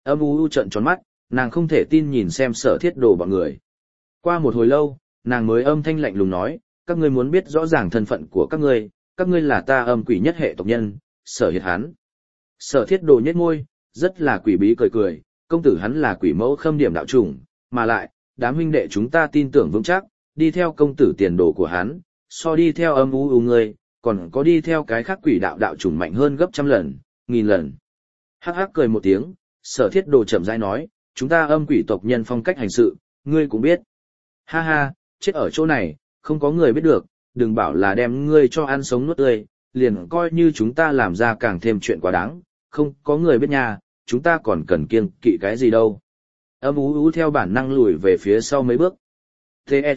Âm u trợn tròn mắt, nàng không thể tin nhìn xem Sở Thiết Đồ bọn người. Qua một hồi lâu, nàng mới âm thanh lạnh lùng nói, các ngươi muốn biết rõ ràng thân phận của các ngươi là ta âm quỷ nhất hệ tộc nhân, Sở Hiệt hắn. Sở Thiết Đồ nhếch môi, rất là quỷ bí cười cười, công tử hắn là quỷ mẫu Khâm Điểm đạo chủng, mà lại, đám huynh đệ chúng ta tin tưởng vững chắc, đi theo công tử tiền đồ của hắn, so đi theo âm u ngươi, còn có đi theo cái khác quỷ đạo đạo chủng mạnh hơn gấp trăm lần, nghìn lần. Hắc hắc cười một tiếng, Sở Thiết Đồ chậm rãi nói, chúng ta âm quỷ tộc nhân phong cách hành sự, ngươi cũng biết. Ha ha, chết ở chỗ này, không có người biết được, đừng bảo là đem ngươi cho ăn sống nuốt tươi, liền coi như chúng ta làm ra càng thêm chuyện quá đáng, không có người biết nha, chúng ta còn cần kiêng kỵ cái gì đâu. Âm ú theo bản năng lùi về phía sau mấy bước. T.E.R.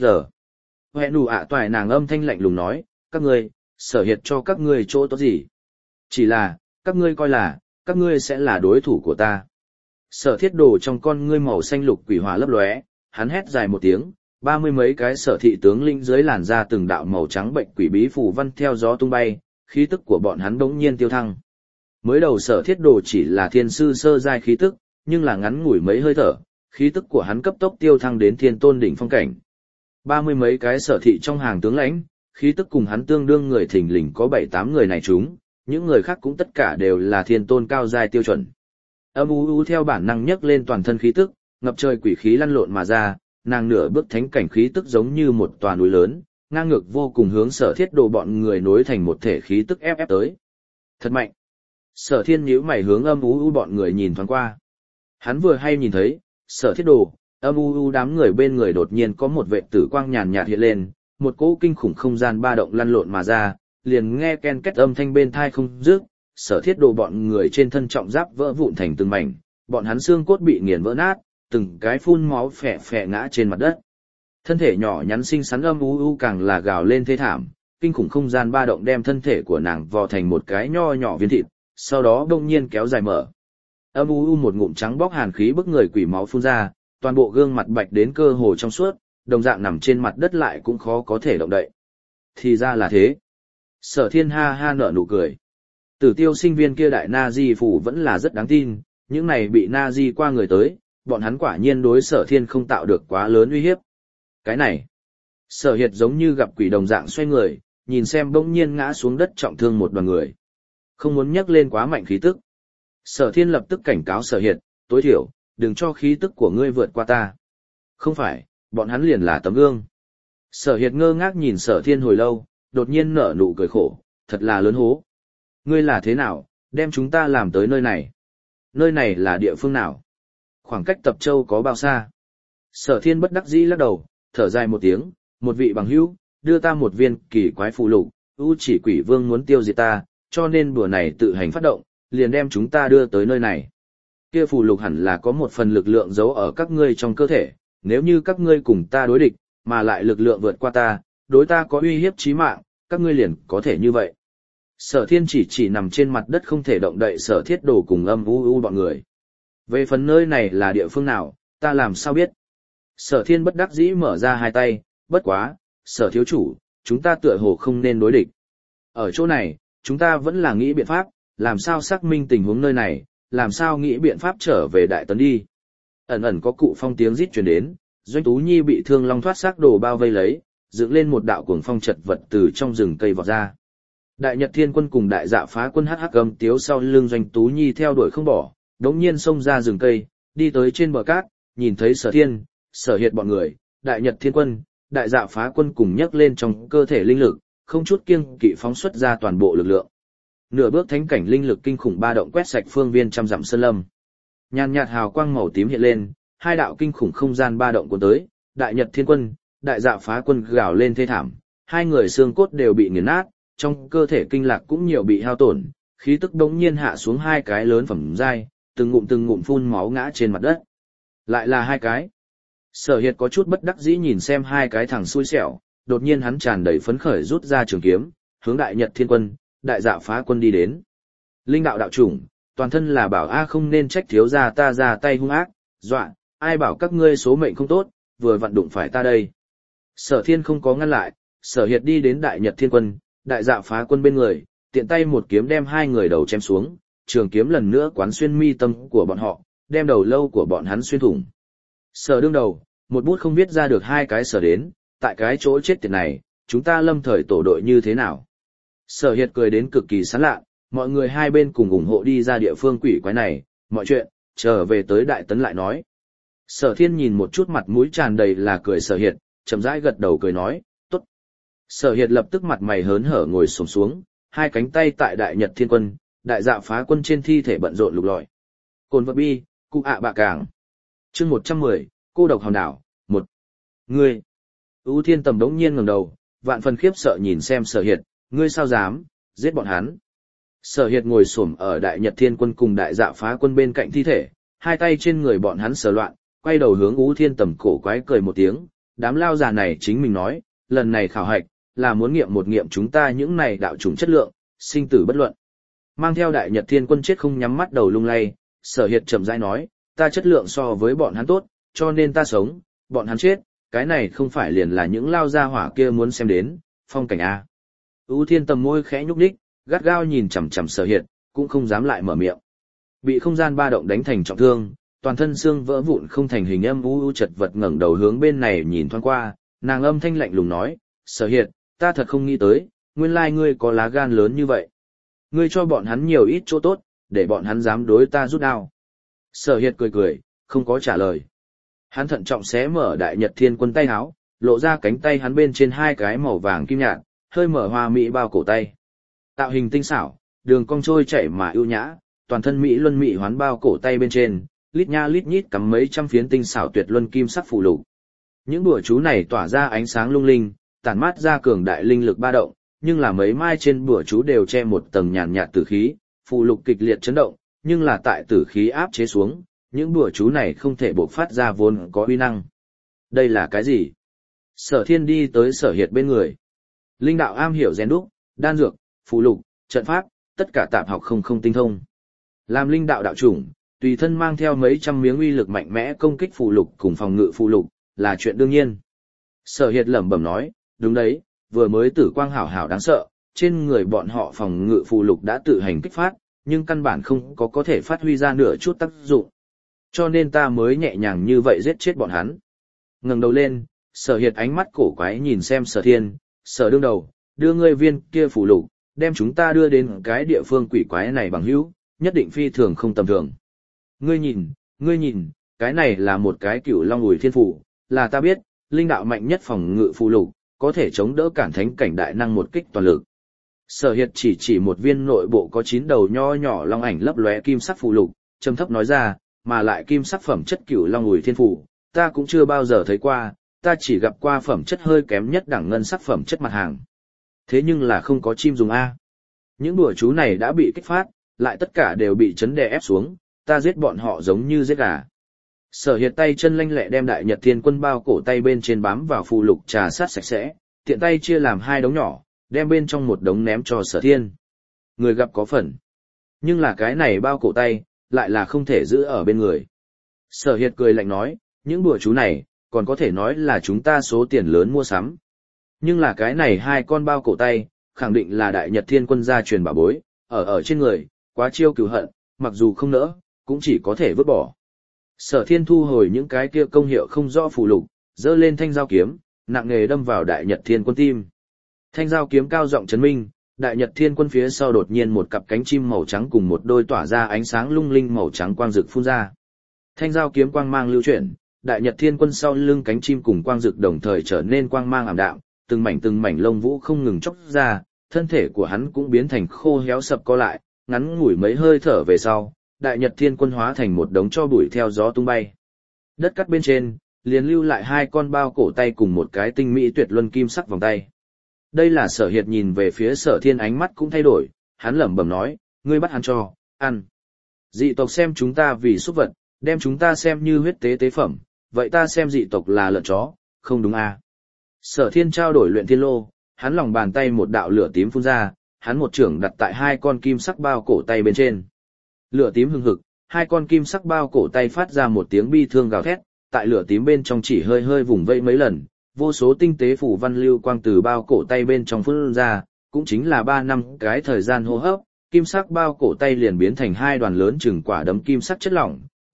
Hẹn đủ toài nàng âm thanh lạnh lùng nói, các ngươi, Sở Hiệt cho các ngươi chỗ tốt gì? Chỉ là, các ngươi coi là, các ngươi sẽ là đối thủ của ta. Sở Thiết Đồ trong con ngươi màu xanh lục quỷ hỏa lấp lóe, hắn hét dài một tiếng, 30 mấy cái sở thị tướng lĩnh dưới làn da từng đạo màu trắng bệnh quỷ bí phù văn theo gió tung bay, khí tức của bọn hắn bỗng nhiên tiêu thăng. Mới đầu Sở Thiết Đồ chỉ là thiên sư sơ giai khí tức, nhưng là ngắn ngủi mấy hơi thở, khí tức của hắn cấp tốc tiêu thăng đến thiên tôn đỉnh phong cảnh. 30 mấy cái sở thị trong hàng tướng lãnh, khí tức cùng hắn tương đương người thình lình có 7-8 người này chúng, những người khác cũng tất cả đều là thiên tôn cao giai tiêu chuẩn. Âm u theo bản năng nhấc lên toàn thân khí tức, ngập trời quỷ khí lăn lộn mà ra, nàng nửa bước thánh cảnh khí tức giống như một tòa núi lớn, ngang ngược vô cùng hướng Sở Thiết Đồ bọn người nối thành một thể khí tức ép tới. Thật mạnh. Sở Thiên nhíu mày hướng âm u bọn người nhìn thoáng qua. Hắn vừa hay nhìn thấy, Sở Thiết Đồ, âm u đám người bên người đột nhiên có một vệ tử quang nhàn nhạt hiện lên, một cỗ kinh khủng không gian ba động lăn lộn mà ra, liền nghe ken két âm thanh bên thai không dứt. Sở Thiết Đồ bọn người trên thân trọng giáp vỡ vụn thành từng mảnh, bọn hắn xương cốt bị nghiền vỡ nát, từng cái phun máu phè phè ngã trên mặt đất. Thân thể nhỏ nhắn xinh xắn âm u càng là gào lên thê thảm, kinh khủng không gian ba động đem thân thể của nàng vò thành một cái nho nhỏ viên thịt, sau đó bỗng nhiên kéo dài mở. Âm u một ngụm trắng bóc hàn khí bức người quỷ máu phun ra, toàn bộ gương mặt bạch đến cơ hồ trong suốt, đồng dạng nằm trên mặt đất lại cũng khó có thể động đậy. Thì ra là thế. Sở Thiên ha ha nở nụ cười. Tử Tiêu sinh viên kia đại Na-di phủ vẫn là rất đáng tin, những này bị Na-di qua người tới, bọn hắn quả nhiên đối Sở Thiên không tạo được quá lớn uy hiếp. Cái này, Sở Hiệt giống như gặp quỷ đồng dạng xoay người, nhìn xem bỗng nhiên ngã xuống đất trọng thương một đoàn người. Không muốn nhắc lên quá mạnh khí tức. Sở Thiên lập tức cảnh cáo Sở Hiệt, tối thiểu, đừng cho khí tức của ngươi vượt qua ta. Không phải, bọn hắn liền là tấm gương. Sở Hiệt ngơ ngác nhìn Sở Thiên hồi lâu, đột nhiên nở nụ cười khổ, thật là lớn hố. Ngươi là thế nào, đem chúng ta làm tới nơi này? Nơi này là địa phương nào? Khoảng cách Tập Châu có bao xa? Sở Thiên bất đắc dĩ lắc đầu, thở dài một tiếng, một vị bằng hữu, đưa ta một viên kỳ quái phù lục, chỉ quỷ vương muốn tiêu diệt ta, cho nên đùa này tự hành phát động, liền đem chúng ta đưa tới nơi này. Kia phù lục hẳn là có một phần lực lượng giấu ở các ngươi trong cơ thể, nếu như các ngươi cùng ta đối địch, mà lại lực lượng vượt qua ta, đối ta có uy hiếp chí mạng, các ngươi liền có thể như vậy. Sở Thiên chỉ nằm trên mặt đất không thể động đậy Sở Thiết Đồ cùng âm u bọn người. Về phần nơi này là địa phương nào, ta làm sao biết? Sở Thiên bất đắc dĩ mở ra hai tay, bất quá, Sở thiếu chủ, chúng ta tựa hồ không nên đối địch. Ở chỗ này, chúng ta vẫn là nghĩ biện pháp, làm sao xác minh tình huống nơi này, làm sao nghĩ biện pháp trở về Đại Tấn đi. Ẩn ẩn có cụ phong tiếng rít truyền đến, Doanh Tú Nhi bị thương long thoát xác đồ bao vây lấy, dựng lên một đạo cuồng phong chật vật từ trong rừng cây vọt ra. Đại Nhật Thiên Quân cùng Đại Dạ Phá Quân hắc âm tiếu sau lưng Doanh Tú Nhi theo đuổi không bỏ, đống nhiên xông ra rừng cây, đi tới trên bờ cát, nhìn thấy Sở Thiên, Sở Hiệt bọn người, Đại Nhật Thiên Quân, Đại Dạ Phá Quân cùng nhấc lên trong cơ thể linh lực, không chút kiêng kỵ phóng xuất ra toàn bộ lực lượng. Nửa bước thánh cảnh linh lực kinh khủng ba động quét sạch phương viên trăm dặm sơn lâm. Nhàn nhạt hào quang màu tím hiện lên, hai đạo kinh khủng không gian ba động cuốn tới, Đại Nhật Thiên Quân, Đại Dạ Phá Quân gào lên thê thảm, hai người xương cốt đều bị nghiền nát, trong cơ thể kinh lạc cũng nhiều bị hao tổn, khí tức đống nhiên hạ xuống hai cái lớn phẩm giai, từng ngụm phun máu ngã trên mặt đất. Lại là hai cái. Sở Hiệt có chút bất đắc dĩ nhìn xem hai cái thằng xui xẻo, đột nhiên hắn tràn đầy phấn khởi rút ra trường kiếm, hướng Đại Nhật Thiên Quân, Đại Dạ Phá Quân đi đến. Linh đạo đạo chủng, toàn thân là bảo a không nên trách thiếu gia ta ra tay hung ác, dọa, ai bảo các ngươi số mệnh không tốt, vừa vặn đụng phải ta đây. Sở Thiên không có ngăn lại, Sở Hiệt đi đến Đại Nhật Thiên Quân, Đại Dạ Phá Quân bên người, tiện tay một kiếm đem hai người đầu chém xuống, trường kiếm lần nữa quán xuyên mi tâm của bọn họ, đem đầu lâu của bọn hắn xuyên thủng. Sở đương đầu, một bút không viết ra được hai cái sở đến, tại cái chỗ chết tiệt này, chúng ta lâm thời tổ đội như thế nào? Sở Hiệt cười đến cực kỳ sán lạ, mọi người hai bên cùng ủng hộ đi ra địa phương quỷ quái này, mọi chuyện, trở về tới Đại Tấn lại nói. Sở Thiên nhìn một chút mặt mũi tràn đầy là cười Sở Hiệt, chậm rãi gật đầu cười nói, tốt. Sở Hiệt lập tức mặt mày hớn hở ngồi xổm xuống, hai cánh tay tại Đại Nhật Thiên Quân, Đại Dạ Phá Quân trên thi thể bận rộn lục lọi. Cồn vật bi, cụ ạ bạ càng. Chương 110, cô độc hòn đảo, 1. Ngươi. U Thiên Tầm đống nhiên ngẩng đầu, vạn phần khiếp sợ nhìn xem Sở Hiệt, ngươi sao dám, giết bọn hắn. Sở Hiệt ngồi xổm ở Đại Nhật Thiên Quân cùng Đại Dạ Phá Quân bên cạnh thi thể, hai tay trên người bọn hắn sờ loạn, quay đầu hướng U Thiên Tầm cổ quái cười một tiếng, đám lao già này chính mình nói, lần này khảo hạch, là muốn nghiệm một nghiệm chúng ta những này đạo chủng chất lượng, sinh tử bất luận. Mang theo Đại Nhật Thiên Quân chết không nhắm mắt đầu lung lay, Sở Hiệt chậm rãi nói, ta chất lượng so với bọn hắn tốt, cho nên ta sống, bọn hắn chết, cái này không phải liền là những lao gia hỏa kia muốn xem đến, phong cảnh A. U Thiên Tầm môi khẽ nhúc nhích, gắt gao nhìn chằm chằm Sở Hiệt, cũng không dám lại mở miệng. Bị không gian ba động đánh thành trọng thương, toàn thân xương vỡ vụn không thành hình âm u chật vật ngẩng đầu hướng bên này nhìn thoáng qua, nàng âm thanh lạnh lùng nói, Sở Hiệt, ta thật không nghĩ tới, nguyên lai ngươi có lá gan lớn như vậy. Ngươi cho bọn hắn nhiều ít chỗ tốt, để bọn hắn dám đối ta rút đao. Sở Hiệt cười cười, không có trả lời. Hắn thận trọng xé mở Đại Nhật Thiên Quân tay áo, lộ ra cánh tay hắn bên trên hai cái màu vàng kim nhạt, hơi mở hoa mỹ bao cổ tay. Tạo hình tinh xảo, đường cong trôi chảy mà ưu nhã, toàn thân mỹ luân mỹ hoán bao cổ tay bên trên, lít nha lít nhít cắm mấy trăm phiến tinh xảo tuyệt luân kim sắc phù lục. Những đùa chú này tỏa ra ánh sáng lung linh, tản mát ra cường đại linh lực ba động, nhưng là mấy mai trên bùa chú đều che một tầng nhàn nhạt tử khí, phù lục kịch liệt chấn động, nhưng là tại tử khí áp chế xuống, những bùa chú này không thể bộc phát ra vốn có uy năng. Đây là cái gì? Sở Thiên đi tới Sở Hiệt bên người. Linh đạo am hiểu rèn đúc, đan dược, phù lục, trận pháp, tất cả tạp học không tinh thông. Làm linh đạo đạo chủng, tùy thân mang theo mấy trăm miếng uy lực mạnh mẽ công kích phù lục cùng phòng ngự phù lục, là chuyện đương nhiên. Sở Hiệt lẩm bẩm nói, đúng đấy, vừa mới tử quang hảo hảo đáng sợ, trên người bọn họ phòng ngự phù lục đã tự hành kích phát, nhưng căn bản không có thể phát huy ra nửa chút tác dụng. Cho nên ta mới nhẹ nhàng như vậy giết chết bọn hắn. Ngẩng đầu lên, Sở Hiệt ánh mắt cổ quái nhìn xem Sở Thiên, Sở đương đầu, đưa ngươi viên kia phù lục, đem chúng ta đưa đến cái địa phương quỷ quái này bằng hữu, nhất định phi thường không tầm thường. Ngươi nhìn, cái này là một cái cửu long ủi thiên phù, là ta biết, linh đạo mạnh nhất phòng ngự phù lục, có thể chống đỡ cản thánh cảnh đại năng một kích toàn lực. Sở Hiệt chỉ một viên nội bộ có 9 đầu nho nhỏ long ảnh lấp lóe kim sắc phù lục, trầm thấp nói ra, mà lại kim sắc phẩm chất cửu long ủi thiên phù, ta cũng chưa bao giờ thấy qua, ta chỉ gặp qua phẩm chất hơi kém nhất đẳng ngân sắc phẩm chất mặt hàng. Thế nhưng là không có chim dùng A. Những đùa chú này đã bị kích phát, lại tất cả đều bị chấn đè ép xuống, ta giết bọn họ giống như giết gà. Sở Hiệt tay chân lanh lẹ đem Đại Nhật Thiên Quân bao cổ tay bên trên bám vào phù lục trà sát sạch sẽ, tiện tay chia làm hai đống nhỏ, đem bên trong một đống ném cho Sở Thiên. Người gặp có phần. Nhưng là cái này bao cổ tay, lại là không thể giữ ở bên người. Sở Hiệt cười lạnh nói, những đùa chú này, còn có thể nói là chúng ta số tiền lớn mua sắm. Nhưng là cái này hai con bao cổ tay, khẳng định là Đại Nhật Thiên Quân gia truyền bảo bối, ở trên người, quá chiêu cừu hận, mặc dù không nỡ, cũng chỉ có thể vứt bỏ. Sở Thiên thu hồi những cái kia công hiệu không rõ phù lục, giơ lên thanh dao kiếm, nặng nề đâm vào Đại Nhật Thiên Quân tim. Thanh dao kiếm cao giọng chấn minh, Đại Nhật Thiên Quân phía sau đột nhiên một cặp cánh chim màu trắng cùng một đôi tỏa ra ánh sáng lung linh màu trắng quang rực phun ra. Thanh dao kiếm quang mang lưu chuyển, Đại Nhật Thiên Quân sau lưng cánh chim cùng quang rực đồng thời trở nên quang mang ảm đạm, từng mảnh lông vũ không ngừng chốc ra, thân thể của hắn cũng biến thành khô héo sập co lại, ngắn ngủi mấy hơi thở về sau, Đại Nhật Thiên Quân hóa thành một đống tro bụi theo gió tung bay. Đất cắt bên trên, liền lưu lại hai con bao cổ tay cùng một cái tinh mỹ tuyệt luân kim sắc vòng tay. Đây là Sở Hiệt nhìn về phía Sở Thiên ánh mắt cũng thay đổi, hắn lẩm bẩm nói, ngươi bắt hắn cho, ăn. Dị tộc xem chúng ta vì súc vật, đem chúng ta xem như huyết tế tế phẩm, vậy ta xem dị tộc là lợn chó, không đúng à. Sở Thiên trao đổi luyện thiên lô, hắn lòng bàn tay một đạo lửa tím phun ra, hắn một chưởng đặt tại hai con kim sắc bao cổ tay bên trên. Lửa tím hừng hực, hai con kim sắc bao cổ tay phát ra một tiếng bi thương gào thét, tại lửa tím bên trong chỉ hơi vùng vẫy mấy lần, vô số tinh tế phủ văn lưu quang từ bao cổ tay bên trong phun ra, cũng chính là 3 năm cái thời gian hô hấp, kim sắc bao cổ tay liền biến thành hai đoàn lớn chừng quả đấm kim sắc chất lỏng,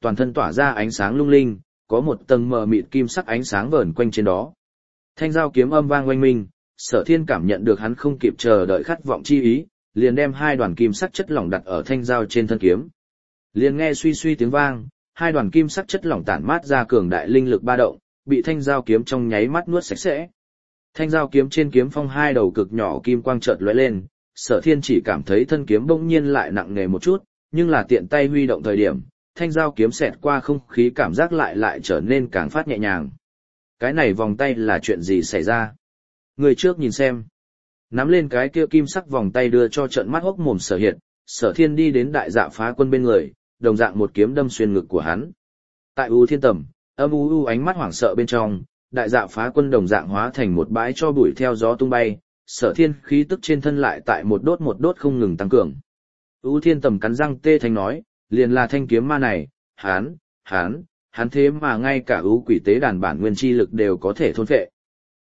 toàn thân tỏa ra ánh sáng lung linh, có một tầng mờ mịt kim sắc ánh sáng vờn quanh trên đó. Thanh dao kiếm âm vang oanh minh, Sở Thiên cảm nhận được hắn không kịp chờ đợi khát vọng chi ý, liền đem hai đoàn kim sắc chất lỏng đặt ở thanh dao trên thân kiếm. Liền nghe suy suy tiếng vang, hai đoàn kim sắc chất lỏng tản mát ra cường đại linh lực ba động, bị thanh dao kiếm trong nháy mắt nuốt sạch sẽ. Thanh dao kiếm trên kiếm phong hai đầu cực nhỏ kim quang chợt lóe lên, Sở Thiên chỉ cảm thấy thân kiếm bỗng nhiên lại nặng nề một chút, nhưng là tiện tay huy động thời điểm, thanh dao kiếm xẹt qua không khí cảm giác lại trở nên càng phát nhẹ nhàng. Cái này vòng tay là chuyện gì xảy ra? Người trước nhìn xem. Nắm lên cái kia kim sắc vòng tay đưa cho trận mắt hốc mồm Sở Hiệt, Sở Thiên đi đến đại dạ phá quân bên người, đồng dạng một kiếm đâm xuyên ngực của hắn. Tại U Thiên Tầm, âm u ánh mắt hoảng sợ bên trong, đại dạ phá quân đồng dạng hóa thành một bãi cho bụi theo gió tung bay, Sở Thiên khí tức trên thân lại tại một đốt không ngừng tăng cường. U Thiên Tầm cắn răng tê thanh nói, liền là thanh kiếm ma này, hắn thế mà ngay cả ưu quỷ tế đàn bản nguyên chi lực đều có thể thôn phệ.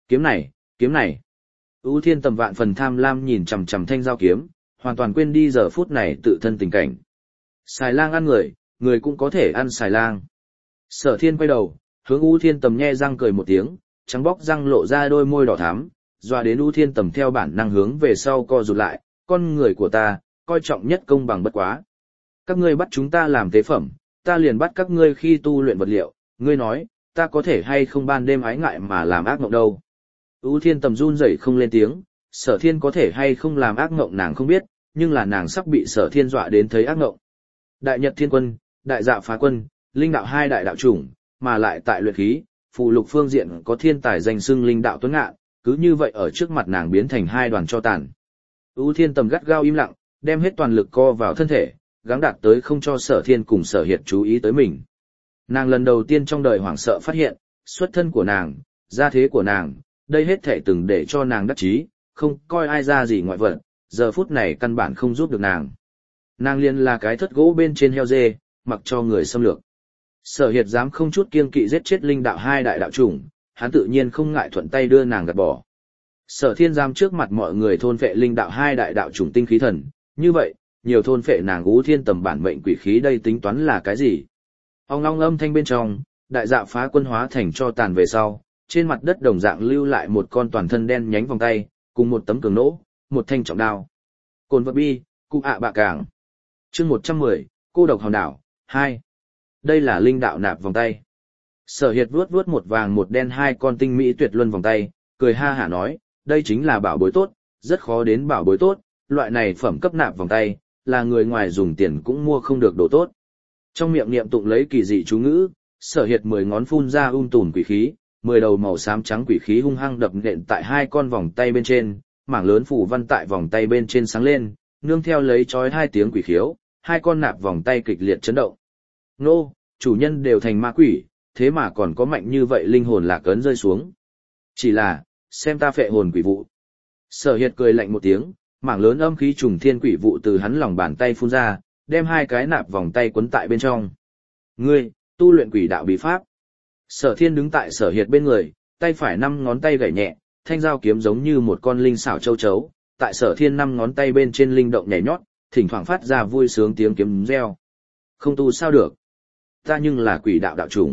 Kiếm này. U Thiên Tầm vạn phần tham lam nhìn chằm chằm thanh giao kiếm, hoàn toàn quên đi giờ phút này tự thân tình cảnh. Xài lang ăn người, người cũng có thể ăn xài lang. Sở Thiên quay đầu, hướng U Thiên Tầm nhe răng cười một tiếng, trắng bóc răng lộ ra đôi môi đỏ thắm, dọa đến U Thiên Tầm theo bản năng hướng về sau co rụt lại, con người của ta, coi trọng nhất công bằng bất quá. Các ngươi bắt chúng ta làm tế phẩm, ta liền bắt các ngươi khi tu luyện vật liệu, ngươi nói, ta có thể hay không ban đêm ái ngại mà làm ác mộng đâu. U Thiên Tầm run rẩy không lên tiếng, Sở Thiên có thể hay không làm ác mộng nàng không biết, nhưng là nàng sắp bị Sở Thiên dọa đến thấy ác mộng. Đại Nhật Thiên Quân, Đại Dạ Phá Quân, Linh Đạo hai đại đạo chủng, mà lại tại luyện khí, phù lục phương diện có thiên tài danh xưng Linh Đạo Tuấn Ngạn, cứ như vậy ở trước mặt nàng biến thành hai đoàn cho tàn. U Thiên Tầm gắt gao im lặng, đem hết toàn lực co vào thân thể, gắng đạt tới không cho Sở Thiên cùng Sở Hiệt chú ý tới mình. Nàng lần đầu tiên trong đời hoảng sợ phát hiện, xuất thân của nàng, gia thế của nàng, đây hết thể từng để cho nàng đắc chí, không coi ai ra gì ngoại vật, giờ phút này căn bản không giúp được nàng. Nàng liền là cái thất gỗ bên trên heo dê, mặc cho người xâm lược. Sở Hiệt dám không chút kiêng kỵ giết chết Linh Đạo hai đại đạo chủng, hắn tự nhiên không ngại thuận tay đưa nàng gạt bỏ. Sở Thiên dám trước mặt mọi người thôn phệ Linh Đạo hai đại đạo chủng tinh khí thần, như vậy, nhiều thôn phệ nàng U Thiên Tầm bản mệnh quỷ khí đây tính toán là cái gì? Ong long âm thanh bên trong, đại dạ phá quân hóa thành cho tàn về sau, trên mặt đất đồng dạng lưu lại một con toàn thân đen nhánh vòng tay, cùng một tấm cường nỗ, một thanh trọng đao. Cồn vật bi, cụ ạ bạ cảng. Chương 110, cô độc hòn đảo, 2. Đây là Linh Đạo nạp vòng tay. Sở Hiệt vuốt một vàng một đen hai con tinh mỹ tuyệt luân vòng tay, cười ha hả nói, đây chính là bảo bối tốt, rất khó đến bảo bối tốt, loại này phẩm cấp nạp vòng tay, là người ngoài dùng tiền cũng mua không được đồ tốt. Trong miệng niệm tụng lấy kỳ dị chú ngữ, Sở Hiệt 10 ngón phun ra tùn quỷ khí, 10 đầu màu xám trắng quỷ khí hung hăng đập nện tại hai con vòng tay bên trên, mảng lớn phủ văn tại vòng tay bên trên sáng lên, nương theo lấy chói hai tiếng quỷ khiếu, hai con nạp vòng tay kịch liệt chấn động. Nô, chủ nhân đều thành ma quỷ, thế mà còn có mạnh như vậy linh hồn lạc ấn rơi xuống. Chỉ là, xem ta phệ hồn quỷ vụ. Sở Hiệt cười lạnh một tiếng, mảng lớn âm khí trùng thiên quỷ vụ từ hắn lòng bàn tay phun ra, đem hai cái nạp vòng tay quấn tại bên trong. Ngươi, tu luyện quỷ đạo bí pháp. Sở Thiên đứng tại Sở Hiệt bên người, tay phải 5 ngón tay gảy nhẹ, thanh dao kiếm giống như một con linh xảo châu chấu, tại Sở Thiên 5 ngón tay bên trên linh động nhảy nhót, thỉnh thoảng phát ra vui sướng tiếng kiếm reo. Không tu sao được? Ta nhưng là quỷ đạo đạo chủng.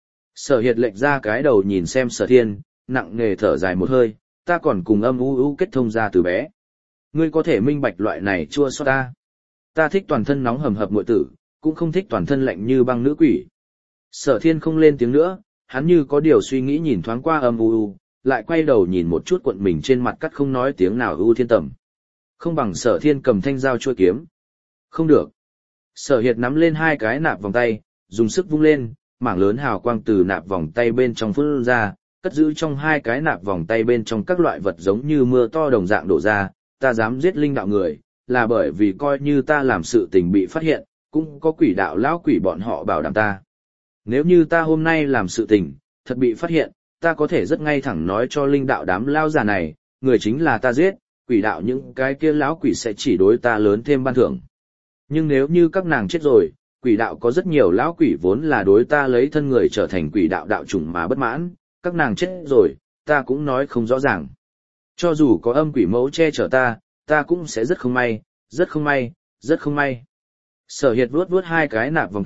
Sở Hiệt lệch ra cái đầu nhìn xem Sở Thiên, nặng nề thở dài một hơi, ta còn cùng âm u kết thông ra từ bé. Ngươi có thể minh bạch loại này chua xót ta. Ta thích toàn thân nóng hầm hập muội tử, cũng không thích toàn thân lạnh như băng nữ quỷ. Sở Thiên không lên tiếng nữa, hắn như có điều suy nghĩ nhìn thoáng qua âm u, lại quay đầu nhìn một chút cuộn mình trên mặt cắt không nói tiếng nào U Thiên Tầm. Không bằng Sở Thiên cầm thanh dao chuôi kiếm. Không được. Sở Hiệt nắm lên hai cái nạp vòng tay, dùng sức vung lên, mảng lớn hào quang từ nạp vòng tay bên trong phun ra, cất giữ trong hai cái nạp vòng tay bên trong các loại vật giống như mưa to đồng dạng đổ ra, ta dám giết linh đạo người, là bởi vì coi như ta làm sự tình bị phát hiện, cũng có quỷ đạo lão quỷ bọn họ bảo đảm ta. Nếu như ta hôm nay làm sự tình, thật bị phát hiện, ta có thể rất ngay thẳng nói cho linh đạo đám lao già này, người chính là ta giết, quỷ đạo những cái kia lão quỷ sẽ chỉ đối ta lớn thêm ban thưởng. Nhưng nếu như các nàng chết rồi, quỷ đạo có rất nhiều lão quỷ vốn là đối ta lấy thân người trở thành quỷ đạo đạo chủng mà bất mãn, các nàng chết rồi, ta cũng nói không rõ ràng. Cho dù có âm quỷ mẫu che chở ta cũng sẽ rất không may, rất không may, rất không may. Sở Hiệt vuốt hai cái nạp vòng tay,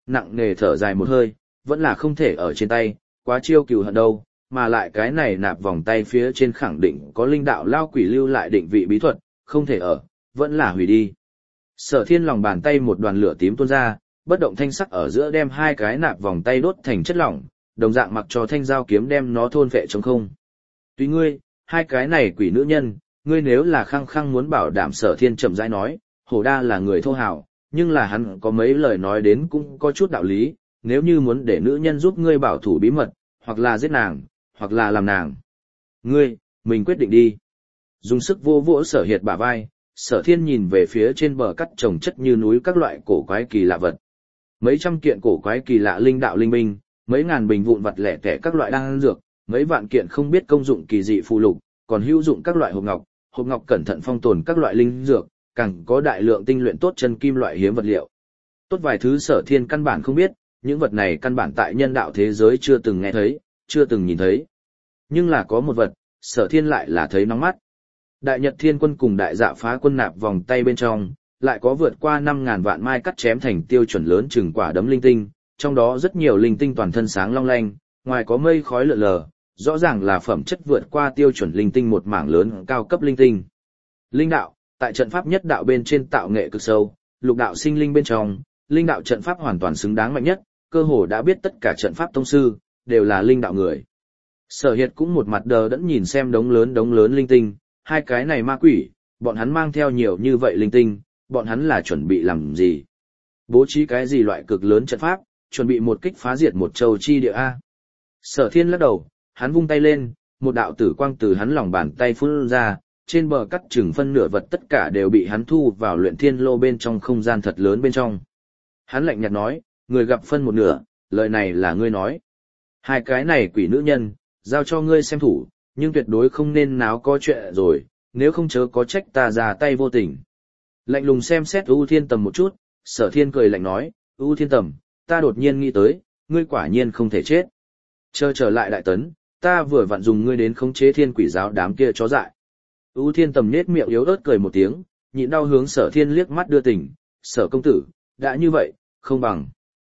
nặng nề thở dài một hơi, vẫn là không thể ở trên tay, quá chiêu cừu hận đâu, mà lại cái này nạp vòng tay phía trên khẳng định có linh đạo lao quỷ lưu lại định vị bí thuật, không thể ở, vẫn là hủy đi. Sở Thiên lòng bàn tay một đoàn lửa tím tuôn ra, bất động thanh sắc ở giữa đem hai cái nạp vòng tay đốt thành chất lỏng, đồng dạng mặc cho thanh dao kiếm đem nó thôn phệ trong không. Tùy ngươi, hai cái này quỷ nữ nhân, ngươi nếu là khăng khăng muốn bảo đảm Sở Thiên chậm rãi nói, Hổ Đa là người thô hào, nhưng là hắn có mấy lời nói đến cũng có chút đạo lý, nếu như muốn để nữ nhân giúp ngươi bảo thủ bí mật, hoặc là giết nàng, hoặc là làm nàng. Ngươi, mình quyết định đi. Dùng sức vô vỗ Sở Hiệt bả vai, Sở Thiên nhìn về phía trên bờ cắt trồng chất như núi các loại cổ quái kỳ lạ vật. Mấy trăm kiện cổ quái kỳ lạ linh đạo linh binh, mấy ngàn bình vụn vật lẻ tẻ các loại đan dược, mấy vạn kiện không biết công dụng kỳ dị phù lục, còn hữu dụng các loại hộp ngọc cẩn thận phong tồn các loại linh dược, càng có đại lượng tinh luyện tốt chân kim loại hiếm vật liệu. Tốt vài thứ Sở Thiên căn bản không biết, những vật này căn bản tại nhân đạo thế giới chưa từng nghe thấy, chưa từng nhìn thấy. Nhưng là có một vật, Sở Thiên lại là thấy nóng mắt. Đại Nhật Thiên Quân cùng Đại Dạ Phá Quân nạp vòng tay bên trong, lại có vượt qua 5.000 vạn mai cắt chém thành tiêu chuẩn lớn chừng quả đấm linh tinh, trong đó rất nhiều linh tinh toàn thân sáng long lanh, ngoài có mây khói lượn lờ, rõ ràng là phẩm chất vượt qua tiêu chuẩn linh tinh một mảng lớn cao cấp linh tinh. Linh đạo, tại trận pháp nhất đạo bên trên tạo nghệ cực sâu, lục đạo sinh linh bên trong, linh đạo trận pháp hoàn toàn xứng đáng mạnh nhất, cơ hồ đã biết tất cả trận pháp tông sư đều là linh đạo người. Sở Hiệt cũng một mặt đờ đẫn nhìn xem đống lớn linh tinh, hai cái này ma quỷ, bọn hắn mang theo nhiều như vậy linh tinh, bọn hắn là chuẩn bị làm gì? Bố trí cái gì loại cực lớn trận pháp, chuẩn bị một kích phá diệt một châu chi địa A. Sở Thiên lắc đầu, hắn vung tay lên, một đạo tử quang từ hắn lòng bàn tay phun ra, trên bờ cắt chừng phân nửa vật tất cả đều bị hắn thu vào luyện thiên lô bên trong không gian thật lớn bên trong. Hắn lạnh nhạt nói, người gặp phân một nửa, lời này là ngươi nói. Hai cái này quỷ nữ nhân, giao cho ngươi xem thủ, nhưng tuyệt đối không nên náo có chuyện rồi, nếu không chớ có trách ta ra tay vô tình. Lạnh lùng xem xét U Thiên Tầm một chút, Sở Thiên cười lạnh nói, U Thiên Tầm, ta đột nhiên nghĩ tới, ngươi quả nhiên không thể chết. Chờ trở lại Đại Tấn, ta vừa vặn dùng ngươi đến khống chế Thiên Quỷ giáo đám kia chó dại. U Thiên Tầm nhếch miệng yếu ớt cười một tiếng, nhịn đau hướng Sở Thiên liếc mắt đưa tình, Sở công tử, đã như vậy, không bằng.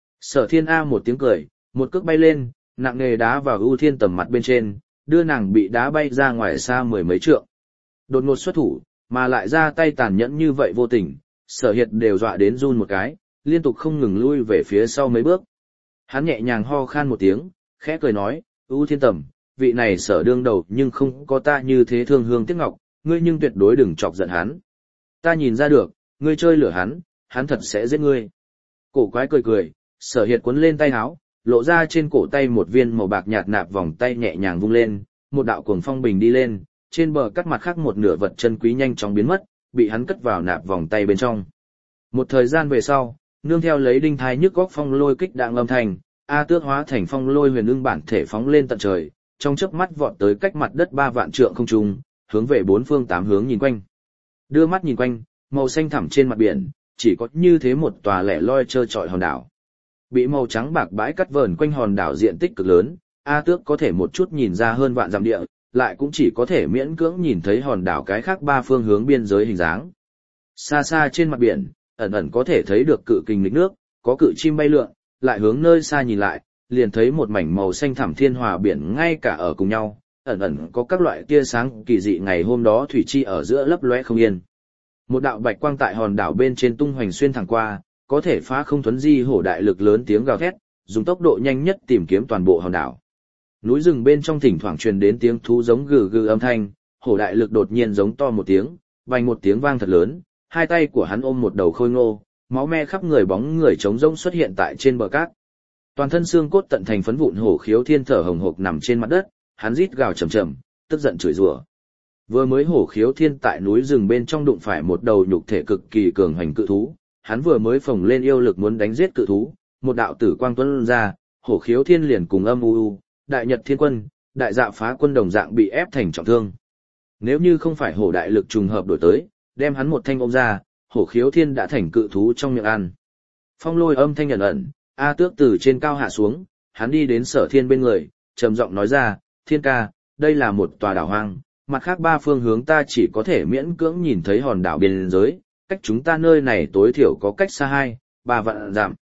Sở Thiên A một tiếng cười, một cước bay lên, nặng nề đá vào U Thiên Tầm mặt bên trên, đưa nàng bị đá bay ra ngoài xa mười mấy trượng. Đột ngột xuất thủ, mà lại ra tay tàn nhẫn như vậy vô tình, Sở Hiệt đều dọa đến run một cái, liên tục không ngừng lui về phía sau mấy bước. Hắn nhẹ nhàng ho khan một tiếng, khẽ cười nói, U Thiên Tầm, vị này Sở đương đầu nhưng không có ta như thế thương hương tiếc ngọc, ngươi nhưng tuyệt đối đừng chọc giận hắn. Ta nhìn ra được, ngươi chơi lửa hắn thật sẽ giết ngươi. Cổ quái cười cười, Sở Hiệt cuốn lên tay áo, lộ ra trên cổ tay một viên màu bạc nhạt nạp vòng tay nhẹ nhàng vung lên, một đạo cuồng phong bình đi lên, trên bờ cắt mặt khác một nửa vật chân quý nhanh chóng biến mất, bị hắn cất vào nạp vòng tay bên trong. Một thời gian về sau, nương theo lấy đinh thai nhức góc phong lôi kích đạn âm thanh, A Tước hóa thành phong lôi huyền ưng bản thể phóng lên tận trời, trong chớp mắt vọt tới cách mặt đất 3 vạn trượng không trung, hướng về bốn phương tám hướng nhìn quanh. Đưa mắt nhìn quanh, màu xanh thẳm trên mặt biển, chỉ có như thế một tòa lẻ loi trơ trọi hòn đảo. Bị màu trắng bạc bãi cắt vờn quanh hòn đảo diện tích cực lớn, A Tước có thể một chút nhìn ra hơn vạn dặm địa, lại cũng chỉ có thể miễn cưỡng nhìn thấy hòn đảo cái khác 3 phương hướng biên giới hình dáng. Xa xa trên mặt biển, ẩn ẩn có thể thấy được cự kình nghịch nước, có cự chim bay lượn, lại hướng nơi xa nhìn lại, liền thấy một mảnh màu xanh thẳm thiên hòa biển ngay cả ở cùng nhau, ẩn ẩn có các loại tia sáng kỳ dị ngày hôm đó thủy chi ở giữa lấp lóe không yên. Một đạo bạch quang tại hòn đảo bên trên tung hoành xuyên thẳng qua, có thể phá không thuấn di hổ đại lực lớn tiếng gào thét, dùng tốc độ nhanh nhất tìm kiếm toàn bộ hòn đảo. Núi rừng bên trong thỉnh thoảng truyền đến tiếng thú giống gừ gừ âm thanh, hổ đại lực đột nhiên giống to một tiếng, vang một tiếng vang thật lớn, hai tay của hắn ôm một đầu khôi ngô, máu me khắp người bóng người trống rỗng xuất hiện tại trên bờ cát. Toàn thân xương cốt tận thành phấn vụn hổ khiếu thiên thở hồng hộc nằm trên mặt đất, hắn rít gào trầm trầm, tức giận chửi rủa. Vừa mới hổ khiếu thiên tại núi rừng bên trong đụng phải một đầu nhục thể cực kỳ cường hành cự thú, hắn vừa mới phồng lên yêu lực muốn đánh giết cự thú, một đạo tử quang tuôn ra, hổ khiếu thiên liền cùng âm u, Đại Nhật Thiên Quân, Đại Dạ Phá Quân đồng dạng bị ép thành trọng thương. Nếu như không phải hổ đại lực trùng hợp đổi tới, đem hắn một thanh ôm ra, hổ khiếu thiên đã thành cự thú trong miệng ăn. Phong lôi âm thanh ẩn ẩn, A Tước từ trên cao hạ xuống, hắn đi đến Sở Thiên bên người, trầm giọng nói ra, Thiên ca, đây là một tòa đảo hoang, mặt khác 3 phương hướng ta chỉ có thể miễn cưỡng nhìn thấy hòn đảo biên giới, cách chúng ta nơi này tối thiểu có cách xa 2-3 vạn dặm.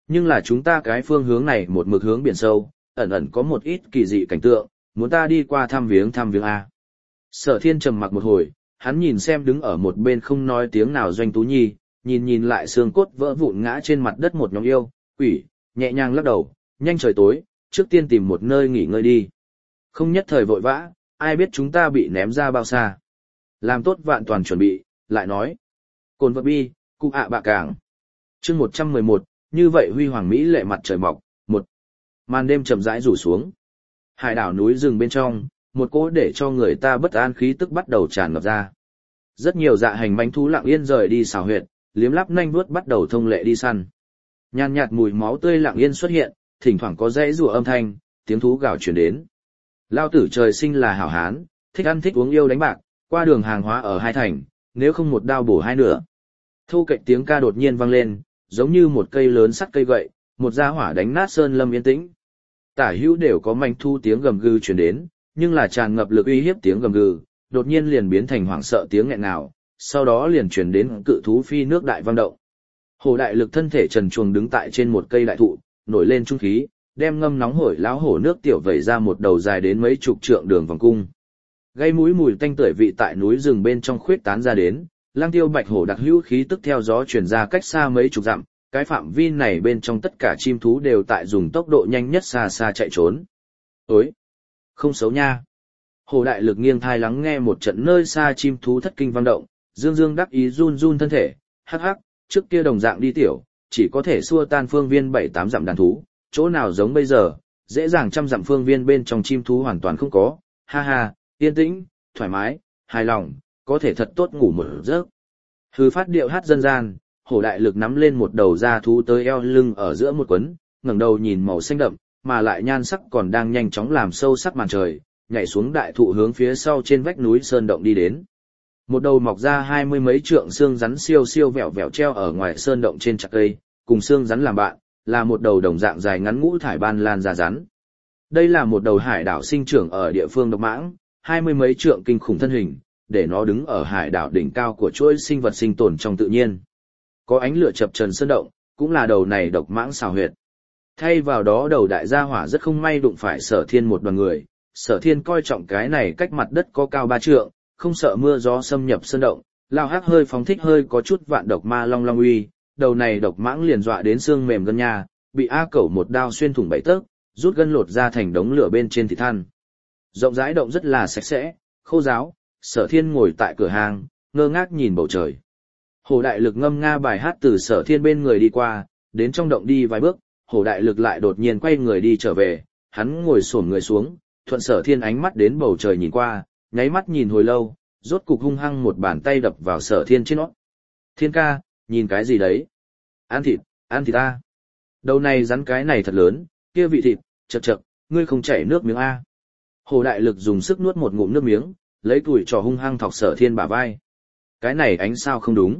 Nhưng là chúng ta cái phương hướng này một mực hướng biển sâu, ẩn ẩn có một ít kỳ dị cảnh tượng, muốn ta đi qua thăm viếng a. Sở Thiên trầm mặc một hồi, hắn nhìn xem đứng ở một bên không nói tiếng nào Doanh Tú Nhi, nhìn lại xương cốt vỡ vụn ngã trên mặt đất một nhóm yêu, quỷ, nhẹ nhàng lắc đầu, nhanh trời tối, trước tiên tìm một nơi nghỉ ngơi đi. Không nhất thời vội vã, ai biết chúng ta bị ném ra bao xa. Làm tốt vạn toàn chuẩn bị, lại nói. Cồn vật bi, cụ ạ bạ cảng. chương 111, như vậy huy hoàng mỹ lệ mặt trời mọc, một. Màn đêm chậm rãi rủ xuống. Hải đảo núi rừng bên trong, một cỗ để cho người ta bất an khí tức bắt đầu tràn ngập ra. Rất nhiều dạ hành manh thú lặng yên rời đi xào huyệt, liếm lắp nanh vuốt bắt đầu thông lệ đi săn. Nhàn nhạt mùi máu tươi lặng yên xuất hiện, thỉnh thoảng có dãy rủa âm thanh, tiếng thú gào truyền đến. Lao tử trời sinh là hảo hán, thích ăn thích uống yêu đánh bạc, qua đường hàng hóa ở hai thành, nếu không một đao bổ hai nửa. Thô kệch tiếng ca đột nhiên vang lên, giống như một cây lớn sắt cây gậy, một gia hỏa đánh nát sơn lâm yên tĩnh. Tả hữu đều có manh thu tiếng gầm gừ truyền đến, nhưng là tràn ngập lực uy hiếp tiếng gầm gừ, đột nhiên liền biến thành hoảng sợ tiếng nghẹn ngào, sau đó liền truyền đến cự thú phi nước đại vang động. Hổ đại lực thân thể trần truồng đứng tại trên một cây đại thụ, nổi lên trung khí, đem ngâm nóng hổi lão hổ nước tiểu vẩy ra một đầu dài đến mấy chục trượng đường vòng cung. Gây mũi mùi tanh tưởi vị tại núi rừng bên trong khuyết tán ra đến, lang tiêu bạch hổ đặc hữu khí tức theo gió truyền ra cách xa mấy chục dặm, cái phạm vi này bên trong tất cả chim thú đều tại dùng tốc độ nhanh nhất xa xa chạy trốn. Ối! Không xấu nha! Hổ đại lực nghiêng thai lắng nghe một trận nơi xa chim thú thất kinh vang động, dương dương đắc ý run run thân thể, hắc hắc, trước kia đồng dạng đi tiểu, chỉ có thể xua tan phương viên 7-8 dặm đàn thú, chỗ nào giống bây giờ, dễ dàng trăm dặm phương viên bên trong chim thú hoàn toàn không có, ha ha, yên tĩnh, thoải mái, hài lòng, có thể thật tốt ngủ một giấc. Hư phát điệu hát dân gian, hổ đại lực nắm lên một đầu da thú tới eo lưng ở giữa một quấn, ngẩng đầu nhìn màu xanh đậm, mà lại nhan sắc còn đang nhanh chóng làm sâu sắc màn trời, nhảy xuống đại thụ hướng phía sau trên vách núi sơn động đi đến. Một đầu mọc ra 20 mấy trượng xương rắn siêu siêu vẹo vẹo treo ở ngoài sơn động trên chặt cây, cùng xương rắn làm bạn, là một đầu đồng dạng dài ngắn ngũ thải ban lan da rắn. Đây là một đầu hải đảo sinh trưởng ở địa phương độc mãng, 20 mấy trượng kinh khủng thân hình, để nó đứng ở hải đảo đỉnh cao của chuỗi sinh vật sinh tồn trong tự nhiên. Có ánh lửa chập chờn sơn động, cũng là đầu này độc mãng xào huyệt. Thay vào đó đầu đại gia hỏa rất không may đụng phải Sở Thiên một đoàn người, Sở Thiên coi trọng cái này cách mặt đất có cao 3 trượng, không sợ mưa gió xâm nhập sơn động, lao hắc hơi phóng thích hơi có chút vạn độc ma long long uy, đầu này độc mãng liền dọa đến xương mềm gân nha, bị A Cẩu một đao xuyên thủng 7 tấc, rút gân lột ra thành đống lửa bên trên thịt than. Rộng rãi động rất là sạch sẽ, khô ráo, Sở Thiên ngồi tại cửa hàng, ngơ ngác nhìn bầu trời. Hổ đại lực ngâm nga bài hát từ Sở Thiên bên người đi qua, đến trong động đi vài bước, hổ đại lực lại đột nhiên quay người đi trở về, hắn ngồi xổm người xuống, thuận Sở Thiên ánh mắt đến bầu trời nhìn qua, nháy mắt nhìn hồi lâu, rốt cục hung hăng một bàn tay đập vào Sở Thiên trên nót. Thiên ca, nhìn cái gì đấy? Ăn thịt ta. Đầu này rắn cái này thật lớn, kia vị thịt, chậc chậc, ngươi không chảy nước miếng a. Hồ đại lực dùng sức nuốt một ngụm nước miếng, lấy tuổi trò hung hăng thọc Sở Thiên bả vai. Cái này ánh sao không đúng.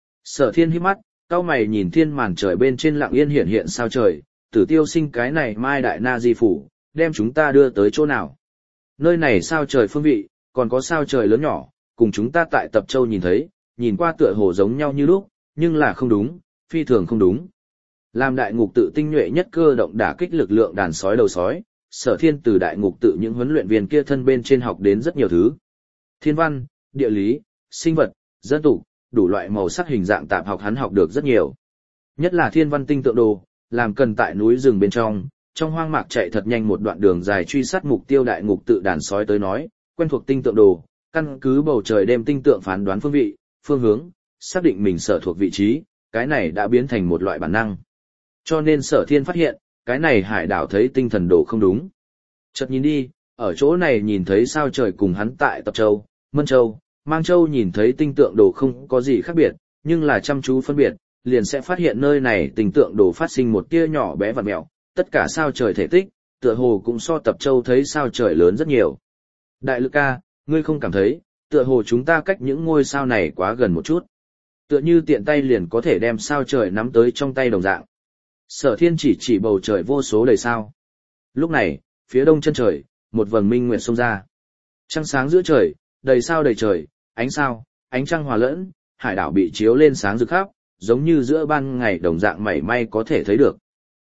Sở Thiên híp mắt, cau mày nhìn thiên màn trời bên trên lặng yên hiện hiện sao trời, Tử Tiêu Sinh cái này mai đại na di phủ, đem chúng ta đưa tới chỗ nào? Nơi này sao trời phương vị, còn có sao trời lớn nhỏ, cùng chúng ta tại Tập Châu nhìn thấy, nhìn qua tựa hồ giống nhau như lúc, nhưng là không đúng, phi thường không đúng. Làm đại ngục tự tinh nhuệ nhất cơ động đả kích lực lượng đàn sói đầu sói, Sở Thiên từ đại ngục tự những huấn luyện viên kia thân bên trên học đến rất nhiều thứ. Thiên văn, địa lý, sinh vật, dân tục, đủ loại màu sắc hình dạng tạp học hắn học được rất nhiều. Nhất là thiên văn tinh tượng đồ, làm cần tại núi rừng bên trong hoang mạc chạy thật nhanh một đoạn đường dài truy sát mục tiêu đại ngục tự đàn sói tới nói, quen thuộc tinh tượng đồ, căn cứ bầu trời đêm tinh tượng phán đoán phương vị, phương hướng, xác định mình sở thuộc vị trí, cái này đã biến thành một loại bản năng. Cho nên Sở Thiên phát hiện, cái này hải đảo thấy tinh thần đồ không đúng. Chợt nhìn đi, ở chỗ này nhìn thấy sao trời cùng hắn tại Tập Châu, Mân Châu, Mang Châu nhìn thấy tinh tượng đồ không có gì khác biệt, nhưng là chăm chú phân biệt, liền sẽ phát hiện nơi này tinh tượng đồ phát sinh một tia nhỏ bé vặn mèo, tất cả sao trời thể tích, tựa hồ cũng so Tập Châu thấy sao trời lớn rất nhiều. Đại lực ca, ngươi không cảm thấy, tựa hồ chúng ta cách những ngôi sao này quá gần một chút. Tựa như tiện tay liền có thể đem sao trời nắm tới trong tay đồng dạng. Sở Thiên chỉ bầu trời vô số đầy sao. Lúc này, phía đông chân trời, một vầng minh nguyệt xông ra. Trăng sáng giữa trời, đầy sao đầy trời, ánh sao, ánh trăng hòa lẫn, hải đảo bị chiếu lên sáng rực khắp, giống như giữa ban ngày đồng dạng mảy may có thể thấy được.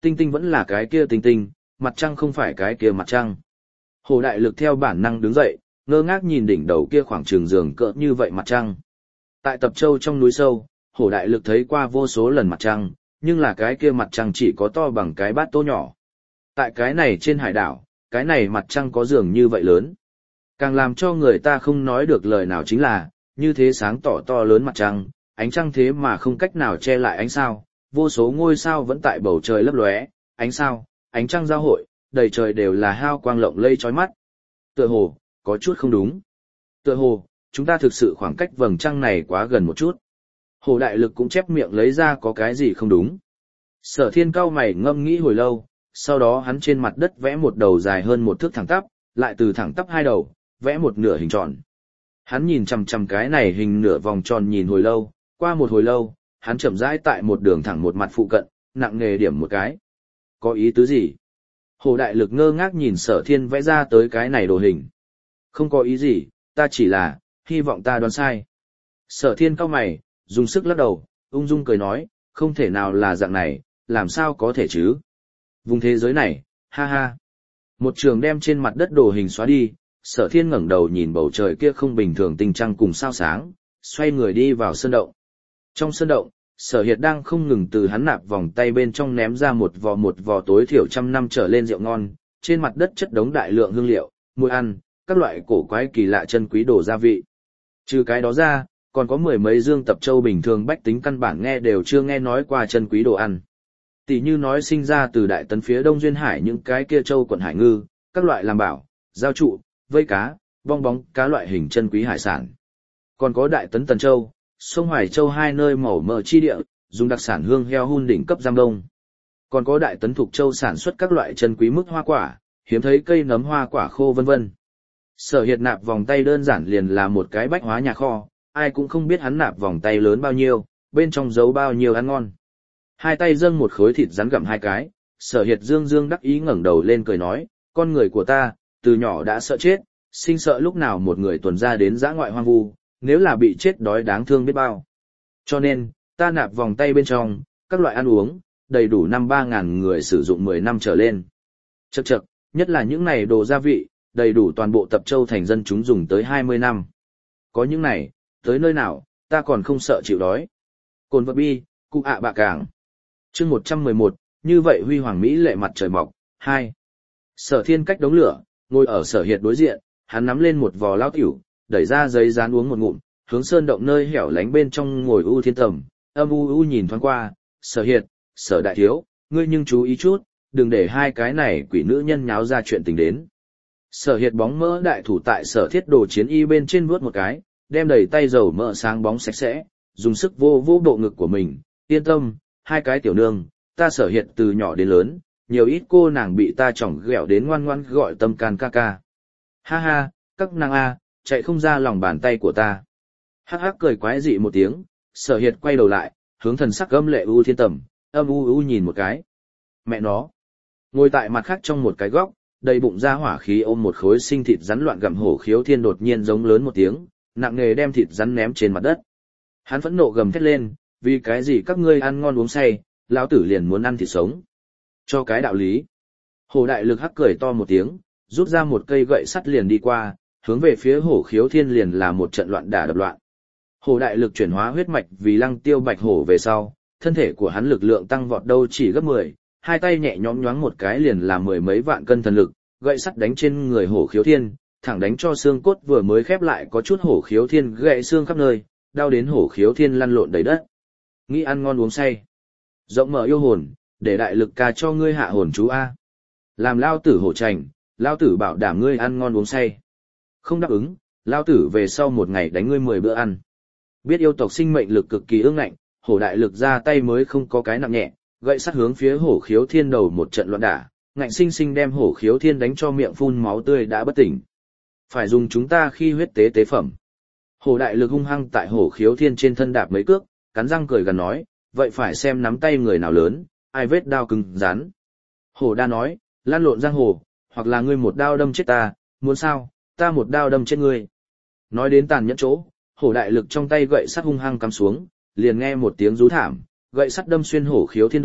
Tinh tinh vẫn là cái kia tinh tinh, mặt trăng không phải cái kia mặt trăng. Hồ Đại Lực theo bản năng đứng dậy, ngơ ngác nhìn đỉnh đầu kia khoảng trường giường cỡ như vậy mặt trăng. Tại Tập Châu trong núi sâu, Hồ Đại Lực thấy qua vô số lần mặt trăng, nhưng là cái kia mặt trăng chỉ có to bằng cái bát tô nhỏ. Tại cái này trên hải đảo, cái này mặt trăng có giường như vậy lớn. Càng làm cho người ta không nói được lời nào chính là, như thế sáng tỏ to lớn mặt trăng, ánh trăng thế mà không cách nào che lại ánh sao, vô số ngôi sao vẫn tại bầu trời lấp lóe, ánh sao, ánh trăng giao hội, đầy trời đều là hao quang lộng lây chói mắt. Tựa hồ, có chút không đúng. Tựa hồ, chúng ta thực sự khoảng cách vầng trăng này quá gần một chút. Hồ Đại Lực cũng chép miệng lấy ra có cái gì không đúng. Sở Thiên cau mày ngâm nghĩ hồi lâu, sau đó hắn trên mặt đất vẽ một đầu dài hơn một thước thẳng tắp, lại từ thẳng tắp hai đầu, vẽ một nửa hình tròn. Hắn nhìn chằm chằm cái này hình nửa vòng tròn nhìn hồi lâu, qua một hồi lâu, hắn chậm rãi tại một đường thẳng một mặt phụ cận, nặng nề điểm một cái. Có ý tứ gì? Hồ Đại Lực ngơ ngác nhìn Sở Thiên vẽ ra tới cái này đồ hình. Không có ý gì, ta chỉ là, hy vọng ta đoán sai. Sở Thiên cau mày, dùng sức lắc đầu, ung dung cười nói, không thể nào là dạng này, làm sao có thể chứ? Vùng thế giới này, ha ha. Một trường đem trên mặt đất đồ hình xóa đi, Sở Thiên ngẩng đầu nhìn bầu trời kia không bình thường tinh trăng cùng sao sáng, xoay người đi vào sơn động. Trong sơn động, Sở Hiệt đang không ngừng từ hắn nạp vòng tay bên trong ném ra một vò tối thiểu 100 năm trở lên rượu ngon, trên mặt đất chất đống đại lượng hương liệu, mùi ăn, các loại cổ quái kỳ lạ chân quý đồ gia vị. Trừ cái đó ra, còn có mười mấy dương Tập Châu bình thường bách tính căn bản nghe đều chưa nghe nói qua chân quý đồ ăn. Tỷ như nói sinh ra từ Đại Tấn phía Đông Duyên Hải những cái kia châu quận hải ngư, các loại làm bảo, giao trụ, vây cá, bong bóng cá loại hình chân quý hải sản. Còn có Đại Tấn Tần Châu, sông Hoài Châu hai nơi màu mỡ chi địa, dùng đặc sản hương heo hun đỉnh cấp giam đông. Còn có Đại Tấn Thục Châu sản xuất các loại chân quý mức hoa quả, hiếm thấy cây nấm hoa quả khô vân vân. Sở Hiệt nạp vòng tay đơn giản liền là một cái bách hóa nhà kho, ai cũng không biết hắn nạp vòng tay lớn bao nhiêu, bên trong giấu bao nhiêu ăn ngon. Hai tay dâng một khối thịt rắn gặm hai cái, Sở Hiệt dương dương đắc ý ngẩng đầu lên cười nói, con người của ta, từ nhỏ đã sợ chết, sinh sợ lúc nào một người tuần ra đến dã ngoại hoang vu, nếu là bị chết đói đáng thương biết bao. Cho nên, ta nạp vòng tay bên trong, các loại ăn uống, đầy đủ 5-3 ngàn người sử dụng 10 năm trở lên. Chậc chậc, nhất là những này đồ gia vị, đầy đủ toàn bộ Tập Châu thành dân chúng dùng tới 20 năm. Có những này, tới nơi nào, ta còn không sợ chịu đói. Cồn vật bi, cụ ạ bạ cảng. Chương 111, như vậy huy hoàng mỹ lệ mặt trời mọc, 2. Sở Thiên cách đống lửa, ngồi ở Sở Hiệt đối diện, hắn nắm lên một vò lao tiểu, đẩy ra giấy dán uống một ngụm, hướng sơn động nơi hẻo lánh bên trong ngồi U Thiên Tầm, âm u nhìn thoáng qua, Sở Hiệt, Sở đại thiếu, ngươi nhưng chú ý chút, đừng để hai cái này quỷ nữ nhân nháo ra chuyện tình đến. Sở Hiệt bóng mỡ đại thủ tại Sở Thiết đồ chiến y bên trên vuốt một cái, đem đầy tay dầu mỡ sáng bóng sạch sẽ, dùng sức vô vô bộ ngực của mình, yên tâm, hai cái tiểu nương, ta Sở Hiệt từ nhỏ đến lớn, nhiều ít cô nàng bị ta chỏng ghẹo đến ngoan ngoãn gọi tâm can ca ca. Ha ha, các nàng a, chạy không ra lòng bàn tay của ta. Hắc hắc cười quái dị một tiếng, Sở Hiệt quay đầu lại, hướng thần sắc gâm lệ U Thiên Tầm, âm u nhìn một cái. Mẹ nó, ngồi tại mặt khác trong một cái góc, đầy bụng ra hỏa khí ôm một khối sinh thịt rắn loạn gặm hổ khiếu thiên đột nhiên giống lớn một tiếng, nặng nề đem thịt rắn ném trên mặt đất. Hắn phẫn nộ gầm thét lên, vì cái gì các ngươi ăn ngon uống say, lão tử liền muốn ăn thịt sống. Cho cái đạo lý. Hồ Đại Lực hắc cười to một tiếng, rút ra một cây gậy sắt liền đi qua, hướng về phía hổ khiếu thiên liền là một trận loạn đả đập loạn. Hồ Đại Lực chuyển hóa huyết mạch vì Lăng Tiêu Bạch Hổ về sau, thân thể của hắn lực lượng tăng vọt đâu chỉ gấp 10, hai tay nhẹ nhõm nhoáng một cái liền là 10 mấy vạn cân thần lực, gậy sắt đánh trên người hổ khiếu thiên, thẳng đánh cho xương cốt vừa mới khép lại có chút hổ khiếu thiên gãy xương khắp nơi, đau đến hổ khiếu thiên lăn lộn đầy đất. Nghĩ ăn ngon uống say. Rộng mở yêu hồn, để Đại Lực ca cho ngươi hạ hồn chú a. Làm lao tử hổ trành, lao tử bảo đảm ngươi ăn ngon uống say. Không đáp ứng, lao tử về sau một ngày đánh ngươi 10 bữa ăn. Biết yêu tộc sinh mệnh lực cực kỳ ương ngạnh, hổ Đại Lực ra tay mới không có cái nặng nhẹ, gậy sắt hướng phía hổ khiếu thiên đầu một trận loạn đả, ngạnh sinh sinh đem hổ khiếu thiên đánh cho miệng phun máu tươi đã bất tỉnh. Phải dùng chúng ta khi huyết tế tế phẩm. Hổ Đại Lực hung hăng tại hổ khiếu thiên trên thân đạp mấy cước, cắn răng cười gần nói, vậy phải xem nắm tay người nào lớn, ai vết đao cứng rắn. Hổ đa nói, lan lộn giang hồ, hoặc là ngươi một đao đâm chết ta, muốn sao, ta một đao đâm chết ngươi. Nói đến tàn nhẫn chỗ, hổ Đại Lực trong tay gậy sắt hung hăng cắm xuống, liền nghe một tiếng rú thảm, gậy sắt đâm xuyên hổ khiếu thiên đùi,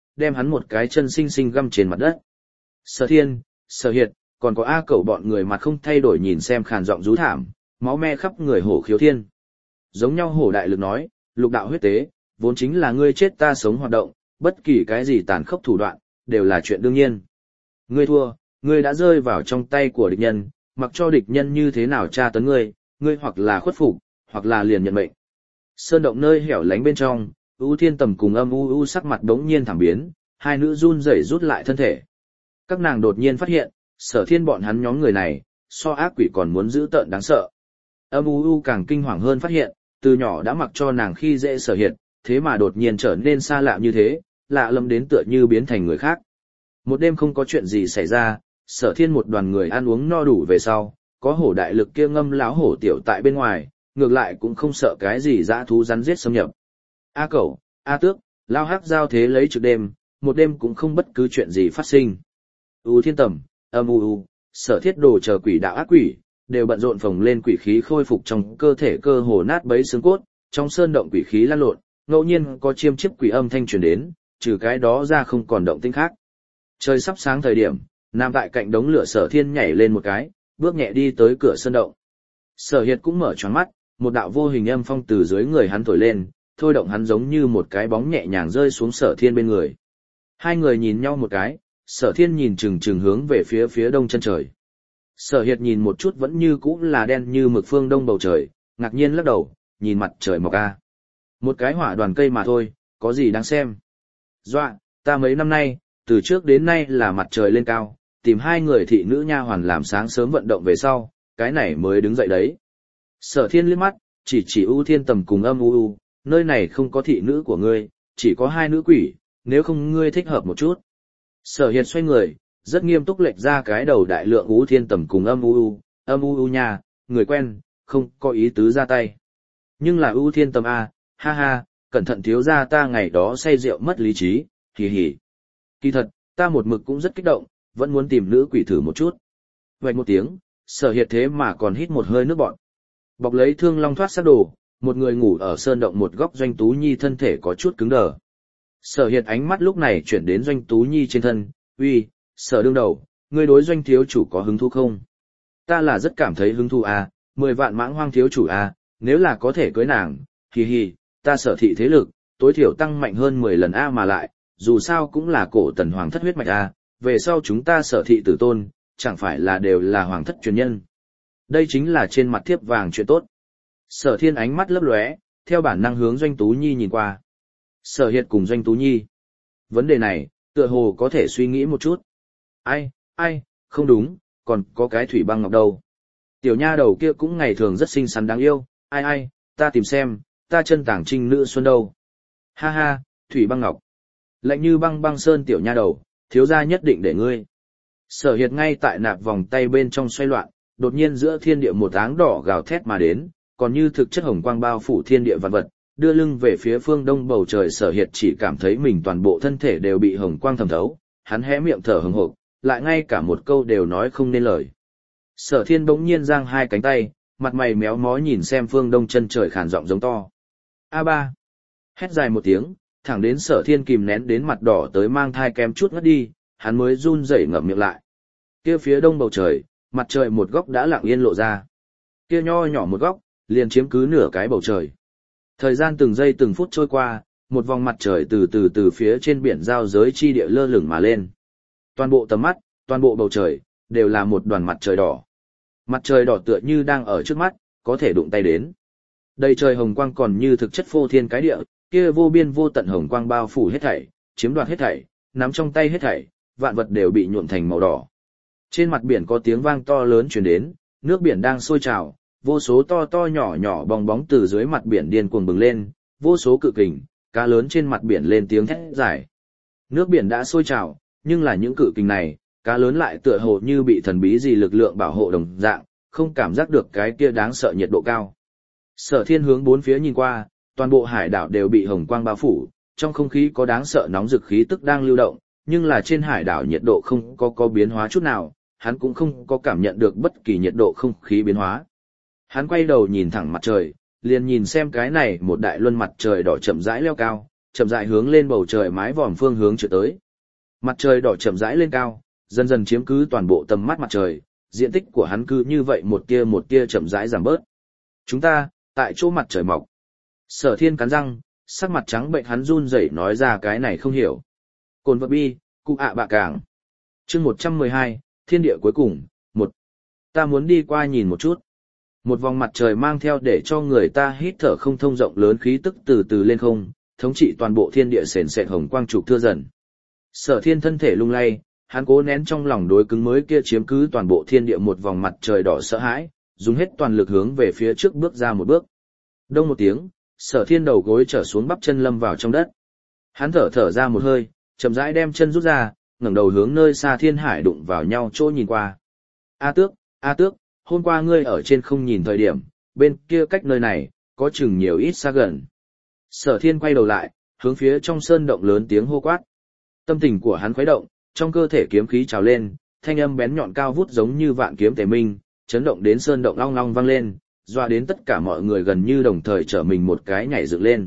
đem hắn một cái chân xinh xinh găm trên mặt đất. Sở Thiên, Sở Hiệt, còn có A Cẩu bọn người mặt không thay đổi nhìn xem khàn giọng rú thảm, máu me khắp người Hổ Khiếu Thiên. Giống nhau Hổ Đại Lực nói, lục đạo huyết tế, vốn chính là ngươi chết ta sống hoạt động, bất kỳ cái gì tàn khốc thủ đoạn, đều là chuyện đương nhiên. Ngươi thua, ngươi đã rơi vào trong tay của địch nhân, mặc cho địch nhân như thế nào tra tấn ngươi, ngươi hoặc là khuất phục, hoặc là liền nhận mệnh. Sơn động nơi hẻo lánh bên trong, U Thiên Tầm cùng Âm U U sắc mặt đống nhiên thảm biến, hai nữ run rẩy rút lại thân thể. Các nàng đột nhiên phát hiện, Sở Thiên bọn hắn nhóm người này, so ác quỷ còn muốn dữ tợn đáng sợ. Âm U U càng kinh hoàng hơn phát hiện, từ nhỏ đã mặc cho nàng khi dễ Sở Hiệt, thế mà đột nhiên trở nên xa lạ như thế, lạ lẫm đến tựa như biến thành người khác. Một đêm không có chuyện gì xảy ra, Sở Thiên một đoàn người ăn uống no đủ về sau, có Hổ Đại Lực kia ngâm láo hổ tiểu tại bên ngoài, ngược lại cũng không sợ cái gì dã thú rắn giết xâm nhập. A Cẩu, A Tước, lao hắc giao thế lấy trực đêm, một đêm cũng không bất cứ chuyện gì phát sinh. U Thiên Tầm, Âm U U, Sở Thiết Đồ chờ quỷ đạo ác quỷ, đều bận rộn phồng lên quỷ khí khôi phục trong cơ thể cơ hồ nát bấy xương cốt, trong sơn động quỷ khí lan lộn, ngẫu nhiên có chiêm chiếp quỷ âm thanh truyền đến, trừ cái đó ra không còn động tĩnh khác. Trời sắp sáng thời điểm, nằm tại cạnh đống lửa Sở Thiên nhảy lên một cái, bước nhẹ đi tới cửa sơn động. Sở Hiệt cũng mở choáng mắt, một đạo vô hình âm phong từ dưới người hắn thổi lên, thôi động hắn giống như một cái bóng nhẹ nhàng rơi xuống Sở Thiên bên người. Hai người nhìn nhau một cái, Sở Thiên nhìn chừng chừng hướng về phía đông chân trời. Sở Hiệt nhìn một chút vẫn như cũ là đen như mực phương đông bầu trời, ngạc nhiên lắc đầu, nhìn mặt trời mọc a. Một cái hỏa đoàn cây mà thôi, có gì đáng xem. Dọa, ta mấy năm nay, từ trước đến nay là mặt trời lên cao, tìm hai người thị nữ nha hoàn làm sáng sớm vận động về sau, cái này mới đứng dậy đấy. Sở Thiên liếc mắt, chỉ U Thiên Tầm cùng Âm U U, nơi này không có thị nữ của ngươi, chỉ có hai nữ quỷ, nếu không ngươi thích hợp một chút. Sở Hiệt xoay người, rất nghiêm túc lệch ra cái đầu đại lượng U Thiên Tầm cùng Âm U U nha, người quen, không có ý tứ ra tay. Nhưng là U Thiên Tầm a, ha ha, cẩn thận thiếu gia ta ngày đó say rượu mất lý trí, hì hì. Kỳ thật, ta một mực cũng rất kích động, vẫn muốn tìm nữ quỷ thử một chút. Vạch một tiếng, Sở Hiệt thế mà còn hít một hơi nước bọt. Bọc lấy Thương Long thoát xác đồ, một người ngủ ở sơn động một góc Doanh Tú Nhi thân thể có chút cứng đờ. Sở Hiệt ánh mắt lúc này chuyển đến Doanh Tú Nhi trên thân, uy, Sở đương đầu, ngươi đối Doanh thiếu chủ có hứng thú không? Ta là rất cảm thấy hứng thú à, 10 vạn mãng hoang thiếu chủ à, nếu là có thể cưới nàng, hì hì, ta Sở thị thế lực, tối thiểu tăng mạnh hơn 10 lần a mà lại, dù sao cũng là cổ tần hoàng thất huyết mạch a, về sau chúng ta Sở thị tử tôn, chẳng phải là đều là hoàng thất truyền nhân. Đây chính là trên mặt thiếp vàng chuyện tốt. Sở Thiên ánh mắt lấp lóe, theo bản năng hướng Doanh Tú Nhi nhìn qua. Sở Hiệt cùng Doanh Tú Nhi. Vấn đề này, tựa hồ có thể suy nghĩ một chút. Ai, không đúng, còn có cái Thủy Băng Ngọc đâu. Tiểu nha đầu kia cũng ngày thường rất xinh xắn đáng yêu, ai, ta tìm xem, ta chân tảng trinh nữ xuân đâu. Ha ha, Thủy Băng Ngọc. Lạnh như băng băng sơn tiểu nha đầu, thiếu gia nhất định để ngươi. Sở Hiệt ngay tại nạp vòng tay bên trong xoay loạn, đột nhiên giữa thiên địa một áng đỏ gào thét mà đến, còn như thực chất hồng quang bao phủ thiên địa vạn vật, đưa lưng về phía phương đông bầu trời. Sở Hiệt chỉ cảm thấy mình toàn bộ thân thể đều bị hồng quang thẩm thấu, hắn hé miệng thở hừng hực, lại ngay cả một câu đều nói không nên lời. Sở Thiên bỗng nhiên giang hai cánh tay, mặt mày méo mó nhìn xem phương đông chân trời khàn giọng giống to. A3. Hét dài một tiếng, thẳng đến Sở Thiên kìm nén đến mặt đỏ tới mang thai kém chút ngất đi, hắn mới run rẩy ngậm miệng lại. Kia phía đông bầu trời, mặt trời một góc đã lặng yên lộ ra. Kia nho nhỏ một góc, liền chiếm cứ nửa cái bầu trời. Thời gian từng giây từng phút trôi qua, một vòng mặt trời từ phía trên biển giao giới chi địa lơ lửng mà lên. Toàn bộ tầm mắt, toàn bộ bầu trời, đều là một đoàn mặt trời đỏ. Mặt trời đỏ tựa như đang ở trước mắt, có thể đụng tay đến. Đầy trời hồng quang còn như thực chất phô thiên cái địa, kia vô biên vô tận hồng quang bao phủ hết thảy, chiếm đoạt hết thảy, nắm trong tay hết thảy, vạn vật đều bị nhuộm thành màu đỏ. Trên mặt biển có tiếng vang to lớn truyền đến, nước biển đang sôi trào, vô số to to nhỏ nhỏ bong bóng từ dưới mặt biển điên cuồng bừng lên, vô số cự kình, cá lớn trên mặt biển lên tiếng thét giải. Nước biển đã sôi trào, nhưng là những cự kình này, cá lớn lại tựa hồ như bị thần bí gì lực lượng bảo hộ đồng dạng, không cảm giác được cái kia đáng sợ nhiệt độ cao. Sở Thiên hướng bốn phía nhìn qua, toàn bộ hải đảo đều bị hồng quang bao phủ, trong không khí có đáng sợ nóng rực khí tức đang lưu động, nhưng là trên hải đảo nhiệt độ không có biến hóa chút nào, hắn cũng không có cảm nhận được bất kỳ nhiệt độ không khí biến hóa. Hắn quay đầu nhìn thẳng mặt trời, liền nhìn xem cái này một đại luân mặt trời đỏ chậm rãi leo cao, chậm rãi hướng lên bầu trời mái vòm phương hướng trượt tới. Mặt trời đỏ chậm rãi lên cao, dần dần chiếm cứ toàn bộ tầm mắt mặt trời, diện tích của hắn cứ như vậy một tia chậm rãi giảm bớt. Chúng ta, tại chỗ mặt trời mọc. Sở Thiên cắn răng, sắc mặt trắng bệnh hắn run rẩy nói ra cái này không hiểu. Cồn vật bi, cụ ạ bạ cảng. Chương 112, thiên địa cuối cùng, 1. Ta muốn đi qua nhìn một chút. Một vòng mặt trời mang theo để cho người ta hít thở không thông rộng lớn khí tức từ từ lên không, thống trị toàn bộ thiên địa sền sệt hồng quang trục thưa dần. Sở Thiên thân thể lung lay, hắn cố nén trong lòng đối cứng mới kia chiếm cứ toàn bộ thiên địa một vòng mặt trời đỏ sợ hãi, dùng hết toàn lực hướng về phía trước bước ra một bước. Đông một tiếng, Sở Thiên đầu gối trở xuống bắp chân lâm vào trong đất. Hắn thở ra một hơi, chậm rãi đem chân rút ra, ngẩng đầu hướng nơi xa thiên hải đụng vào nhau chỗ nhìn qua. A Tước, hôm qua ngươi ở trên không nhìn thời điểm, bên kia cách nơi này, có chừng nhiều ít xa gần. Sở Thiên quay đầu lại, hướng phía trong sơn động lớn tiếng hô quát. Tâm tình của hắn khuấy động, trong cơ thể kiếm khí trào lên, thanh âm bén nhọn cao vút giống như vạn kiếm tề minh, chấn động đến sơn động long long vang lên, doa đến tất cả mọi người gần như đồng thời trở mình một cái nhảy dựng lên.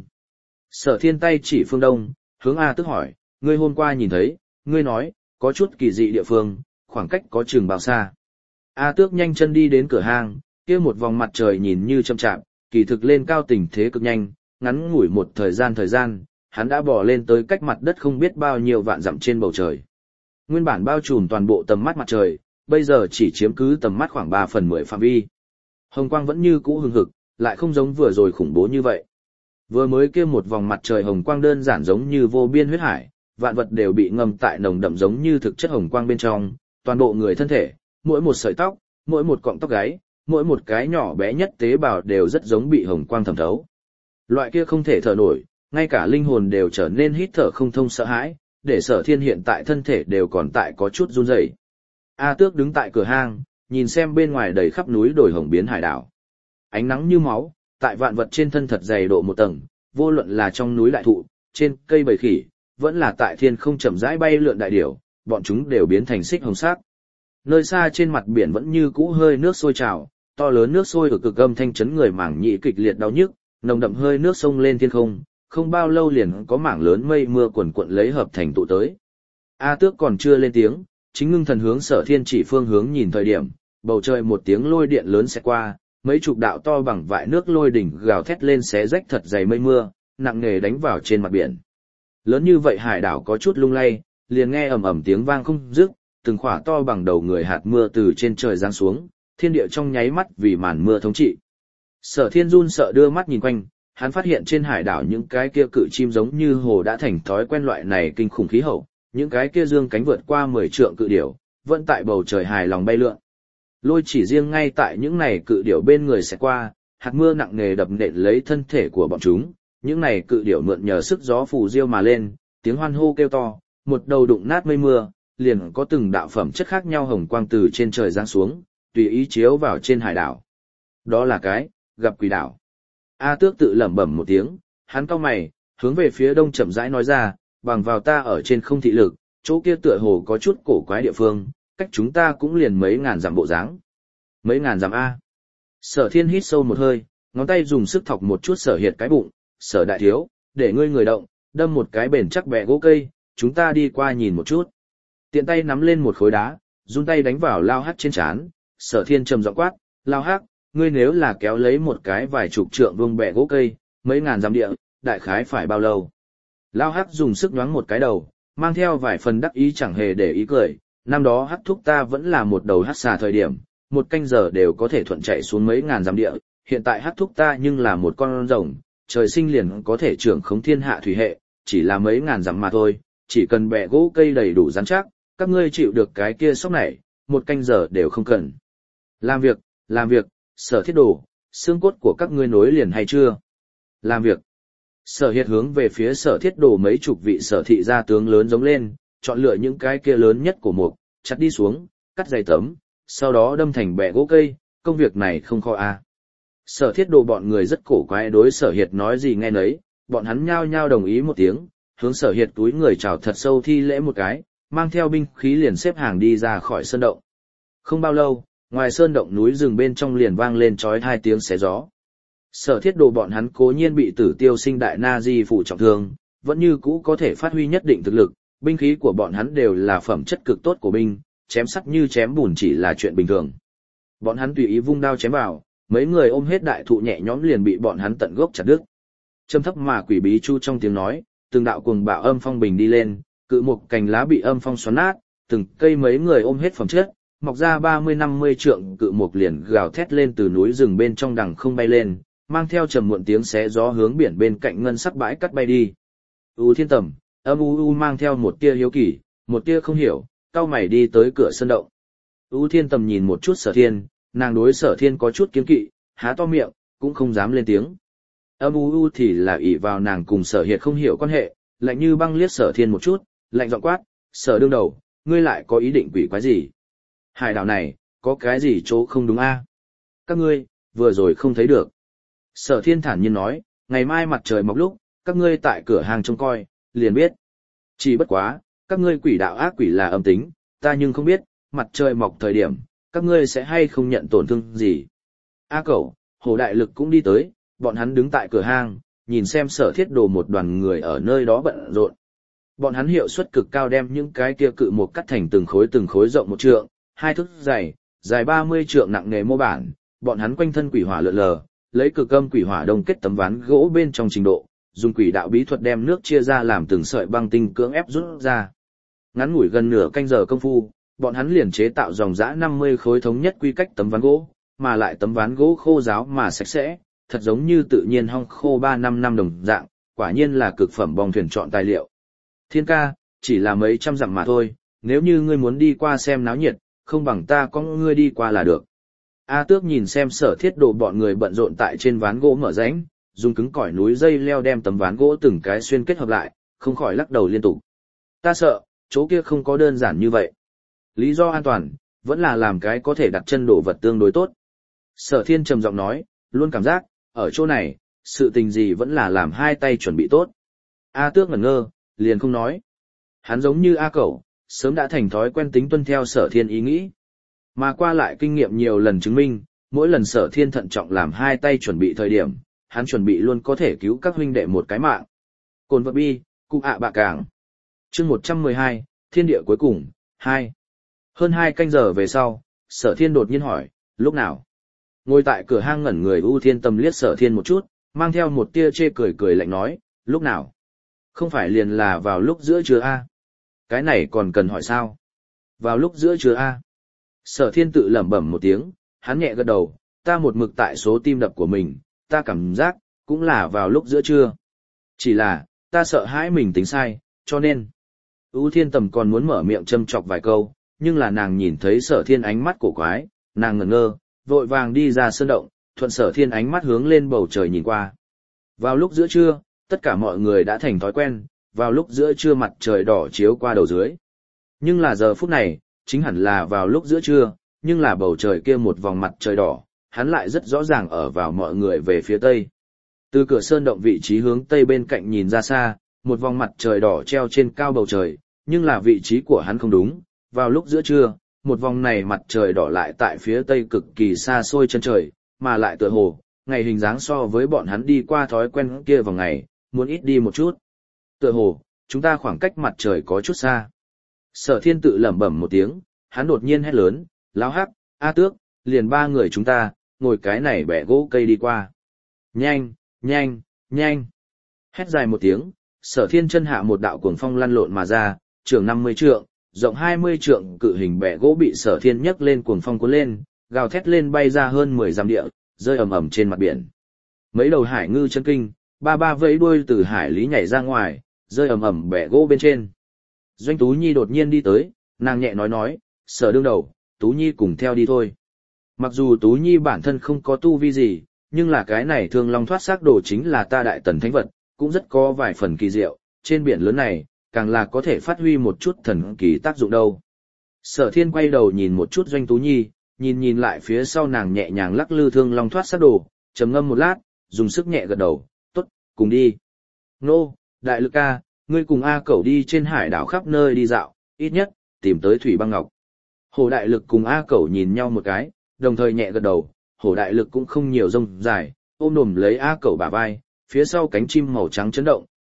Sở Thiên tay chỉ phương đông, hướng A Tước hỏi, ngươi hôm qua nhìn thấy, ngươi nói, có chút kỳ dị địa phương, khoảng cách có chừng bao xa. A Tước nhanh chân đi đến cửa hang, kia một vòng mặt trời nhìn như chậm chạp, kỳ thực lên cao tình thế cực nhanh, ngắn ngủi một thời gian, hắn đã bò lên tới cách mặt đất không biết bao nhiêu vạn dặm trên bầu trời. Nguyên bản bao trùm toàn bộ tầm mắt mặt trời, bây giờ chỉ chiếm cứ tầm mắt khoảng 3/10 phạm vi. Hồng quang vẫn như cũ hừng hực, lại không giống vừa rồi khủng bố như vậy. Vừa mới kia một vòng mặt trời hồng quang đơn giản giống như vô biên huyết hải, vạn vật đều bị ngâm tại nồng đậm giống như thực chất hồng quang bên trong, toàn bộ người thân thể, mỗi một sợi tóc, mỗi một cọng tóc gáy, mỗi một cái nhỏ bé nhất tế bào đều rất giống bị hồng quang thẩm thấu. Loại kia không thể thở nổi, ngay cả linh hồn đều trở nên hít thở không thông sợ hãi, để Sở Thiên hiện tại thân thể đều còn tại có chút run rẩy. A Tước đứng tại cửa hang, nhìn xem bên ngoài đầy khắp núi đồi hồng biến hải đảo. Ánh nắng như máu, tại vạn vật trên thân thật dày độ một tầng, vô luận là trong núi đại thụ, trên cây bầy khỉ, vẫn là tại thiên không chậm rãi bay lượn đại điểu, bọn chúng đều biến thành xích hồng sắc. Nơi xa trên mặt biển vẫn như cũ hơi nước sôi trào, to lớn nước sôi ở cực âm thanh chấn người mảng nhĩ kịch liệt đau nhức, nồng đậm hơi nước sông lên thiên không, không bao lâu liền có mảng lớn mây mưa quần quận lấy hợp thành tụ tới. A Tước còn chưa lên tiếng, chính ngưng thần hướng Sở Thiên chỉ phương hướng nhìn thời điểm, bầu trời một tiếng lôi điện lớn sẽ qua, mấy chục đạo to bằng vại nước lôi đỉnh gào thét lên xé rách thật dày mây mưa, nặng nề đánh vào trên mặt biển. Lớn như vậy hải đảo có chút lung lay, liền nghe ầm ầm tiếng vang không dứt, từng khỏa to bằng đầu người hạt mưa từ trên trời giáng xuống, thiên địa trong nháy mắt vì màn mưa thống trị. Sở Thiên run sợ đưa mắt nhìn quanh, hắn phát hiện trên hải đảo những cái kia cự chim giống như hồ đã thành thói quen loại này kinh khủng khí hậu, những cái kia dương cánh vượt qua 10 trượng cự điểu, vẫn tại bầu trời hài lòng bay lượn. Lôi chỉ riêng ngay tại những này cự điểu bên người sẽ qua, hạt mưa nặng nề đập nện lấy thân thể của bọn chúng, những này cự điểu mượn nhờ sức gió phù diêu mà lên, tiếng hoan hô kêu to, một đầu đụng nát mây mưa, liền có từng đạo phẩm chất khác nhau hồng quang từ trên trời giáng xuống, tùy ý chiếu vào trên hải đảo. Đó là cái gặp quỷ đảo. A Tước tự lẩm bẩm một tiếng, hắn cau mày, hướng về phía đông chậm rãi nói ra, bằng vào ta ở trên không thị lực, chỗ kia tựa hồ có chút cổ quái địa phương, cách chúng ta cũng liền mấy ngàn dặm bộ dáng. Mấy ngàn dặm A. Sở Thiên hít sâu một hơi, ngón tay dùng sức thọc một chút Sở Hiệt cái bụng, Sở đại thiếu, để ngươi người động, đâm một cái bền chắc bẹ gỗ cây, chúng ta đi qua nhìn một chút. Tiện tay nắm lên một khối đá, run tay đánh vào Lao Hắc trên trán, Sở Thiên trầm giọng quát, Lao Hắc, ngươi nếu là kéo lấy một cái vài chục trượng vuông bẹ gỗ cây, mấy ngàn dặm địa, đại khái phải bao lâu? Lao Hắc dùng sức nhoáng một cái đầu, mang theo vài phần đắc ý chẳng hề để ý cười, năm đó Hắc thúc ta vẫn là một đầu hắc xà thời điểm, một canh giờ đều có thể thuận chạy xuống mấy ngàn dặm địa, hiện tại Hắc thúc ta nhưng là một con rồng, trời sinh liền có thể trưởng khống thiên hạ thủy hệ, chỉ là mấy ngàn dặm mà thôi, chỉ cần bẹ gỗ cây đầy đủ rắn chắc, các ngươi chịu được cái kia sốc này, một canh giờ đều không cần. Làm việc, Sở Thiết Đồ, xương cốt của các ngươi nối liền hay chưa? Làm việc. Sở Hiệt hướng về phía Sở Thiết Đồ mấy chục vị sở thị gia tướng lớn giống lên, chọn lựa những cái kia lớn nhất của mục, chặt đi xuống, cắt dày tấm, sau đó đâm thành bẹ gỗ cây, công việc này không khó a. Sở Thiết Đồ bọn người rất cổ quái đối Sở Hiệt nói gì nghe nấy, bọn hắn nhao nhao đồng ý một tiếng, hướng Sở Hiệt túi người chào thật sâu thi lễ một cái, mang theo binh khí liền xếp hàng đi ra khỏi sơn động. Không bao lâu, ngoài sơn động núi rừng bên trong liền vang lên chói hai tiếng xé gió. Sở Thiết Đồ bọn hắn cố nhiên bị Tử Tiêu Sinh đại na di phụ trọng thương, vẫn như cũ có thể phát huy nhất định thực lực, binh khí của bọn hắn đều là phẩm chất cực tốt của binh, chém sắt như chém bùn chỉ là chuyện bình thường. Bọn hắn tùy ý vung đao chém vào, mấy người ôm hết đại thụ nhẹ nhõm liền bị bọn hắn tận gốc chặt đứt. Trầm thấp mà quỷ bí chu trong tiếng nói, từng đạo cuồng bạo âm phong bình đi lên, cự mục cành lá bị âm phong xoắn nát, từng cây mấy người ôm hết phẩm chất, mọc ra 30-50 trượng cự mục liền gào thét lên từ núi rừng bên trong đằng không bay lên, mang theo trầm muộn tiếng xé gió hướng biển bên cạnh ngân sắc bãi cắt bay đi. U Thiên Tầm, âm u mang theo một tia hiếu kỳ, một tia không hiểu, cau mày đi tới cửa sân động. U Thiên Tầm nhìn một chút Sở Thiên, nàng đối Sở Thiên có chút kiêng kỵ, há to miệng, cũng không dám lên tiếng. Âm u thì là ỷ vào nàng cùng Sở Hiệt không hiểu quan hệ, lạnh như băng liếc Sở Thiên một chút, lạnh giọng quát, Sở đương đầu, ngươi lại có ý định quỷ quái gì? Hải đảo này, có cái gì chỗ không đúng a? Các ngươi, vừa rồi không thấy được. Sở Thiên thản nhiên nói, ngày mai mặt trời mọc lúc, các ngươi tại cửa hàng trông coi, liền biết. Chỉ bất quá, các ngươi quỷ đạo ác quỷ là âm tính, ta nhưng không biết, mặt trời mọc thời điểm, các ngươi sẽ hay không nhận tổn thương gì. A Cẩu, Hồ Đại Lực cũng đi tới, bọn hắn đứng tại cửa hàng, nhìn xem Sở Thiết Đồ một đoàn người ở nơi đó bận rộn. Bọn hắn hiệu suất cực cao đem những cái kia cự một cắt thành từng khối rộng 1 trượng, 2 thước dài 30 trượng nặng nghề mô bản, bọn hắn quanh thân quỷ hỏa lượn lờ, lấy cực âm quỷ hỏa đông kết tấm ván gỗ bên trong trình độ, dùng quỷ đạo bí thuật đem nước chia ra làm từng sợi băng tinh cưỡng ép rút ra. Ngắn ngủi gần nửa canh giờ công phu, bọn hắn liền chế tạo dòng dã 50 khối thống nhất quy cách tấm ván gỗ, mà lại tấm ván gỗ khô ráo mà sạch sẽ, thật giống như tự nhiên hong khô 3-5 năm đồng dạng, quả nhiên là cực phẩm bong thuyền chọn tài liệu. Thiên ca, chỉ là mấy trăm dặm mà thôi, nếu như ngươi muốn đi qua xem náo nhiệt, không bằng ta có ngươi đi qua là được. A Tước nhìn xem Sở Thiết Đồ bọn người bận rộn tại trên ván gỗ mở rãnh, dùng cứng cỏi núi dây leo đem tấm ván gỗ từng cái xuyên kết hợp lại, không khỏi lắc đầu liên tục. Ta sợ, chỗ kia không có đơn giản như vậy. Lý do an toàn, vẫn là làm cái có thể đặt chân đồ vật tương đối tốt. Sở Thiên trầm giọng nói, luôn cảm giác, ở chỗ này, sự tình gì vẫn là làm hai tay chuẩn bị tốt. A Tước ngẩn ngơ, liền không nói. Hắn giống như A Cẩu, sớm đã thành thói quen tính tuân theo Sở Thiên ý nghĩ. Mà qua lại kinh nghiệm nhiều lần chứng minh, mỗi lần Sở Thiên thận trọng làm hai tay chuẩn bị thời điểm, hắn chuẩn bị luôn có thể cứu các huynh đệ một cái mạng. Cồn vật bi, cụ ạ bạ cảng. Chương 112, Thiên địa cuối cùng, 2. Hơn 2 canh giờ về sau, Sở Thiên đột nhiên hỏi, lúc nào? Ngồi tại cửa hang ngẩn người U Thiên Tâm liếc Sở Thiên một chút, mang theo một tia chê cười lạnh nói, lúc nào? Không phải liền là vào lúc giữa trưa a? Cái này còn cần hỏi sao? Vào lúc giữa trưa a? Sở Thiên tự lẩm bẩm một tiếng, hắn nhẹ gật đầu, ta một mực tại số tim đập của mình, ta cảm giác, cũng là vào lúc giữa trưa. Chỉ là, ta sợ hãi mình tính sai, cho nên. U Thiên Tầm còn muốn mở miệng châm chọc vài câu, nhưng là nàng nhìn thấy Sở Thiên ánh mắt cổ quái, nàng ngẩn ngơ, vội vàng đi ra sơn động, thuận Sở Thiên ánh mắt hướng lên bầu trời nhìn qua. Vào lúc giữa trưa, tất cả mọi người đã thành thói quen, vào lúc giữa trưa mặt trời đỏ chiếu qua đầu dưới. Nhưng là giờ phút này, chính hẳn là vào lúc giữa trưa, nhưng là bầu trời kia một vòng mặt trời đỏ, hắn lại rất rõ ràng ở vào mọi người về phía tây. Từ cửa sơn động vị trí hướng tây bên cạnh nhìn ra xa, một vòng mặt trời đỏ treo trên cao bầu trời, nhưng là vị trí của hắn không đúng, vào lúc giữa trưa, một vòng này mặt trời đỏ lại tại phía tây cực kỳ xa xôi chân trời, mà lại tựa hồ, ngày hình dáng so với bọn hắn đi qua thói quen kia vào ngày, muốn ít đi một chút. Tựa hồ, chúng ta khoảng cách mặt trời có chút xa. Sở Thiên tự lẩm bẩm một tiếng, hắn đột nhiên hét lớn, Lão Hắc, A Tước, liền 3 người chúng ta, ngồi cái này bẻ gỗ cây đi qua. Nhanh, nhanh, nhanh. Hét dài một tiếng, Sở Thiên chân hạ một đạo cuồng phong lăn lộn mà ra, trường 50 trượng, rộng 20 trượng cự hình bẻ gỗ bị Sở Thiên nhấc lên cuồng phong cuốn lên, gào thét lên bay ra hơn 10 dặm địa, rơi ầm ầm trên mặt biển. Mấy đầu hải ngư chân kinh, ba vẫy đuôi từ hải lý nhảy ra ngoài, rơi ầm ầm bẻ gỗ bên trên. Doanh Tú Nhi đột nhiên đi tới, nàng nhẹ nói, Sở đương đầu, Tú Nhi cùng theo đi thôi. Mặc dù Tú Nhi bản thân không có tu vi gì, nhưng là cái này thương long thoát xác đồ chính là ta đại tần thánh vật, cũng rất có vài phần kỳ diệu, trên biển lớn này, càng là có thể phát huy một chút thần kỳ tác dụng đâu. Sở Thiên quay đầu nhìn một chút Doanh Tú Nhi, nhìn lại phía sau nàng nhẹ nhàng lắc lư thương long thoát xác đồ, trầm ngâm một lát, dùng sức nhẹ gật đầu, tốt, cùng đi. Nô, đại lực ca, ngươi cùng A Cẩu đi trên hải đảo khắp nơi đi dạo, ít nhất, tìm tới Thủy Băng Ngọc. Hồ Đại Lực cùng A Cẩu nhìn nhau một cái, đồng thời nhẹ gật đầu, Hồ Đại Lực cũng không nhiều rông dài, ôm đồm lấy A Cẩu bả vai, phía sau cánh chim màu trắng chấn động,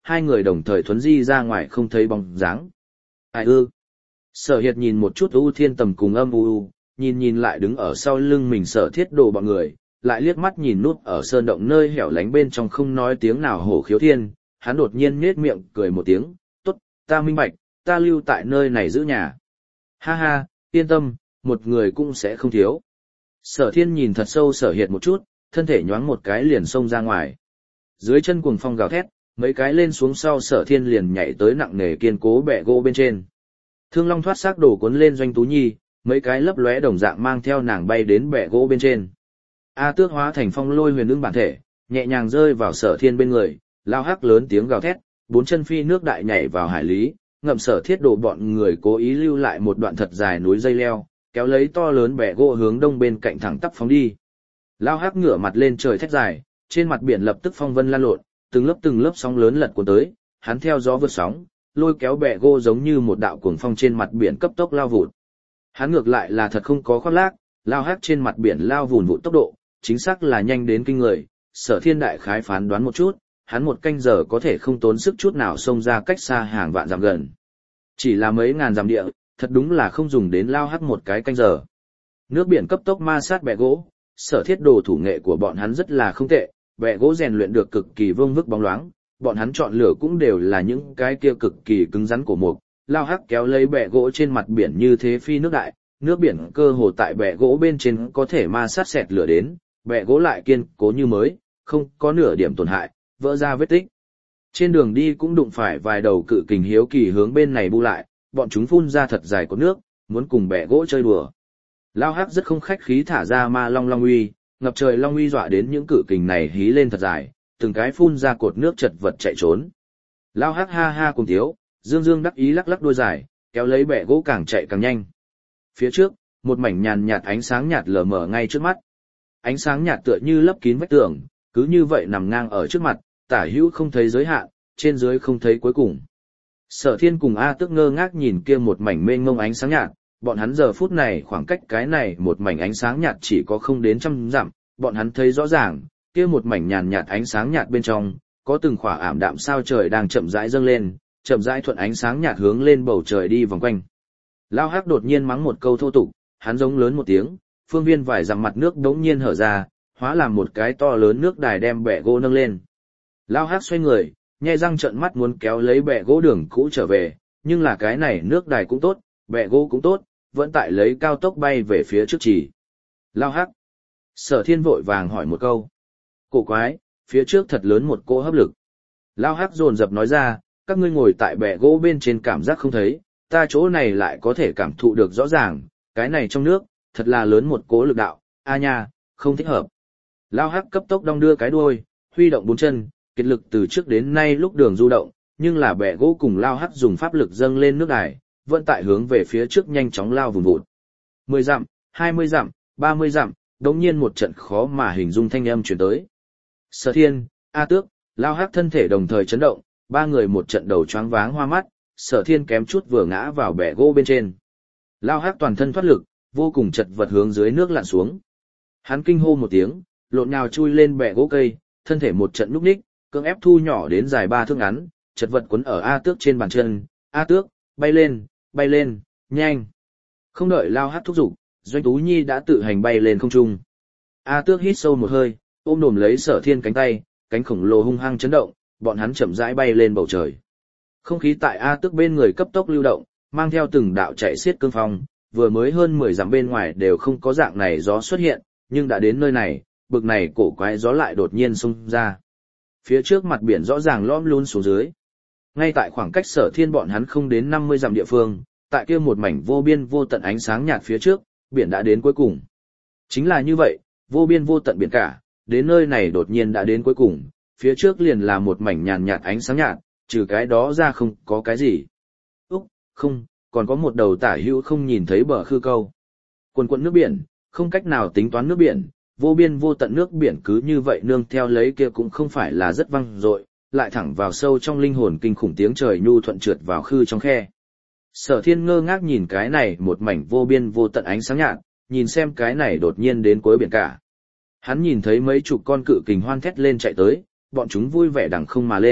hai người đồng thời thuấn di ra ngoài không thấy bóng dáng. Ai ư? Sở Hiệt nhìn một chút U Thiên Tầm cùng Âm U, nhìn lại đứng ở sau lưng mình Sở Thiết Đồ bọn người, lại liếc mắt nhìn nút ở sơn động nơi hẻo lánh bên trong không nói tiếng nào Hổ Khiếu Thiên, hắn đột nhiên nhếch miệng cười một tiếng, tốt, ta minh bạch, ta lưu tại nơi này giữ nhà. Ha ha, yên tâm, một người cũng sẽ không thiếu. Sở Thiên nhìn thật sâu Sở Hiệt một chút, thân thể nhoáng một cái liền xông ra ngoài. Dưới chân cuồng phong gào thét, mấy cái lên xuống sau Sở Thiên liền nhảy tới nặng nề kiên cố bẹ gỗ bên trên. Thương Long thoát xác đổ cuốn lên Doanh Tú Nhi, mấy cái lấp lóe đồng dạng mang theo nàng bay đến bẹ gỗ bên trên. A Tước hóa thành phong lôi huyền ưng bản thể, nhẹ nhàng rơi vào Sở Thiên bên người, lao hắc lớn tiếng gào thét, bốn chân phi nước đại nhảy vào hải lý, ngậm Sở Thiết Đồ bọn người cố ý lưu lại một đoạn thật dài núi dây leo, kéo lấy to lớn bẹ gỗ hướng đông bên cạnh thẳng tắp phóng đi. Lao hắc ngửa mặt lên trời thét dài, trên mặt biển lập tức phong vân lan lộn, từng lớp sóng lớn lật cuốn tới, hắn theo gió vượt sóng, lôi kéo bẹ gỗ giống như một đạo cuồng phong trên mặt biển cấp tốc lao vụt. Hắn ngược lại là thật không có khoác lác, lao hắc trên mặt biển lao vùn vụt tốc độ, chính xác là nhanh đến kinh người. Sở Thiên đại khái phán đoán một chút, hắn một canh giờ có thể không tốn sức chút nào xông ra cách xa hàng vạn dặm gần. Chỉ là mấy ngàn dặm địa, thật đúng là không dùng đến lao hắc một cái canh giờ. Nước biển cấp tốc ma sát bẹ gỗ, Sở Thiết Đồ thủ nghệ của bọn hắn rất là không tệ, bẹ gỗ rèn luyện được cực kỳ vương vức bóng loáng, bọn hắn chọn lựa cũng đều là những cái kia cực kỳ cứng rắn của mục. Lao hắc kéo lấy bẹ gỗ trên mặt biển như thế phi nước đại, nước biển cơ hồ tại bẹ gỗ bên trên có thể ma sát xẹt lửa đến, bẹ gỗ lại kiên cố như mới, không có nửa điểm tổn hại, vỡ ra vết tích. Trên đường đi cũng đụng phải vài đầu cự kình hiếu kỳ hướng bên này bu lại, bọn chúng phun ra thật dài cột nước, muốn cùng bẹ gỗ chơi đùa. Lao hắc rất không khách khí thả ra ma long long uy, ngập trời long uy dọa đến những cự kình này hí lên thật dài, từng cái phun ra cột nước chật vật chạy trốn. Lao hắc ha ha cùng thiếu, dương dương đắc ý lắc lắc đuôi dài, kéo lấy bẹ gỗ càng chạy càng nhanh. Phía trước, một mảnh nhàn nhạt ánh sáng nhạt lờ mờ ngay trước mắt. Ánh sáng nhạt tựa như lấp kín vách tường, cứ như vậy nằm ngang ở trước mặt, tả hữu không thấy giới hạn, trên dưới không thấy cuối cùng. Sở Thiên cùng A Tước ngơ ngác nhìn kia một mảnh mênh mông ánh sáng nhạt, bọn hắn giờ phút này khoảng cách cái này một mảnh ánh sáng nhạt chỉ có không đến trăm dặm, bọn hắn thấy rõ ràng, kia một mảnh nhàn nhạt ánh sáng nhạt bên trong, có từng khỏa ảm đạm sao trời đang chậm rãi dâng lên, chậm rãi thuận ánh sáng nhạt hướng lên bầu trời đi vòng quanh. Lao hắc đột nhiên mắng một câu thô tục, hắn giống lớn một tiếng, phương viên vài dặm mặt nước đống nhiên hở ra, hóa làm một cái to lớn nước đài đem bẹ gỗ nâng lên. Lao hắc xoay người, nhe răng trợn mắt muốn kéo lấy bẹ gỗ đường cũ trở về, nhưng là cái này nước đài cũng tốt, bẹ gỗ cũng tốt, vẫn tại lấy cao tốc bay về phía trước chỉ. Lao hắc. Sở Thiên vội vàng hỏi một câu. Cổ quái, phía trước thật lớn một cỗ hấp lực. Lao hắc dồn dập nói ra, các ngươi ngồi tại bẹ gỗ bên trên cảm giác không thấy, ta chỗ này lại có thể cảm thụ được rõ ràng, cái này trong nước, thật là lớn một cỗ lực đạo, a nha, không thích hợp. Lao hắc cấp tốc đong đưa cái đuôi, huy động bốn chân, kiệt lực từ trước đến nay lúc đường du động, nhưng là bẹ gỗ cùng Lao hắc dùng pháp lực dâng lên nước đài, vẫn tại hướng về phía trước nhanh chóng lao vùn vụt. 10 dặm, 20 dặm, 30 dặm, đống nhiên một trận khó mà hình dung thanh âm truyền tới. Sở Thiên, A Tước, Lao hắc thân thể đồng thời chấn động, ba người một trận đầu choáng váng hoa mắt, Sở Thiên kém chút vừa ngã vào bẹ gỗ bên trên. Lao hắc toàn thân thoát lực, vô cùng chật vật hướng dưới nước lặn xuống. Hắn kinh hô một tiếng, lộn nhào chui lên bẹ gỗ cây, thân thể một trận núp ních, cưỡng ép thu nhỏ đến dài 3 thước ngắn, chật vật quấn ở A Tước trên bàn chân. A Tước, bay lên, nhanh. Không đợi Lao hắc thúc giục, Doanh Tú Nhi đã tự hành bay lên không trung. A Tước hít sâu một hơi, ôm đồm lấy Sở Thiên cánh tay, cánh khổng lồ hung hăng chấn động, bọn hắn chậm rãi bay lên bầu trời. Không khí tại A Tước bên người cấp tốc lưu động, mang theo từng đạo chạy xiết cương phong, vừa mới hơn 10 dặm bên ngoài đều không có dạng này gió xuất hiện, nhưng đã đến nơi này, bực này cổ quái gió lại đột nhiên xông ra. Phía trước mặt biển rõ ràng lõm luôn xuống dưới. Ngay tại khoảng cách Sở Thiên bọn hắn không đến 50 dặm địa phương, tại kia một mảnh vô biên vô tận ánh sáng nhạt phía trước, biển đã đến cuối cùng. Chính là như vậy, vô biên vô tận biển cả, đến nơi này đột nhiên đã đến cuối cùng, phía trước liền là một mảnh nhàn nhạt ánh sáng nhạt, trừ cái đó ra không có cái gì. Không, còn có một đầu tả hữu không nhìn thấy bờ khư câu. Quần quần nước biển, không cách nào tính toán nước biển, vô biên vô tận nước biển cứ như vậy nương theo lấy kia cũng không phải là rất văng dội, lại thẳng vào sâu trong linh hồn kinh khủng tiếng trời nhu thuận trượt vào khư trong khe. Sở Thiên ngơ ngác nhìn cái này một mảnh vô biên vô tận ánh sáng nhạt, nhìn xem cái này đột nhiên đến cuối biển cả. Hắn nhìn thấy mấy chục con cự kình hoan thét lên chạy tới, bọn chúng vui vẻ đằng không mà lên,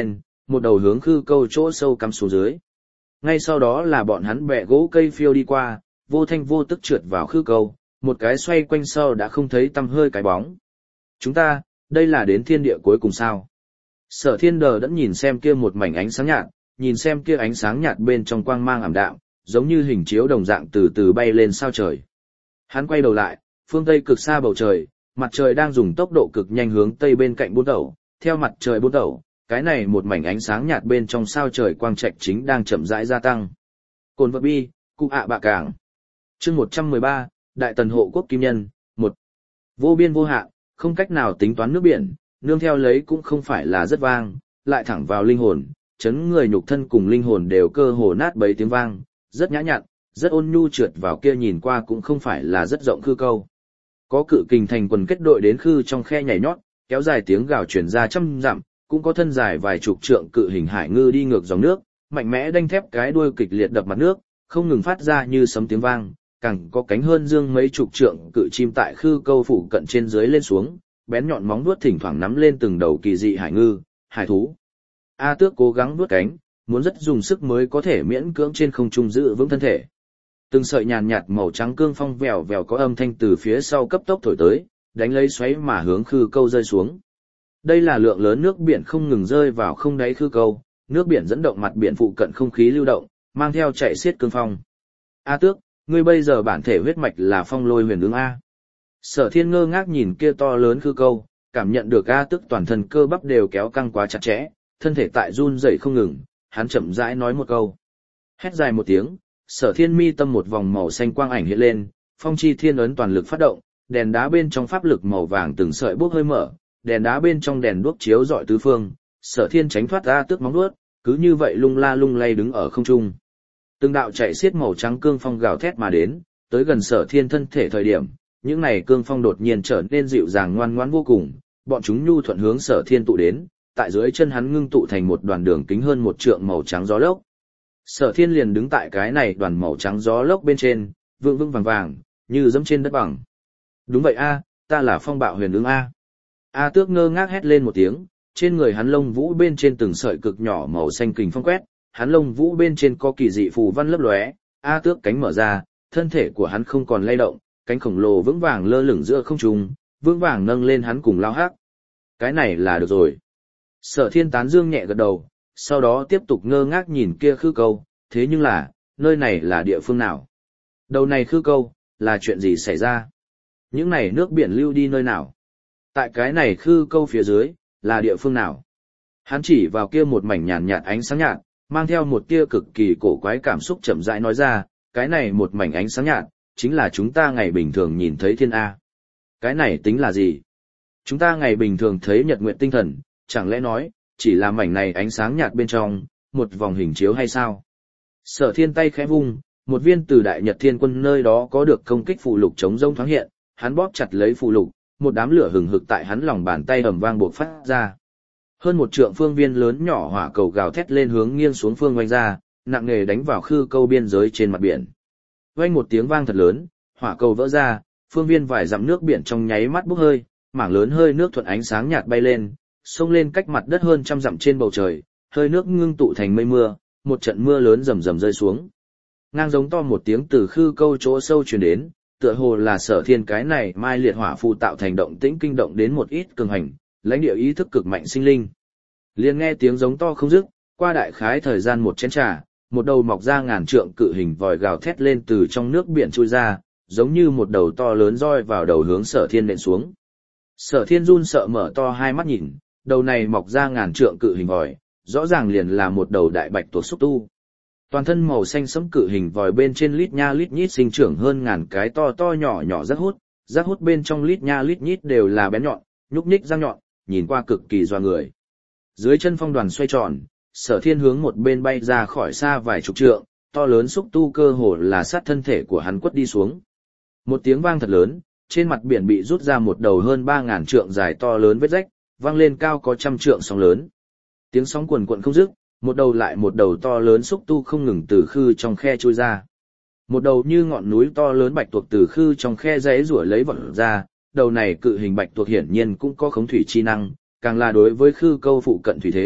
một đầu hướng khư câu chỗ sâu cắm xuống dưới. Ngay sau đó là bọn hắn bẻ gỗ cây phiêu đi qua, vô thanh vô tức trượt vào khư câu, một cái xoay quanh sau đã không thấy tăm hơi cái bóng. Chúng ta, đây là đến thiên địa cuối cùng sao? Sở Thiên đờ đẫn nhìn xem kia một mảnh ánh sáng nhạt, nhìn xem kia ánh sáng nhạt bên trong quang mang ảm đạm, giống như hình chiếu đồng dạng từ từ bay lên sao trời. Hắn quay đầu lại, phương tây cực xa bầu trời, mặt trời đang dùng tốc độ cực nhanh hướng tây bên cạnh buôn tẩu, theo mặt trời buôn tẩu, cái này một mảnh ánh sáng nhạt bên trong sao trời quang trạch chính đang chậm rãi gia tăng. Cồn vật bi, cụ ạ bạ cảng. Chương 113, Đại Tần hộ quốc kim nhân, 1. Vô biên vô hạn, không cách nào tính toán nước biển, nương theo lấy cũng không phải là rất vang, lại thẳng vào linh hồn, chấn người nhục thân cùng linh hồn đều cơ hồ nát bấy tiếng vang, rất nhã nhặn, rất ôn nhu trượt vào kia nhìn qua cũng không phải là rất rộng khư câu. Có cự kình thành quần kết đội đến khư trong khe nhảy nhót, kéo dài tiếng gào truyền ra trăm dặm, cũng có thân dài vài chục trượng cự hình hải ngư đi ngược dòng nước, mạnh mẽ đanh thép cái đuôi kịch liệt đập mặt nước, không ngừng phát ra như sấm tiếng vang, càng có cánh hơn dương mấy chục trượng cự chim tại khư câu phụ cận trên dưới lên xuống, bén nhọn móng vuốt thỉnh thoảng nắm lên từng đầu kỳ dị hải ngư, hải thú. A Tước cố gắng vuốt cánh, muốn rất dùng sức mới có thể miễn cưỡng trên không trung giữ vững thân thể. Từng sợi nhàn nhạt màu trắng cương phong vèo vèo có âm thanh từ phía sau cấp tốc thổi tới, đánh lấy xoáy mà hướng khư câu rơi xuống. Đây là lượng lớn nước biển không ngừng rơi vào không đáy khư câu, nước biển dẫn động mặt biển phụ cận không khí lưu động, mang theo chạy xiết cương phong. A Tước, ngươi bây giờ bản thể huyết mạch là phong lôi huyền ương A. Sở Thiên ngơ ngác nhìn kia to lớn khư câu, cảm nhận được A Tước toàn thân cơ bắp đều kéo căng quá chặt chẽ, thân thể tại run rẩy không ngừng, hắn chậm rãi nói một câu. Hét dài một tiếng, Sở Thiên mi tâm một vòng màu xanh quang ảnh hiện lên, phong chi thiên ấn toàn lực phát động, đèn đá bên trong pháp lực màu vàng từng sợi bốc hơi mở, đèn đá bên trong đèn đuốc chiếu rọi tứ phương, Sở Thiên tránh thoát A Tước móng vuốt, cứ như vậy lung la lung lay đứng ở không trung. Từng đạo chạy xiết màu trắng cương phong gào thét mà đến, tới gần Sở Thiên thân thể thời điểm, những này cương phong đột nhiên trở nên dịu dàng ngoan ngoãn vô cùng, bọn chúng nhu thuận hướng Sở Thiên tụ đến, tại dưới chân hắn ngưng tụ thành một đoàn đường kính hơn một trượng màu trắng gió lốc. Sở Thiên liền đứng tại cái này đoàn màu trắng gió lốc bên trên, vững vững vàng vàng, như dẫm trên đất bằng. Đúng vậy a, ta là Phong Bạo Huyền Ưng a. A Tước ngơ ngác hét lên một tiếng, trên người hắn lông vũ bên trên từng sợi cực nhỏ màu xanh kình phong quét, hắn lông vũ bên trên có kỳ dị phù văn lấp lóe, A Tước cánh mở ra, thân thể của hắn không còn lay động, cánh khổng lồ vững vàng lơ lửng giữa không trung, vững vàng nâng lên hắn cùng lao hắc. Cái này là được rồi. Sở Thiên tán dương nhẹ gật đầu, sau đó tiếp tục ngơ ngác nhìn kia khư câu, thế nhưng là, nơi này là địa phương nào? Đầu này khư câu, là chuyện gì xảy ra? Những này nước biển lưu đi nơi nào? Tại cái này khư câu phía dưới, là địa phương nào? Hắn chỉ vào kia một mảnh nhàn nhạt ánh sáng nhạt, mang theo một tia cực kỳ cổ quái cảm xúc chậm rãi nói ra, cái này một mảnh ánh sáng nhạt, chính là chúng ta ngày bình thường nhìn thấy thiên A. Cái này tính là gì? Chúng ta ngày bình thường thấy nhật nguyệt tinh thần, chẳng lẽ nói, chỉ là mảnh này ánh sáng nhạt bên trong, một vòng hình chiếu hay sao? Sở Thiên tay khẽ vung, một viên từ Đại Nhật Thiên Quân nơi đó có được công kích phù lục chống rông thoáng hiện, hắn bóp chặt lấy phù lục, một đám lửa hừng hực tại hắn lòng bàn tay ầm vang bộc phát ra. Hơn một trượng phương viên lớn nhỏ hỏa cầu gào thét lên hướng nghiêng xuống phương oanh ra, nặng nề đánh vào khư câu biên giới trên mặt biển. Oanh một tiếng vang thật lớn, hỏa cầu vỡ ra, phương viên vài dặm nước biển trong nháy mắt bốc hơi, mảng lớn hơi nước thuận ánh sáng nhạt bay lên, xông lên cách mặt đất hơn trăm dặm trên bầu trời, hơi nước ngưng tụ thành mây mưa, một trận mưa lớn rầm rầm rơi xuống. Ngang giống to một tiếng từ khư câu chỗ sâu truyền đến, tựa hồ là Sở Thiên cái này mai liệt hỏa phù tạo thành động tĩnh kinh động đến một ít cường hành, lãnh địa ý thức cực mạnh sinh linh. Liền nghe tiếng giống to không dứt, qua đại khái thời gian một chén trà, một đầu mọc ra ngàn trượng cự hình vòi gào thét lên từ trong nước biển trôi ra, giống như một đầu to lớn roi vào đầu hướng Sở Thiên nện xuống. Sở Thiên run sợ mở to hai mắt nhìn, đầu này mọc ra ngàn trượng cự hình vòi, rõ ràng liền là một đầu đại bạch tuộc xúc tu. Toàn thân màu xanh sẫm cự hình vòi bên trên lít nha lít nhít sinh trưởng hơn ngàn cái to to nhỏ nhỏ rác hút bên trong lít nha lít nhít đều là bén nhọn, nhúc nhích răng nhọn, nhìn qua cực kỳ doa người. Dưới chân phong đoàn xoay tròn, Sở Thiên hướng một bên bay ra khỏi xa vài chục trượng, to lớn xúc tu cơ hồ là sát thân thể của hắn quất đi xuống. Một tiếng vang thật lớn, trên mặt biển bị rút ra một đầu hơn 3.000 trượng dài to lớn vết rách, vang lên cao có trăm trượng sóng lớn. Tiếng sóng cuồn cuộn không dứt, một đầu lại một đầu to lớn xúc tu không ngừng từ khư trong khe trôi ra. Một đầu như ngọn núi to lớn bạch tuộc từ khư trong khe giãy giụa lấy vọt ra, đầu này cự hình bạch tuộc hiển nhiên cũng có khống thủy chi năng, càng là đối với khư câu phụ cận thủy thế,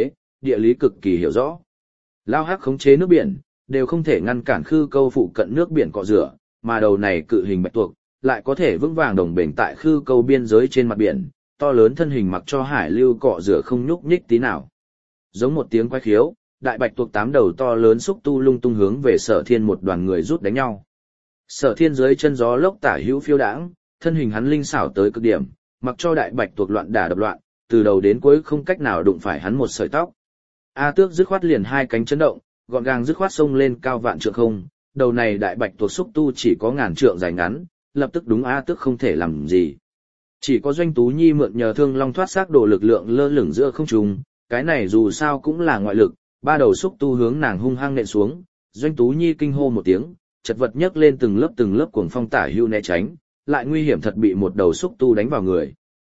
địa lý cực kỳ hiểu rõ. Lao Hắc khống chế nước biển, đều không thể ngăn cản khư câu phụ cận nước biển cọ rửa, mà đầu này cự hình bạch tuộc, lại có thể vững vàng đồng bền tại khư câu biên giới trên mặt biển, to lớn thân hình mặc cho hải lưu cọ rửa không nhúc nhích tí nào. Giống một tiếng quái khiếu, đại bạch tuộc 8 đầu to lớn xúc tu lung tung hướng về Sở Thiên một đoàn người rút đánh nhau. Sở Thiên dưới chân gió lốc tả hữu phiêu đãng, thân hình hắn linh xảo tới cực điểm, mặc cho đại bạch tuộc loạn đả đập loạn, từ đầu đến cuối không cách nào đụng phải hắn một sợi tóc. A Tước dứt khoát liền hai cánh chấn động, gọn gàng dứt khoát xông lên cao vạn trượng không, đầu này đại bạch tuộc xúc tu chỉ có ngàn trượng dài ngắn, lập tức đúng A Tước không thể làm gì. Chỉ có Doanh Tú Nhi mượn nhờ Thương Long thoát xác đồ lực lượng lơ lửng giữa không trung, cái này dù sao cũng là ngoại lực, ba đầu xúc tu hướng nàng hung hăng nện xuống, Doanh Tú Nhi kinh hô một tiếng, chật vật nhấc lên từng lớp cuồng phong tả hưu né tránh, lại nguy hiểm thật bị một đầu xúc tu đánh vào người.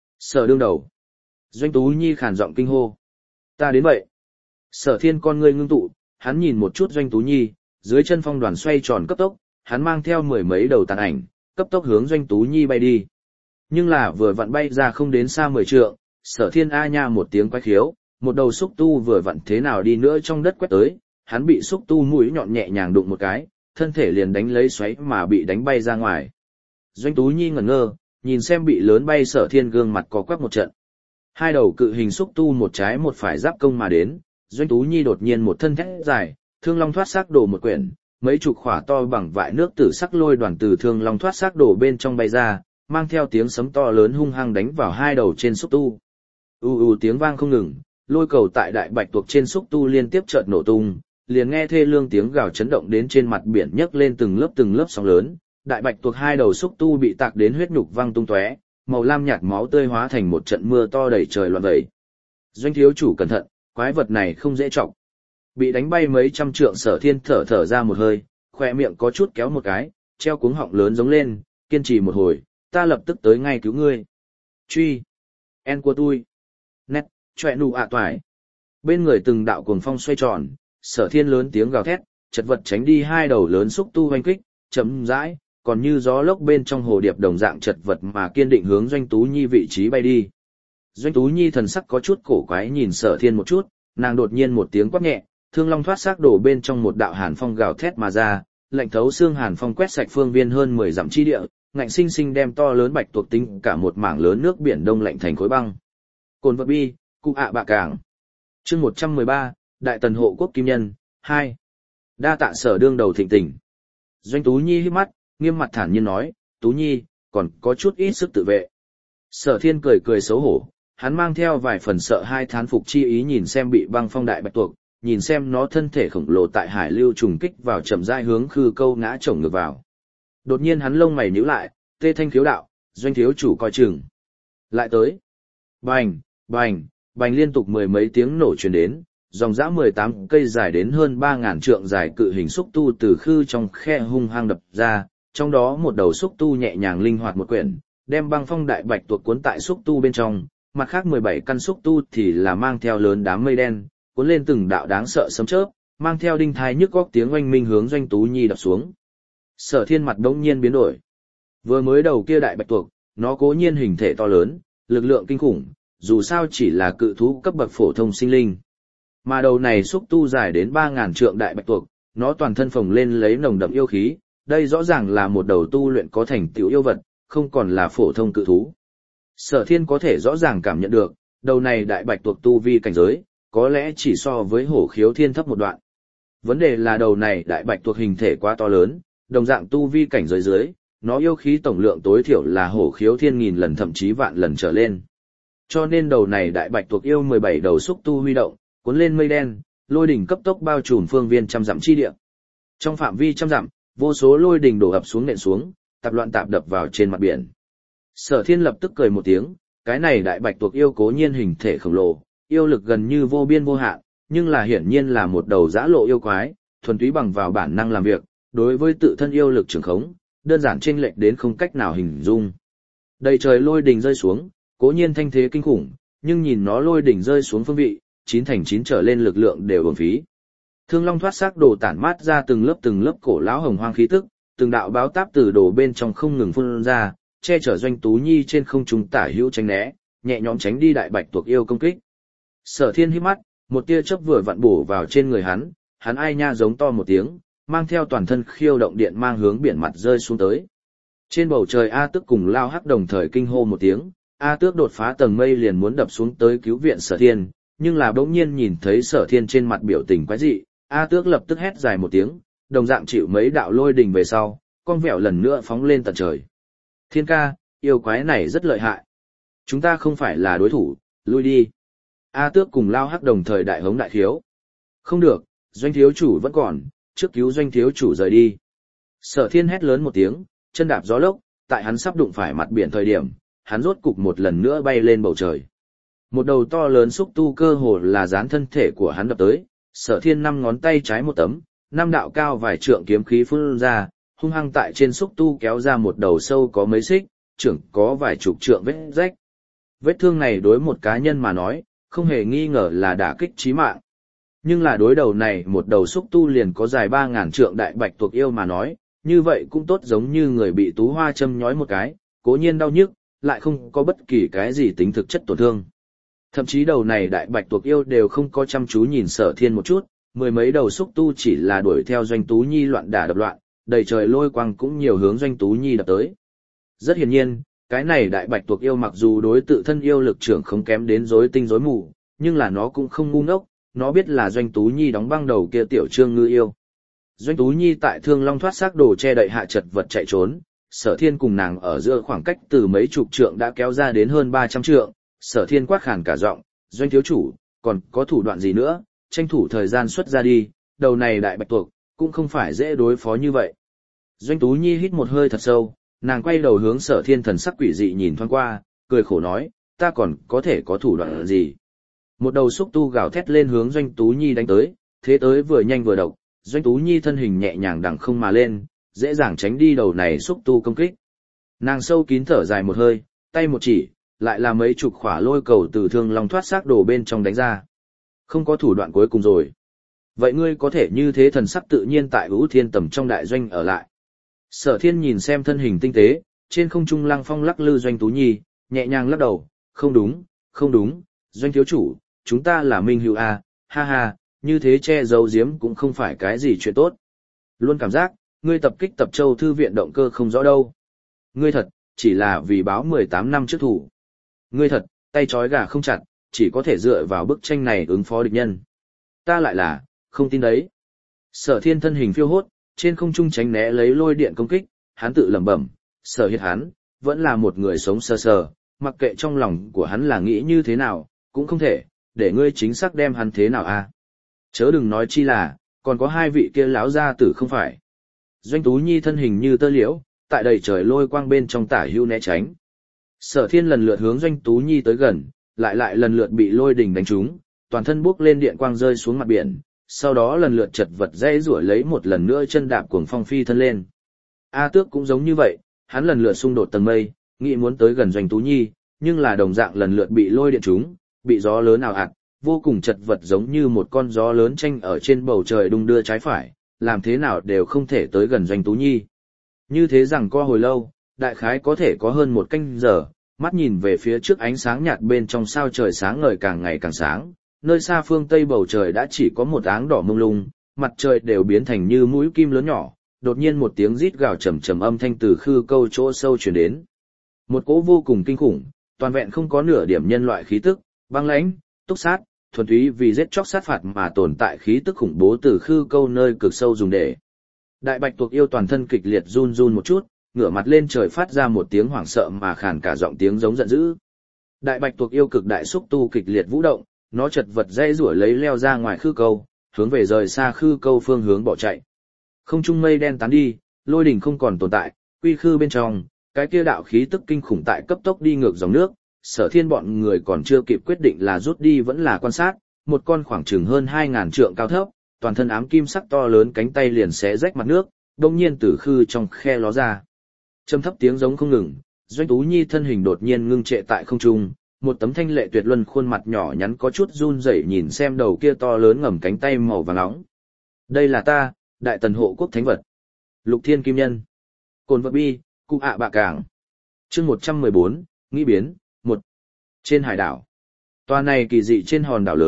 Sở đương đầu. Doanh Tú Nhi khàn giọng kinh hô. Ta đến vậy. Sở Thiên con ngươi ngưng tụ, hắn nhìn một chút Doanh Tú Nhi, dưới chân phong đoàn xoay tròn cấp tốc, hắn mang theo mười mấy đầu tàn ảnh, cấp tốc hướng Doanh Tú Nhi bay đi. Nhưng là vừa vặn bay ra không đến xa 10 trượng, Sở Thiên a nha một tiếng quái khiếu, một đầu xúc tu vừa vặn thế nào đi nữa trong đất quét tới, hắn bị xúc tu mũi nhọn nhẹ nhàng đụng một cái, thân thể liền đánh lấy xoáy mà bị đánh bay ra ngoài. Doanh Tú Nhi ngẩn ngơ, nhìn xem bị lớn bay Sở Thiên gương mặt có quắc một trận. Hai đầu cự hình xúc tu một trái một phải giáp công mà đến, Doanh Tú Nhi đột nhiên một thân thét dài, Thương Long thoát xác đổ một quyển, mấy chục khỏa to bằng vại nước tử sắc lôi đoàn từ Thương Long thoát xác đổ bên trong bay ra, mang theo tiếng sấm to lớn hung hăng đánh vào hai đầu trên xúc tu. Tiếng vang không ngừng, lôi cầu tại đại bạch tuộc trên xúc tu liên tiếp chợt nổ tung, liền nghe thê lương tiếng gào chấn động đến trên mặt biển nhấc lên từng lớp sóng lớn, đại bạch tuộc hai đầu xúc tu bị tạc đến huyết nhục văng tung tóe, màu lam nhạt máu tươi hóa thành một trận mưa to đầy trời loạn vẩy. Doanh thiếu chủ cẩn thận, quái vật này không dễ trọng. Bị đánh bay mấy trăm trượng Sở Thiên thở ra một hơi, khỏe miệng có chút kéo một cái, treo cuống họng lớn giống lên, kiên trì một hồi, ta lập tức tới ngay cứu ngươi. Truy. En của tôi. Nét, chọe nụ ạ toài. Bên người từng đạo cuồng phong xoay tròn, Sở Thiên lớn tiếng gào thét, chật vật tránh đi hai đầu lớn xúc tu hoanh kích, chấm rãi, còn như gió lốc bên trong hồ điệp đồng dạng chật vật mà kiên định hướng Doanh Tú Nhi vị trí bay đi. Doanh Tú Nhi thần sắc có chút cổ quái nhìn Sở Thiên một chút, nàng đột nhiên một tiếng quát nhẹ, Thương Long thoát xác đổ bên trong một đạo hàn phong gào thét mà ra, lạnh thấu xương hàn phong quét sạch phương viên hơn 10 dặm chi địa, ngạnh sinh sinh đem to lớn bạch tuộc tính cả một mảng lớn nước biển đông lạnh thành khối băng. Cồn vật bi, cụ ạ bạ cảng. Chương 113, Đại Tần hộ quốc kim nhân 2. Đa tạ Sở đương đầu thịnh tình. Doanh Tú Nhi híp mắt, nghiêm mặt thản nhiên nói, Tú Nhi, còn có chút ít sức tự vệ. Sở Thiên cười xấu hổ, hắn mang theo vài phần sợ hai thán phục chi ý nhìn xem bị băng phong đại bạch tuộc, nhìn xem nó thân thể khổng lồ tại hải lưu trùng kích vào chậm rãi hướng khư câu ngã chồng ngược vào. Đột nhiên hắn lông mày nhíu lại, tê thanh khiếu đạo, Doanh thiếu chủ coi chừng. Lại tới. Bành, bành, bành liên tục mười mấy tiếng nổ truyền đến, dòng dã 18 cây dài đến hơn 3.000 trượng dài cự hình xúc tu từ khư trong khe hung hăng đập ra, trong đó một đầu xúc tu nhẹ nhàng linh hoạt một quyển, đem băng phong đại bạch tuộc cuốn tại xúc tu bên trong, mặt khác 17 căn xúc tu thì là mang theo lớn đám mây đen, cuốn lên từng đạo đáng sợ sấm chớp, mang theo đinh thai nhức góc tiếng oanh minh hướng Doanh Tú Nhi đập xuống. Sở Thiên mặt đống nhiên biến đổi. Vừa mới đầu kia đại bạch tuộc, nó cố nhiên hình thể to lớn, lực lượng kinh khủng, dù sao chỉ là cự thú cấp bậc phổ thông sinh linh. Mà đầu này xúc tu dài đến 3.000 trượng đại bạch tuộc, nó toàn thân phồng lên lấy nồng đậm yêu khí, đây rõ ràng là một đầu tu luyện có thành tựu yêu vật, không còn là phổ thông cự thú. Sở Thiên có thể rõ ràng cảm nhận được, đầu này đại bạch tuộc tu vi cảnh giới, có lẽ chỉ so với hổ khiếu thiên thấp một đoạn. Vấn đề là đầu này đại bạch tuộc hình thể quá to lớn, đồng dạng tu vi cảnh giới dưới, nó yêu khí tổng lượng tối thiểu là hổ khiếu thiên nghìn lần thậm chí vạn lần trở lên. Cho nên đầu này đại bạch tuộc yêu 17 đầu xúc tu huy động, cuốn lên mây đen, lôi đỉnh cấp tốc bao trùm phương viên trăm dặm chi địa. Trong phạm vi trăm dặm, vô số lôi đỉnh đổ ập xuống nện xuống, tạp loạn tạp đập vào trên mặt biển. Sở Thiên lập tức cười một tiếng, cái này đại bạch tuộc yêu cố nhiên hình thể khổng lồ, yêu lực gần như vô biên vô hạn, nhưng là hiển nhiên là một đầu dã lộ yêu quái, thuần túy bằng vào bản năng làm việc, đối với tự thân yêu lực trường khống, đơn giản chênh lệch đến không cách nào hình dung. Đầy trời lôi đỉnh rơi xuống, cố nhiên thanh thế kinh khủng, nhưng nhìn nó lôi đỉnh rơi xuống phương vị, 9 thành 9 trở lên lực lượng đều uổng phí. Thương Long thoát xác đồ tản mát ra từng lớp cổ lão hồng hoang khí tức, từng đạo báo táp từ đồ bên trong không ngừng phun ra, che chở Doanh Tú Nhi trên không trung tả hữu tránh né, nhẹ nhõm tránh đi đại bạch tuộc yêu công kích. Sở Thiên híp mắt, Một tia chớp vừa vặn bổ vào trên người hắn ai nha giống to một tiếng, mang theo toàn thân khiêu động điện mang hướng biển mặt rơi xuống tới. Trên bầu trời A Tước cùng Lao Hắc đồng thời kinh hô một tiếng, A Tước đột phá tầng mây liền muốn đập xuống tới cứu viện Sở Thiên, nhưng là bỗng nhiên nhìn thấy Sở Thiên trên mặt biểu tình quái dị, A Tước lập tức hét dài một tiếng, đồng dạng chịu mấy đạo lôi đình về sau, con vẹo lần nữa phóng lên tận trời. Thiên ca, yêu quái này rất lợi hại. Chúng ta không phải là đối thủ, lui đi. A Tước cùng Lao Hắc đồng thời đại hống đại khiếu. Không được, Doanh thiếu chủ vẫn còn, trước cứu Doanh thiếu chủ rời đi. Sở Thiên hét lớn một tiếng, chân đạp gió lốc, tại hắn sắp đụng phải mặt biển thời điểm, hắn rốt cục một lần nữa bay lên bầu trời. Một đầu to lớn xúc tu cơ hồ là dán thân thể của hắn đập tới, Sở Thiên 5 ngón tay trái một tấm, 5 đạo cao vài trượng kiếm khí phun ra, hung hăng tại trên xúc tu kéo ra một đầu sâu có mấy xích, trưởng có vài chục trượng vết rách. Vết thương này đối một cá nhân mà nói, không hề nghi ngờ là đả kích chí mạng. Nhưng là đối đầu này một đầu xúc tu liền có dài 3.000 trượng đại bạch tuộc yêu mà nói, như vậy cũng tốt giống như người bị tú hoa châm nhói một cái, cố nhiên đau nhức, lại không có bất kỳ cái gì tính thực chất tổn thương. Thậm chí đầu này đại bạch tuộc yêu đều không có chăm chú nhìn Sở Thiên một chút, mười mấy đầu xúc tu chỉ là đuổi theo Doanh Tú Nhi loạn đả đập loạn, đầy trời lôi quang cũng nhiều hướng Doanh Tú Nhi đập tới. Rất hiển nhiên, cái này đại bạch tuộc yêu mặc dù đối tự thân yêu lực trưởng không kém đến rối tinh rối mù, nhưng là nó cũng không ngu ngốc, nó biết là Doanh Tú Nhi đóng băng đầu kia tiểu trương ngư yêu. Doanh Tú Nhi tại Thương Long thoát xác đồ che đậy hạ chật vật chạy trốn, Sở Thiên cùng nàng ở giữa khoảng cách từ mấy chục trượng đã kéo ra đến hơn 300 trượng, Sở Thiên quát khàn cả giọng, Doanh thiếu chủ, còn có thủ đoạn gì nữa, tranh thủ thời gian xuất ra đi, đầu này đại bạch tuộc, cũng không phải dễ đối phó như vậy. Doanh Tú Nhi hít một hơi thật sâu, nàng quay đầu hướng Sở Thiên thần sắc quỷ dị nhìn thoáng qua, cười khổ nói, ta còn có thể có thủ đoạn gì. Một đầu xúc tu gào thét lên hướng Doanh Tú Nhi đánh tới, thế tới vừa nhanh vừa độc, Doanh Tú Nhi thân hình nhẹ nhàng đằng không mà lên, dễ dàng tránh đi đầu này xúc tu công kích. Nàng sâu kín thở dài một hơi, tay một chỉ, lại là mấy chục khỏa lôi cầu từ Thương Long thoát xác đồ bên trong đánh ra. Không có thủ đoạn cuối cùng rồi. Vậy ngươi có thể như thế thần sắc tự nhiên tại Vũ Thiên Tầm trong đại doanh ở lại. Sở Thiên nhìn xem thân hình tinh tế, trên không trung lăng phong lắc lư Doanh Tú Nhi, nhẹ nhàng lắc đầu, không đúng, không đúng, Doanh thiếu chủ, chúng ta là minh hữu a, ha ha, như thế che giấu giếm cũng không phải cái gì chuyện tốt. Luôn cảm giác, ngươi tập kích Tập Châu thư viện động cơ không rõ đâu. Ngươi thật, chỉ là vì báo 18 năm trước thủ. Ngươi thật, tay trói gà không chặt, chỉ có thể dựa vào bức tranh này ứng phó địch nhân. Ta lại là, không tin đấy. Sở Thiên thân hình phiêu hốt, trên không trung tránh né lấy lôi điện công kích, hắn tự lẩm bẩm, Sở Hiệt hắn, vẫn là một người sống sờ sờ, mặc kệ trong lòng của hắn là nghĩ như thế nào, cũng không thể, để ngươi chính xác đem hắn thế nào a. Chớ đừng nói chi là, còn có hai vị kia lão gia tử không phải. Doanh Tú Nhi thân hình như tơ liễu, tại đầy trời lôi quang bên trong tả hữu né tránh. Sở Thiên lần lượt hướng Doanh Tú Nhi tới gần, lại lần lượt bị lôi đình đánh trúng, toàn thân bốc lên điện quang rơi xuống mặt biển, sau đó lần lượt chật vật dây rủa lấy một lần nữa chân đạp cuồng phong phi thân lên. A Tước cũng giống như vậy, hắn lần lượt xung đột tầng mây, nghĩ muốn tới gần Doanh Tú Nhi, nhưng là đồng dạng lần lượt bị lôi điện trúng, bị gió lớn ảo ạt, vô cùng chật vật giống như một con gió lớn tranh ở trên bầu trời đung đưa trái phải, làm thế nào đều không thể tới gần Doanh Tú Nhi. Như thế rằng co hồi lâu, đại khái có thể có hơn một canh giờ, mắt nhìn về phía trước ánh sáng nhạt bên trong sao trời sáng ngời càng ngày càng sáng, nơi xa phương tây bầu trời đã chỉ có một áng đỏ mông lung, mặt trời đều biến thành như mũi kim lớn nhỏ, đột nhiên một tiếng rít gào trầm trầm âm thanh từ khư câu chỗ sâu truyền đến. Một cỗ vô cùng kinh khủng, toàn vẹn không có nửa điểm nhân loại khí tức, băng lãnh, túc sát, thuần túy vì giết chóc sát phạt mà tồn tại khí tức khủng bố từ khư câu nơi cực sâu dùng để. Đại bạch tuộc yêu toàn thân kịch liệt run run một chút, ngửa mặt lên trời phát ra một tiếng hoảng sợ mà khàn cả giọng tiếng giống giận dữ. Đại bạch tuộc yêu cực đại xúc tu kịch liệt vũ động, nó chật vật dây rủi lấy leo ra ngoài khư câu, hướng về rời xa khư câu phương hướng bỏ chạy. Không trung mây đen tán đi, lôi đỉnh không còn tồn tại, quy khư bên trong, cái kia đạo khí tức kinh khủng tại cấp tốc đi ngược dòng nước. Sở Thiên bọn người còn chưa kịp quyết định là rút đi vẫn là quan sát, một con khoảng chừng hơn 2.000 trượng cao thấp, toàn thân ám kim sắc to lớn cánh tay liền xé rách mặt nước, đông nhiên từ khư trong khe ló ra. Trầm thấp tiếng giống không ngừng, Doanh Tú Nhi thân hình đột nhiên ngưng trệ tại không trung, một tấm thanh lệ tuyệt luân khuôn mặt nhỏ nhắn có chút run rẩy nhìn xem đầu kia to lớn ngầm cánh tay màu vàng nóng. Đây là ta, Đại Tần Hộ Quốc Thánh Vật. Lục Thiên Kim Nhân. Cồn vật bi, cụ ạ bạ cảng. Chương 114, nghĩ biến. Trên hải đảo, tòa này kỳ dị trên hòn đảo lớn,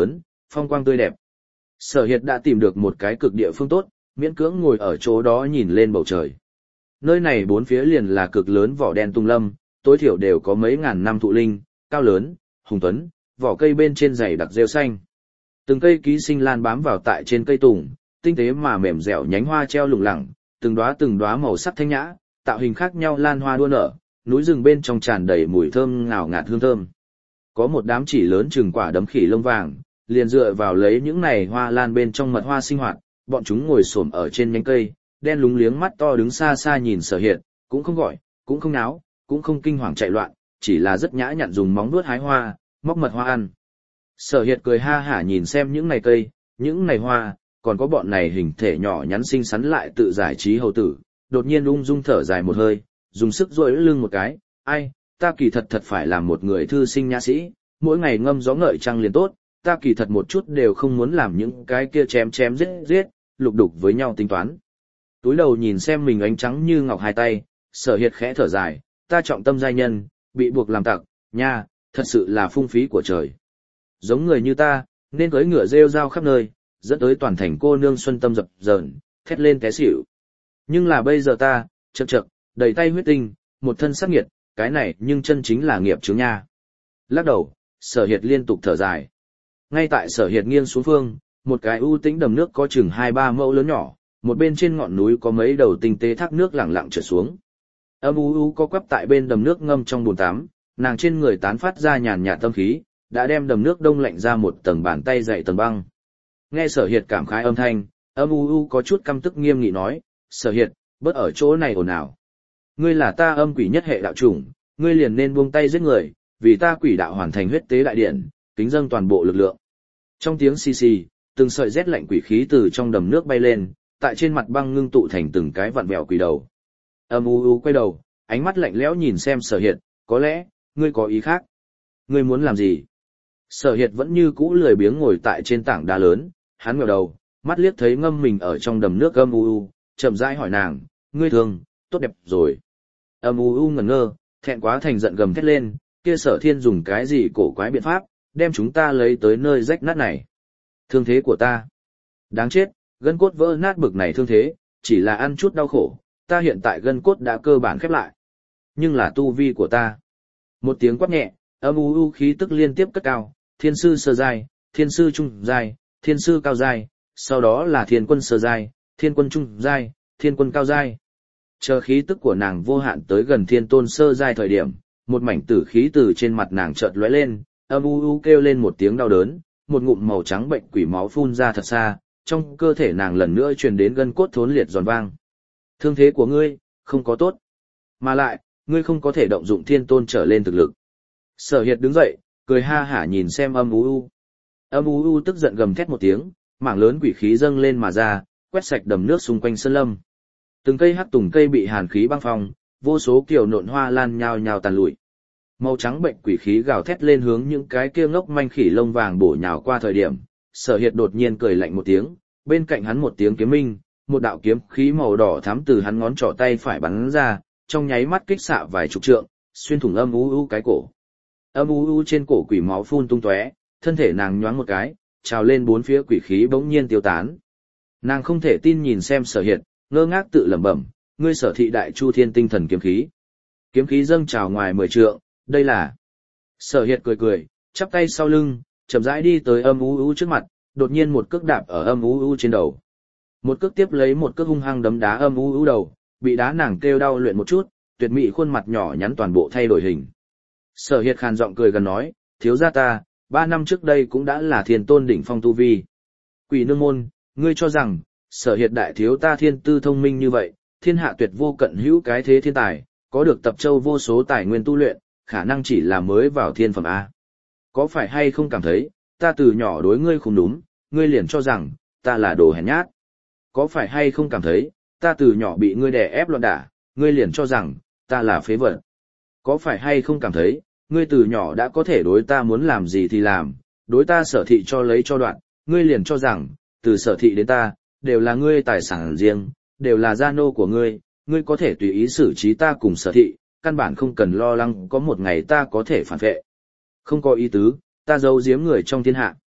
phong quang tươi đẹp. Sở Hiệt đã tìm được một cái cực địa phương tốt, miễn cưỡng ngồi ở chỗ đó nhìn lên bầu trời. Nơi này bốn phía liền là cực lớn vỏ đen tung lâm, tối thiểu đều có mấy ngàn năm thụ linh, cao lớn, hùng tuấn, vỏ cây bên trên dày đặc rêu xanh. Từng cây ký sinh lan bám vào tại trên cây tùng, tinh tế mà mềm dẻo nhánh hoa treo lủng lẳng, từng đóa màu sắc thanh nhã, tạo hình khác nhau lan hoa đua nở, núi rừng bên trong tràn đầy mùi thơm ngào ngạt hương thơm. Có một đám chỉ lớn chừng quả đấm khỉ lông vàng, liền dựa vào lấy những này hoa lan bên trong mật hoa sinh hoạt, bọn chúng ngồi xổm ở trên nhánh cây, đen lúng liếng mắt to đứng xa xa nhìn Sở Hiệt, cũng không gọi, cũng không náo, cũng không kinh hoàng chạy loạn, chỉ là rất nhã nhặn dùng móng vuốt hái hoa, móc mật hoa ăn. Sở Hiệt cười ha hả nhìn xem những này cây, những này hoa, còn có bọn này hình thể nhỏ nhắn xinh xắn lại tự giải trí hầu tử, đột nhiên ung dung thở dài một hơi, dùng sức duỗi lưng một cái, ai, ta kỳ thật phải làm một người thư sinh nhã sĩ, mỗi ngày ngâm gió ngợi trăng liền tốt, ta kỳ thật một chút đều không muốn làm những cái kia chém chém giết giết, lục đục với nhau tính toán. Túi đầu nhìn xem mình ánh trắng như ngọc hai tay, Sở Hiệt khẽ thở dài, ta trọng tâm giai nhân, bị buộc làm tặc, nha, thật sự là phung phí của trời. Giống người như ta, nên cưỡi ngựa rêu rao khắp nơi, dẫn tới toàn thành cô nương xuân tâm dập dờn, thét lên té xỉu. Nhưng là bây giờ ta, chậc chậc, đầy tay huyết tinh, một thân sắc nghiệt, cái này nhưng chân chính là nghiệp chướng nha. Lắc đầu, Sở Hiệt liên tục thở dài. Ngay tại Sở Hiệt nghiêng xuống phương, một cái u tĩnh đầm nước có chừng 2-3 mẫu lớn nhỏ, một bên trên ngọn núi có mấy đầu tinh tế thác nước lẳng lặng trượt xuống. Âm u có quắp tại bên đầm nước ngâm trong bồn tắm, nàng trên người tán phát ra nhàn nhạt tâm khí, đã đem đầm nước đông lạnh ra một tầng bàn tay dày tầng băng. Nghe Sở Hiệt cảm khái âm thanh, âm u có chút căm tức nghiêm nghị nói, Sở Hiệt, bớt ở chỗ này ồn ào. Ngươi là ta âm quỷ nhất hệ đạo chủng, ngươi liền nên buông tay giết người, vì ta quỷ đạo hoàn thành huyết tế đại điện, kính dâng toàn bộ lực lượng. Trong tiếng xì xì, từng sợi rét lạnh quỷ khí từ trong đầm nước bay lên, tại trên mặt băng ngưng tụ thành từng cái vặn vẹo quỷ đầu. Âm u quay đầu, ánh mắt lạnh lẽo nhìn xem Sở Hiệt, có lẽ, ngươi có ý khác. Ngươi muốn làm gì? Sở Hiệt vẫn như cũ lười biếng ngồi tại trên tảng đá lớn, hắn ngẩng đầu, mắt liếc thấy ngâm mình ở trong đầm nước âm u, chậm rãi hỏi nàng, ngươi thương, tốt đẹp rồi. Âm u ngẩn ngơ, thẹn quá thành giận gầm thét lên, kia Sở Thiên dùng cái gì cổ quái biện pháp, đem chúng ta lấy tới nơi rách nát này. Thương thế của ta. Đáng chết, gân cốt vỡ nát bực này thương thế, chỉ là ăn chút đau khổ, ta hiện tại gân cốt đã cơ bản khép lại. Nhưng là tu vi của ta. Một tiếng quát nhẹ, âm u khí tức liên tiếp cất cao, thiên sư sơ giai, thiên sư trung giai, thiên sư cao giai, sau đó là thiên quân sơ giai, thiên quân trung giai, thiên quân cao giai. Chờ khí tức của nàng vô hạn tới gần thiên tôn sơ giai thời điểm, một mảnh tử khí từ trên mặt nàng chợt lóe lên, âm u kêu lên một tiếng đau đớn, một ngụm màu trắng bệnh quỷ máu phun ra thật xa, trong cơ thể nàng lần nữa truyền đến gân cốt thốn liệt giòn vang. Thương thế của ngươi, không có tốt. Mà lại, ngươi không có thể động dụng thiên tôn trở lên thực lực. Sở Hiệt đứng dậy, cười ha hả nhìn xem âm u. Âm u tức giận gầm thét một tiếng, mảng lớn quỷ khí dâng lên mà ra, quét sạch đầm nước xung quanh sơn lâm. Từng cây hắc tùng cây bị hàn khí băng phong, vô số kiểu nộn hoa lan nhao nhao tàn lụi. Màu trắng bệnh quỷ khí gào thét lên hướng những cái kia ngốc manh khỉ lông vàng bổ nhào qua thời điểm, Sở Hiệt đột nhiên cười lạnh một tiếng, bên cạnh hắn một tiếng kiếm minh, một đạo kiếm khí màu đỏ thắm từ hắn ngón trỏ tay phải bắn ra, trong nháy mắt kích xạ vài chục trượng, xuyên thủng âm u cái cổ. Âm u trên cổ quỷ máu phun tung tóe, thân thể nàng nhoáng một cái, trào lên bốn phía quỷ khí bỗng nhiên tiêu tán. Nàng không thể tin nhìn xem Sở Hiệt, ngơ ngác tự lẩm bẩm, ngươi Sở thị đại chu thiên tinh thần kiếm khí. Kiếm khí dâng trào ngoài 10 trượng, đây là. Sở Hiệt cười cười, chắp tay sau lưng, chậm rãi đi tới âm u trước mặt, đột nhiên một cước đạp ở âm u trên đầu. Một cước tiếp lấy một cước hung hăng đấm đá âm u đầu, bị đá nàng kêu đau luyện một chút, tuyệt mỹ khuôn mặt nhỏ nhắn toàn bộ thay đổi hình. Sở Hiệt khàn giọng cười gần nói, thiếu gia ta, 3 năm trước đây cũng đã là thiên tôn đỉnh phong tu vi. Quỷ nương môn, ngươi cho rằng, Sở Hiệt đại thiếu ta thiên tư thông minh như vậy, thiên hạ tuyệt vô cận hữu cái thế thiên tài, có được tập châu vô số tài nguyên tu luyện, khả năng chỉ là mới vào thiên phẩm A. Có phải hay không cảm thấy, ta từ nhỏ đối ngươi không đúng, ngươi liền cho rằng, ta là đồ hèn nhát. Có phải hay không cảm thấy, ta từ nhỏ bị ngươi đè ép loạn đả, ngươi liền cho rằng, ta là phế vật. Có phải hay không cảm thấy, ngươi từ nhỏ đã có thể đối ta muốn làm gì thì làm, đối ta Sở thị cho lấy cho đoạn, ngươi liền cho rằng, từ Sở thị đến ta, đều là ngươi tài sản riêng, đều là gia nô của ngươi, ngươi có thể tùy ý xử trí ta cùng Sở thị, căn bản không cần lo lắng có một ngày ta có thể phản vệ. Không có ý tứ, ta giấu giếm người trong thiên hạ.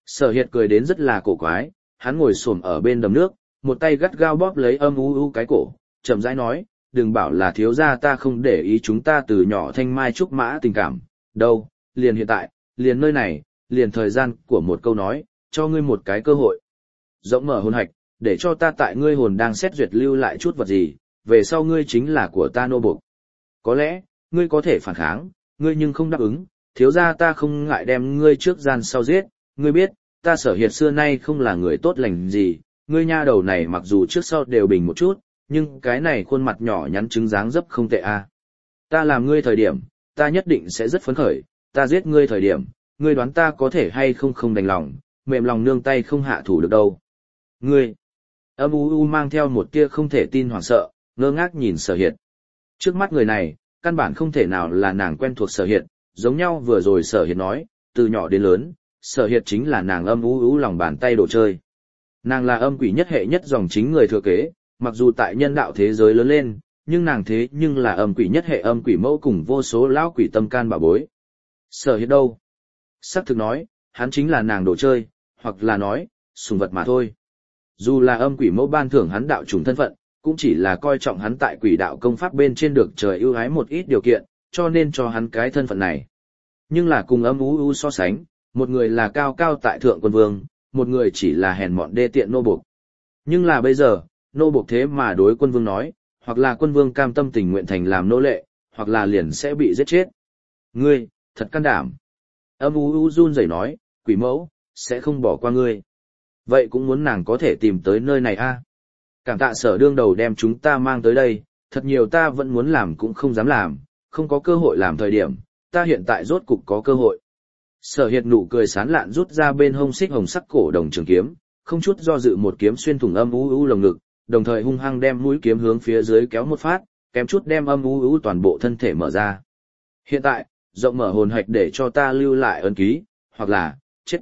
Sở Hiệt cười đến rất là cổ quái, hắn ngồi xổm ở bên đầm nước, một tay gắt gao bóp lấy âm u u cái cổ, chậm rãi nói, đừng bảo là thiếu gia ta không để ý chúng ta từ nhỏ thanh mai trúc mã tình cảm, đâu, liền hiện tại, liền nơi này, liền thời gian của một câu nói, cho ngươi một cái cơ hội. Rộng mở hồn hạch, để cho ta tại ngươi hồn đang xét duyệt lưu lại chút vật gì, về sau ngươi chính là của ta nô buộc. Có lẽ, ngươi có thể phản kháng, ngươi nhưng không đáp ứng, thiếu gia ta không ngại đem ngươi trước gian sau giết, ngươi biết, ta Sở Hiệt xưa nay không là người tốt lành gì, ngươi nha đầu này mặc dù trước sau đều bình một chút, nhưng cái này khuôn mặt nhỏ nhắn trứng dáng dấp không tệ a. Ta làm ngươi thời điểm, ta nhất định sẽ rất phấn khởi, ta giết ngươi thời điểm, ngươi đoán ta có thể hay không đành lòng, mềm lòng nương tay không hạ thủ được đâu. Ngươi, âm u mang theo một tia không thể tin hoảng sợ, ngơ ngác nhìn Sở Hiệt. Trước mắt người này, căn bản không thể nào là nàng quen thuộc Sở Hiệt, giống nhau vừa rồi Sở Hiệt nói, từ nhỏ đến lớn, Sở Hiệt chính là nàng âm u lòng bàn tay đồ chơi. Nàng là âm quỷ nhất hệ nhất dòng chính người thừa kế, mặc dù tại nhân đạo thế giới lớn lên, nhưng nàng thế nhưng là âm quỷ nhất hệ âm quỷ mẫu cùng vô số lão quỷ tâm can bảo bối. Sở Hiệt đâu? Sắc thực nói, hắn chính là nàng đồ chơi, hoặc là nói, sùng vật mà thôi. Dù là âm quỷ mẫu ban thưởng hắn đạo trùng thân phận, cũng chỉ là coi trọng hắn tại quỷ đạo công pháp bên trên được trời ưu ái một ít điều kiện, cho nên cho hắn cái thân phận này. Nhưng là cùng âm u so sánh, một người là cao cao tại thượng quân vương, một người chỉ là hèn mọn đê tiện nô buộc. Nhưng là bây giờ, nô buộc thế mà đối quân vương nói, hoặc là quân vương cam tâm tình nguyện thành làm nô lệ, hoặc là liền sẽ bị giết chết. Ngươi, thật can đảm. Âm u run rẩy nói, quỷ mẫu, sẽ không bỏ qua ngươi. Vậy cũng muốn nàng có thể tìm tới nơi này a. Cảm tạ Sở đương đầu đem chúng ta mang tới đây, thật nhiều ta vẫn muốn làm cũng không dám làm, không có cơ hội làm thời điểm, ta hiện tại rốt cục có cơ hội. Sở Hiệt nụ cười sán lạn rút ra bên hông xích hồng sắc cổ đồng trường kiếm, không chút do dự một kiếm xuyên thủng âm u lồng ngực, đồng thời hung hăng đem mũi kiếm hướng phía dưới kéo một phát, kém chút đem âm u toàn bộ thân thể mở ra. Hiện tại, rộng mở hồn hạch để cho ta lưu lại ấn ký, hoặc là, chết.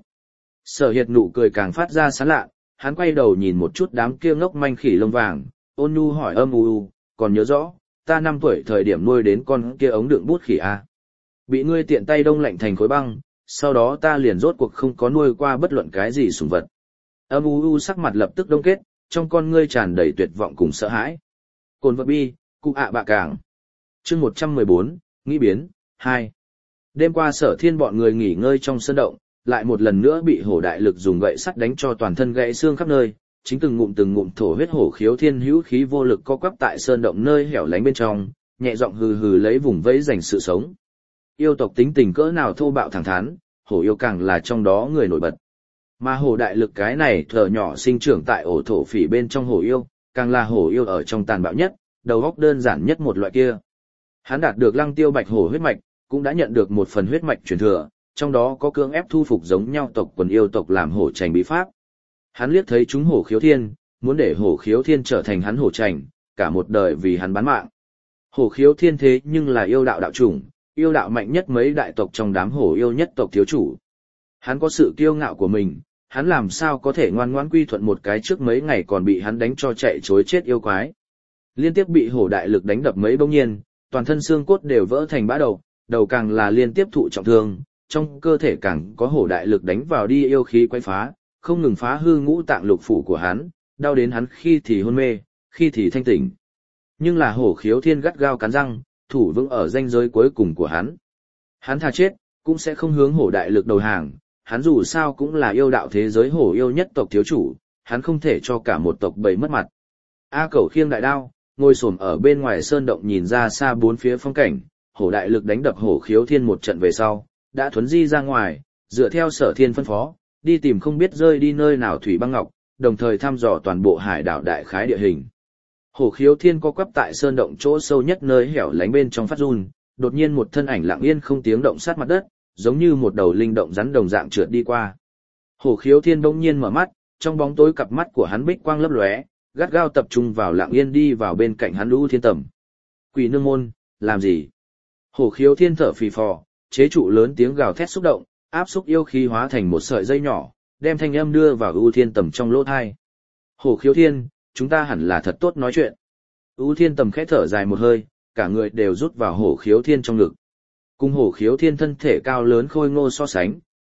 Sở Hiệt nụ cười càng phát ra sán lạ, hắn quay đầu nhìn một chút đám kia ngốc manh khỉ lông vàng, ôn nhu hỏi âm u, còn nhớ rõ, ta 5 tuổi thời điểm nuôi đến con kia ống đựng bút khỉ à? Bị ngươi tiện tay đông lạnh thành khối băng, sau đó ta liền rốt cuộc không có nuôi qua bất luận cái gì sủng vật. Âm u sắc mặt lập tức đông kết, trong con ngươi tràn đầy tuyệt vọng cùng sợ hãi. Cồn vật bi, cụ ạ bạ cảng. Chương 114, nghĩ biến, 2. Đêm qua Sở Thiên bọn người nghỉ ngơi trong sân động, lại một lần nữa bị hổ đại lực dùng gậy sắt đánh cho toàn thân gãy xương khắp nơi, chính từng ngụm thổ huyết hổ khiếu thiên hữu khí vô lực co quắp tại sơn động nơi hẻo lánh bên trong, nhẹ giọng hừ hừ lấy vùng vẫy giành sự sống. Yêu tộc tính tình cỡ nào thô bạo thẳng thắn, hổ yêu càng là trong đó người nổi bật. Mà hổ đại lực cái này thở nhỏ sinh trưởng tại ổ thổ phỉ bên trong hổ yêu, càng là hổ yêu ở trong tàn bạo nhất, đầu óc đơn giản nhất một loại kia. Hắn đạt được lăng tiêu bạch hổ huyết mạch, cũng đã nhận được một phần huyết mạch truyền thừa, trong đó có cưỡng ép thu phục giống nhau tộc quần yêu tộc làm hổ trành bí pháp. Hắn liếc thấy chúng hổ khiếu thiên, muốn để hổ khiếu thiên trở thành hắn hổ trành, cả một đời vì hắn bán mạng. Hổ khiếu thiên thế nhưng là yêu đạo đạo chủng, yêu đạo mạnh nhất mấy đại tộc trong đám hổ yêu nhất tộc thiếu chủ. Hắn có sự kiêu ngạo của mình, hắn làm sao có thể ngoan ngoãn quy thuận một cái trước mấy ngày còn bị hắn đánh cho chạy chối chết yêu quái. Liên tiếp bị hổ đại lực đánh đập mấy bỗng nhiên, toàn thân xương cốt đều vỡ thành bã đầu, đầu càng là liên tiếp thụ trọng thương, trong cơ thể càng có hổ đại lực đánh vào đi yêu khí quấy phá, không ngừng phá hư ngũ tạng lục phủ của hắn, đau đến hắn khi thì hôn mê, khi thì thanh tỉnh. Nhưng là hổ khiếu thiên gắt gao cắn răng, thủ vững ở ranh giới cuối cùng của hắn. Hắn thà chết, cũng sẽ không hướng hổ đại lực đầu hàng, hắn dù sao cũng là yêu đạo thế giới hổ yêu nhất tộc thiếu chủ, hắn không thể cho cả một tộc bầy mất mặt. A Cẩu khiêng đại đao, ngồi xổm ở bên ngoài sơn động nhìn ra xa bốn phía phong cảnh, hổ đại lực đánh đập hổ khiếu thiên một trận về sau, đã thuấn di ra ngoài, dựa theo Sở Thiên phân phó, đi tìm không biết rơi đi nơi nào thủy băng ngọc, đồng thời thăm dò toàn bộ hải đảo đại khái địa hình. Hổ khiếu thiên co quắp tại sơn động chỗ sâu nhất nơi hẻo lánh bên trong phát run, đột nhiên một thân ảnh lặng yên không tiếng động sát mặt đất, giống như một đầu linh động rắn đồng dạng trượt đi qua. Hổ khiếu thiên bỗng nhiên mở mắt, trong bóng tối cặp mắt của hắn bích quang lấp lóe, gắt gao tập trung vào lặng yên đi vào bên cạnh hắn Lũ Thiên Tầm. Quỷ nương môn, làm gì? Hổ khiếu thiên thở phì phò, chế trụ lớn tiếng gào thét xúc động, áp xúc yêu khí hóa thành một sợi dây nhỏ, đem thanh âm đưa vào Ưu Thiên Tầm trong lỗ tai. Hổ khiếu thiên, chúng ta hẳn là thật tốt nói chuyện. Ưu Thiên Tầm khẽ thở dài một hơi, cả người đều rút vào hổ khiếu thiên trong ngực. Cùng hổ khiếu thiên thân thể cao lớn khôi ngô so sánh,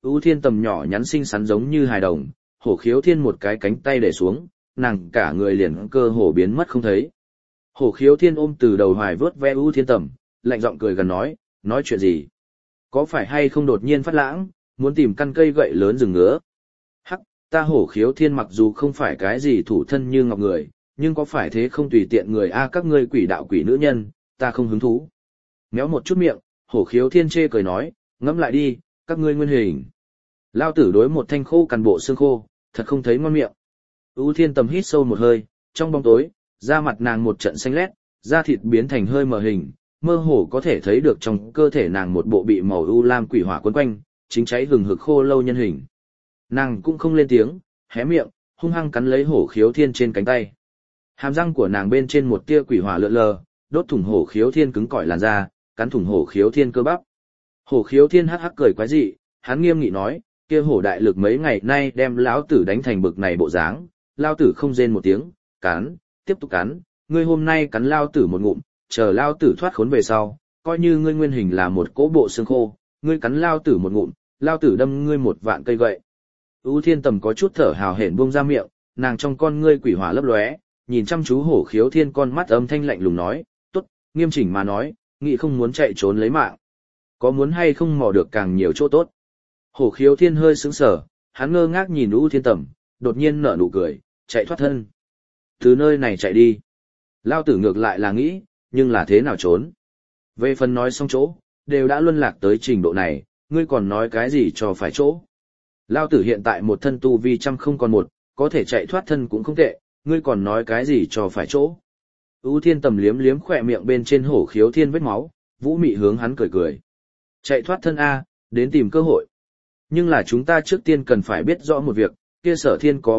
Ưu Thiên Tầm nhỏ nhắn xinh xắn giống như hài đồng, Hổ Khiếu Thiên một cái cánh tay để xuống, nàng cả người liền cơ hồ biến mất không thấy. Hổ Khiếu Thiên ôm từ đầu hoài vớt ve Ưu Thiên Tầm, lạnh giọng cười gần nói chuyện gì? Có phải hay không đột nhiên phát lãng, muốn tìm căn cây gậy lớn rừng ngứa? Hắc, ta Hổ Khiếu Thiên mặc dù không phải cái gì thủ thân như ngọc người, nhưng có phải thế không tùy tiện người a các ngươi quỷ đạo quỷ nữ nhân, ta không hứng thú. Méo một chút miệng, Hổ Khiếu Thiên chê cười nói, ngẫm lại đi, các ngươi nguyên hình. Lao tử đối một thanh khô cằn bộ xương khô, thật không thấy ngon miệng. Ưu Thiên Tầm hít sâu một hơi, trong bóng tối, da mặt nàng một trận xanh lét, da thịt biến thành hơi mờ hình, mơ hồ có thể thấy được trong cơ thể nàng một bộ bị màu u lam quỷ hỏa quấn quanh, chính cháy hừng hực khô lâu nhân hình. Nàng cũng không lên tiếng, hé miệng, hung hăng cắn lấy Hổ Khiếu Thiên trên cánh tay. Hàm răng của nàng bên trên một tia quỷ hỏa lượn lờ, đốt thủng Hổ Khiếu Thiên cứng cỏi làn da, cắn thủng Hổ Khiếu Thiên cơ bắp. Hổ Khiếu Thiên hắc hắc cười quái dị, hắn nghiêm nghị nói, kia hổ đại lực mấy ngày nay đem lão tử đánh thành bực này bộ dáng, lão tử không rên một tiếng, cắn, tiếp tục cắn, ngươi hôm nay cắn lão tử một ngụm, chờ lão tử thoát khốn về sau, coi như ngươi nguyên hình là một cỗ bộ xương khô, ngươi cắn lão tử một ngụm, lão tử đâm ngươi một vạn cây gậy. Ưu Thiên Tầm có chút thở hào hển buông ra miệng, nàng trong con ngươi quỷ hỏa lấp lóe, nhìn chăm chú Hổ Khiếu Thiên con mắt âm thanh lạnh lùng nói, tốt, nghiêm chỉnh mà nói, nghị không muốn chạy trốn lấy mạng. Có muốn hay không mò được càng nhiều chỗ tốt. Hổ Khiếu Thiên hơi sững sờ, hắn ngơ ngác nhìn Ưu Thiên Tầm, đột nhiên nở nụ cười, chạy thoát thân. Từ nơi này chạy đi. Lao tử ngược lại là nghĩ, nhưng là thế nào trốn. Về phần nói xong chỗ, đều đã luân lạc tới trình độ này, ngươi còn nói cái gì cho phải chỗ. Lao tử hiện tại một thân tu vi trăm không còn một, có thể chạy thoát thân cũng không tệ, ngươi còn nói cái gì cho phải chỗ. Ưu Thiên Tầm liếm liếm khỏe miệng bên trên Hổ Khiếu Thiên vết máu, vũ mị hướng hắn cười cười. Chạy thoát thân A, đến tìm cơ hội. Nhưng là chúng ta trước tiên cần phải biết rõ một việc, kia Sở Thiên có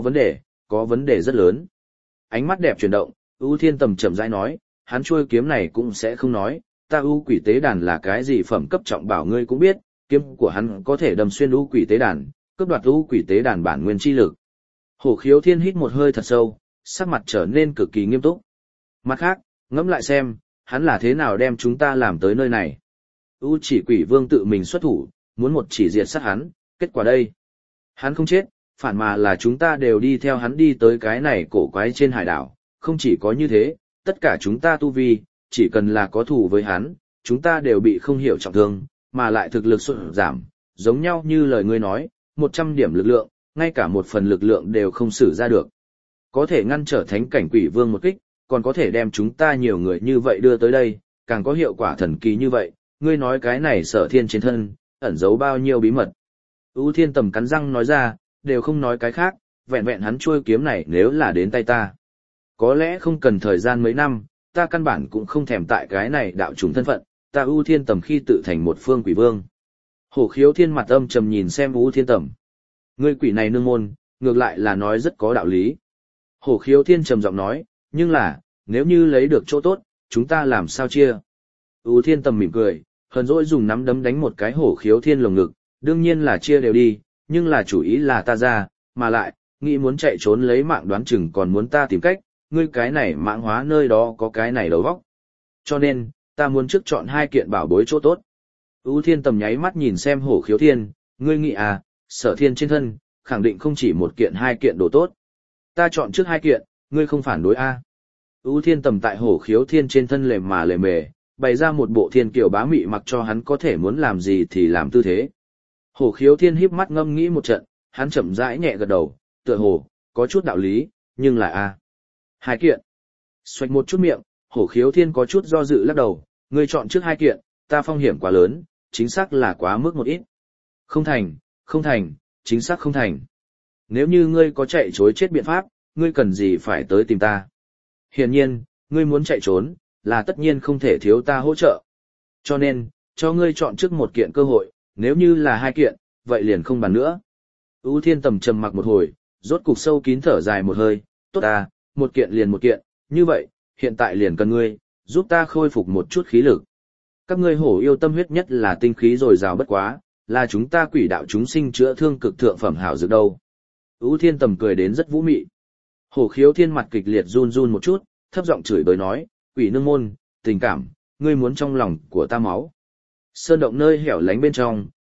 vấn đề rất lớn. Ánh mắt đẹp chuyển động, Ưu Thiên Tầm chậm rãi nói, hắn chuôi kiếm này cũng sẽ không nói, ta ưu quỷ tế đàn là cái gì phẩm cấp trọng bảo ngươi cũng biết, kiếm của hắn có thể đâm xuyên ưu quỷ tế đàn, cướp đoạt ưu quỷ tế đàn bản nguyên chi lực. Hổ Khiếu Thiên hít một hơi thật sâu, sắc mặt trở nên cực kỳ nghiêm túc. Mặt khác, ngẫm lại xem, hắn là thế nào đem chúng ta làm tới nơi này. Ưu chỉ quỷ vương tự mình xuất thủ, muốn một chỉ diệt sát hắn, kết quả đây. Hắn không chết, phản mà là chúng ta đều đi theo hắn đi tới cái này cổ quái trên hải đảo. Không chỉ có như thế, tất cả chúng ta tu vi, chỉ cần là có thù với hắn, chúng ta đều bị không hiểu trọng thương, mà lại thực lực sụt giảm, giống nhau như lời ngươi nói, 100 điểm lực lượng, ngay cả một phần lực lượng đều không sử ra được. Có thể ngăn trở thánh cảnh quỷ vương một kích, còn có thể đem chúng ta nhiều người như vậy đưa tới đây, càng có hiệu quả thần kỳ như vậy, ngươi nói cái này Sở Thiên trên thân, ẩn giấu bao nhiêu bí mật. Ưu Thiên Tầm cắn răng nói ra, đều không nói cái khác, vẹn vẹn hắn chuôi kiếm này nếu là đến tay ta. Có lẽ không cần thời gian mấy năm, ta căn bản cũng không thèm tại cái này đạo trùng thân phận, ta Ưu Thiên Tầm khi tự thành một phương quỷ vương. Hổ Khiếu Thiên mặt âm trầm nhìn xem Ưu Thiên Tầm. Ngươi quỷ này nương môn, ngược lại là nói rất có đạo lý. Hổ Khiếu Thiên trầm giọng nói, nhưng là, nếu như lấy được chỗ tốt, chúng ta làm sao chia? Ưu Thiên Tầm mỉm cười, hờn dỗi dùng nắm đấm đánh một cái Hổ Khiếu Thiên lồng ngực, đương nhiên là chia đều đi, nhưng là chủ ý là ta ra, mà lại, nghĩ muốn chạy trốn lấy mạng đoán chừng còn muốn ta tìm cách, ngươi cái này mạng hóa nơi đó có cái này đầu vóc. Cho nên, ta muốn trước chọn 2 kiện bảo bối chỗ tốt. Ưu Thiên Tầm nháy mắt nhìn xem Hổ Khiếu Thiên, ngươi nghĩ à, Sở Thiên trên thân, khẳng định không chỉ 1 kiện 2 kiện đồ tốt. Ta chọn trước 2 kiện, ngươi không phản đối a? Ưu Thiên Tầm tại Hổ Khiếu Thiên trên thân lề mà lề mề, bày ra một bộ thiên kiều bá mị mặc cho hắn có thể muốn làm gì thì làm tư thế. Hổ Khiếu Thiên híp mắt ngâm nghĩ một trận, hắn chậm rãi nhẹ gật đầu, tựa hồ có chút đạo lý, nhưng là a. 2 kiện. Xoạch một chút miệng, Hổ Khiếu Thiên có chút do dự lắc đầu, ngươi chọn trước 2 kiện, ta phong hiểm quá lớn, chính xác là quá mức một ít. Không thành, chính xác không thành. Nếu như ngươi có chạy trối chết biện pháp, ngươi cần gì phải tới tìm ta? Hiển nhiên, ngươi muốn chạy trốn, là tất nhiên không thể thiếu ta hỗ trợ. Cho nên, cho ngươi chọn trước 1 kiện cơ hội, nếu như là 2 kiện, vậy liền không bàn nữa. Ưu Thiên Tầm trầm mặc một hồi, rốt cục sâu kín thở dài một hơi, tốt à, 1 kiện liền 1 kiện, như vậy, hiện tại liền cần ngươi, giúp ta khôi phục một chút khí lực. Các ngươi hổ yêu tâm huyết nhất là tinh khí dồi dào bất quá, là chúng ta quỷ đạo chúng sinh chữa thương cực thượng phẩm hảo dược đâu. Ưu Thiên Tầm cười đến rất vũ mị. Hổ Khiếu Thiên mặt kịch liệt run run một chút, thấp giọng chửi bới nói, quỷ nương môn, tình cảm, ngươi muốn trong lòng của ta máu. Sơn động nơi hẻo lánh bên trong,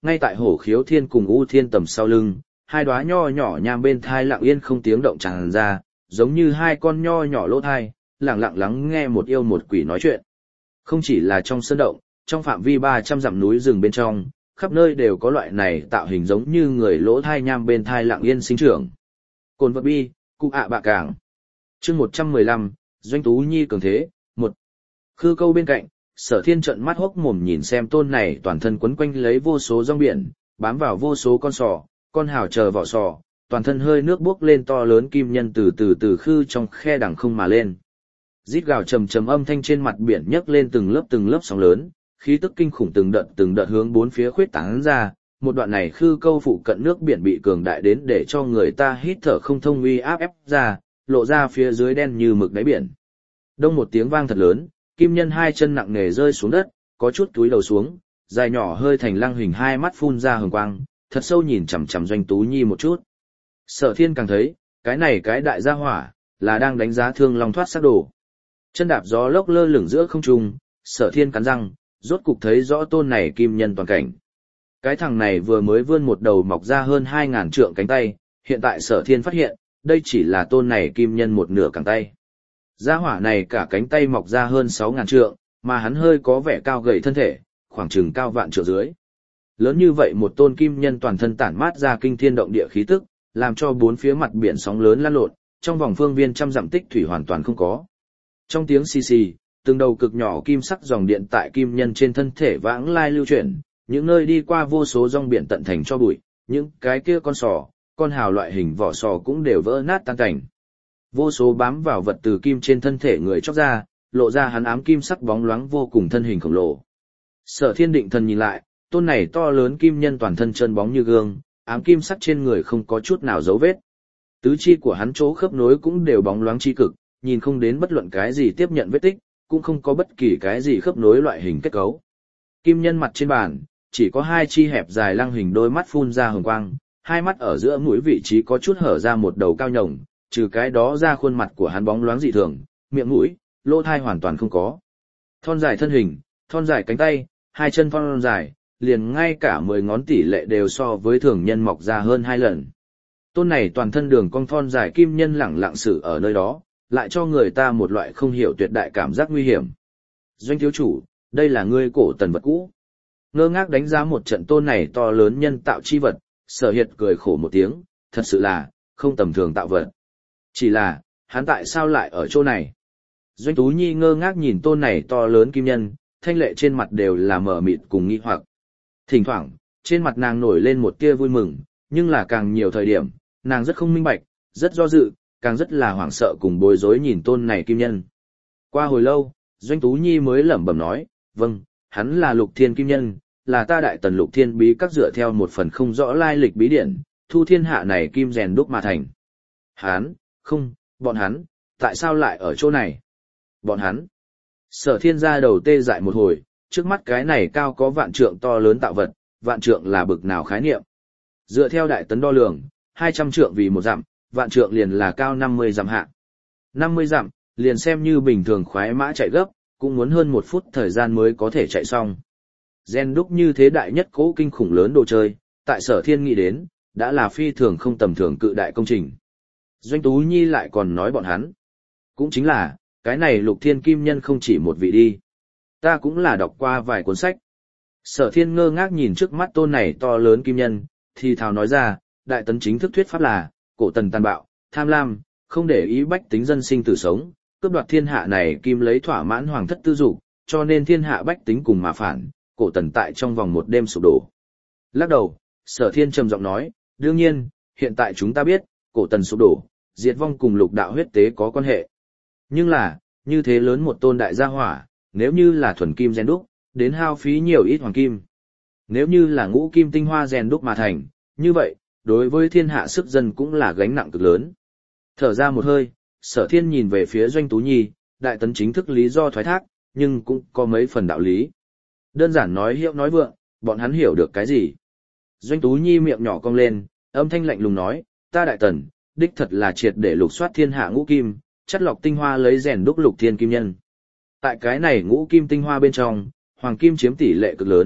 ngay tại Hổ Khiếu Thiên cùng U Thiên Tầm sau lưng, hai đóa nho nhỏ nham bên thai lặng yên không tiếng động tràn ra, giống như hai con nho nhỏ lỗ thai, lặng lặng lắng nghe một yêu một quỷ nói chuyện. Không chỉ là trong sơn động, trong phạm vi 300 dặm núi rừng bên trong, khắp nơi đều có loại này tạo hình giống như người lỗ thai nham bên thai lặng yên sinh trưởng. Cồn vật bi, cụ ạ bạ cảng. Chương 115, Doanh Tú Nhi cường thế, 1. Khư câu bên cạnh, Sở Thiên trợn mắt hốc mồm nhìn xem tôn này toàn thân quấn quanh lấy vô số rong biển, bám vào vô số con sò, con hào chờ vỏ sò, toàn thân hơi nước bốc lên to lớn kim nhân từ khư trong khe đằng không mà lên. Rít gào trầm trầm âm thanh trên mặt biển nhấc lên từng lớp sóng lớn, khí tức kinh khủng từng đợt hướng bốn phía khuyết tán ra, một đoạn này khư câu phụ cận nước biển bị cường đại đến để cho người ta hít thở không thông uy áp ép ra, lộ ra phía dưới đen như mực đáy biển. Đông một tiếng vang thật lớn, kim nhân hai chân nặng nề rơi xuống đất, có chút túi đầu xuống, dài nhỏ hơi thành lăng hình hai mắt phun ra hừng quang, thật sâu nhìn chằm chằm Doanh Tú Nhi một chút. Sở Thiên càng thấy, cái đại gia hỏa, là đang đánh giá Thương Long thoát sắc đồ. Chân đạp gió lốc lơ lửng giữa không trung, Sở Thiên cắn răng, rốt cục thấy rõ tôn này kim nhân toàn cảnh. Cái thằng này vừa mới vươn một đầu mọc ra hơn 2.000 trượng cánh tay, hiện tại Sở Thiên phát hiện, đây chỉ là tôn này kim nhân một nửa cẳng tay. Gia hỏa này cả cánh tay mọc ra hơn 6.000 trượng, mà hắn hơi có vẻ cao gầy thân thể, khoảng chừng cao vạn trượng dưới. Lớn như vậy một tôn kim nhân toàn thân tản mát ra kinh thiên động địa khí tức, làm cho bốn phía mặt biển sóng lớn lan lộn, trong vòng phương viên trăm dặm tích thủy hoàn toàn không có. Trong tiếng xì xì, từng đầu cực nhỏ kim sắc dòng điện tại kim nhân trên thân thể vãng lai lưu chuyển, những nơi đi qua vô số rong biển tận thành cho bụi, những cái kia con sò, con hào loại hình vỏ sò cũng đều vỡ nát tan cảnh. Vô số bám vào vật từ kim trên thân thể người chóc ra, lộ ra hắn ám kim sắc bóng loáng vô cùng thân hình khổng lồ. Sở Thiên định thần nhìn lại, tôn này to lớn kim nhân toàn thân trơn bóng như gương, ám kim sắc trên người không có chút nào dấu vết. Tứ chi của hắn chỗ khớp nối cũng đều bóng loáng chi cực, nhìn không đến bất luận cái gì tiếp nhận vết tích, cũng không có bất kỳ cái gì khớp nối loại hình kết cấu. Kim nhân mặt trên bàn, chỉ có hai chi hẹp dài lăng hình đôi mắt phun ra hồng quang, hai mắt ở giữa mũi vị trí có chút hở ra một đầu cao nhồng, trừ cái đó ra khuôn mặt của hắn bóng loáng dị thường, miệng mũi, lỗ tai hoàn toàn không có. Thon dài thân hình, thon dài cánh tay, hai chân thon dài, liền ngay cả 10 ngón tỷ lệ đều so với thường nhân mọc ra hơn 2 lần. Tôn này toàn thân đường cong thon dài kim nhân lẳng lặng xử ở nơi đó, lại cho người ta một loại không hiểu tuyệt đại cảm giác nguy hiểm. Doanh thiếu chủ, đây là ngươi cổ tần vật cũ. Ngơ ngác đánh giá một trận tôn này to lớn nhân tạo chi vật, Sở Hiệt cười khổ một tiếng, thật sự là, không tầm thường tạo vật. Chỉ là, hắn tại sao lại ở chỗ này? Doanh Tú Nhi ngơ ngác nhìn tôn này to lớn kim nhân, thanh lệ trên mặt đều là mờ mịt cùng nghi hoặc. Thỉnh thoảng, trên mặt nàng nổi lên một tia vui mừng, nhưng là càng nhiều thời điểm, nàng rất không minh bạch, rất do dự, càng rất là hoảng sợ cùng bối rối nhìn tôn này kim nhân. Qua hồi lâu, Doanh Tú Nhi mới lẩm bẩm nói, vâng, hắn là Lục Thiên Kim Nhân, là ta Đại Tần Lục Thiên bí các dựa theo một phần không rõ lai lịch bí điển, thu thiên hạ này kim rèn đúc mà thành. Hắn, không, bọn hắn, tại sao lại ở chỗ này? Bọn hắn. Sở Thiên ra đầu tê dại một hồi, trước mắt cái này cao có vạn trượng to lớn tạo vật, vạn trượng là bực nào khái niệm. Dựa theo Đại Tấn đo lường, 200 trượng vì một dặm, vạn trượng liền là cao 50 dặm hạ. 50 dặm, liền xem như bình thường khoái mã chạy gấp, cũng muốn hơn 1 phút thời gian mới có thể chạy xong. Gen đúc như thế đại nhất cố kinh khủng lớn đồ chơi, tại Sở Thiên nghĩ đến, đã là phi thường không tầm thường cự đại công trình. Doanh Tú Nhi lại còn nói bọn hắn. Cũng chính là, cái này Lục Thiên Kim Nhân không chỉ một vị đi. Ta cũng là đọc qua vài cuốn sách. Sở Thiên ngơ ngác nhìn trước mắt tôn này to lớn kim nhân, thì thào nói ra, Đại Tấn chính thức thuyết pháp là, cổ tần tàn bạo, tham lam, không để ý bách tính dân sinh tử sống, cướp đoạt thiên hạ này kim lấy thỏa mãn hoàng thất tư dục, cho nên thiên hạ bách tính cùng mà phản, cổ tần tại trong vòng một đêm sụp đổ. Lắc đầu, Sở Thiên trầm giọng nói, đương nhiên, hiện tại chúng ta biết, cổ tần sụp đổ, diệt vong cùng lục đạo huyết tế có quan hệ. Nhưng là, như thế lớn một tôn đại gia hỏa, nếu như là thuần kim rèn đúc, đến hao phí nhiều ít hoàng kim. Nếu như là ngũ kim tinh hoa rèn đúc mà thành, như vậy, đối với thiên hạ sức dân cũng là gánh nặng cực lớn. Thở ra một hơi, Sở Thiên nhìn về phía Doanh Tú Nhi, Đại Tấn chính thức lý do thoái thác, nhưng cũng có mấy phần đạo lý. Đơn giản nói hiệu nói vượng, bọn hắn hiểu được cái gì. Doanh Tú Nhi miệng nhỏ cong lên, âm thanh lạnh lùng nói, ta Đại Tần, đích thật là triệt để lục soát thiên hạ ngũ kim, chắt lọc tinh hoa lấy rèn đúc Lục Thiên Kim Nhân. Tại cái này ngũ kim tinh hoa bên trong, hoàng kim chiếm tỷ lệ cực lớn,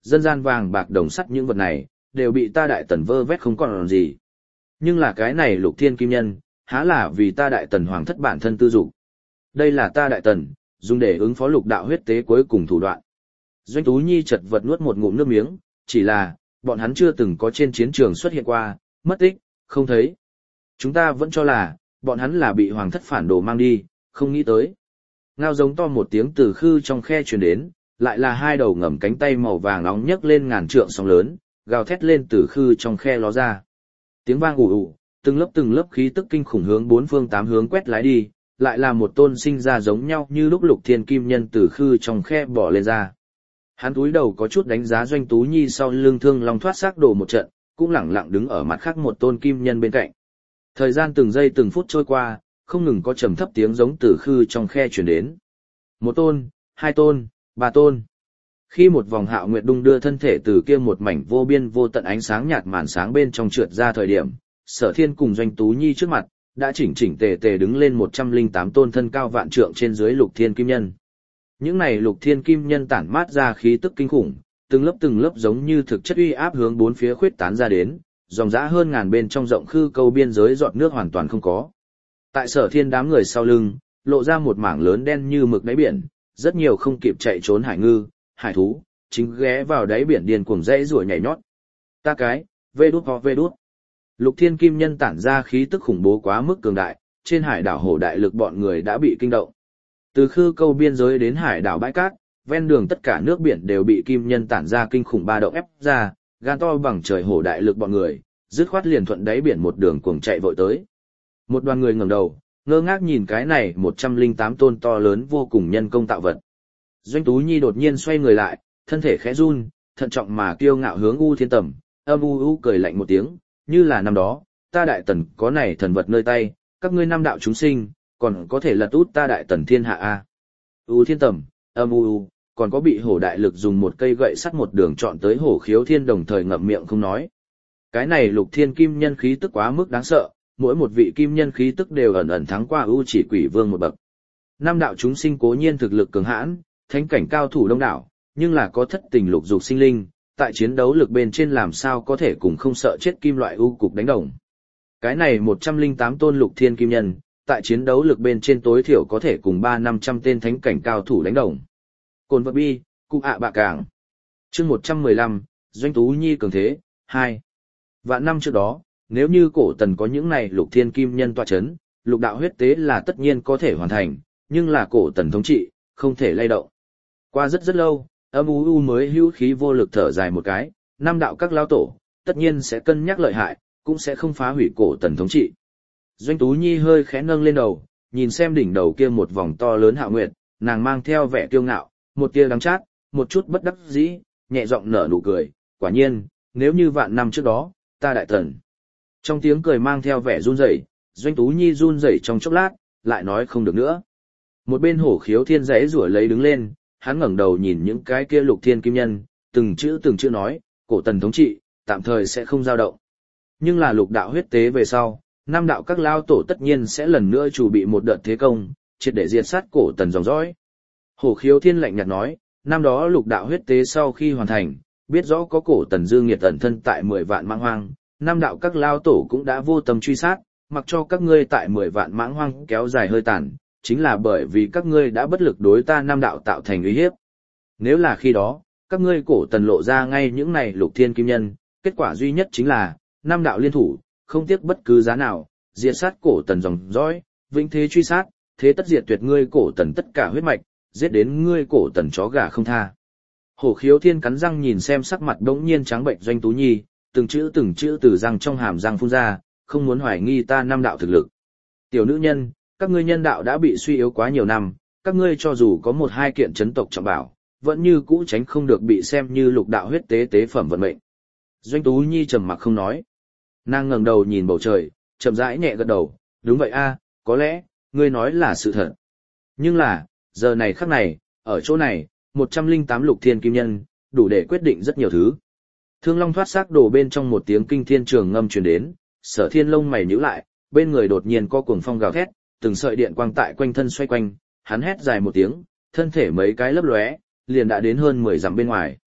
dân gian vàng bạc đồng sắt những vật này, đều bị ta đại tần vơ vét không còn gì. Nhưng là cái này lục thiên kim nhân, há là vì ta đại tần hoàng thất bản thân tư dục. Đây là ta đại tần, dùng để ứng phó lục đạo huyết tế cuối cùng thủ đoạn. Doanh Tú Nhi chật vật nuốt một ngụm nước miếng, chỉ là, bọn hắn chưa từng có trên chiến trường xuất hiện qua, mất tích, không thấy. Chúng ta vẫn cho là, bọn hắn là bị hoàng thất phản đồ mang đi, không nghĩ tới. Ngao giống to một tiếng từ khư trong khe truyền đến, lại là hai đầu ngầm cánh tay màu vàng nóng nhấc lên ngàn trượng sóng lớn, gào thét lên từ khư trong khe ló ra. Tiếng vang ù ù, từng lớp khí tức kinh khủng hướng bốn phương tám hướng quét lái đi, lại là một tôn sinh ra giống nhau như lúc lục thiên kim nhân từ khư trong khe bỏ lên ra. Hắn cúi đầu có chút đánh giá Doanh Tú Nhi sau lưng Thương Long thoát xác đổ một trận, cũng lẳng lặng đứng ở mặt khác một tôn kim nhân bên cạnh. Thời gian từng giây từng phút trôi qua, không ngừng có trầm thấp tiếng giống từ khư trong khe truyền đến. Một tôn, hai tôn, ba tôn. Khi một vòng hạo nguyệt đung đưa thân thể từ kia một mảnh vô biên vô tận ánh sáng nhạt màn sáng bên trong trượt ra thời điểm, Sở Thiên cùng Doanh Tú Nhi trước mặt, đã chỉnh chỉnh tề tề đứng lên 108 tôn thân cao vạn trượng trên dưới lục thiên kim nhân. Những này lục thiên kim nhân tản mát ra khí tức kinh khủng, từng lớp giống như thực chất uy áp hướng bốn phía khuyết tán ra đến, dòng dã hơn ngàn bên trong rộng khư câu biên giới giọt nước hoàn toàn không có. Tại Sở Thiên đám người sau lưng, lộ ra một mảng lớn đen như mực đáy biển, rất nhiều không kịp chạy trốn hải ngư, hải thú, chính ghé vào đáy biển điên cuồng dãy rủa nhảy nhót. Ta cái, vê đút. Lục thiên kim nhân tản ra khí tức khủng bố quá mức cường đại, trên hải đảo Hổ Đại Lực bọn người đã bị kinh động. Từ khư câu biên giới đến hải đảo bãi cát, ven đường tất cả nước biển đều bị kim nhân tản ra kinh khủng ba động ép ra, gan to bằng trời Hổ Đại Lực bọn người, dứt khoát liền thuận đáy biển một đường cuồng chạy vội tới. Một đoàn người ngẩng đầu, ngơ ngác nhìn cái này 108 tôn to lớn vô cùng nhân công tạo vật. Doanh Tú Nhi đột nhiên xoay người lại, thân thể khẽ run, thận trọng mà kiêu ngạo hướng U Thiên Tầm, âm u cười lạnh một tiếng, như là năm đó, ta đại tần có này thần vật nơi tay, các ngươi năm đạo chúng sinh, còn có thể lật út ta đại tần thiên hạ a. U Thiên Tầm, âm u, còn có bị Hổ Đại Lực dùng một cây gậy sắt một đường chọn tới Hổ Khiếu Thiên đồng thời ngậm miệng không nói. Cái này lục thiên kim nhân khí tức quá mức đáng sợ, mỗi một vị kim nhân khí tức đều ẩn ẩn thắng qua ưu chỉ quỷ vương một bậc. Năm đạo chúng sinh cố nhiên thực lực cường hãn, thánh cảnh cao thủ đông đảo, nhưng là có thất tình lục dục sinh linh, tại chiến đấu lực bên trên làm sao có thể cùng không sợ chết kim loại ưu cục đánh đồng. Cái này 108 tôn lục thiên kim nhân, tại chiến đấu lực bên trên tối thiểu có thể cùng 300-500 tên thánh cảnh cao thủ đánh đồng. Cồn vật bi, cụ ạ bạ cảng. Chương 115, Doanh Tú Nhi cường thế, 2. Vạn năm trước đó, nếu như cổ tần có những này lục thiên kim nhân tọa chấn, lục đạo huyết tế là tất nhiên có thể hoàn thành, nhưng là cổ tần thống trị, không thể lay động. Qua rất lâu, âm u mới hữu khí vô lực thở dài một cái, năm đạo các lao tổ, tất nhiên sẽ cân nhắc lợi hại, cũng sẽ không phá hủy cổ tần thống trị. Doanh Tú Nhi hơi khẽ nâng lên đầu, nhìn xem đỉnh đầu kia một vòng to lớn hạo nguyệt, nàng mang theo vẻ kiêu ngạo, một tia đắng chát, một chút bất đắc dĩ, nhẹ giọng nở nụ cười, quả nhiên, nếu như vạn năm trước đó, ta đại tần. Trong tiếng cười mang theo vẻ run rẩy, Doanh Tú Nhi run rẩy trong chốc lát, lại nói không được nữa. Một bên Hổ Khiếu Thiên rẽ rủa lấy đứng lên, hắn ngẩng đầu nhìn những cái kia lục thiên kim nhân, từng chữ nói, cổ tần thống trị, tạm thời sẽ không dao động. Nhưng là lục đạo huyết tế về sau, năm đạo các lao tổ tất nhiên sẽ lần nữa chuẩn bị một đợt thế công, triệt để diệt sát cổ tần dòng dõi. Hổ Khiếu Thiên lạnh nhạt nói, năm đó lục đạo huyết tế sau khi hoàn thành, biết rõ có cổ tần dương nghiệt ẩn thân tại 10 vạn mãng hoang, năm đạo các lao tổ cũng đã vô tâm truy sát, mặc cho các ngươi tại 10 vạn mãng hoang kéo dài hơi tàn, chính là bởi vì các ngươi đã bất lực đối ta năm đạo tạo thành uy hiếp. Nếu là khi đó, các ngươi cổ tần lộ ra ngay những này lục thiên kim nhân, kết quả duy nhất chính là, năm đạo liên thủ, không tiếc bất cứ giá nào, diệt sát cổ tần dòng dõi, vĩnh thế truy sát, thế tất diệt tuyệt ngươi cổ tần tất cả huyết mạch, giết đến ngươi cổ tần chó gà không tha. Hổ Khiếu Thiên cắn răng nhìn xem sắc mặt đống nhiên trắng bệnh Doanh Tú Nhi, từng chữ từ răng trong hàm răng phun ra, không muốn hoài nghi ta năm đạo thực lực. Tiểu nữ nhân, các ngươi nhân đạo đã bị suy yếu quá nhiều năm, các ngươi cho dù có một hai kiện chấn tộc trọng bảo, vẫn như cũ tránh không được bị xem như lục đạo huyết tế tế phẩm vận mệnh. Doanh Tú Nhi trầm mặc không nói. Nàng ngẩng đầu nhìn bầu trời, chậm rãi nhẹ gật đầu, đúng vậy a, có lẽ, ngươi nói là sự thật. Nhưng là, giờ này khắc này, ở chỗ này, 108 lục thiên kim nhân, đủ để quyết định rất nhiều thứ. Thương Long thoát xác đổ bên trong một tiếng kinh thiên trường ngâm truyền đến, Sở Thiên lông mày nhíu lại, bên người đột nhiên có cuồng phong gào thét, từng sợi điện quang tại quanh thân xoay quanh, hắn hét dài một tiếng, thân thể mấy cái lấp lóe, liền đã đến hơn 10 dặm bên ngoài.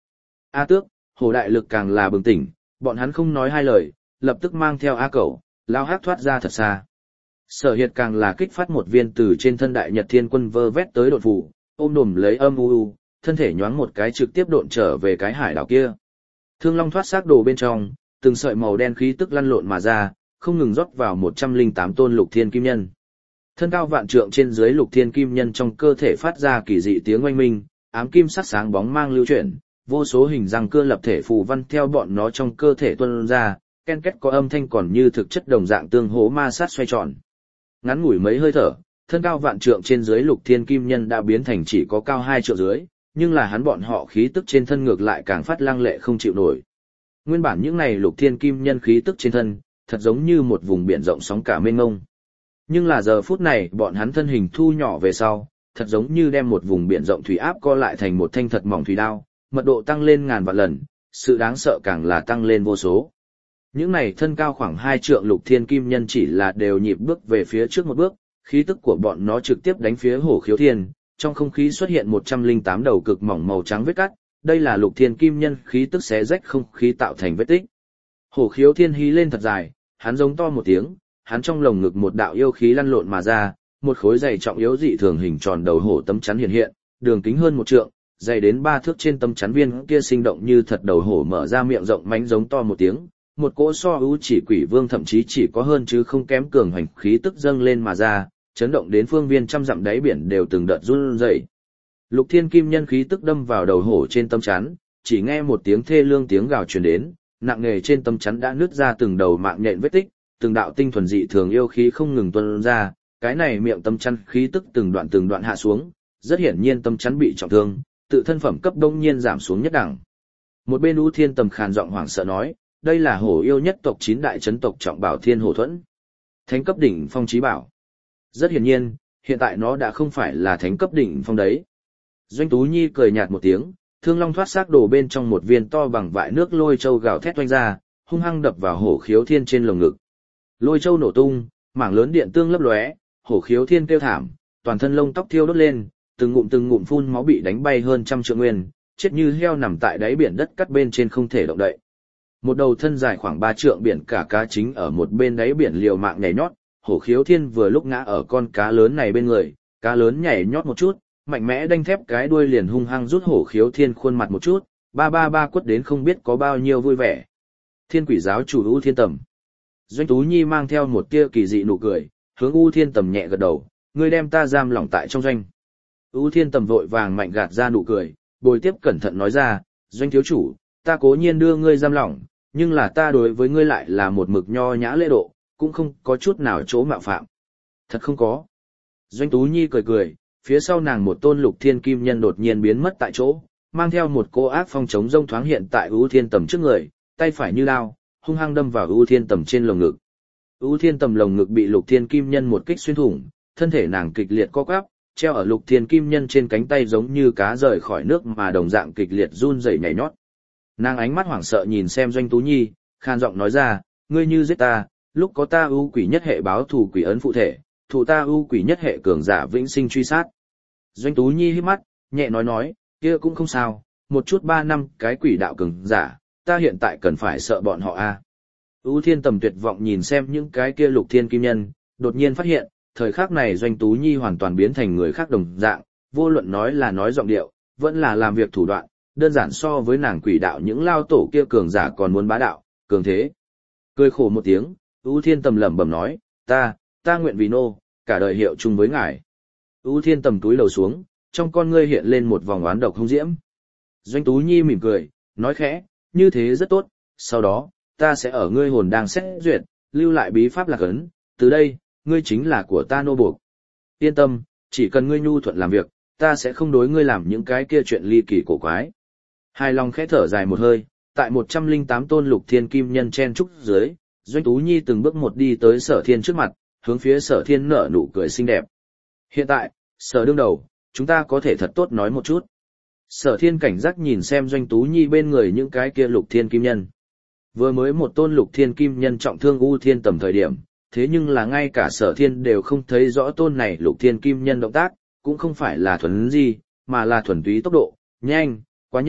A Tước, Hồ Đại Lực càng là bừng tỉnh, bọn hắn không nói hai lời, lập tức mang theo A Cẩu, lao hắc thoát ra thật xa. Sở Hiệt càng là kích phát một viên từ trên thân Đại Nhật Thiên Quân vơ vét tới độn phủ, ôm đùm lấy âm u, thân thể nhoáng một cái trực tiếp độn trở về cái hải đảo kia. Thương Long thoát xác đồ bên trong, từng sợi màu đen khí tức lăn lộn mà ra, không ngừng rót vào 108 tôn Lục Thiên Kim Nhân. Thân cao vạn trượng trên dưới Lục Thiên Kim Nhân trong cơ thể phát ra kỳ dị tiếng oanh minh, ám kim sắc sáng bóng mang lưu chuyển, vô số hình răng cưa lập thể phù văn theo bọn nó trong cơ thể tuôn ra, ken két có âm thanh còn như thực chất đồng dạng tương hỗ ma sát xoay tròn. Ngắn ngủi mấy hơi thở, thân cao vạn trượng trên dưới Lục Thiên Kim Nhân đã biến thành chỉ có cao 2 trượng dưới, nhưng là hắn bọn họ khí tức trên thân ngược lại càng phát lăng lệ không chịu nổi. Nguyên bản những này Lục Thiên Kim Nhân khí tức trên thân, thật giống như một vùng biển rộng sóng cả mênh mông. Nhưng là giờ phút này bọn hắn thân hình thu nhỏ về sau, thật giống như đem một vùng biển rộng thủy áp co lại thành một thanh thật mỏng thủy đao, mật độ tăng lên ngàn vạn lần, sự đáng sợ càng là tăng lên vô số. Những này thân cao khoảng 2 trượng Lục Thiên Kim Nhân chỉ là đều nhịp bước về phía trước một bước, khí tức của bọn nó trực tiếp đánh phía Hổ Khiếu Thiên, trong không khí xuất hiện 108 đầu cực mỏng màu trắng vết cắt, đây là Lục Thiên Kim Nhân khí tức xé rách không khí tạo thành vết tích. Hổ Khiếu Thiên hí lên thật dài, hắn giống to một tiếng, hắn trong lồng ngực một đạo yêu khí lăn lộn mà ra, một khối dày trọng yếu dị thường hình tròn đầu hổ tấm chắn hiện hiện, đường kính hơn 1 trượng, dày đến 3 thước trên tấm chắn viên kia sinh động như thật đầu hổ mở ra miệng rộng mánh giống to một tiếng, một cỗ so ưu chỉ quỷ vương thậm chí chỉ có hơn chứ không kém cường hành khí tức dâng lên mà ra, chấn động đến phương viên trăm dặm đáy biển đều từng đợt run rẩy. Lục Thiên Kim Nhân khí tức đâm vào đầu hổ trên tấm chắn, chỉ nghe một tiếng thê lương tiếng gào truyền đến, nặng nề trên tấm chắn đã nứt ra từng đầu mạng nhện vết tích, từng đạo tinh thuần dị thường yêu khí không ngừng tuôn ra, cái này miệng tấm chắn khí tức từng đoạn hạ xuống, rất hiển nhiên tấm chắn bị trọng thương, tự thân phẩm cấp đông nhiên giảm xuống nhất đẳng. Một bên U Thiên Tầm khàn giọng hoảng sợ nói, đây là hổ yêu nhất tộc 9 đại chấn tộc trọng bảo Thiên Hổ Thuẫn, thánh cấp đỉnh phong chí bảo. Rất hiển nhiên, hiện tại nó đã không phải là thánh cấp đỉnh phong đấy. Doanh Tú Nhi cười nhạt một tiếng, Thương Long thoát xác đồ bên trong một viên to bằng vại nước lôi châu gào thét oanh ra, hung hăng đập vào Hổ Khiếu Thiên trên lồng ngực. Lôi châu nổ tung, mảng lớn điện tương lấp lóe, Hổ Khiếu Thiên kêu thảm, toàn thân lông tóc thiêu đốt lên, từng ngụm phun máu bị đánh bay hơn 100 trượng nguyên, chết như heo nằm tại đáy biển đất cắt bên trên không thể động đậy. Một đầu thân dài khoảng 3 trượng biển cả cá chính ở một bên đáy biển liều mạng nhảy nhót, Hổ Khiếu Thiên vừa lúc ngã ở con cá lớn này bên người, cá lớn nhảy nhót một chút, mạnh mẽ đanh thép cái đuôi liền hung hăng rút Hổ Khiếu Thiên khuôn mặt một chút, ba quất đến không biết có bao nhiêu vui vẻ. Thiên Quỷ giáo chủ U Thiên Tầm. Doanh Tú Nhi mang theo một tia kỳ dị nụ cười, hướng U Thiên Tầm nhẹ gật đầu, ngươi đem ta giam lỏng tại trong doanh. U Thiên Tầm vội vàng mạnh gạt ra nụ cười, bồi tiếp cẩn thận nói ra, Doanh thiếu chủ, ta cố nhiên đưa ngươi giam lỏng, nhưng là ta đối với ngươi lại là một mực nho nhã lễ độ, cũng không có chút nào chỗ mạo phạm. Thật không có. Doanh Tú Nhi cười cười, phía sau nàng một tôn Lục Thiên Kim Nhân đột nhiên biến mất tại chỗ, mang theo một cô ác phong chống rông thoáng hiện tại U Thiên Tầm trước người, tay phải như đao, hung hăng đâm vào U Thiên Tầm trên lồng ngực. U Thiên Tầm lồng ngực bị Lục Thiên Kim Nhân một kích xuyên thủng, thân thể nàng kịch liệt co quắp, treo ở Lục Thiên Kim Nhân trên cánh tay giống như cá rời khỏi nước mà đồng dạng kịch liệt run rẩy nhảy nhót. Nàng ánh mắt hoảng sợ nhìn xem Doanh Tú Nhi, khan giọng nói ra, ngươi như giết ta, lúc có ta ưu quỷ nhất hệ báo thù quỷ ấn phụ thể, thù ta ưu quỷ nhất hệ cường giả vĩnh sinh truy sát. Doanh Tú Nhi hít mắt, nhẹ nói, kia cũng không sao, một chút 3 năm cái quỷ đạo cường giả, ta hiện tại cần phải sợ bọn họ a. U Thiên Tầm tuyệt vọng nhìn xem những cái kia Lục Thiên Kim Nhân, đột nhiên phát hiện, thời khắc này Doanh Tú Nhi hoàn toàn biến thành người khác đồng dạng, vô luận nói là nói giọng điệu, vẫn là làm việc thủ đoạn, đơn giản so với nàng quỷ đạo những lao tổ kia cường giả còn muốn bá đạo, cường thế. Cười khổ một tiếng, U Thiên Tầm lẩm bẩm nói, ta nguyện vì nô, cả đời hiệu chung với ngài. U Thiên Tầm túi lầu xuống, trong con ngươi hiện lên một vòng oán độc hung diễm. Doanh Tú Nhi mỉm cười, nói khẽ, như thế rất tốt, sau đó, ta sẽ ở ngươi hồn đang xét duyệt, lưu lại bí pháp lạc ấn, từ đây, ngươi chính là của ta nô buộc. Yên tâm, chỉ cần ngươi nhu thuận làm việc, ta sẽ không đối ngươi làm những cái kia chuyện ly kỳ cổ quái. Hài lòng khẽ thở dài một hơi, tại 108 tôn Lục Thiên Kim Nhân chen trúc dưới, Doanh Tú Nhi từng bước một đi tới Sở Thiên trước mặt, hướng phía Sở Thiên nở nụ cười xinh đẹp. Hiện tại, Sở đương đầu, chúng ta có thể thật tốt nói một chút. Sở Thiên cảnh giác nhìn xem Doanh Tú Nhi bên người những cái kia Lục Thiên Kim Nhân. Vừa mới một tôn Lục Thiên Kim Nhân trọng thương U Thiên Tầm thời điểm, thế nhưng là ngay cả Sở Thiên đều không thấy rõ tôn này Lục Thiên Kim Nhân động tác, cũng không phải là thuần gì, mà là thuần túy tốc độ, nhanh, quá nhanh,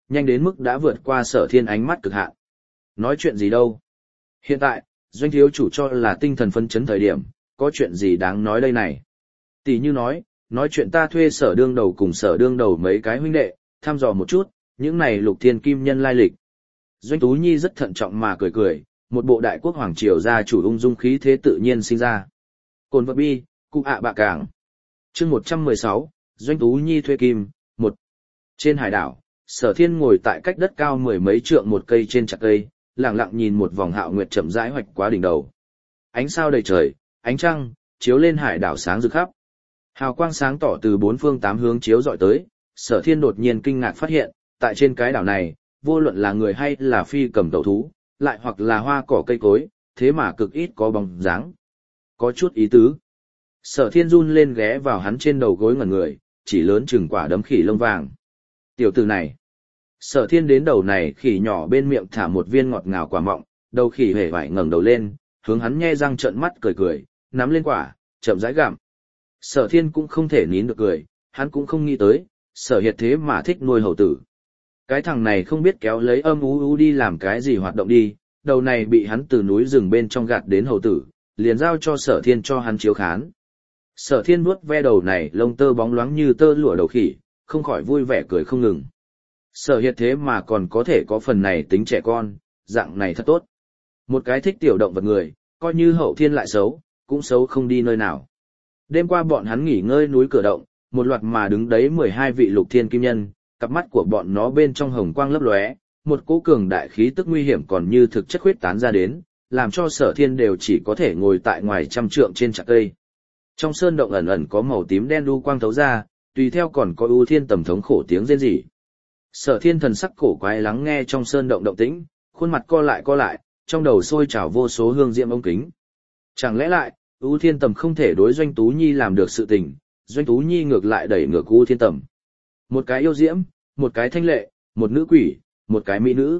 nhanh đến mức đã vượt qua Sở Thiên ánh mắt cực hạn. Nói chuyện gì đâu? Hiện tại, Doanh thiếu chủ cho là tinh thần phấn chấn thời điểm, có chuyện gì đáng nói đây này? Tỷ như nói chuyện ta thuê Sở đương đầu cùng Sở đương đầu mấy cái huynh đệ, thăm dò một chút, những này Lục Thiên Kim nhân lai lịch. Doanh Tú Nhi rất thận trọng mà cười cười, một bộ đại quốc hoàng triều gia chủ ung dung khí thế tự nhiên sinh ra. Cồn vật bi, cụ ạ bạ cảng. Chương 116, Doanh Tú Nhi thuê kim, 1. Trên hải đảo, Sở Thiên ngồi tại cách đất cao mười mấy trượng một cây trên chặt cây, lặng lặng nhìn một vòng hạo nguyệt chậm rãi hoạch quá đỉnh đầu. Ánh sao đầy trời, ánh trăng chiếu lên hải đảo sáng rực khắp. Hào quang sáng tỏ từ bốn phương tám hướng chiếu rọi tới, Sở Thiên đột nhiên kinh ngạc phát hiện, tại trên cái đảo này, vô luận là người hay là phi cầm tẩu thú, lại hoặc là hoa cỏ cây cối, thế mà cực ít có bóng dáng. Có chút ý tứ. Sở Thiên run lên ghé vào hắn trên đầu gối ngẩn người, chỉ lớn chừng quả đấm khỉ lông vàng. Tiểu tử này. Sở Thiên đến đầu này khỉ nhỏ bên miệng thả một viên ngọt ngào quả mọng, đầu khỉ hề vải ngẩng đầu lên, hướng hắn nhe răng trợn mắt cười cười, nắm lên quả, chậm rãi gặm. Sở Thiên cũng không thể nín được cười, hắn cũng không nghĩ tới, Sở Hiệt thế mà thích nuôi hầu tử. Cái thằng này không biết kéo lấy âm u đi làm cái gì hoạt động đi, đầu này bị hắn từ núi rừng bên trong gạt đến hầu tử, liền giao cho Sở Thiên cho hắn chiếu khán. Sở Thiên vuốt ve đầu này lông tơ bóng loáng như tơ lụa đầu khỉ, không khỏi vui vẻ cười không ngừng. Sở Hiệt thế mà còn có thể có phần này tính trẻ con, dạng này thật tốt. Một cái thích tiểu động vật người, coi như hậu thiên lại xấu, cũng xấu không đi nơi nào. Đêm qua bọn hắn nghỉ ngơi núi cửa động, một loạt mà đứng đấy 12 vị Lục Thiên Kim Nhân, cặp mắt của bọn nó bên trong hồng quang lấp lóe, một cỗ cường đại khí tức nguy hiểm còn như thực chất huyết tán ra đến, làm cho Sở Thiên đều chỉ có thể ngồi tại ngoài trăm trượng trên chạc cây. Trong sơn động ẩn ẩn có màu tím đen đu quang thấu ra, tùy theo còn có ưu thiên tầm thống khổ tiếng rên rỉ. Sở Thiên thần sắc cổ quái lắng nghe trong sơn động động tĩnh, khuôn mặt co lại, trong đầu sôi trào vô số hương diệm ống kính. Chẳng lẽ lại, ưu thiên tầm không thể đối Doanh Tú Nhi làm được sự tình, Doanh Tú Nhi ngược lại đẩy ngược ưu thiên tầm. Một cái yêu diễm, một cái thanh lệ, một nữ quỷ, một cái mỹ nữ.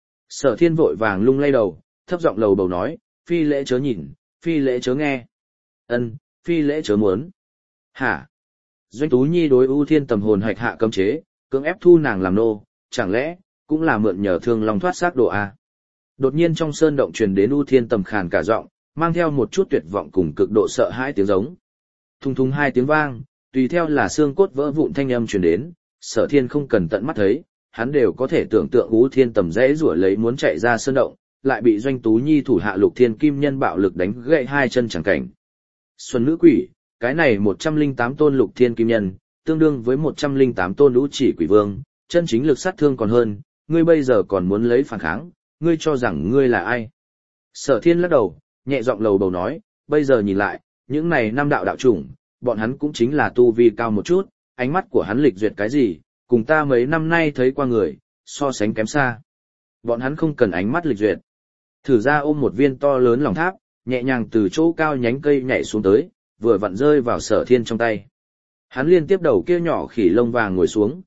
Sở Thiên vội vàng lung lay đầu, thấp giọng lầu bầu nói, phi lễ chớ nhìn, phi lễ chớ nghe. Ân, phi lễ chớ muốn. Hả? Doanh Tú Nhi đối ưu thiên tầm hồn hạch hạ cấm chế, cưỡng ép thu nàng làm nô, chẳng lẽ cũng là mượn nhờ thương long thoát xác độ a? Đột nhiên trong sơn động truyền đến ưu thiên tầm khàn cả giọng, mang theo một chút tuyệt vọng cùng cực độ sợ hãi tiếng giống. Thùng thùng hai tiếng vang, tùy theo là xương cốt vỡ vụn thanh âm truyền đến, Sở Thiên không cần tận mắt thấy, hắn đều có thể tưởng tượng ưu thiên tầm dễ rủa lấy muốn chạy ra sơn động, lại bị Doanh Tú Nhi thủ hạ Lục Thiên Kim Nhân bạo lực đánh gãy hai chân chẳng cảnh. Xuân nữ quỷ, cái này 108 tôn Lục Thiên Kim Nhân, tương đương với 108 tôn lũ chỉ quỷ vương, chân chính lực sát thương còn hơn, ngươi bây giờ còn muốn lấy phản kháng, ngươi cho rằng ngươi là ai? Sở Thiên lắc đầu, nhẹ giọng lầu bầu nói, bây giờ nhìn lại, những này năm đạo đạo chủng, bọn hắn cũng chính là tu vi cao một chút, ánh mắt của hắn lịch duyệt cái gì, cùng ta mấy năm nay thấy qua người, so sánh kém xa. Bọn hắn không cần ánh mắt lịch duyệt. Thử ra ôm một viên to lớn lòng tháp, nhẹ nhàng từ chỗ cao nhánh cây nhảy xuống tới, vừa vặn rơi vào Sở Thiên trong tay. Hắn liên tiếp đầu kia nhỏ khỉ lông vàng ngồi xuống,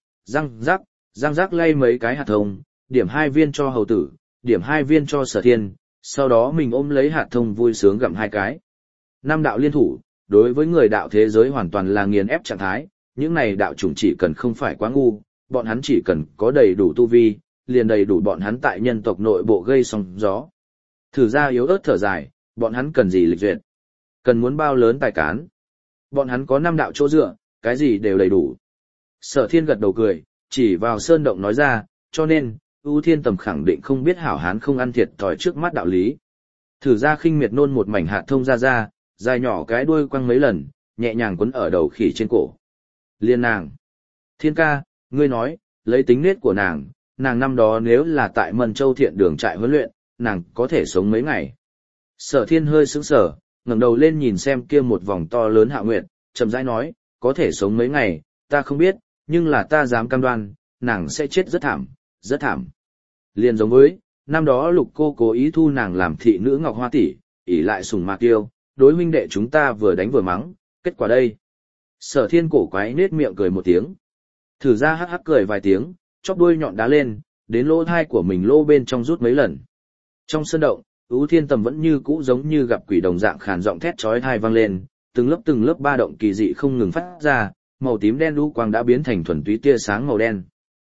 răng rắc lay mấy cái hạt thông, điểm 2 viên cho hầu tử, điểm 2 viên cho Sở Thiên, sau đó mình ôm lấy hạt thông vui sướng gặm 2 cái. Năm đạo liên thủ, đối với người đạo thế giới hoàn toàn là nghiền ép trạng thái, những này đạo chủng chỉ cần không phải quá ngu, bọn hắn chỉ cần có đầy đủ tu vi, liền đầy đủ bọn hắn tại nhân tộc nội bộ gây sóng gió. Thử ra yếu ớt thở dài, bọn hắn cần gì lịch duyệt? Cần muốn bao lớn tài cán? Bọn hắn có 5 đạo chỗ dựa, cái gì đều đầy đủ. Sở Thiên gật đầu cười, chỉ vào sơn động nói ra, cho nên, ưu thiên tầm khẳng định không biết hảo hán không ăn thiệt thòi trước mắt đạo lý. Thử ra khinh miệt nôn một mảnh hạt thông ra, dài nhỏ cái đuôi quăng mấy lần, nhẹ nhàng quấn ở đầu khỉ trên cổ. Liên nàng. Thiên ca, ngươi nói, lấy tính nết của nàng năm đó nếu là tại Mân Châu Thiện Đường trại huấn luyện, nàng có thể sống mấy ngày. Sở Thiên hơi sững sờ, ngẩng đầu lên nhìn xem kia một vòng to lớn hạ nguyệt, chậm rãi nói, có thể sống mấy ngày, ta không biết, nhưng là ta dám cam đoan, nàng sẽ chết rất thảm, rất thảm. Liền giống với, năm đó Lục cô cố ý thu nàng làm thị nữ Ngọc Hoa tỷ, ỷ lại sủng mạc tiêu, đối huynh đệ chúng ta vừa đánh vừa mắng, kết quả đây. Sở Thiên cổ quái nết miệng cười một tiếng. Thử ra hắc hắc cười vài tiếng, chóp đuôi nhọn đá lên, đến lỗ thai của mình lô bên trong rút mấy lần. Trong sân động, ưu thiên tầm vẫn như cũ giống như gặp quỷ đồng dạng khàn giọng thét chói tai vang lên, từng lớp ba động kỳ dị không ngừng phát ra, màu tím đen lũ quang đã biến thành thuần túy tia sáng màu đen.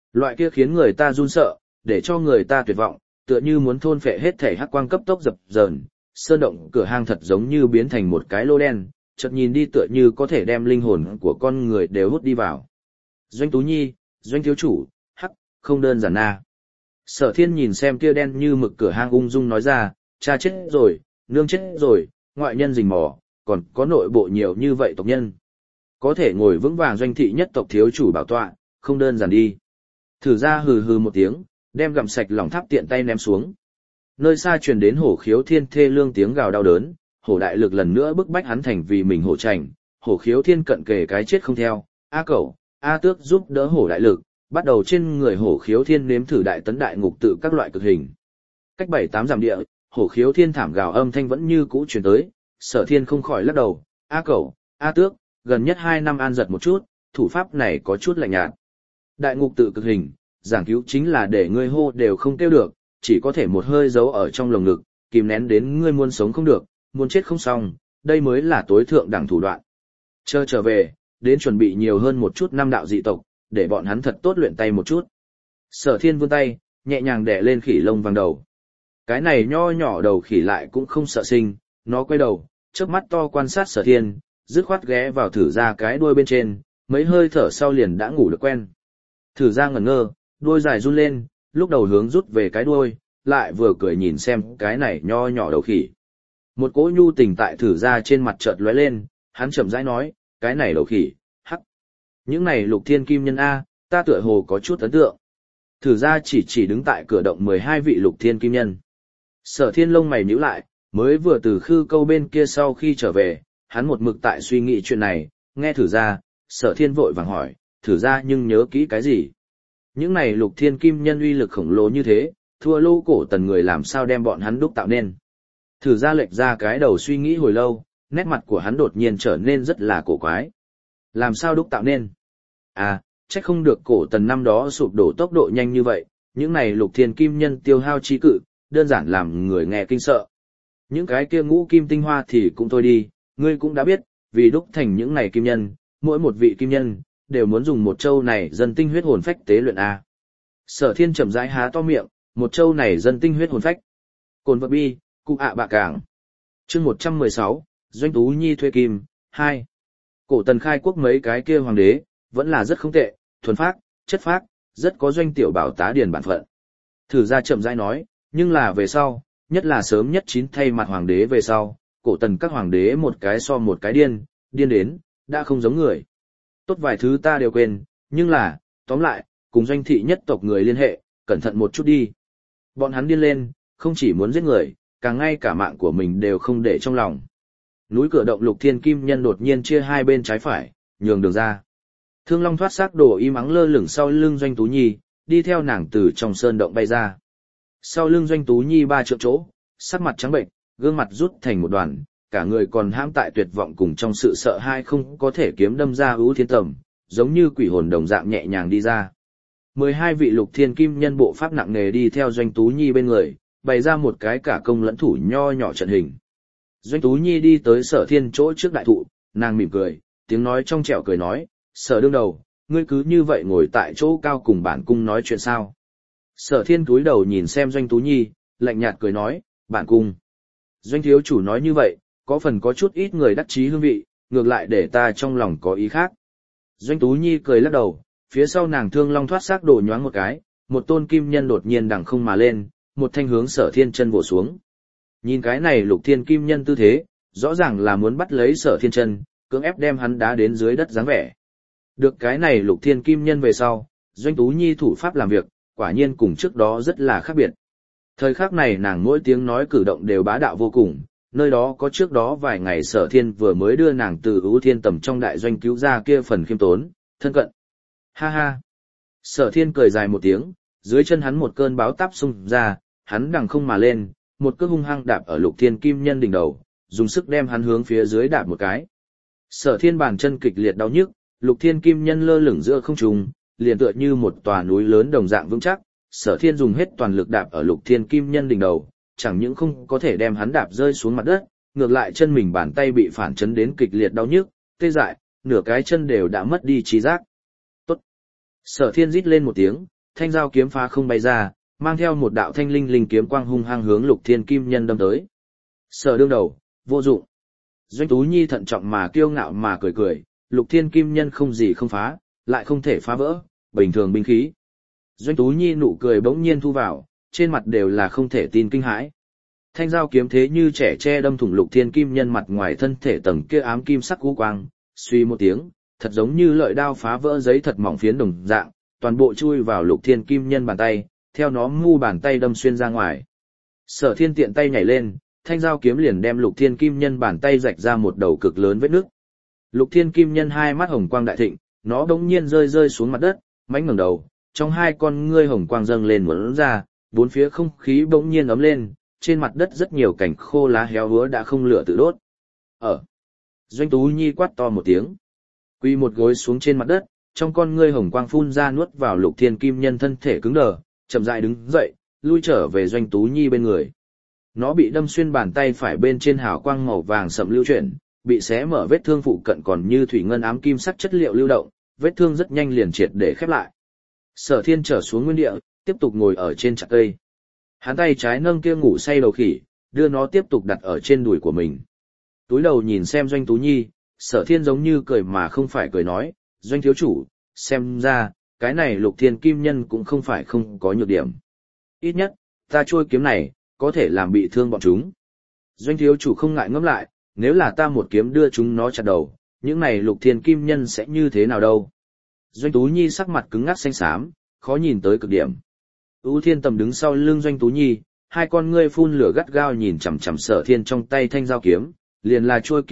Loại kia khiến người ta run sợ, để cho người ta tuyệt vọng, tựa như muốn thôn phệ hết thể hắc quang cấp tốc dập dờn, sơn động cửa hang thật giống như biến thành một cái lô đen, chợt nhìn đi tựa như có thể đem linh hồn của con người đều hút đi vào. Doanh Tú Nhi, Doanh thiếu chủ, hắc, không đơn giản na. Sở Thiên nhìn xem kia đen như mực cửa hang ung dung nói ra, cha chết rồi, nương chết rồi, ngoại nhân rình mò, còn có nội bộ nhiều như vậy tộc nhân. Có thể ngồi vững vàng doanh thị nhất tộc thiếu chủ bảo tọa, không đơn giản đi. Thử ra hừ hừ một tiếng, đem gặm sạch lòng tháp tiện tay ném xuống. Nơi xa truyền đến hổ khiếu thiên thê lương tiếng gào đau đớn, hổ đại lực lần nữa bức bách hắn thành vì mình hổ trành, hổ khiếu thiên cận kề cái chết không theo, A Cẩu, A Tước giúp đỡ hổ đại lực, bắt đầu trên người hổ khiếu thiên nếm thử đại tấn đại ngục tự các loại cực hình. Cách 7-8 dặm địa, hổ khiếu thiên thảm gào âm thanh vẫn như cũ truyền tới, Sở Thiên không khỏi lắc đầu, A Cẩu, A Tước, gần nhất 2 năm an giật một chút, thủ pháp này có chút lạnh nhạt. Đại ngục tự cực hình, giảng cứu chính là để ngươi hô đều không kêu được, chỉ có thể một hơi giấu ở trong lồng ngực, kìm nén đến ngươi muốn sống không được, muốn chết không xong, đây mới là tối thượng đẳng thủ đoạn. Chờ trở về, đến chuẩn bị nhiều hơn một chút năm đạo dị tộc, để bọn hắn thật tốt luyện tay một chút. Sở Thiên vươn tay, nhẹ nhàng đè lên khỉ lông vàng đầu. Cái này nho nhỏ đầu khỉ lại cũng không sợ sinh, nó quay đầu, chớp mắt to quan sát Sở Thiên, dứt khoát ghé vào thử ra cái đuôi bên trên, mấy hơi thở sau liền đã ngủ được quen. Thử ra ngẩn ngơ, đuôi dài run lên, lúc đầu hướng rút về cái đuôi, lại vừa cười nhìn xem cái này nho nhỏ đầu khỉ. Một cỗ nhu tình tại thử ra trên mặt chợt lóe lên, hắn chậm rãi nói, cái này đầu khỉ, hắc. Những này lục thiên kim nhân A, ta tựa hồ có chút ấn tượng. Thử ra chỉ đứng tại cửa động 12 vị lục thiên kim nhân. Sở Thiên lông mày nhíu lại, mới vừa từ khư câu bên kia sau khi trở về, hắn một mực tại suy nghĩ chuyện này, nghe thử ra, Sở Thiên vội vàng hỏi, thử ra nhưng nhớ kỹ cái gì? Những này lục thiên kim nhân uy lực khổng lồ như thế, thua lô cổ tần người làm sao đem bọn hắn đúc tạo nên. Thử ra lệch ra cái đầu suy nghĩ hồi lâu, nét mặt của hắn đột nhiên trở nên rất là cổ quái. Làm sao đúc tạo nên? À, chắc không được cổ tần năm đó sụp đổ tốc độ nhanh như vậy, những này lục thiên kim nhân tiêu hao trí cự, đơn giản làm người nghe kinh sợ. Những cái kia ngũ kim tinh hoa thì cũng thôi đi, ngươi cũng đã biết, vì đúc thành những này kim nhân, mỗi một vị kim nhân, đều muốn dùng một châu này dân tinh huyết hồn phách tế luyện A. Sở Thiên chậm rãi há to miệng, một châu này dân tinh huyết hồn phách. Cồn vật bi, cụ ạ bạ cảng. Chương 116, Doanh Tú Nhi thuê kim, 2. Cổ tần khai quốc mấy cái kia hoàng đế, vẫn là rất không tệ, thuần phác, chất phác, rất có doanh tiểu bảo tá điền bản phận. Thử ra chậm rãi nói, nhưng là về sau, nhất là sớm nhất chín thay mặt hoàng đế về sau, cổ tần các hoàng đế một cái so một cái điên đến, đã không giống người. Tốt vài thứ ta đều quên, nhưng là, tóm lại, cùng doanh thị nhất tộc người liên hệ, cẩn thận một chút đi. Bọn hắn điên lên, không chỉ muốn giết người, càng ngay cả mạng của mình đều không để trong lòng. Núi cửa động lục thiên kim nhân đột nhiên chia hai bên trái phải, nhường đường ra. Thương Long thoát xác đổ im ắng lơ lửng sau lưng Doanh Tú Nhi, đi theo nàng từ trong sơn động bay ra. Sau lưng Doanh Tú Nhi 3 trượng chỗ, sắc mặt trắng bệnh, gương mặt rút thành một đoàn, cả người còn hãm tại tuyệt vọng cùng trong sự sợ hãi không có thể kiếm đâm ra ưu thiên tầm, giống như quỷ hồn đồng dạng nhẹ nhàng đi ra. 12 vị lục thiên kim nhân bộ pháp nặng nề đi theo Doanh Tú Nhi bên người, bày ra một cái cả công lẫn thủ nho nhỏ trận hình. Doanh Tú Nhi đi tới Sở Thiên chỗ trước đại thụ, nàng mỉm cười, tiếng nói trong trẻo cười nói, Sở đương đầu, ngươi cứ như vậy ngồi tại chỗ cao cùng bản cung nói chuyện sao? Sở Thiên cúi đầu nhìn xem Doanh Tú Nhi, lạnh nhạt cười nói, bản cung. Doanh thiếu chủ nói như vậy, có phần có chút ít người đắc chí hương vị, ngược lại để ta trong lòng có ý khác. Doanh Tú Nhi cười lắc đầu, phía sau nàng Thương Long thoát xác đổ nhoáng một cái, một tôn kim nhân đột nhiên đằng không mà lên, một thanh hướng Sở Thiên chân vỗ xuống. Nhìn cái này lục thiên kim nhân tư thế, rõ ràng là muốn bắt lấy Sở Thiên chân, cưỡng ép đem hắn đá đến dưới đất dáng vẻ. Được cái này lục thiên kim nhân về sau, Doanh Tú Nhi thủ pháp làm việc, quả nhiên cùng trước đó rất là khác biệt. Thời khắc này nàng mỗi tiếng nói cử động đều bá đạo vô cùng, nơi đó có trước đó vài ngày Sở Thiên vừa mới đưa nàng từ ưu thiên tầm trong đại doanh cứu ra kia phần khiêm tốn, thân cận. Ha ha! Sở Thiên cười dài một tiếng, dưới chân hắn một cơn báo táp xung ra, hắn đằng không mà lên, một cước hung hăng đạp ở lục thiên kim nhân đỉnh đầu, dùng sức đem hắn hướng phía dưới đạp một cái. Sở Thiên bàn chân kịch liệt đau nhức, lục thiên kim nhân lơ lửng giữa không trung, liền tựa như một tòa núi lớn đồng dạng vững chắc. Sở Thiên dùng hết toàn lực đạp ở lục thiên kim nhân đỉnh đầu, chẳng những không có thể đem hắn đạp rơi xuống mặt đất, ngược lại chân mình bàn tay bị phản chấn đến kịch liệt đau nhức, tê dại, nửa cái chân đều đã mất đi trí giác. Tốt! Sở Thiên rít lên một tiếng, thanh giao kiếm phá không bay ra, mang theo một đạo thanh linh linh kiếm quang hung hăng hướng Lục Thiên Kim Nhân đâm tới. Sở đương đầu, vô dụng. Doanh Tú Nhi thận trọng mà kiêu ngạo mà cười cười, Lục Thiên Kim Nhân không gì không phá, lại không thể phá vỡ, bình thường binh khí. Doanh Tú Nhi nụ cười bỗng nhiên thu vào, trên mặt đều là không thể tin kinh hãi. Thanh giao kiếm thế như trẻ tre đâm thủng Lục Thiên Kim Nhân mặt ngoài thân thể tầng kia ám kim sắc cú quang, suy một tiếng, thật giống như lợi đao phá vỡ giấy thật mỏng phiến đồng dạng, toàn bộ chui vào Lục Thiên Kim Nhân bàn tay, theo nó mu bàn tay đâm xuyên ra ngoài. Sở Thiên tiện tay nhảy lên, thanh giao kiếm liền đem Lục Thiên Kim Nhân bàn tay rạch ra một đầu cực lớn vết nứt. Lục Thiên Kim Nhân hai mắt hồng quang đại thịnh, nó đống nhiên rơi xuống mặt đất, mãnh ngẩng đầu, trong hai con ngươi hồng quang dâng lên muốn ra, bốn phía không khí bỗng nhiên ấm lên, trên mặt đất rất nhiều cảnh khô lá héo úa đã không lửa tự đốt. Doanh Tú Nhi quát to một tiếng, quỳ một gối xuống trên mặt đất, trong con ngươi hồng quang phun ra nuốt vào Lục Thiên Kim Nhân thân thể cứng đờ, chậm rãi đứng dậy, lui trở về Doanh Tú Nhi bên người. Nó bị đâm xuyên bàn tay phải bên trên hào quang màu vàng sậm lưu chuyển, bị xé mở vết thương phụ cận còn như thủy ngân ám kim sắc chất liệu lưu động, vết thương rất nhanh liền triệt để khép lại. Sở Thiên trở xuống nguyên địa, tiếp tục ngồi ở trên chạc cây. Hắn tay trái nâng kia ngủ say đầu khỉ, đưa nó tiếp tục đặt ở trên đùi của mình. Túi đầu nhìn xem Doanh Tú Nhi, Sở Thiên giống như cười mà không phải cười nói, Doanh thiếu chủ, xem ra, cái này Lục Thiên Kim Nhân cũng không phải không có nhược điểm. Ít nhất, ta trôi kiếm này, có thể làm bị thương bọn chúng. Doanh thiếu chủ không ngại ngẫm lại, nếu là ta một kiếm đưa chúng nó chặt đầu, những này Lục Thiên Kim Nhân sẽ như thế nào đâu. Doanh Tú Nhi sắc mặt cứng ngắc xanh xám, khó nhìn tới cực điểm. Ưu Thiên Tầm đứng sau lưng Doanh Tú Nhi, hai con ngươi phun lửa gắt gao nhìn chằm chằm Sở Thiên trong tay thanh giao kiếm, liền là trôi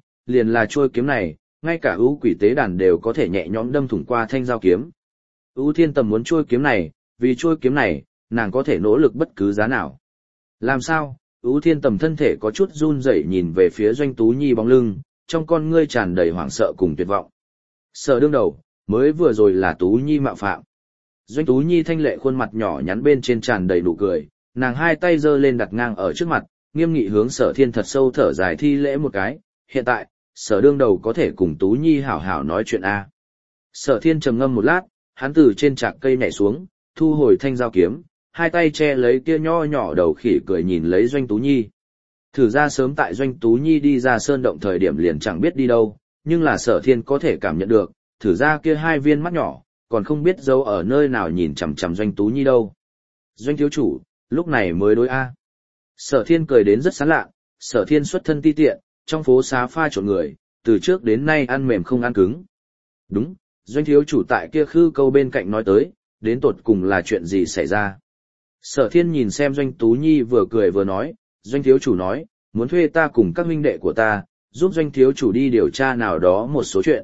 kiếm này, ngay cả ưu quỷ tế đàn đều có thể nhẹ nhõm đâm thủng qua thanh giao kiếm. Ưu Thiên Tầm muốn trôi kiếm này, vì trôi kiếm này, nàng có thể nỗ lực bất cứ giá nào. Làm sao? Ưu Thiên Tầm thân thể có chút run rẩy nhìn về phía Doanh Tú Nhi bóng lưng, trong con ngươi tràn đầy hoảng sợ cùng tuyệt vọng. Sở đương đầu, mới vừa rồi là Tú Nhi mạo phạm. Doanh Tú Nhi thanh lệ khuôn mặt nhỏ nhắn bên trên tràn đầy nụ cười, nàng hai tay giơ lên đặt ngang ở trước mặt, nghiêm nghị hướng Sở Thiên thật sâu thở dài thi lễ một cái, hiện tại, Sở đương đầu có thể cùng Tú Nhi hảo hảo nói chuyện a. Sở Thiên trầm ngâm một lát, hắn từ trên trạc cây nhảy xuống, thu hồi thanh giao kiếm, hai tay che lấy kia nho nhỏ đầu khỉ cười nhìn lấy Doanh Tú Nhi. Thử ra sớm tại Doanh Tú Nhi đi ra sơn động thời điểm liền chẳng biết đi đâu, nhưng là Sở Thiên có thể cảm nhận được, thử ra kia hai viên mắt nhỏ, còn không biết giấu ở nơi nào nhìn chằm chằm Doanh Tú Nhi đâu. Doanh thiếu chủ, lúc này mới đối a. Sở Thiên cười đến rất sán lạ, Sở Thiên xuất thân ti tiện, trong phố xá pha trộn người, từ trước đến nay ăn mềm không ăn cứng. Đúng, Doanh thiếu chủ tại kia khư câu bên cạnh nói tới, đến tột cùng là chuyện gì xảy ra. Sở Thiên nhìn xem Doanh Tú Nhi vừa cười vừa nói, Doanh thiếu chủ nói, muốn thuê ta cùng các huynh đệ của ta, giúp Doanh thiếu chủ đi điều tra nào đó một số chuyện.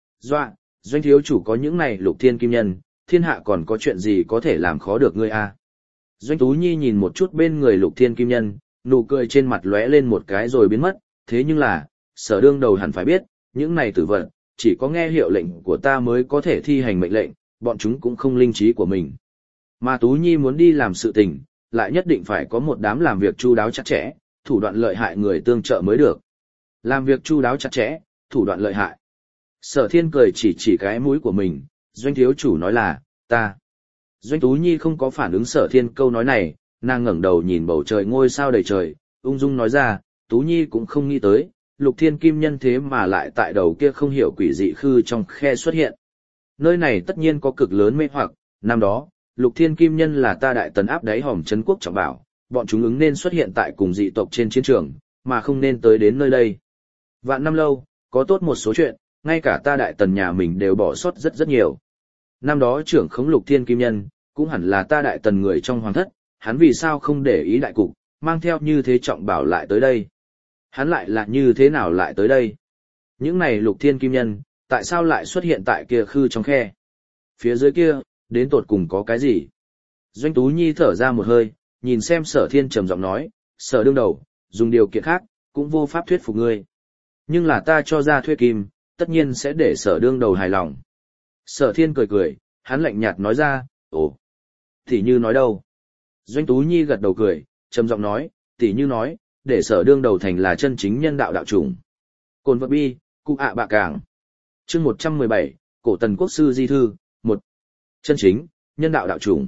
Doanh thiếu chủ có những này Lục Thiên Kim Nhân, thiên hạ còn có chuyện gì có thể làm khó được ngươi a? Doanh Tú Nhi nhìn một chút bên người Lục Thiên Kim Nhân, nụ cười trên mặt lóe lên một cái rồi biến mất, thế nhưng là, Sở đương đầu hẳn phải biết, những này tử vật, chỉ có nghe hiệu lệnh của ta mới có thể thi hành mệnh lệnh, bọn chúng cũng không linh trí của mình. Mà Tú Nhi muốn đi làm sự tình, lại nhất định phải có một đám làm việc chu đáo chặt chẽ, thủ đoạn lợi hại người tương trợ mới được. Làm việc chu đáo chặt chẽ, thủ đoạn lợi hại. Sở Thiên cười chỉ cái mũi của mình, Doanh thiếu chủ nói là, ta. Doanh Tú Nhi không có phản ứng Sở Thiên câu nói này, nàng ngẩng đầu nhìn bầu trời ngôi sao đầy trời, ung dung nói ra, Tú Nhi cũng không nghĩ tới, Lục Thiên Kim Nhân thế mà lại tại đầu kia không hiểu quỷ dị khư trong khe xuất hiện. Nơi này tất nhiên có cực lớn mê hoặc, năm đó, Lục Thiên Kim Nhân là ta đại tần áp đáy hòm trấn quốc trọng bảo, bọn chúng ứng nên xuất hiện tại cùng dị tộc trên chiến trường, mà không nên tới đến nơi đây. Vạn năm lâu, có tốt một số chuyện, ngay cả ta đại tần nhà mình đều bỏ sót rất nhiều. Năm đó trưởng khống Lục Thiên Kim Nhân, cũng hẳn là ta đại tần người trong hoàng thất, hắn vì sao không để ý đại cục, mang theo như thế trọng bảo lại tới đây. Hắn lại là như thế nào lại tới đây? Những này Lục Thiên Kim Nhân, tại sao lại xuất hiện tại kia khư trong khe? Phía dưới kia, đến tột cùng có cái gì? Doanh Tú Nhi thở ra một hơi, nhìn xem Sở Thiên trầm giọng nói, Sở đương đầu, dùng điều kiện khác, cũng vô pháp thuyết phục ngươi. Nhưng là ta cho ra thuê kim, tất nhiên sẽ để Sở đương đầu hài lòng. Sở Thiên cười, hắn lạnh nhạt nói ra, ồ, thì như nói đâu? Doanh Tú Nhi gật đầu cười, trầm giọng nói, tỉ như nói, để Sở đương đầu thành là chân chính nhân đạo đạo chủng. Cồn vật bi, cụ ạ bạ cảng. Chương 117, Cổ Tần Quốc sư di thư, 1. Chân chính, nhân đạo đạo chủng.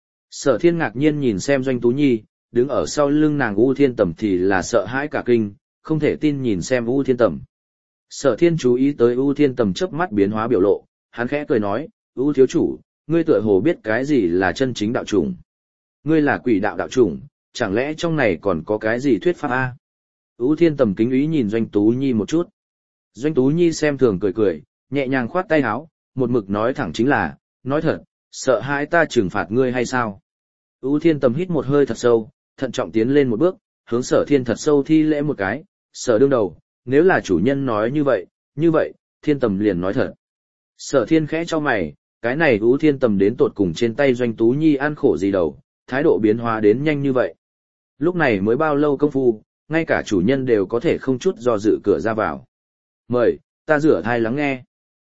Sở Thiên ngạc nhiên nhìn xem Doanh Tú Nhi, đứng ở sau lưng nàng U Thiên Tầm thì là sợ hãi cả kinh, không thể tin nhìn xem U Thiên Tầm. Sở Thiên chú ý tới U Thiên Tầm chớp mắt biến hóa biểu lộ, hắn khẽ cười nói, U thiếu chủ, ngươi tựa hồ biết cái gì là chân chính đạo chủng. Ngươi là quỷ đạo đạo chủng, chẳng lẽ trong này còn có cái gì thuyết pháp a? U Thiên Tầm kính ý nhìn Doanh Tú Nhi một chút. Doanh Tú Nhi xem thường cười cười, nhẹ nhàng khoát tay áo, một mực nói thẳng chính là, nói thật, sợ hãi ta trừng phạt ngươi hay sao? U Thiên Tầm hít một hơi thật sâu, thận trọng tiến lên một bước, hướng Sở Thiên thật sâu thi lễ một cái, Sở đương đầu, nếu là chủ nhân nói như vậy, Thiên Tầm liền nói thật. Sở Thiên khẽ cho mày, cái này U Thiên Tầm đến tột cùng trên tay Doanh Tú Nhi ăn khổ gì đầu, thái độ biến hóa đến nhanh như vậy. Lúc này mới bao lâu công phu, ngay cả chủ nhân đều có thể không chút do dự cửa ra vào. Mời, ta rửa thai lắng nghe.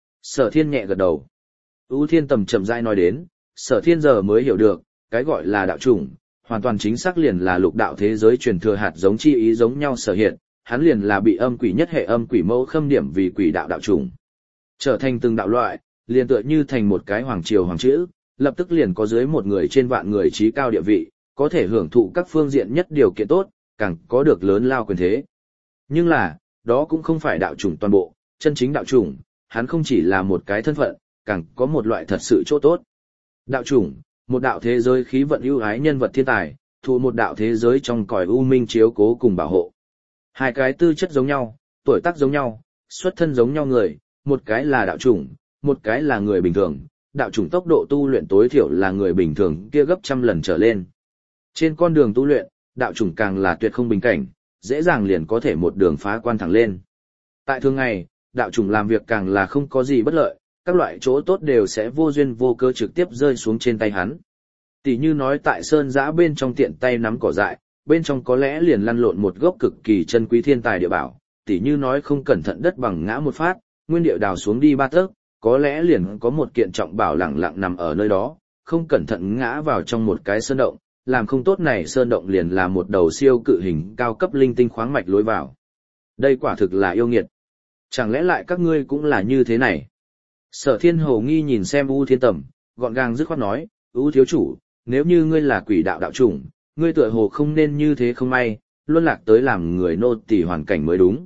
Sở Thiên nhẹ gật đầu. U Thiên Tầm chậm rãi nói đến, Sở Thiên giờ mới hiểu được, cái gọi là đạo chủng, hoàn toàn chính xác liền là lục đạo thế giới truyền thừa hạt giống chi ý giống nhau sở hiện, hắn liền là bị âm quỷ nhất hệ âm quỷ mẫu khâm điểm vì quỷ đạo đạo chủng. Trở thành từng đạo loại, liền tựa như thành một cái hoàng triều hoàng chữ, lập tức liền có dưới một người trên vạn người trí cao địa vị, có thể hưởng thụ các phương diện nhất điều kiện tốt, càng có được lớn lao quyền thế. Nhưng là, đó cũng không phải đạo chủng toàn bộ, chân chính đạo chủng, hắn không chỉ là một cái thân phận, càng có một loại thật sự chỗ tốt. Đạo chủng, một đạo thế giới khí vận ưu ái nhân vật thiên tài, thụ một đạo thế giới trong cõi u minh chiếu cố cùng bảo hộ. Hai cái tư chất giống nhau, tuổi tác giống nhau, xuất thân giống nhau người, một cái là đạo chủng, một cái là người bình thường, đạo chủng tốc độ tu luyện tối thiểu là người bình thường kia gấp trăm lần trở lên. Trên con đường tu luyện, đạo chủng càng là tuyệt không bình cảnh, dễ dàng liền có thể một đường phá quan thẳng lên. Tại thường ngày, đạo chủng làm việc càng là không có gì bất lợi, các loại chỗ tốt đều sẽ vô duyên vô cớ trực tiếp rơi xuống trên tay hắn. Tỷ như nói tại sơn giã bên trong tiện tay nắm cỏ dại, bên trong có lẽ liền lăn lộn một gốc cực kỳ chân quý thiên tài địa bảo, tỷ như nói không cẩn thận đất bằng ngã một phát, nguyên địa đào xuống đi 3 tấc, có lẽ liền có một kiện trọng bảo lẳng lặng nằm ở nơi đó, không cẩn thận ngã vào trong một cái sơn động, làm không tốt này sơn động liền là một đầu siêu cự hình cao cấp linh tinh khoáng mạch lối vào. Đây quả thực là yêu nghiệt. Chẳng lẽ lại các ngươi cũng là như thế này? Sở Thiên hồ nghi nhìn xem U Thiên Tầm, gọn gàng dứt khoát nói, U thiếu chủ, nếu như ngươi là quỷ đạo đạo chủng, ngươi tựa hồ không nên như thế không may, luân lạc tới làm người nô tỳ hoàn cảnh mới đúng.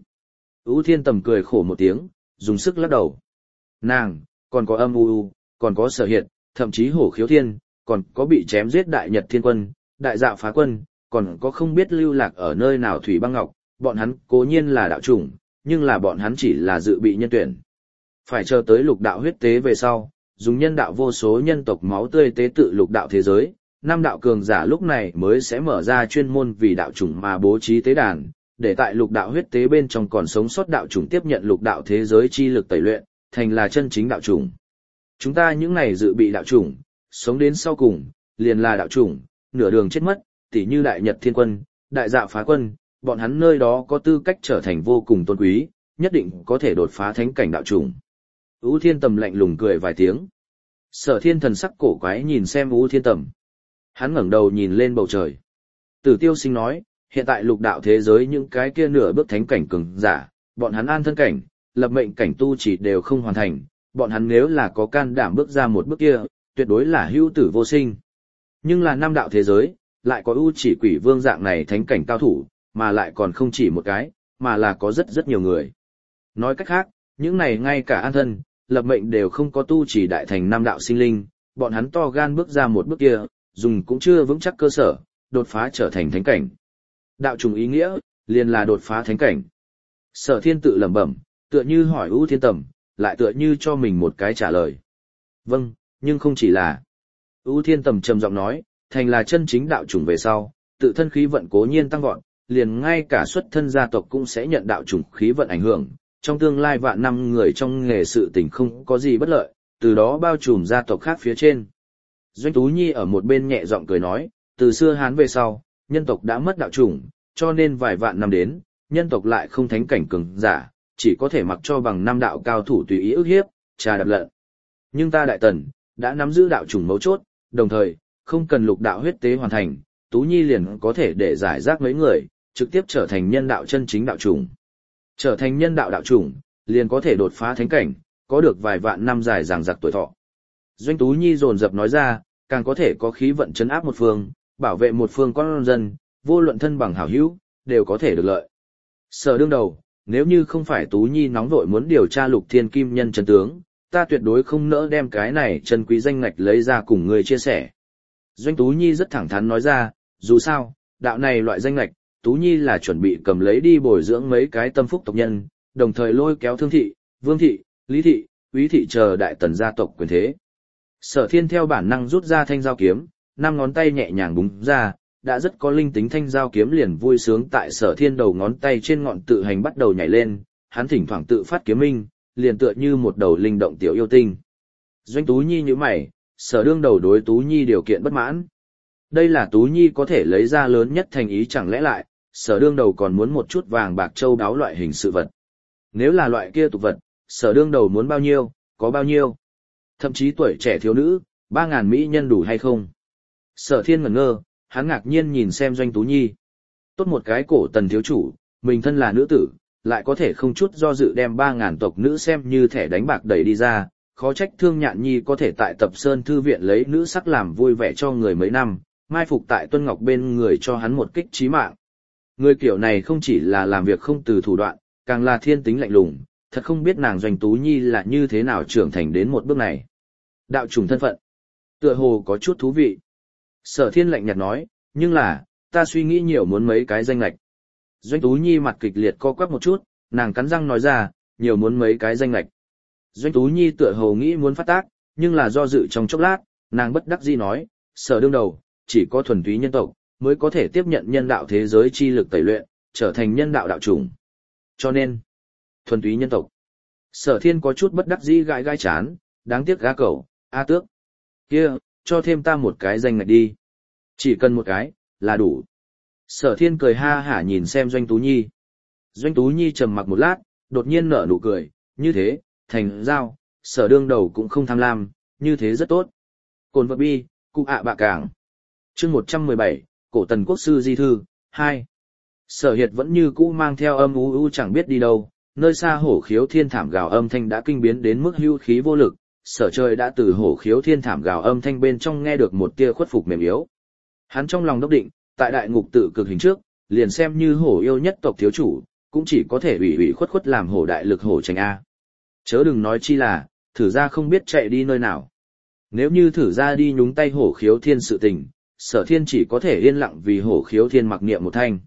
U Thiên Tầm cười khổ một tiếng, dùng sức lắc đầu. Nàng, còn có âm u, còn có sở hiện, thậm chí hổ khiếu thiên, còn có bị chém giết đại nhật thiên quân, đại dạo phá quân, còn có không biết lưu lạc ở nơi nào thủy băng ngọc, bọn hắn cố nhiên là đạo chủng, nhưng là bọn hắn chỉ là dự bị nhân tuyển. Phải chờ tới lục đạo huyết tế về sau, dùng nhân đạo vô số nhân tộc máu tươi tế tự lục đạo thế giới, 5 đạo cường giả lúc này mới sẽ mở ra chuyên môn vì đạo chủng mà bố trí tế đàn, để tại lục đạo huyết tế bên trong còn sống sót đạo chủng tiếp nhận lục đạo thế giới chi lực tẩy luyện, thành là chân chính đạo chủng. Chúng ta những này dự bị đạo chủng, sống đến sau cùng, liền là đạo chủng, nửa đường chết mất, tỉ như đại nhật thiên quân, đại dạo phá quân, bọn hắn nơi đó có tư cách trở thành vô cùng tôn quý, nhất định có thể đột phá thánh cảnh đạo chủng. U Thiên Tầm lạnh lùng cười vài tiếng. Sở Thiên thần sắc cổ quái nhìn xem U Thiên Tầm. Hắn ngẩng đầu nhìn lên bầu trời. Tử Tiêu Sinh nói, hiện tại lục đạo thế giới những cái kia nửa bước thánh cảnh cường giả, bọn hắn an thân cảnh, lập mệnh cảnh tu chỉ đều không hoàn thành, bọn hắn nếu là có can đảm bước ra một bước kia, tuyệt đối là hữu tử vô sinh. Nhưng là 5 đạo thế giới, lại có U Chỉ Quỷ Vương dạng này thánh cảnh cao thủ, mà lại còn không chỉ một cái, mà là có rất rất nhiều người. Nói cách khác, những này ngay cả an thân, lập mệnh đều không có tu chỉ đại thành 5 đạo sinh linh, bọn hắn to gan bước ra một bước kia, dùng cũng chưa vững chắc cơ sở, đột phá trở thành thánh cảnh. Đạo trùng ý nghĩa, liền là đột phá thánh cảnh. Sở Thiên tự lẩm bẩm, tựa như hỏi U Thiên Tầm, lại tựa như cho mình một cái trả lời. Vâng, nhưng không chỉ là. U Thiên Tầm trầm giọng nói, thành là chân chính đạo trùng về sau, tự thân khí vận cố nhiên tăng vọt, liền ngay cả xuất thân gia tộc cũng sẽ nhận đạo trùng khí vận ảnh hưởng. Trong tương lai vạn năm người trong nghề sự tình không có gì bất lợi, từ đó bao trùm gia tộc khác phía trên. Doanh Tú Nhi ở một bên nhẹ giọng cười nói, từ xưa Hán về sau, nhân tộc đã mất đạo chủng, cho nên vài vạn năm đến, nhân tộc lại không thánh cảnh cường giả, chỉ có thể mặc cho bằng 5 đạo cao thủ tùy ý ức hiếp, trà đạp lận. Nhưng ta Đại Tần, đã nắm giữ đạo chủng mấu chốt, đồng thời, không cần lục đạo huyết tế hoàn thành, Tú Nhi liền có thể để giải rác mấy người, trực tiếp trở thành nhân đạo chân chính đạo chủng. Trở thành nhân đạo đạo chủng, liền có thể đột phá thánh cảnh, có được vài vạn năm dài dằng dặc tuổi thọ. Doanh Tú Nhi dồn dập nói ra, càng có thể có khí vận chấn áp một phương, bảo vệ một phương con dân, vô luận thân bằng hảo hữu, đều có thể được lợi. Sở đương đầu, nếu như không phải Tú Nhi nóng vội muốn điều tra Lục Thiên Kim Nhân chân tướng, ta tuyệt đối không nỡ đem cái này chân quý danh ngạch lấy ra cùng người chia sẻ. Doanh Tú Nhi rất thẳng thắn nói ra, dù sao, đạo này loại danh ngạch, Tú Nhi là chuẩn bị cầm lấy đi bồi dưỡng mấy cái tâm phúc tộc nhân, đồng thời lôi kéo Thương thị, Vương thị, Lý thị, Úy thị chờ đại tần gia tộc quyền thế. Sở Thiên theo bản năng rút ra thanh giao kiếm, 5 ngón tay nhẹ nhàng búng ra, đã rất có linh tính thanh giao kiếm liền vui sướng tại Sở Thiên đầu ngón tay trên ngọn tự hành bắt đầu nhảy lên, hắn thỉnh thoảng tự phát kiếm minh, liền tựa như một đầu linh động tiểu yêu tinh. Doanh Tú Nhi nhíu mày, Sở đương đầu đối Tú Nhi điều kiện bất mãn. Đây là Tú Nhi có thể lấy ra lớn nhất thành ý, chẳng lẽ lại, Sở đương đầu còn muốn một chút vàng bạc châu đáo loại hình sự vật. Nếu là loại kia tục vật, Sở đương đầu muốn bao nhiêu, có bao nhiêu. Thậm chí tuổi trẻ thiếu nữ, 3.000 mỹ nhân đủ hay không? Sở Thiên ngẩn ngơ, hắn ngạc nhiên nhìn xem Doanh Tú Nhi. Tốt một cái cổ tần thiếu chủ, mình thân là nữ tử, lại có thể không chút do dự đem 3.000 tộc nữ xem như thẻ đánh bạc đẩy đi ra, khó trách Thương Nhạn Nhi có thể tại Tập Sơn Thư viện lấy nữ sắc làm vui vẻ cho người mấy năm, mai phục tại Tuân Ngọc bên người cho hắn một kích chí mạng. Người kiểu này không chỉ là làm việc không từ thủ đoạn, càng là thiên tính lạnh lùng, thật không biết nàng Doanh Tú Nhi là như thế nào trưởng thành đến một bước này. Đạo trùng thân phận, tựa hồ có chút thú vị. Sở Thiên lạnh nhạt nói, nhưng là, ta suy nghĩ nhiều muốn mấy cái danh lệch. Doanh Tú Nhi mặt kịch liệt co quắp một chút, nàng cắn răng nói ra, nhiều muốn mấy cái danh lệch. Doanh Tú Nhi tựa hồ nghĩ muốn phát tác, nhưng là do dự trong chốc lát, nàng bất đắc dĩ nói, Sở đương đầu, chỉ có thuần túy nhân tộc, mới có thể tiếp nhận nhân đạo thế giới chi lực tẩy luyện, trở thành nhân đạo đạo chủng. Cho nên, thuần túy nhân tộc. Sở Thiên có chút bất đắc dĩ gãi gãi chán, đáng tiếc gã cẩu, a tước. Kia, cho thêm ta một cái danh ngạch đi. Chỉ cần một cái, là đủ. Sở Thiên cười ha hả nhìn xem Doanh Tú Nhi. Doanh Tú Nhi trầm mặc một lát, đột nhiên nở nụ cười, như thế, thành giao, Sở đương đầu cũng không tham lam, như thế rất tốt. Cồn vật bi, cụ ạ bạ cảng. Chương 117, Cổ Tần Quốc Sư Di Thư, 2. Sở Hiệt vẫn như cũ mang theo âm u chẳng biết đi đâu, nơi xa hổ khiếu thiên thảm gào âm thanh đã kinh biến đến mức hưu khí vô lực, Sở Trời đã từ hổ khiếu thiên thảm gào âm thanh bên trong nghe được một tia khuất phục mềm yếu. Hắn trong lòng đốc định, tại đại ngục tự cực hình trước, liền xem như hổ yêu nhất tộc thiếu chủ, cũng chỉ có thể ủy khuất khuất làm hổ đại lực hổ tranh A. Chớ đừng nói chi là, thử ra không biết chạy đi nơi nào. Nếu như thử ra đi nhúng tay hổ khiếu thiên sự tình, Sở Thiên chỉ có thể yên lặng vì hổ khiếu thiên mặc niệm một thanh.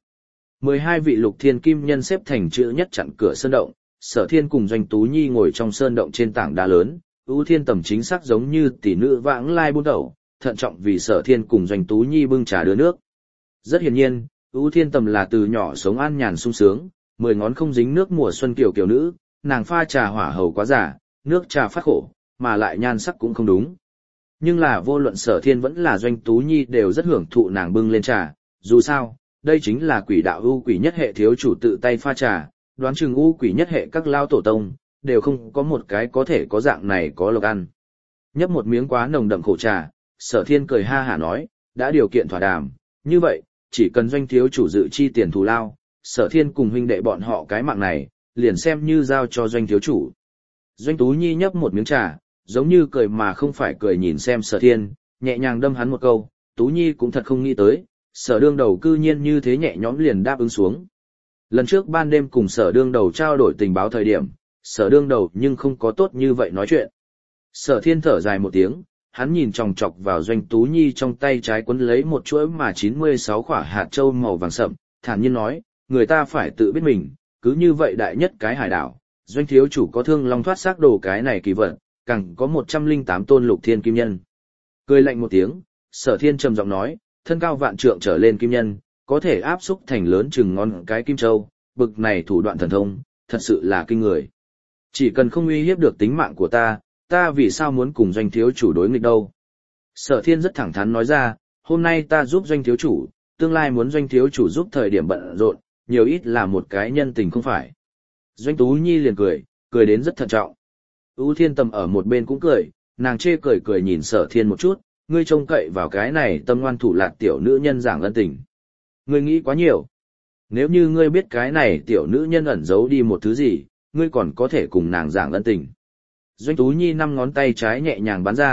12 vị lục thiên kim nhân xếp thành chữ nhất chặn cửa sơn động, Sở Thiên cùng Doanh Tú Nhi ngồi trong sơn động trên tảng đá lớn, ưu thiên tầm chính xác giống như tỷ nữ vãng lai buôn đầu, thận trọng vì Sở Thiên cùng Doanh Tú Nhi bưng trà đưa nước. Rất hiển nhiên, ưu thiên tầm là từ nhỏ sống an nhàn sung sướng, 10 ngón không dính nước mùa xuân kiểu kiểu nữ, nàng pha trà hỏa hầu quá giả, nước trà phát khổ, mà lại nhan sắc cũng không đúng. Nhưng là vô luận Sở Thiên vẫn là Doanh Tú Nhi đều rất hưởng thụ nàng bưng lên trà, dù sao, đây chính là quỷ đạo ưu quỷ nhất hệ thiếu chủ tự tay pha trà, đoán chừng ưu quỷ nhất hệ các lao tổ tông, đều không có một cái có thể có dạng này có lộc ăn. Nhấp một miếng quá nồng đậm khổ trà, Sở Thiên cười ha hả nói, đã điều kiện thỏa đàm, như vậy, chỉ cần Doanh thiếu chủ dự chi tiền thù lao, Sở Thiên cùng huynh đệ bọn họ cái mạng này, liền xem như giao cho Doanh thiếu chủ. Doanh Tú Nhi nhấp một miếng trà, giống như cười mà không phải cười nhìn xem Sở Thiên, nhẹ nhàng đâm hắn một câu, Tú Nhi cũng thật không nghĩ tới, Sở đương đầu cư nhiên như thế nhẹ nhõm liền đáp ứng xuống. Lần trước ban đêm cùng Sở đương đầu trao đổi tình báo thời điểm, Sở đương đầu nhưng không có tốt như vậy nói chuyện. Sở Thiên thở dài một tiếng, hắn nhìn chòng chọc vào Doanh Tú Nhi trong tay trái quấn lấy một chuỗi mà 96 quả hạt châu màu vàng sậm, thản nhiên nói, người ta phải tự biết mình, cứ như vậy đại nhất cái hải đảo, Doanh thiếu chủ có thương long thoát xác đồ cái này kỳ vật, càng có 108 tôn lục thiên kim nhân. Cười lạnh một tiếng, Sở Thiên trầm giọng nói, thân cao vạn trượng trở lên kim nhân, có thể áp xúc thành lớn chừng ngón cái kim châu, bực này thủ đoạn thần thông, thật sự là kinh người. Chỉ cần không uy hiếp được tính mạng của ta vì sao muốn cùng Doanh thiếu chủ đối nghịch đâu. Sở Thiên rất thẳng thắn nói ra, hôm nay ta giúp Doanh thiếu chủ, tương lai muốn Doanh thiếu chủ giúp thời điểm bận rộn, nhiều ít là một cái nhân tình không phải. Doanh Tú Nhi liền cười đến rất thận trọng. Ú Thiên Tầm ở một bên cũng cười, nàng chê cười nhìn Sở Thiên một chút, ngươi trông cậy vào cái này tâm ngoan thủ lạt tiểu nữ nhân giảng ân tình. Ngươi nghĩ quá nhiều. Nếu như ngươi biết cái này tiểu nữ nhân ẩn giấu đi một thứ gì, ngươi còn có thể cùng nàng giảng ân tình. Doanh Tú Nhi 5 ngón tay trái nhẹ nhàng bắn ra,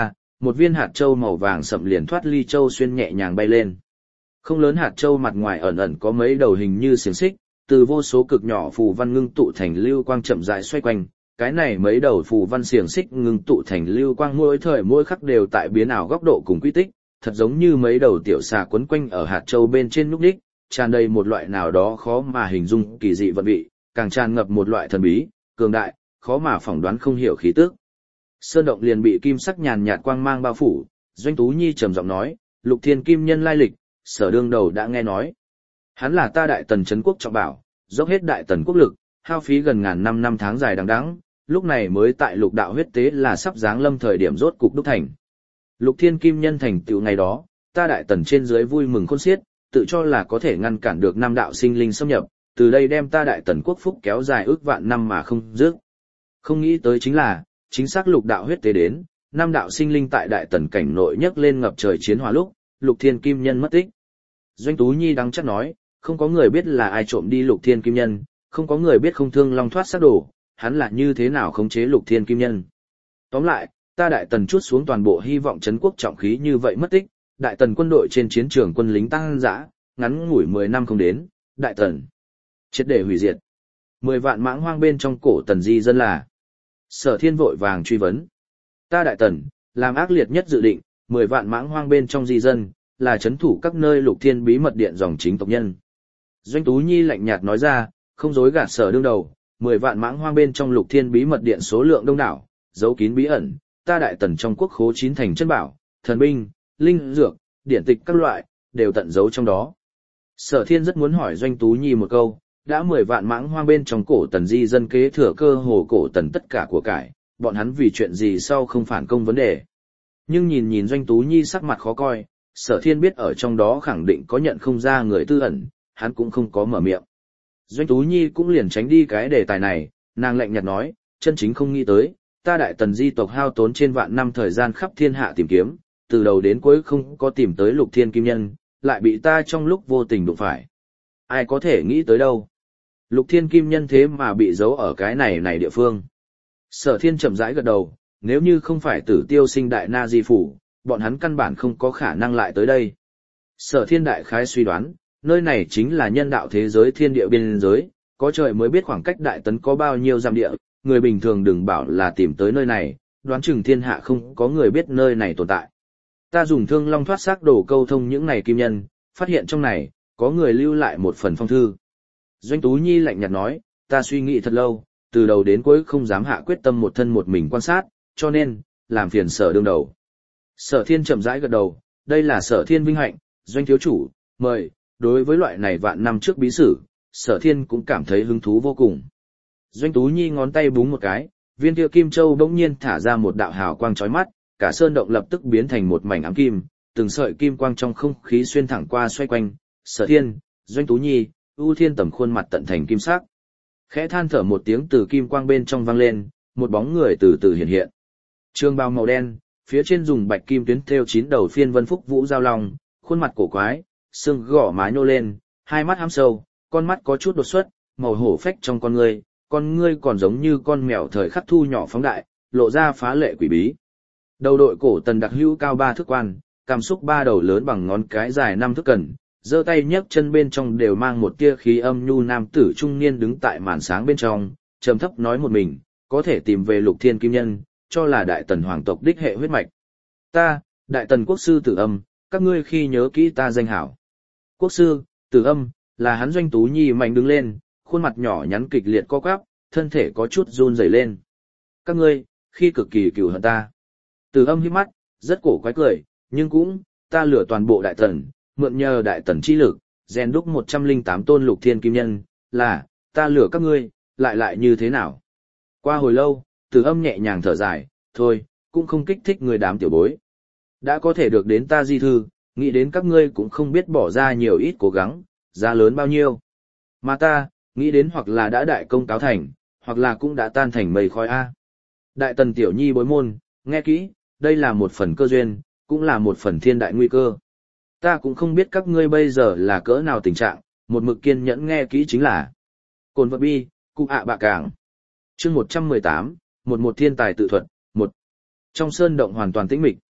một viên hạt châu màu vàng sậm liền thoát ly châu xuyên nhẹ nhàng bay lên. Không lớn hạt châu mặt ngoài ẩn ẩn có mấy đầu hình như xiềng xích, từ vô số cực nhỏ phù văn ngưng tụ thành lưu quang chậm rãi xoay quanh. Cái này mấy đầu phù văn xiềng xích ngưng tụ thành lưu quang mỗi thời mỗi khắc đều tại biến ảo góc độ cùng quy tích, thật giống như mấy đầu tiểu xà quấn quanh ở hạt châu bên trên núc đích, tràn đầy một loại nào đó khó mà hình dung kỳ dị vận vị, càng tràn ngập một loại thần bí, cường đại, khó mà phỏng đoán không hiểu khí tức. Sơn động liền bị kim sắc nhàn nhạt quang mang bao phủ, Doanh Tú Nhi trầm giọng nói, Lục Thiên Kim Nhân lai lịch, Sở đương đầu đã nghe nói. Hắn là ta Đại Tần trấn quốc trọng bảo, dốc hết Đại Tần quốc lực, hao phí gần ngàn năm tháng dài đằng đẵng, lúc này mới tại lục đạo huyết tế là sắp giáng lâm thời điểm rốt cục đúc thành. Lục Thiên Kim Nhân thành tựu ngày đó, ta Đại Tần trên dưới vui mừng khôn xiết, tự cho là có thể ngăn cản được năm đạo sinh linh xâm nhập, từ đây đem ta Đại Tần quốc phúc kéo dài ước vạn năm mà không dứt. Không nghĩ tới chính là, chính xác lục đạo huyết tế đến, năm đạo sinh linh tại Đại Tần cảnh nội nhấc lên ngập trời chiến hòa lúc, Lục Thiên Kim Nhân mất tích. Doanh Tú Nhi đắng chắc nói, không có người biết là ai trộm đi Lục Thiên Kim Nhân, không có người biết không thương long thoát xác đồ, hắn là như thế nào khống chế Lục Thiên Kim Nhân. Tóm lại, ta Đại Tần trút xuống toàn bộ hy vọng trấn quốc trọng khí như vậy mất tích, Đại Tần quân đội trên chiến trường quân lính tăng dã, ngắn ngủi 10 năm không đến, Đại Tần triệt để hủy diệt. 10 vạn mãng hoang bên trong cổ Tần di dân là. Sở Thiên vội vàng truy vấn. Ta Đại Tần, làm ác liệt nhất dự định, 10 vạn mãng hoang bên trong di dân, là trấn thủ các nơi Lục Thiên bí mật điện dòng chính tộc nhân. Doanh Tú Nhi lạnh nhạt nói ra, không dối gạt Sở đương đầu, 10 vạn mãng hoang bên trong Lục Thiên bí mật điện số lượng đông đảo, giấu kín bí ẩn, ta Đại Tần trong quốc khố chín thành chân bảo, thần binh, linh dược, điển tịch các loại, đều tận giấu trong đó. Sở Thiên rất muốn hỏi Doanh Tú Nhi một câu, đã 10 vạn mãng hoang bên trong cổ Tần di dân kế thừa cơ hồ cổ Tần tất cả của cải, bọn hắn vì chuyện gì sau không phản công vấn đề. Nhưng nhìn Doanh Tú Nhi sắc mặt khó coi, Sở Thiên biết ở trong đó khẳng định có nhận không ra người tư ẩn, hắn cũng không có mở miệng. Doanh Tú Nhi cũng liền tránh đi cái đề tài này, nàng lạnh nhạt nói, chân chính không nghĩ tới, ta Đại Tần di tộc hao tốn trên vạn năm thời gian khắp thiên hạ tìm kiếm, từ đầu đến cuối không có tìm tới Lục Thiên Kim Nhân, lại bị ta trong lúc vô tình đụng phải. Ai có thể nghĩ tới đâu? Lục Thiên Kim Nhân thế mà bị giấu ở cái này địa phương. Sở Thiên chậm rãi gật đầu, nếu như không phải Tử Tiêu Sinh đại na di phủ, bọn hắn căn bản không có khả năng lại tới đây. Sở Thiên đại khái suy đoán, nơi này chính là nhân đạo thế giới thiên địa biên giới, có trời mới biết khoảng cách Đại Tấn có bao nhiêu dặm địa, người bình thường đừng bảo là tìm tới nơi này, đoán chừng thiên hạ không có người biết nơi này tồn tại. Ta dùng thương long thoát xác đồ câu thông những này kim nhân, phát hiện trong này, có người lưu lại một phần phong thư. Doanh Tú Nhi lạnh nhạt nói, ta suy nghĩ thật lâu, từ đầu đến cuối không dám hạ quyết tâm một thân một mình quan sát, cho nên, làm phiền Sở đương đầu. Sở Thiên chậm rãi gật đầu, đây là Sở Thiên vinh hạnh, Doanh thiếu chủ, mời, đối với loại này vạn năm trước bí sử, Sở Thiên cũng cảm thấy hứng thú vô cùng. Doanh Tú Nhi ngón tay búng một cái, viên kia kim châu bỗng nhiên thả ra một đạo hào quang chói mắt, cả sơn động lập tức biến thành một mảnh ám kim, từng sợi kim quang trong không khí xuyên thẳng qua xoay quanh, Sở Thiên, Doanh Tú Nhi, ưu thiên tầm khuôn mặt tận thành kim sắc. Khẽ than thở một tiếng từ kim quang bên trong vang lên, một bóng người từ từ hiện hiện. Trường bào màu đen, phía trên dùng bạch kim tuyến thêu 9 đầu phiên vân phúc vũ giao long, khuôn mặt cổ quái, xương gò má nhô lên, hai mắt hám sâu, con mắt có chút đột xuất, màu hổ phách trong con ngươi còn giống như con mèo thời khắc thu nhỏ phóng đại, lộ ra phá lệ quỷ bí. Đầu đội cổ Tần đặc hữu cao 3 thước quan, cảm xúc 3 đầu lớn bằng ngón cái dài 5 thước cần, giơ tay nhấc chân bên trong đều mang một tia khí âm nhu nam tử trung niên đứng tại màn sáng bên trong, trầm thấp nói một mình, có thể tìm về Lục Thiên Kim Nhân, cho là Đại Tần hoàng tộc đích hệ huyết mạch. Ta, Đại Tần quốc sư Tử Âm, các ngươi khi nhớ kỹ ta danh hảo. Quốc sư, Tử Âm, là hắn. Doanh Tú Nhi mạnh đứng lên, khuôn mặt nhỏ nhắn kịch liệt co quắp, thân thể có chút run rẩy lên. Các ngươi, khi cực kỳ cừu hận ta. Tử Âm híp mắt, rất cổ quái cười, nhưng cũng, ta lừa toàn bộ Đại Tần, mượn nhờ Đại Tần chi lực, rèn đúc 108 tôn Lục Thiên Kim Nhân, là, ta lừa các ngươi, lại như thế nào? Qua hồi lâu, Tử Âm nhẹ nhàng thở dài, thôi, cũng không kích thích người đám tiểu bối. Đã có thể được đến ta di thư, nghĩ đến các ngươi cũng không biết bỏ ra nhiều ít cố gắng, giá lớn bao nhiêu. Mà ta, nghĩ đến hoặc là đã đại công cáo thành, hoặc là cũng đã tan thành mây khói A. Đại Tần tiểu nhi bối môn, nghe kỹ, đây là một phần cơ duyên, cũng là một phần thiên đại nguy cơ. Ta cũng không biết các ngươi bây giờ là cỡ nào tình trạng, một mực kiên nhẫn nghe kỹ chính là Cồn vật bi, cụ ạ bạ cảng. Chương 118, một thiên tài tự thuật, 1. Trong sơn động hoàn toàn tĩnh mịch.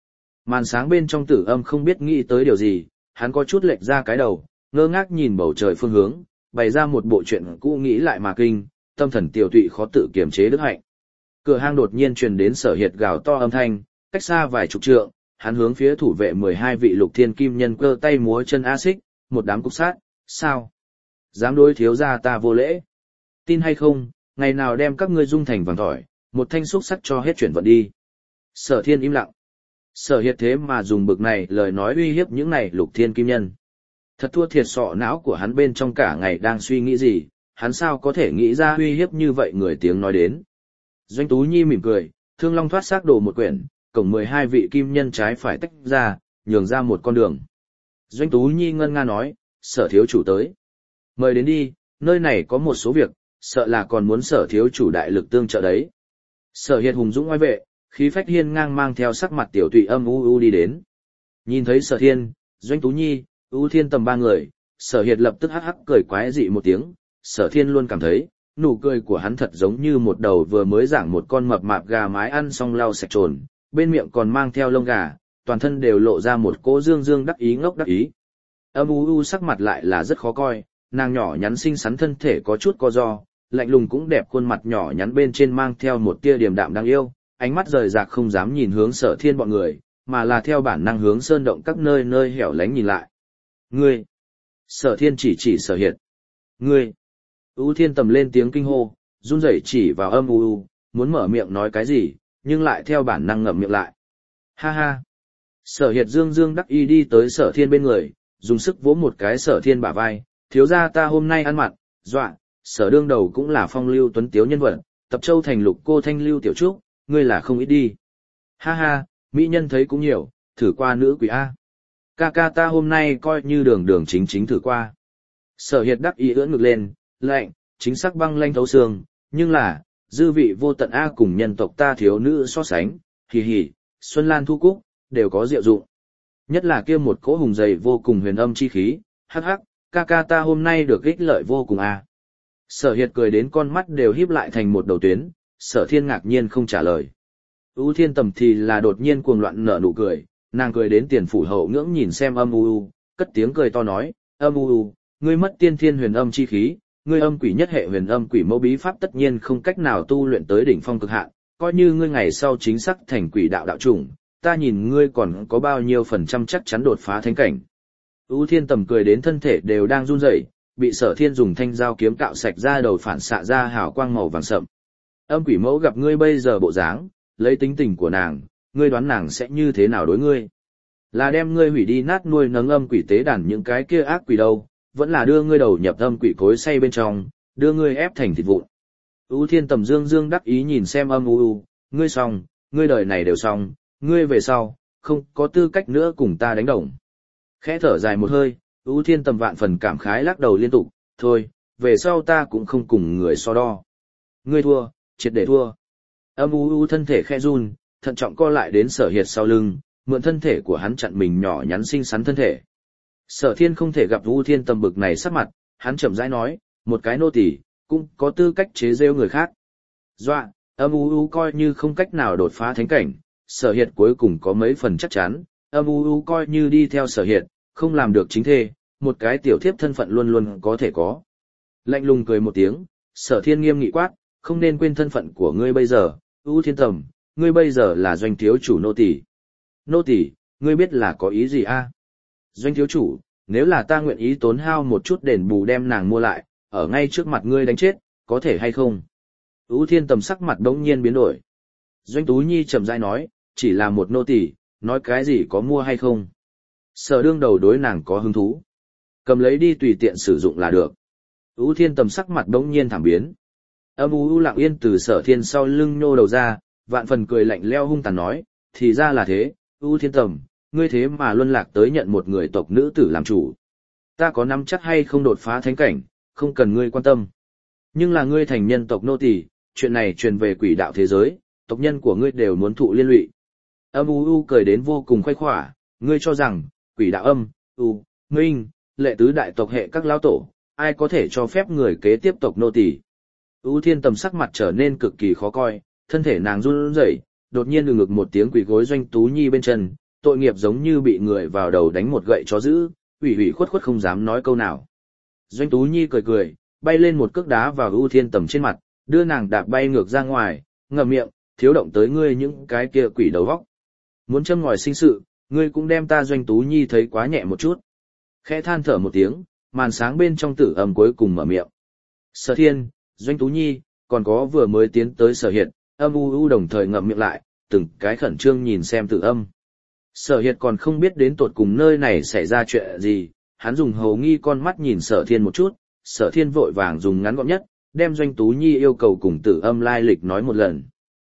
Màn sáng bên trong Tử Âm không biết nghĩ tới điều gì, hắn có chút lệch ra cái đầu, ngơ ngác nhìn bầu trời phương hướng, bày ra một bộ chuyện cũ nghĩ lại mà kinh, tâm thần tiều tụy khó tự kiềm chế đức hạnh. Cửa hang đột nhiên truyền đến Sở Hiệt gào to âm thanh, cách xa vài chục trượng, hắn hướng phía thủ vệ 12 vị Lục Thiên Kim Nhân cơ tay múa chân a xích, một đám cục sát, sao? Dám đối thiếu gia ta vô lễ? Tin hay không, ngày nào đem các ngươi dung thành vàng tỏi, một thanh xúc sắc cho hết chuyển vận đi. Sở Thiên im lặng. Sở Hiệt thế mà dùng bực này lời nói uy hiếp những này Lục Thiên Kim Nhân. Thật thua thiệt sọ não của hắn bên trong cả ngày đang suy nghĩ gì, hắn sao có thể nghĩ ra uy hiếp như vậy người tiếng nói đến. Doanh Tú Nhi mỉm cười, thương long thoát xác đồ một quyển, cổng 12 vị kim nhân trái phải tách ra, nhường ra một con đường. Doanh Tú Nhi ngân nga nói, Sở thiếu chủ tới. Mời đến đi, nơi này có một số việc, sợ là còn muốn Sở thiếu chủ đại lực tương trợ đấy. Sở Hiệt hùng dũng oai vệ, khí phách hiên ngang mang theo sắc mặt tiểu tụy âm u đi đến. Nhìn thấy Sở Thiên, Doanh Tú Nhi, U Thiên Tầm ba người, Sở Hiệt lập tức hắc hắc cười quái dị một tiếng, Sở Thiên luôn cảm thấy, nụ cười của hắn thật giống như một đầu vừa mới giảng một con mập mạp gà mái ăn xong lau sạch trồn, bên miệng còn mang theo lông gà, toàn thân đều lộ ra một cỗ dương dương đắc ý ngốc đắc ý. Âm u sắc mặt lại là rất khó coi, nàng nhỏ nhắn xinh xắn thân thể có chút co ro, lạnh lùng cũng đẹp, khuôn mặt nhỏ nhắn bên trên mang theo một tia điềm đạm đáng yêu, ánh mắt rời rạc không dám nhìn hướng Sở Thiên bọn người, mà là theo bản năng hướng sơn động các nơi nơi hẻo lánh nhìn lại. Ngươi! Sở Thiên chỉ Sở Hiệt. Ngươi! U Thiên Tầm lên tiếng kinh hô, run rẩy chỉ vào âm u, muốn mở miệng nói cái gì, nhưng lại theo bản năng ngậm miệng lại. Ha ha! Sở Hiệt dương dương đắc ý đi tới Sở Thiên bên người, dùng sức vỗ một cái Sở Thiên bả vai, thiếu gia ta hôm nay ăn mặn, dọa, Sở đương đầu cũng là phong lưu tuấn tiếu nhân vật, tập châu thành lục cô thanh lưu tiểu trúc, ngươi là không ít đi. Ha ha, mỹ nhân thấy cũng nhiều, thử qua nữ quỷ A. Ca ca ta hôm nay coi như đường đường chính chính thử qua. Sở Hiệt đắc ý ưỡn ngực lên, lạnh, chính xác băng lanh thấu xương, nhưng là, dư vị vô tận A cùng nhân tộc ta thiếu nữ so sánh, hì hì, Xuân Lan Thu Cúc, đều có diệu dụng. Nhất là kia một cỗ hùng dày vô cùng huyền âm chi khí, hắc hắc, ca ca ta hôm nay được ích lợi vô cùng A. Sở Hiệt cười đến con mắt đều híp lại thành một đầu tuyến, Sở Thiên ngạc nhiên không trả lời. U Thiên Tầm thì là đột nhiên cuồng loạn nở nụ cười, nàng cười đến tiền phủ hậu ngưỡng nhìn xem âm u, cất tiếng cười to nói, âm u, ngươi mất tiên thiên huyền âm chi khí, ngươi âm quỷ nhất hệ huyền âm quỷ mẫu bí pháp tất nhiên không cách nào tu luyện tới đỉnh phong cực hạn, coi như ngươi ngày sau chính xác thành quỷ đạo đạo chủng, ta nhìn ngươi còn có bao nhiêu phần trăm chắc chắn đột phá thánh cảnh. U Thiên Tầm cười đến thân thể đều đang run rẩy, bị Sở Thiên dùng thanh dao kiếm cạo sạch ra đầu phản xạ ra hào quang màu vàng sậm. Âm quỷ mẫu gặp ngươi bây giờ bộ dáng, lấy tính tình của nàng, ngươi đoán nàng sẽ như thế nào đối ngươi? Là đem ngươi hủy đi nát nuôi nấng âm quỷ tế đàn những cái kia ác quỷ đâu, vẫn là đưa ngươi đầu nhập âm quỷ cối xay bên trong, đưa ngươi ép thành thịt vụn. U Thiên Tầm dương dương đắc ý nhìn xem âm u, ngươi xong, ngươi đời này đều xong, ngươi về sau, không có tư cách nữa cùng ta đánh đồng. Khẽ thở dài một hơi, U Thiên Tầm vạn phần cảm khái lắc đầu liên tục, thôi, về sau ta cũng không cùng người so đo. Ngươi thua, triệt để thua. Âm u thân thể khẽ run, thận trọng co lại đến Sở Hiệt sau lưng, mượn thân thể của hắn chặn mình nhỏ nhắn xinh xắn thân thể. Sở Thiên không thể gặp U Thiên Tầm bực này sắc mặt, hắn chậm rãi nói, một cái nô tỳ cũng có tư cách chế giễu người khác. Dọa, âm u coi như không cách nào đột phá thánh cảnh, Sở Hiệt cuối cùng có mấy phần chắc chắn, âm u coi như đi theo Sở Hiệt, không làm được chính thê, một cái tiểu thiếp thân phận luôn luôn có thể có. Lạnh lùng cười một tiếng, Sở Thiên nghiêm nghị quát, không nên quên thân phận của ngươi bây giờ, U Thiên Tầm, ngươi bây giờ là doanh thiếu chủ nô tỳ. Nô tỳ, ngươi biết là có ý gì a? Doanh thiếu chủ, nếu là ta nguyện ý tốn hao một chút đền bù đem nàng mua lại, ở ngay trước mặt ngươi đánh chết, có thể hay không? U Thiên Tầm sắc mặt đống nhiên biến đổi. Doanh Tú Nhi chậm rãi nói, chỉ là một nô tỳ, nói cái gì có mua hay không? Sở đương đầu đối nàng có hứng thú. Cầm lấy đi tùy tiện sử dụng là được. U Thiên Tầm sắc mặt đống nhiên thảm biến. Âm u lặng yên từ Sở Thiên sau lưng nhô đầu ra, vạn phần cười lạnh leo hung tàn nói, thì ra là thế, U Thiên Tầm, ngươi thế mà luân lạc tới nhận một người tộc nữ tử làm chủ. Ta có nắm chắc hay không đột phá thánh cảnh, không cần ngươi quan tâm. Nhưng là ngươi thành nhân tộc nô tỳ, chuyện này truyền về quỷ đạo thế giới, tộc nhân của ngươi đều muốn thụ liên lụy. Âm u cười đến vô cùng khoái khỏa, ngươi cho rằng, quỷ đạo âm, minh, lệ tứ đại tộc hệ các lão tổ, ai có thể cho phép người kế tiếp tộc nô tỳ? U Thiên Tầm sắc mặt trở nên cực kỳ khó coi, thân thể nàng run rẩy, đột nhiên ngực một tiếng quỳ gối Doanh Tú Nhi bên chân, tội nghiệp giống như bị người vào đầu đánh một gậy chó dữ, ủy ủy khuất khuất không dám nói câu nào. Doanh Tú Nhi cười cười, bay lên một cước đá vào ưu thiên tầm trên mặt, đưa nàng đạp bay ngược ra ngoài, ngậm miệng, thiếu động tới ngươi những cái kia quỷ đầu vóc. Muốn châm ngòi sinh sự, ngươi cũng đem ta Doanh Tú Nhi thấy quá nhẹ một chút. Khẽ than thở một tiếng, màn sáng bên trong Tử Âm cuối cùng mở miệng. Sở Thiên, Doanh Tú Nhi, còn có vừa mới tiến tới Sở Hiệt, Âm u đồng thời ngậm miệng lại, từng cái khẩn trương nhìn xem Tử Âm. Sở Hiệt còn không biết đến tột cùng nơi này xảy ra chuyện gì, hắn dùng hầu nghi con mắt nhìn Sở Thiên một chút, Sở Thiên vội vàng dùng ngắn gọn nhất, đem Doanh Tú Nhi yêu cầu cùng Tử Âm lai lịch nói một lần.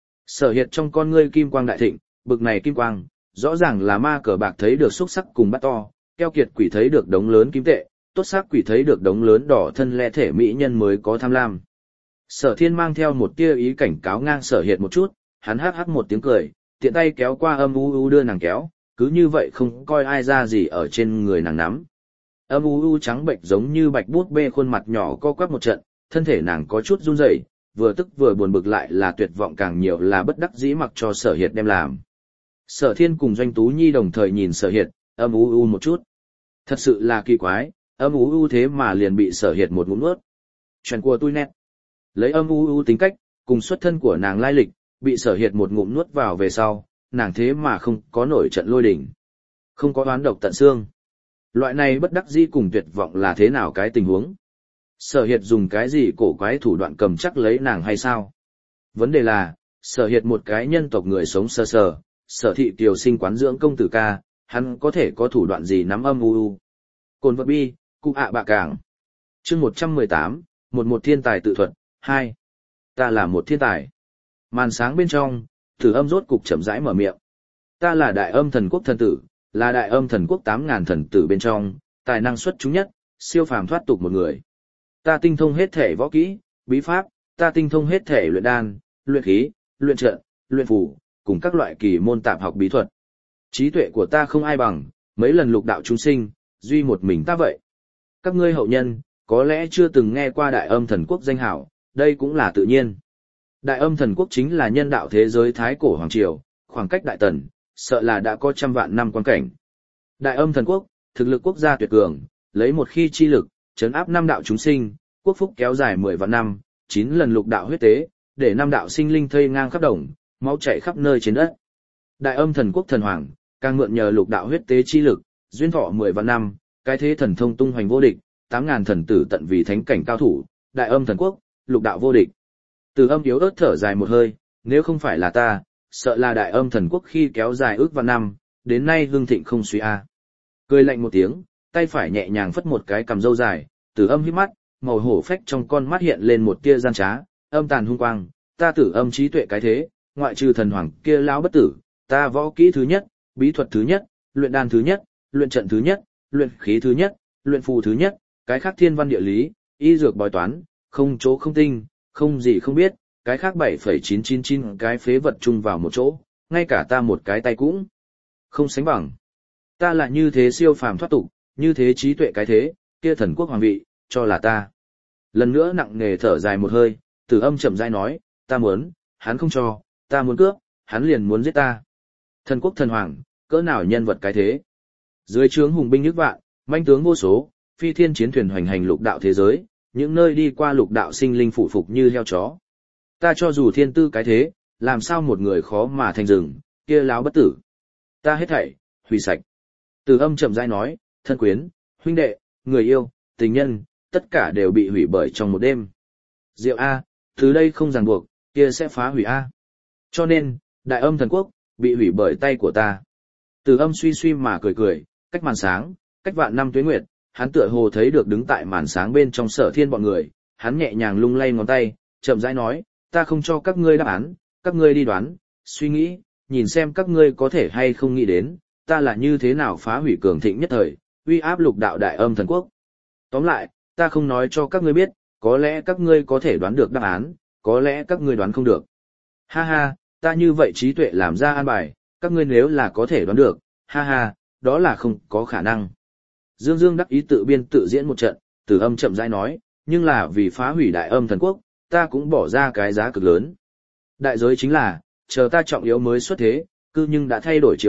Sở Hiệt trong con ngươi kim quang đại thịnh, bực này kim quang, rõ ràng là ma cờ bạc thấy được xúc sắc cùng bắt to, keo kiệt quỷ thấy được đống lớn kim tệ, tốt sắc quỷ thấy được đống lớn đỏ thân lẽ thể mỹ nhân mới có tham lam. Sở Thiên mang theo một tia ý cảnh cáo ngang Sở Hiệt một chút, hắn hắc hắc một tiếng cười, tiện tay kéo qua Âm u đưa nàng kéo, cứ như vậy không coi ai ra gì ở trên người nàng nắm. Âm u trắng bệnh giống như bạch bút bê khuôn mặt nhỏ co quắp một trận, thân thể nàng có chút run rẩy, vừa tức vừa buồn bực lại là tuyệt vọng càng nhiều là bất đắc dĩ mặc cho Sở Hiệt đem làm. Sở Thiên cùng Doanh Tú Nhi đồng thời nhìn Sở Hiệt, Âm u một chút. Thật sự là kỳ quái, Âm u thế mà liền bị Sở Hiệt một ngụm nuốt. Chuyện của tôi nét. Lấy Âm u tính cách, cùng xuất thân của nàng lai lịch, bị Sở Hiệt một ngụm nuốt vào về sau, nàng thế mà không có nổi trận lôi đình. Không có oán độc tận xương. Loại này bất đắc dĩ cùng tuyệt vọng là thế nào cái tình huống? Sở Hiệt dùng cái gì cổ quái thủ đoạn cầm chắc lấy nàng hay sao? Vấn đề là, Sở Hiệt một cái nhân tộc người sống sơ sờ, Sở thị kiều sinh quán dưỡng công tử ca, hắn có thể có thủ đoạn gì nắm Âm u? Cồn vật bi, cụ ạ bạ cảng. Chương 118, một thiên tài tự thuật, 2. Ta là một thiên tài. Màn sáng bên trong, Tử Âm rốt cục chậm rãi mở miệng. Ta là Đại Âm Thần Quốc thần tử, là Đại Âm Thần Quốc 8.000 thần tử bên trong, tài năng xuất chúng nhất, siêu phàm thoát tục một người. Ta tinh thông hết thể võ kỹ, bí pháp, ta tinh thông hết thể luyện đan, luyện khí, luyện trận, luyện phù, cùng các loại kỳ môn tạp học bí thuật. Trí tuệ của ta không ai bằng, mấy lần lục đạo chúng sinh, duy một mình ta vậy. Các ngươi hậu nhân, có lẽ chưa từng nghe qua Đại Âm Thần Quốc danh hảo, đây cũng là tự nhiên. Đại Âm Thần Quốc chính là nhân đạo thế giới thái cổ hoàng triều, khoảng cách Đại Tần, sợ là đã có trăm vạn năm quan cảnh. Đại Âm Thần Quốc, thực lực quốc gia tuyệt cường, lấy một khi chi lực, trấn áp năm đạo chúng sinh, quốc phúc kéo dài 10 vạn năm, 9 lần lục đạo huyết tế, để năm đạo sinh linh thây ngang khắp đồng, máu chảy khắp nơi trên đất. Đại Âm Thần Quốc thần hoàng, càng mượn nhờ lục đạo huyết tế chi lực, duyên thọ 10 vạn năm, cái thế thần thông tung hoành vô địch, 8.000 thần tử tận vì thánh cảnh cao thủ, Đại Âm Thần Quốc, lục đạo vô địch. Từ Âm yếu ớt thở dài một hơi, nếu không phải là ta, sợ là Đại Âm Thần Quốc khi kéo dài ước vạn năm, đến nay hưng thịnh không suy a. Cười lạnh một tiếng, tay phải nhẹ nhàng phất một cái cầm râu dài, Tử Âm híp mắt, màu hổ phách trong con mắt hiện lên một tia gian trá, âm tàn hung quang, ta Tử Âm trí tuệ cái thế, ngoại trừ thần hoàng kia lão bất tử, ta võ kỹ thứ nhất, bí thuật thứ nhất, luyện đan thứ nhất, luyện trận thứ nhất, luyện khí thứ nhất, luyện phù thứ nhất, cái khác thiên văn địa lý, y dược bói toán, không chỗ không tinh, không gì không biết, cái khác 7,999 cái phế vật chung vào một chỗ, ngay cả ta một cái tay cũng không sánh bằng. Ta là như thế siêu phàm thoát tục, như thế trí tuệ cái thế, kia thần quốc hoàng vị, cho là ta. Lần nữa nặng nề thở dài một hơi, Tử Âm chậm rãi nói, ta muốn, hắn không cho, ta muốn cướp, hắn liền muốn giết ta. Thần quốc thần hoàng, cỡ nào nhân vật cái thế. Dưới trướng hùng binh nước vạn, manh tướng vô số, phi thiên chiến thuyền hoành hành lục đạo thế giới, những nơi đi qua lục đạo sinh linh phụ phục như heo chó. Ta cho dù thiên tư cái thế, làm sao một người khó mà thành rừng, kia láo bất tử. Ta hết thảy, hủy sạch. Tử Âm chậm rãi nói, thân quyến, huynh đệ, người yêu, tình nhân, tất cả đều bị hủy bởi trong một đêm. Diệu A, từ đây không ràng buộc, kia sẽ phá hủy A. Cho nên, Đại Âm Thần Quốc, bị hủy bởi tay của ta. Tử Âm suy suy mà cười cười, cách màn sáng, cách vạn năm tuế nguyệt, hắn tựa hồ thấy được đứng tại màn sáng bên trong Sở Thiên bọn người, hắn nhẹ nhàng lung lay ngón tay, chậm rãi nói, ta không cho các ngươi đáp án, các ngươi đi đoán, suy nghĩ, nhìn xem các ngươi có thể hay không nghĩ đến, ta là như thế nào phá hủy cường thịnh nhất thời, uy áp lục đạo Đại Âm Thần Quốc. Tóm lại, ta không nói cho các ngươi biết, có lẽ các ngươi có thể đoán được đáp án, có lẽ các ngươi đoán không được. Ha ha, ta như vậy trí tuệ làm ra an bài, các ngươi nếu là có thể đoán được, ha ha, đó là không có khả năng. Dương Dương đắc ý tự biên tự diễn một trận, Tử Âm chậm rãi nói, nhưng là vì phá hủy Đại Âm Thần Quốc, ta cũng bỏ ra cái giá cực lớn. Đại giới chính là, chờ ta trọng yếu mới xuất thế, cư nhưng đã thay đổi triều đại,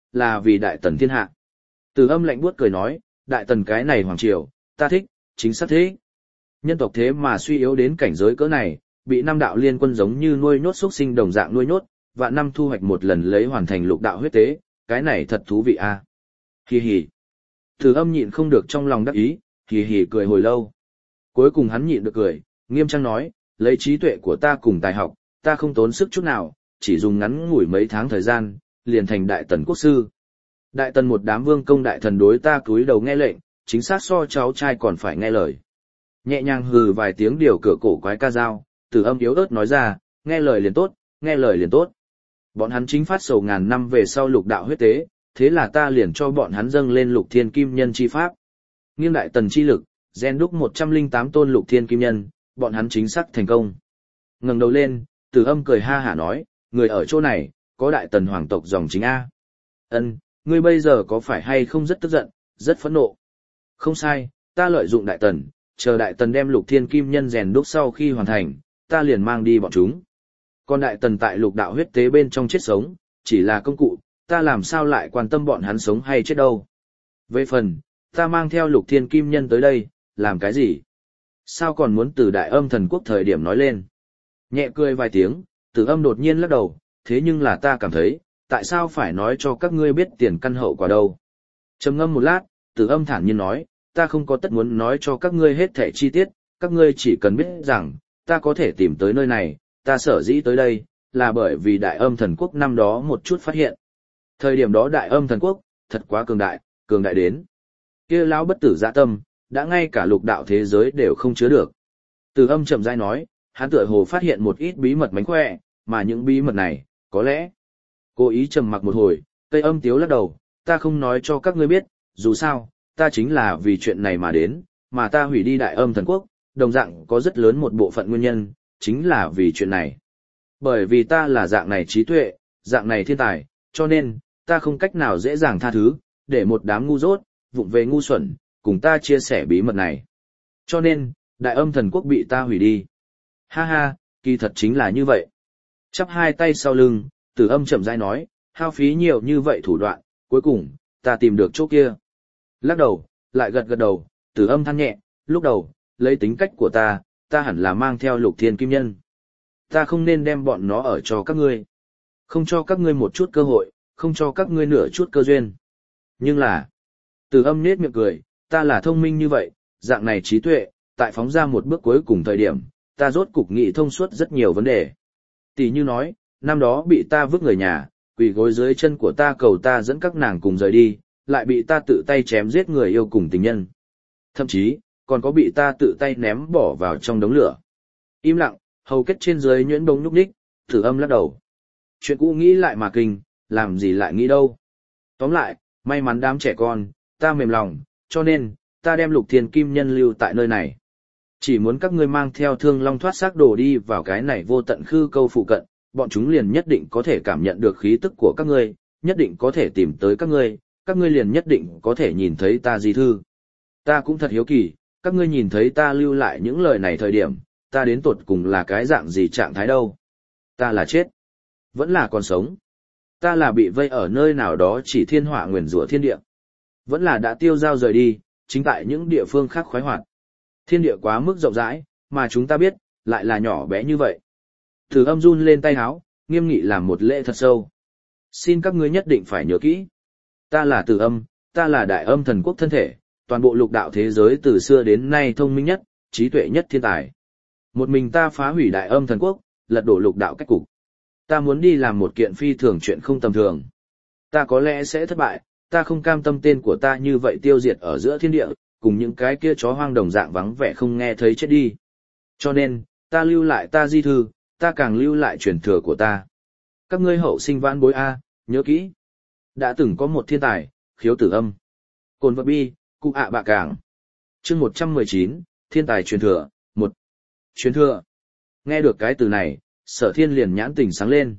là vì đại tần thiên hạ. Từ Âm lạnh buốt cười nói, đại tần cái này hoàng triều, ta thích, chính xác thế. Nhân tộc thế mà suy yếu đến cảnh giới cỡ này, bị năm đạo liên quân giống như nuôi nhốt xuất sinh đồng dạng nuôi nhốt, vạn năm thu hoạch một lần lấy hoàn thành lục đạo huyết tế, cái này thật thú vị a. Hì hì. Từ Âm nhịn không được trong lòng đắc ý, hì hì cười hồi lâu. Cuối cùng hắn nhịn được cười, nghiêm trang nói, lấy trí tuệ của ta cùng tài học, ta không tốn sức chút nào, chỉ dùng ngắn ngủi mấy tháng thời gian, liền thành đại tần quốc sư. Đại tần một đám vương công đại thần đối ta cúi đầu nghe lệnh, chính xác so cháu trai còn phải nghe lời. Nhẹ nhàng hừ vài tiếng điều cửa cổ quái ca dao, Từ Âm yếu ớt nói ra, nghe lời liền tốt, nghe lời liền tốt. Bọn hắn chính phát sầu ngàn năm về sau lục đạo huyết tế, thế là ta liền cho bọn hắn dâng lên lục thiên kim nhân chi pháp. Nghiêng đại tần chi lực, gen đúc 108 tôn lục thiên kim nhân, bọn hắn chính xác thành công. Ngẩng đầu lên, Từ Âm cười ha hả nói, người ở chỗ này, có đại tần hoàng tộc dòng chính A. Ân, ngươi bây giờ có phải hay không rất tức giận, rất phẫn nộ? Không sai, ta lợi dụng đại tần, chờ đại tần đem lục thiên kim nhân rèn đúc sau khi hoàn thành, ta liền mang đi bọn chúng. Còn đại tần tại lục đạo huyết tế bên trong chết sống, chỉ là công cụ, ta làm sao lại quan tâm bọn hắn sống hay chết đâu. Về phần, ta mang theo lục thiên kim nhân tới đây, làm cái gì? Sao còn muốn từ đại âm thần quốc thời điểm nói lên? Nhẹ cười vài tiếng, Từ Âm đột nhiên lắc đầu, thế nhưng là ta cảm thấy, tại sao phải nói cho các ngươi biết tiền căn hậu quả đâu? Trầm ngâm một lát, Từ Âm thản nhiên nói, ta không có tất muốn nói cho các ngươi hết thảy chi tiết, các ngươi chỉ cần biết rằng, ta có thể tìm tới nơi này, ta sở dĩ tới đây, là bởi vì đại âm thần quốc năm đó một chút phát hiện. Thời điểm đó đại âm thần quốc, thật quá cường đại đến. Kia lão bất tử dạ tâm, đã ngay cả lục đạo thế giới đều không chứa được. Từ Âm chậm rãi nói, hắn tựa hồ phát hiện một ít bí mật mánh khỏe, mà những bí mật này, có lẽ. Cố ý trầm mặc một hồi, Tây Âm tiếu lắc đầu, ta không nói cho các ngươi biết, dù sao, ta chính là vì chuyện này mà đến, mà ta hủy đi đại âm thần quốc, đồng dạng có rất lớn một bộ phận nguyên nhân, chính là vì chuyện này. Bởi vì ta là dạng này trí tuệ, dạng này thiên tài, cho nên, ta không cách nào dễ dàng tha thứ, để một đám ngu dốt, vụng về ngu xuẩn, cùng ta chia sẻ bí mật này. Cho nên, đại âm thần quốc bị ta hủy đi. Ha ha, kỳ thật chính là như vậy. Chắp hai tay sau lưng, Từ Âm chậm rãi nói, hao phí nhiều như vậy thủ đoạn, cuối cùng, ta tìm được chỗ kia. Lắc đầu, lại gật đầu, Từ Âm than nhẹ, lúc đầu, lấy tính cách của ta hẳn là mang theo lục thiên kim nhân. Ta không nên đem bọn nó ở cho các ngươi. Không cho các ngươi một chút cơ hội, không cho các ngươi nửa chút cơ duyên. Nhưng là, Từ Âm nết miệng cười, ta là thông minh như vậy, dạng này trí tuệ, tại phóng ra một bước cuối cùng thời điểm, ta rốt cục nghĩ thông suốt rất nhiều vấn đề. Tỷ như nói, năm đó bị ta vứt người nhà, quỳ gối dưới chân của ta cầu ta dẫn các nàng cùng rời đi, lại bị ta tự tay chém giết người yêu cùng tình nhân. Thậm chí, còn có bị ta tự tay ném bỏ vào trong đống lửa. Im lặng, hầu kết trên dưới nhuyễn bông nhúc nhích, Từ Âm lắc đầu. Chuyện cũ nghĩ lại mà kinh, làm gì lại nghĩ đâu. Tóm lại, may mắn đám trẻ con, ta mềm lòng, cho nên, ta đem lục thiên kim nhân lưu tại nơi này. Chỉ muốn các ngươi mang theo Thương Long thoát xác đồ đi vào cái này vô tận khư câu phụ cận, bọn chúng liền nhất định có thể cảm nhận được khí tức của các ngươi, nhất định có thể tìm tới các ngươi liền nhất định có thể nhìn thấy ta di thư. Ta cũng thật hiếu kỳ, các ngươi nhìn thấy ta lưu lại những lời này thời điểm, ta đến tột cùng là cái dạng gì trạng thái đâu. Ta là chết, vẫn là còn sống. Ta là bị vây ở nơi nào đó chỉ thiên họa nguyền rủa thiên địa, vẫn là đã tiêu dao rời đi, chính tại những địa phương khác khoái hoạt. Thiên địa quá mức rộng rãi, mà chúng ta biết, lại là nhỏ bé như vậy. Từ Âm run lên tay áo, nghiêm nghị làm một lễ thật sâu. Xin các ngươi nhất định phải nhớ kỹ. Ta là Từ Âm, ta là đại âm thần quốc thân thể, toàn bộ lục đạo thế giới từ xưa đến nay thông minh nhất, trí tuệ nhất thiên tài. Một mình ta phá hủy đại âm thần quốc, lật đổ lục đạo cách cục. Ta muốn đi làm một kiện phi thường chuyện không tầm thường. Ta có lẽ sẽ thất bại, ta không cam tâm tên của ta như vậy tiêu diệt ở giữa thiên địa, cùng những cái kia chó hoang đồng dạng vắng vẻ không nghe thấy chết đi. Cho nên, ta lưu lại ta di thư, ta càng lưu lại truyền thừa của ta. Các ngươi hậu sinh vãn bối A, nhớ kỹ. Đã từng có một thiên tài, Khiếu Tử Âm. Cồn vật bi, cụ ạ bạ cảng. Chương 119, thiên tài truyền thừa, 1. Truyền thừa. Nghe được cái từ này, Sở Thiên liền nhãn tình sáng lên.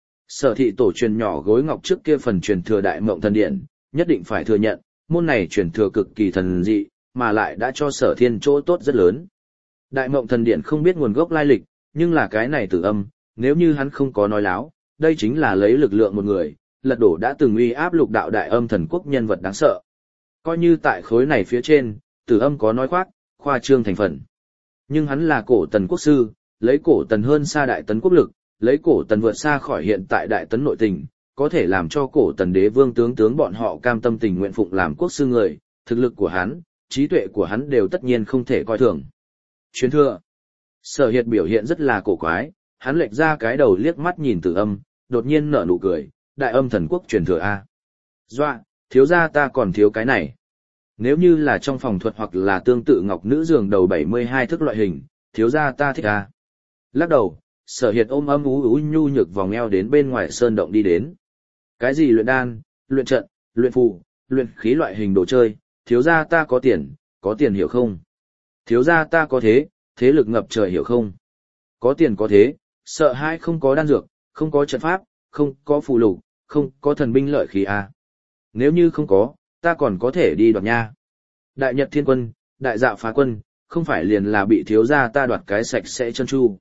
Sở thị tổ truyền nhỏ gối ngọc trước kia phần truyền thừa đại mộng thần điện, nhất định phải thừa nhận, môn này truyền thừa cực kỳ thần dị, mà lại đã cho Sở Thiên chỗ tốt rất lớn. Đại mộng thần điện không biết nguồn gốc lai lịch, nhưng là cái này Tử Âm, nếu như hắn không có nói láo, đây chính là lấy lực lượng một người, lật đổ đã từng uy áp lục đạo đại âm thần quốc nhân vật đáng sợ. Coi như tại khối này phía trên, Tử Âm có nói khoa trương thành phần. Nhưng hắn là cổ tần quốc sư, lấy cổ tần hơn xa đại tấn quốc lực, lấy cổ tần vượt xa khỏi hiện tại đại tấn nội tình, có thể làm cho cổ tần đế vương tướng bọn họ cam tâm tình nguyện phụng làm quốc sư người, thực lực của hắn, trí tuệ của hắn đều tất nhiên không thể coi thường. Truyền thừa. Sở Hiệt biểu hiện rất là cổ quái, hắn lệch ra cái đầu liếc mắt nhìn Tử Âm, đột nhiên nở nụ cười, đại âm thần quốc truyền thừa a. Doa, thiếu gia ta còn thiếu cái này. Nếu như là trong phòng thuật hoặc là tương tự ngọc nữ giường đầu 72 thức loại hình, thiếu gia ta thích a. Lắc đầu, Sở Hiệt ôm ú nhu nhược vòng eo đến bên ngoài sơn động đi đến. Cái gì luyện đan, luyện trận, luyện phù, luyện khí loại hình đồ chơi, thiếu gia ta có tiền hiểu không? Thiếu gia ta có thế lực ngập trời hiểu không? Có tiền có thế, sợ hai không có đan dược, không có trận pháp, không có phù lục, không có thần binh lợi khí à. Nếu như không có, ta còn có thể đi đoạt nha. Đại Nhật Thiên Quân, Đại Dạo Phá Quân, không phải liền là bị thiếu gia ta đoạt cái sạch sẽ chân chu.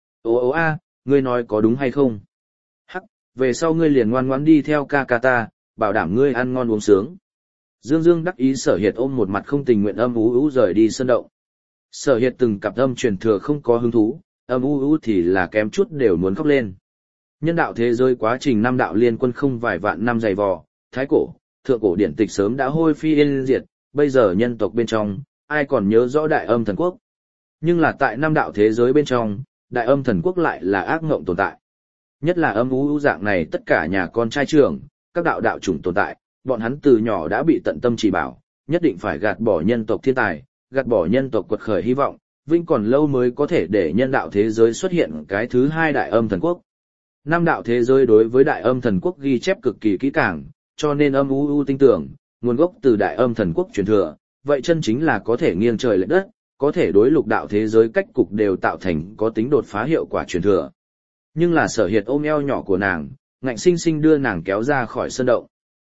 Ô a, ngươi nói có đúng hay không? Hắc, về sau ngươi liền ngoan ngoãn đi theo ca ca ta, bảo đảm ngươi ăn ngon uống sướng. Dương Dương đắc ý Sở Hiệt ôm một mặt không tình nguyện ú rời đi sơn động. Sở Hiệt từng cặp âm truyền thừa không có hứng thú, ú thì là kém chút đều muốn khóc lên. Nhân đạo thế giới quá trình năm đạo liên quân không vài vạn năm dày vò, thái cổ, thượng cổ điển tịch sớm đã hôi phi yên diệt, bây giờ nhân tộc bên trong, ai còn nhớ rõ đại âm thần quốc. Nhưng là tại năm đạo thế giới bên trong, đại âm thần quốc lại là ác ngộng tồn tại. Nhất là ú dạng này tất cả nhà con trai trưởng, các đạo chủng tồn tại, bọn hắn từ nhỏ đã bị tận tâm chỉ bảo, nhất định phải gạt bỏ nhân tộc thiên tài, gạt bỏ nhân tộc quật khởi hy vọng, vinh còn lâu mới có thể để nhân đạo thế giới xuất hiện cái thứ hai đại âm thần quốc. Năm đạo thế giới đối với đại âm thần quốc ghi chép cực kỳ kỹ càng, cho nên ú tin tưởng, nguồn gốc từ đại âm thần quốc truyền thừa, vậy chân chính là có thể nghiêng trời lệch đất, có thể đối lục đạo thế giới cách cục đều tạo thành có tính đột phá hiệu quả truyền thừa. Nhưng là Sở Hiệt ôm eo nhỏ của nàng, ngạnh sinh sinh đưa nàng kéo ra khỏi sơn động.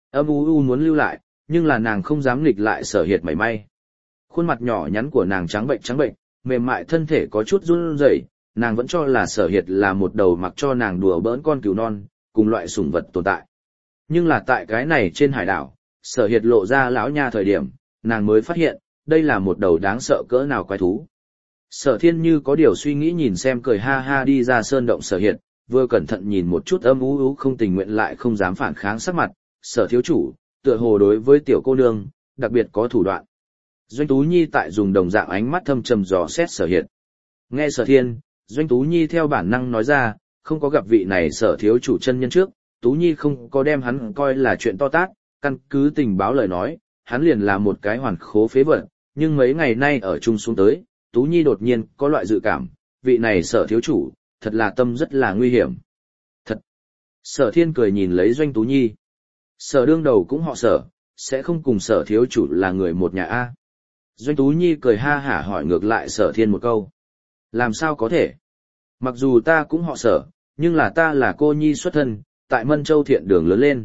ú muốn lưu lại, nhưng là nàng không dám nghịch lại Sở Hiệt mảy may. Khuôn mặt nhỏ nhắn của nàng trắng bệnh, mềm mại thân thể có chút run rẩy, nàng vẫn cho là Sở Hiệt là một đầu mặc cho nàng đùa bỡn con cừu non, cùng loại sủng vật tồn tại. Nhưng là tại cái này trên hải đảo, Sở Hiệt lộ ra lão nha thời điểm, nàng mới phát hiện, đây là một đầu đáng sợ cỡ nào quái thú. Sở Thiên như có điều suy nghĩ nhìn xem cười ha ha đi ra sơn động Sở Hiệt, vừa cẩn thận nhìn một chút ú không tình nguyện lại không dám phản kháng sắc mặt, Sở thiếu chủ, tựa hồ đối với tiểu cô nương, đặc biệt có thủ đoạn. Doanh Tú Nhi tại dùng đồng dạng ánh mắt thâm trầm dò xét Sở Hiệt. Nghe Sở Thiên, Doanh Tú Nhi theo bản năng nói ra, không có gặp vị này Sở thiếu chủ chân nhân trước, Tú Nhi không có đem hắn coi là chuyện to tát, căn cứ tình báo lời nói, hắn liền là một cái hoàn khố phế vật, nhưng mấy ngày nay ở chung xuống tới, Tú Nhi đột nhiên có loại dự cảm, vị này Sở thiếu chủ, thật là tâm rất là nguy hiểm. Thật! Sở Thiên cười nhìn lấy Doanh Tú Nhi. Sở đương đầu cũng họ Sở, sẽ không cùng Sở thiếu chủ là người một nhà A. Doanh Tú Nhi cười ha hả hỏi ngược lại Sở Thiên một câu. Làm sao có thể? Mặc dù ta cũng họ Sở, nhưng là ta là cô nhi xuất thân, tại Mân Châu Thiện Đường lớn lên.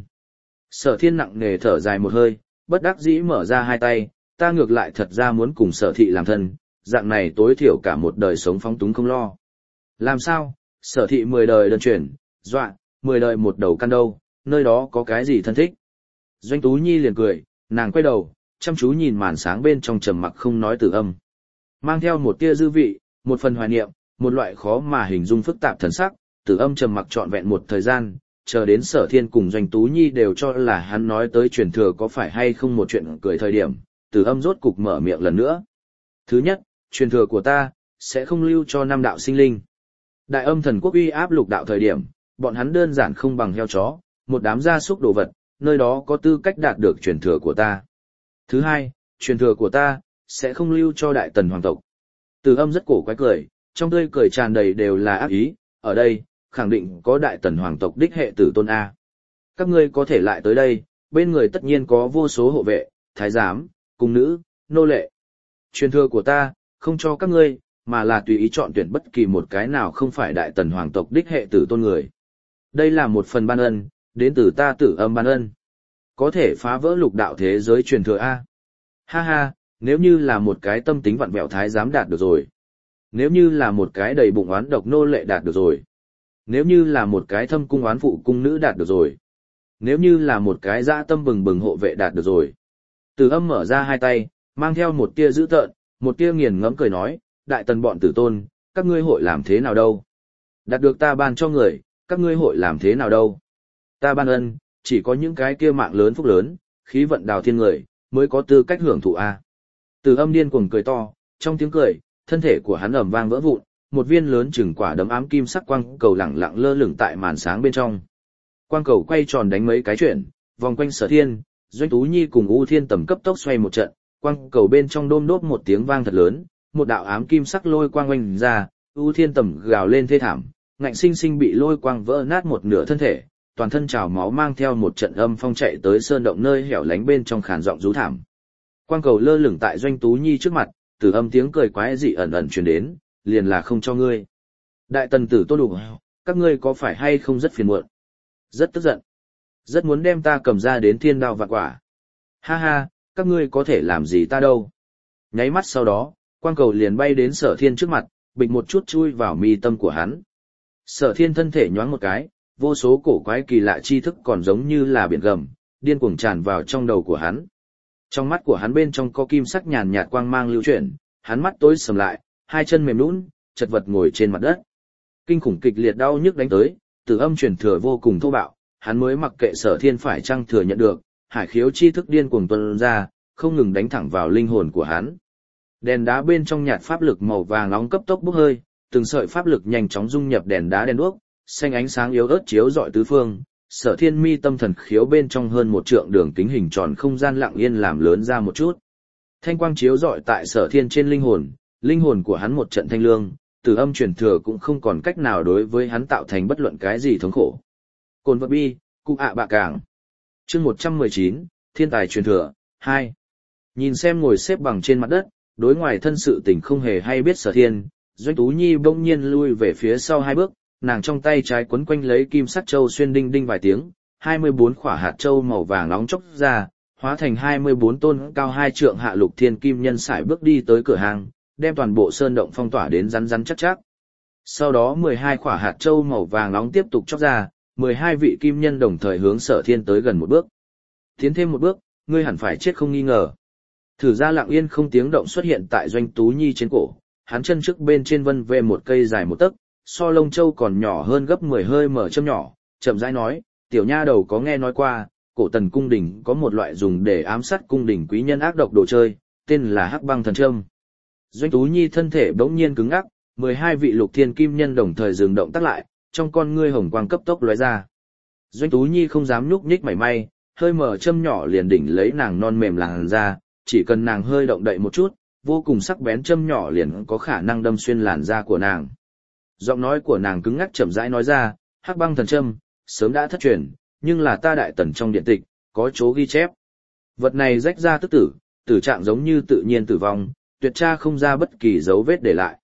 Sở Thiên nặng nề thở dài một hơi, bất đắc dĩ mở ra hai tay, ta ngược lại thật ra muốn cùng Sở thị làm thân, dạng này tối thiểu cả một đời sống phóng túng không lo. Làm sao? Sở thị 10 đời đơn chuyển, dọa, 10 đời một đầu căn đâu, nơi đó có cái gì thân thích? Doanh Tú Nhi liền cười, nàng quay đầu, chăm chú nhìn màn sáng bên trong trầm mặc không nói Tử Âm. Mang theo một tia dư vị, một phần hoài niệm, một loại khó mà hình dung phức tạp thần sắc, Tử Âm trầm mặc trọn vẹn một thời gian, chờ đến Sở Thiên cùng Doanh Tú Nhi đều cho là hắn nói tới truyền thừa có phải hay không một chuyện cười thời điểm, Tử Âm rốt cục mở miệng lần nữa. Thứ nhất, truyền thừa của ta, sẽ không lưu cho năm đạo sinh linh. Đại âm thần quốc uy áp lục đạo thời điểm, bọn hắn đơn giản không bằng heo chó, một đám gia súc đồ vật, nơi đó có tư cách đạt được truyền thừa của ta. Thứ hai, truyền thừa của ta, sẽ không lưu cho đại tần hoàng tộc. Tử Âm rất cổ quái cười, trong tươi cười tràn đầy đều là ác ý, ở đây, khẳng định có đại tần hoàng tộc đích hệ tử tôn A. Các ngươi có thể lại tới đây, bên người tất nhiên có vô số hộ vệ, thái giám, cung nữ, nô lệ. Truyền thừa của ta, không cho các ngươi, mà là tùy ý chọn tuyển bất kỳ một cái nào không phải đại tần hoàng tộc đích hệ tử tôn người. Đây là một phần ban ân, đến từ ta Tử Âm ban ân. Có thể phá vỡ lục đạo thế giới truyền thừa A. Ha ha, nếu như là một cái tâm tính vặn vẹo thái giám đạt được rồi. Nếu như là một cái đầy bụng oán độc nô lệ đạt được rồi. Nếu như là một cái thâm cung oán phụ cung nữ đạt được rồi. nếu như là một cái dã tâm bừng bừng hộ vệ đạt được rồi. Từ Âm mở ra hai tay, mang theo một tia dữ tợn, một tia nghiền ngẫm cười nói, đại tần bọn tử tôn, các ngươi hội làm thế nào đâu? Đạt được ta ban cho người, các ngươi hội làm thế nào đâu? Ta ban ân, chỉ có những cái kia mạng lớn phúc lớn, khí vận đào thiên người, mới có tư cách hưởng thụ a. Từ Âm điên cuồng cười to, trong tiếng cười, thân thể của hắn ầm vang vỡ vụn, một viên lớn chừng quả đấm ám kim sắc quang cầu lẳng lặng lơ lửng tại màn sáng bên trong. Quang cầu quay tròn đánh mấy cái chuyển, vòng quanh Sở Thiên, Doanh Tú Nhi cùng U Thiên Tầm cấp tốc xoay một trận, quang cầu bên trong đôm đốp một tiếng vang thật lớn, một đạo ám kim sắc lôi quang oanh ra, U Thiên Tầm gào lên thê thảm, ngạnh sinh sinh bị lôi quang vỡ nát một nửa thân thể, toàn thân trào máu mang theo một trận âm phong chạy tới sơn động nơi hẻo lánh bên trong khàn giọng rú thảm. Quang cầu lơ lửng tại Doanh Tú Nhi trước mặt, Từ Âm tiếng cười quái dị ẩn ẩn truyền đến, liền là không cho ngươi. Đại tần tử Tô Đủ, các ngươi có phải hay không rất phiền muộn? Rất tức giận. Rất muốn đem ta cầm ra đến thiên đao vạn quả. Ha ha, các ngươi có thể làm gì ta đâu. Nháy mắt sau đó, quang cầu liền bay đến Sở Thiên trước mặt, bịch một chút chui vào mi tâm của hắn. Sở Thiên thân thể nhoáng một cái, vô số cổ quái kỳ lạ tri thức còn giống như là biển gầm, điên cuồng tràn vào trong đầu của hắn. Trong mắt của hắn bên trong có kim sắc nhàn nhạt quang mang lưu chuyển, hắn mắt tối sầm lại, hai chân mềm nhũn, chật vật ngồi trên mặt đất. Kinh khủng kịch liệt đau nhức đánh tới, Từ Âm truyền thừa vô cùng thô bạo, hắn mới mặc kệ Sở Thiên phải chăng thừa nhận được, hải khiếu chi thức điên cuồng tuôn ra, không ngừng đánh thẳng vào linh hồn của hắn. Đèn đá bên trong nhạt pháp lực màu vàng nóng cấp tốc bốc hơi, từng sợi pháp lực nhanh chóng dung nhập đèn đá đen đuốc, xanh ánh sáng yếu ớt chiếu rọi tứ phương. Sở Thiên mi tâm thần khiếu bên trong hơn một trượng đường kính hình tròn không gian lặng yên làm lớn ra một chút. Thanh quang chiếu rọi tại Sở Thiên trên linh hồn của hắn một trận thanh lương, Từ Âm truyền thừa cũng không còn cách nào đối với hắn tạo thành bất luận cái gì thống khổ. Cồn vật bi, cụ ạ bạ cảng. Chương 119, Thiên tài truyền thừa, 2. Nhìn xem ngồi xếp bằng trên mặt đất, đối ngoài thân sự tình không hề hay biết Sở Thiên, Doanh Tú Nhi bỗng nhiên lui về phía sau hai bước, nàng trong tay trái quấn quanh lấy kim sắc châu xuyên đinh đinh vài tiếng, 24 quả hạt châu màu vàng nóng chốc ra, hóa thành 24 tôn cao 2 trượng hạ lục thiên kim nhân sải bước đi tới cửa hàng, đem toàn bộ sơn động phong tỏa đến rắn rắn chắc chắc. Sau đó 12 quả hạt châu màu vàng nóng tiếp tục chốc ra, 12 vị kim nhân đồng thời hướng Sở Thiên tới gần một bước. Tiến thêm một bước, ngươi hẳn phải chết không nghi ngờ. Thử ra lặng yên không tiếng động xuất hiện tại Doanh Tú Nhi trên cổ, hắn chân trước bên trên vân về một cây dài một tấc, so lông châu còn nhỏ hơn gấp 10 hơi mở châm nhỏ, chậm rãi nói, tiểu nha đầu có nghe nói qua, cổ tần cung đình có một loại dùng để ám sát cung đình quý nhân ác độc đồ chơi, tên là Hắc Băng Thần Châm. Doanh Tú Nhi thân thể bỗng nhiên cứng ngắc, 12 vị lục thiên kim nhân đồng thời dừng động tác lại, trong con ngươi hồng quang cấp tốc lóe ra. Doanh Tú Nhi không dám nhúc nhích mảy may, hơi mở châm nhỏ liền đỉnh lấy nàng non mềm làn da, chỉ cần nàng hơi động đậy một chút, vô cùng sắc bén châm nhỏ liền có khả năng đâm xuyên làn da của nàng. Giọng nói của nàng cứng ngắc chậm rãi nói ra, Hắc Băng Thần Châm, sớm đã thất truyền, nhưng là ta đại tần trong điện tịch, có chỗ ghi chép. Vật này rách ra tức tử, tử trạng giống như tự nhiên tử vong, tuyệt tra không ra bất kỳ dấu vết để lại.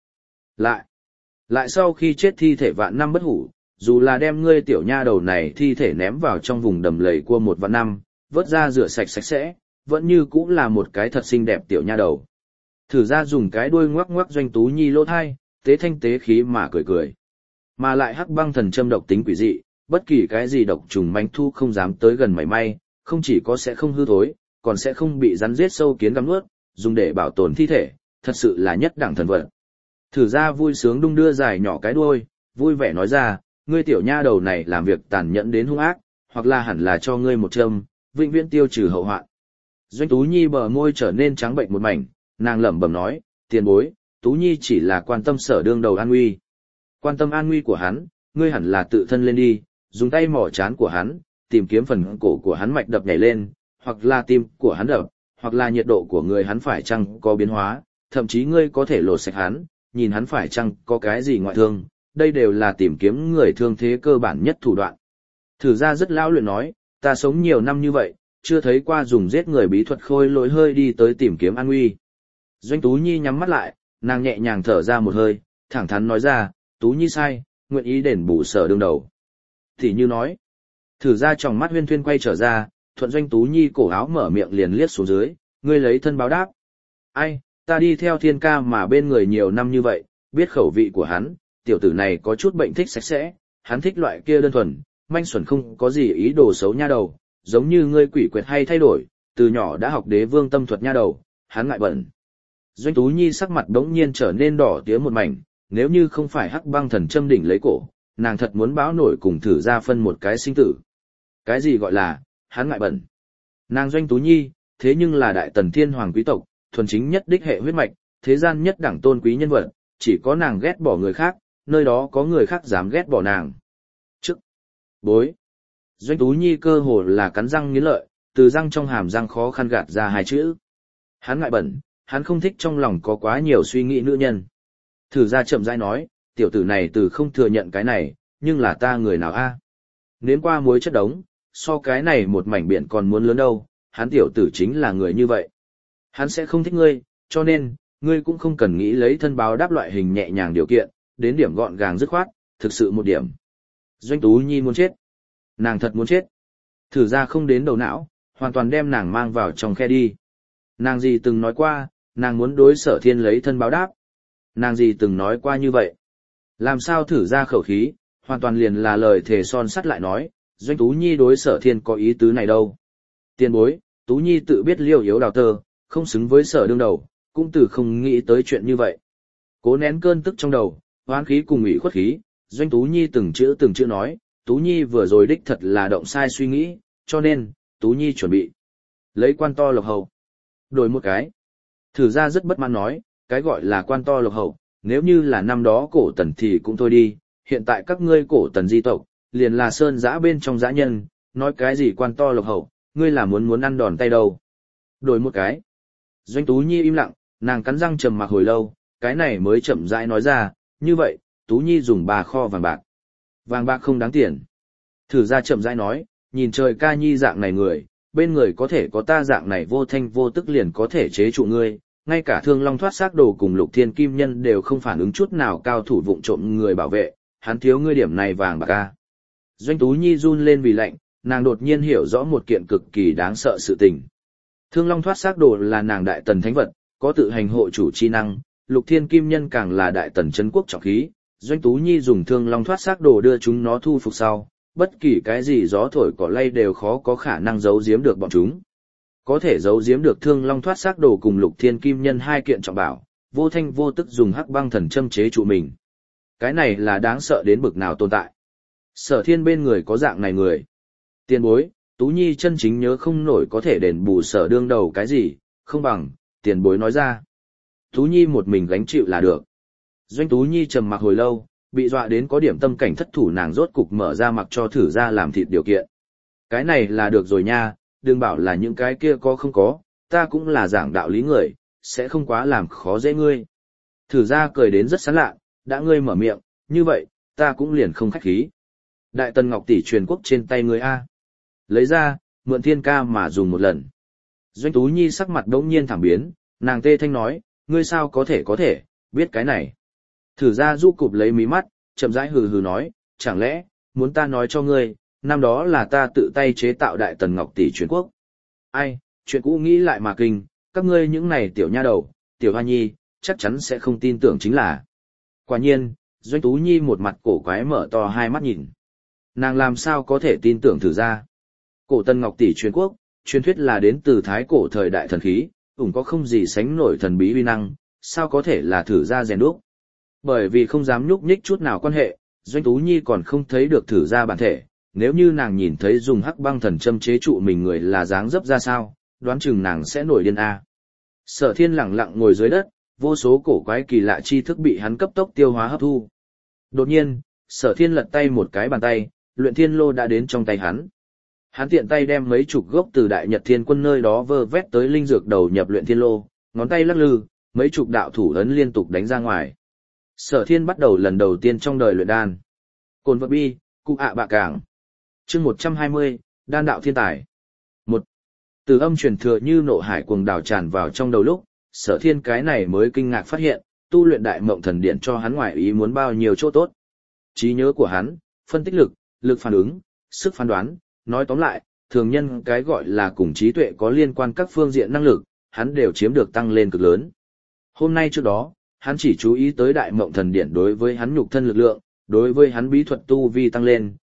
Lại sau khi chết thi thể vạn năm bất hủ, dù là đem ngươi tiểu nha đầu này thi thể ném vào trong vùng đầm lầy của một vạn năm, vớt ra rửa sạch sạch sẽ, vẫn như cũng là một cái thật xinh đẹp tiểu nha đầu. Thử ra dùng cái đuôi ngoắc ngoắc Doanh Tú Nhi lỗ thai, tế thanh tế khí mà cười cười. Mà lại Hắc Băng Thần Châm độc tính quỷ dị, bất kỳ cái gì độc trùng manh thu không dám tới gần mảy may, không chỉ có sẽ không hư thối, còn sẽ không bị rắn giết sâu kiến gặm nuốt, dùng để bảo tồn thi thể, thật sự là nhất đẳng thần vật. Thử ra vui sướng đung đưa dài nhỏ cái đuôi, vui vẻ nói ra, ngươi tiểu nha đầu này làm việc tàn nhẫn đến hung ác, hoặc là hẳn là cho ngươi một châm, vĩnh viễn tiêu trừ hậu hoạn. Doanh Tú Nhi bờ môi trở nên trắng bệnh một mảnh, nàng lẩm bẩm nói, tiền bối, Tú Nhi chỉ là quan tâm Sở đương đầu an nguy. Quan tâm an nguy của hắn, ngươi hẳn là tự thân lên đi, dùng tay mỏ trán của hắn, tìm kiếm phần cổ của hắn mạch đập nhảy lên, hoặc là tim của hắn đập, hoặc là nhiệt độ của người hắn phải chăng có biến hóa, thậm chí ngươi có thể lột sạch hắn, nhìn hắn phải chăng có cái gì ngoại thương, đây đều là tìm kiếm người thương thế cơ bản nhất thủ đoạn. Thử ra rất lão luyện nói, ta sống nhiều năm như vậy, chưa thấy qua dùng giết người bí thuật khôi lỗi hơi đi tới tìm kiếm an nguy. Doanh Tú Nhi nhắm mắt lại, nàng nhẹ nhàng thở ra một hơi, thẳng thắn nói ra, Tú Nhi sai, nguyện ý đền bù Sở đương đầu. Thì như nói, thử ra tròng mắt huyên thuyên quay trở ra, thuận Doanh Tú Nhi cổ áo mở miệng liền liếc xuống dưới, ngươi lấy thân báo đáp. Ai, ta đi theo Thiên ca mà bên người nhiều năm như vậy, biết khẩu vị của hắn, tiểu tử này có chút bệnh thích sạch sẽ, hắn thích loại kia đơn thuần, manh xuẩn không có gì ý đồ xấu nha đầu, giống như ngươi quỷ quyệt hay thay đổi, từ nhỏ đã học đế vương tâm thuật nha đầu, hắn ngại bẩn. Doanh Tú Nhi sắc mặt đống nhiên trở nên đỏ tía một mảnh, nếu như không phải Hắc Băng Thần châm đỉnh lấy cổ, nàng thật muốn báo nổi cùng thử ra phân một cái sinh tử. Cái gì gọi là, hắn ngại bẩn? Nàng Doanh Tú Nhi, thế nhưng là đại tần thiên hoàng quý tộc, thuần chính nhất đích hệ huyết mạch, thế gian nhất đẳng tôn quý nhân vật, chỉ có nàng ghét bỏ người khác, nơi đó có người khác dám ghét bỏ nàng. Chức, bối. Doanh Tú Nhi cơ hồ là cắn răng nghiến lợi, từ răng trong hàm răng khó khăn gạt ra hai chữ. Hắn ngại bẩn, hắn không thích trong lòng có quá nhiều suy nghĩ nữ nhân. Thử ra chậm rãi nói, tiểu tử này từ không thừa nhận cái này, nhưng là ta người nào a? Nếm qua muối chất đống, so cái này một mảnh biển còn muốn lớn đâu, hắn tiểu tử chính là người như vậy. Hắn sẽ không thích ngươi, cho nên, ngươi cũng không cần nghĩ lấy thân báo đáp loại hình nhẹ nhàng điều kiện, đến điểm gọn gàng dứt khoát, thực sự một điểm. Doanh Tú Nhi muốn chết. Nàng thật muốn chết. Thử ra không đến đầu não, hoàn toàn đem nàng mang vào trong khe đi. Nàng gì từng nói qua, nàng muốn đối Sở Thiên lấy thân báo đáp. Nàng gì từng nói qua như vậy. Làm sao thử ra khẩu khí, hoàn toàn liền là lời thề son sắt lại nói, Doanh Tú Nhi đối Sở Thiên có ý tứ này đâu. Tiền bối, Tú Nhi tự biết liêu yếu đào tơ, không xứng với Sở đương đầu, cũng từ không nghĩ tới chuyện như vậy. Cố nén cơn tức trong đầu, hoán khí cùng ủy khuất khí, Doanh Tú Nhi từng chữ nói, Tú Nhi vừa rồi đích thật là động sai suy nghĩ, cho nên, Tú Nhi chuẩn bị lấy quan to lộc hậu. Đổi một cái. Thử ra rất bất mãn nói, cái gọi là quan to lộc hậu, nếu như là năm đó cổ tần thì cũng thôi đi, hiện tại các ngươi cổ tần di tộc, liền là sơn giã bên trong dã nhân, nói cái gì quan to lộc hậu, ngươi là muốn ăn đòn tay đâu. Đổi một cái. Doanh Tú Nhi im lặng, nàng cắn răng trầm mặc hồi lâu, cái này mới chậm rãi nói ra, như vậy, Tú Nhi dùng 3 kho vàng bạc. Vàng bạc không đáng tiền. Thử ra chậm rãi nói, nhìn trời ca nhi dạng này người, bên người có thể có ta dạng này vô thanh vô tức liền có thể chế trụ ngươi, ngay cả Thương Long thoát xác đồ cùng Lục Thiên Kim Nhân đều không phản ứng chút nào cao thủ vụng trộm người bảo vệ, hắn thiếu ngươi điểm này vàng bạc a. Doanh Tú Nhi run lên vì lạnh, nàng đột nhiên hiểu rõ một kiện cực kỳ đáng sợ sự tình. Thương Long thoát xác đồ là nàng đại tần thánh vật, có tự hành hộ chủ chi năng, Lục Thiên Kim Nhân càng là đại tần trấn quốc trọng khí, Doanh Tú Nhi dùng Thương Long thoát xác đồ đưa chúng nó thu phục sau, bất kỳ cái gì gió thổi cỏ lay đều khó có khả năng giấu giếm được bọn chúng. Có thể giấu giếm được Thương Long thoát xác đồ cùng Lục Thiên Kim Nhân 2 kiện trọng bảo, vô thanh vô tức dùng Hắc Băng Thần châm chế trụ mình. Cái này là đáng sợ đến bực nào tồn tại. Sở Thiên bên người có dạng này người. Tiền bối, Tú Nhi chân chính nhớ không nổi có thể đền bù Sở đương đầu cái gì, không bằng, tiền bối nói ra. Tú Nhi một mình gánh chịu là được. Doanh Tú Nhi trầm mặc hồi lâu, bị dọa đến có điểm tâm cảnh thất thủ, nàng rốt cục mở ra mặc cho thử ra làm thịt điều kiện. Cái này là được rồi nha, đừng bảo là những cái kia có không có, ta cũng là giảng đạo lý người, sẽ không quá làm khó dễ ngươi. Thử ra cười đến rất sán lạ, đã ngươi mở miệng, như vậy, ta cũng liền không khách khí. Đại Tần Ngọc tỷ truyền quốc trên tay ngươi a. Lấy ra, mượn thiên ca mà dùng một lần. Doanh Tú Nhi sắc mặt đống nhiên thảm biến, nàng tê thanh nói, ngươi sao có thể, biết cái này. Thử ra du cụp lấy mí mắt, chậm rãi hừ hừ nói, chẳng lẽ, muốn ta nói cho ngươi, năm đó là ta tự tay chế tạo Đại Tần Ngọc tỷ truyền quốc. Ai, chuyện cũ nghĩ lại mà kinh, các ngươi những này tiểu nha đầu, tiểu hoa nhi, chắc chắn sẽ không tin tưởng chính là. Quả nhiên, Doanh Tú Nhi một mặt cổ quái mở to hai mắt nhìn. Nàng làm sao có thể tin tưởng thử ra. Cổ Tần Ngọc tỷ truyền quốc, truyền thuyết là đến từ thái cổ thời đại thần khí, ủng có không gì sánh nổi thần bí uy năng, sao có thể là thử ra rèn đúc. Bởi vì không dám nhúc nhích chút nào quan hệ, Doanh Tú Nhi còn không thấy được thử ra bản thể, nếu như nàng nhìn thấy dùng Hắc Băng Thần châm chế trụ mình người là dáng dấp ra sao, đoán chừng nàng sẽ nổi điên a. Sở Thiên lặng lặng ngồi dưới đất, vô số cổ quái kỳ lạ tri thức bị hắn cấp tốc tiêu hóa hấp thu. Đột nhiên, Sở Thiên lật tay một cái bàn tay, luyện thiên lô đã đến trong tay hắn. Hắn tiện tay đem mấy chục gốc từ Đại Nhật Thiên Quân nơi đó vơ vét tới linh dược đầu nhập luyện thiên lô, ngón tay lắc lư, mấy chục đạo thủ ấn liên tục đánh ra ngoài. Sở Thiên bắt đầu lần đầu tiên trong đời luyện đan. Cồn vật bi, cụ ạ bạ cảng. Chương 120, đan đạo thiên tài. 1. Từ âm truyền thừa như nộ hải cuồng đảo tràn vào trong đầu lúc, Sở Thiên cái này mới kinh ngạc phát hiện, tu luyện Đại Mộng Thần Điện cho hắn ngoài ý muốn bao nhiêu chỗ tốt. Trí nhớ của hắn, phân tích lực, lực phản ứng, sức phán đoán, nói tóm lại, thường nhân cái gọi là cùng trí tuệ có liên quan các phương diện năng lực, hắn đều chiếm được tăng lên cực lớn. Hôm nay trước đó, hắn chỉ chú ý tới Đại Mộng Thần Điện đối với hắn nhục thân lực lượng, đối với hắn bí thuật tu vi tăng lên,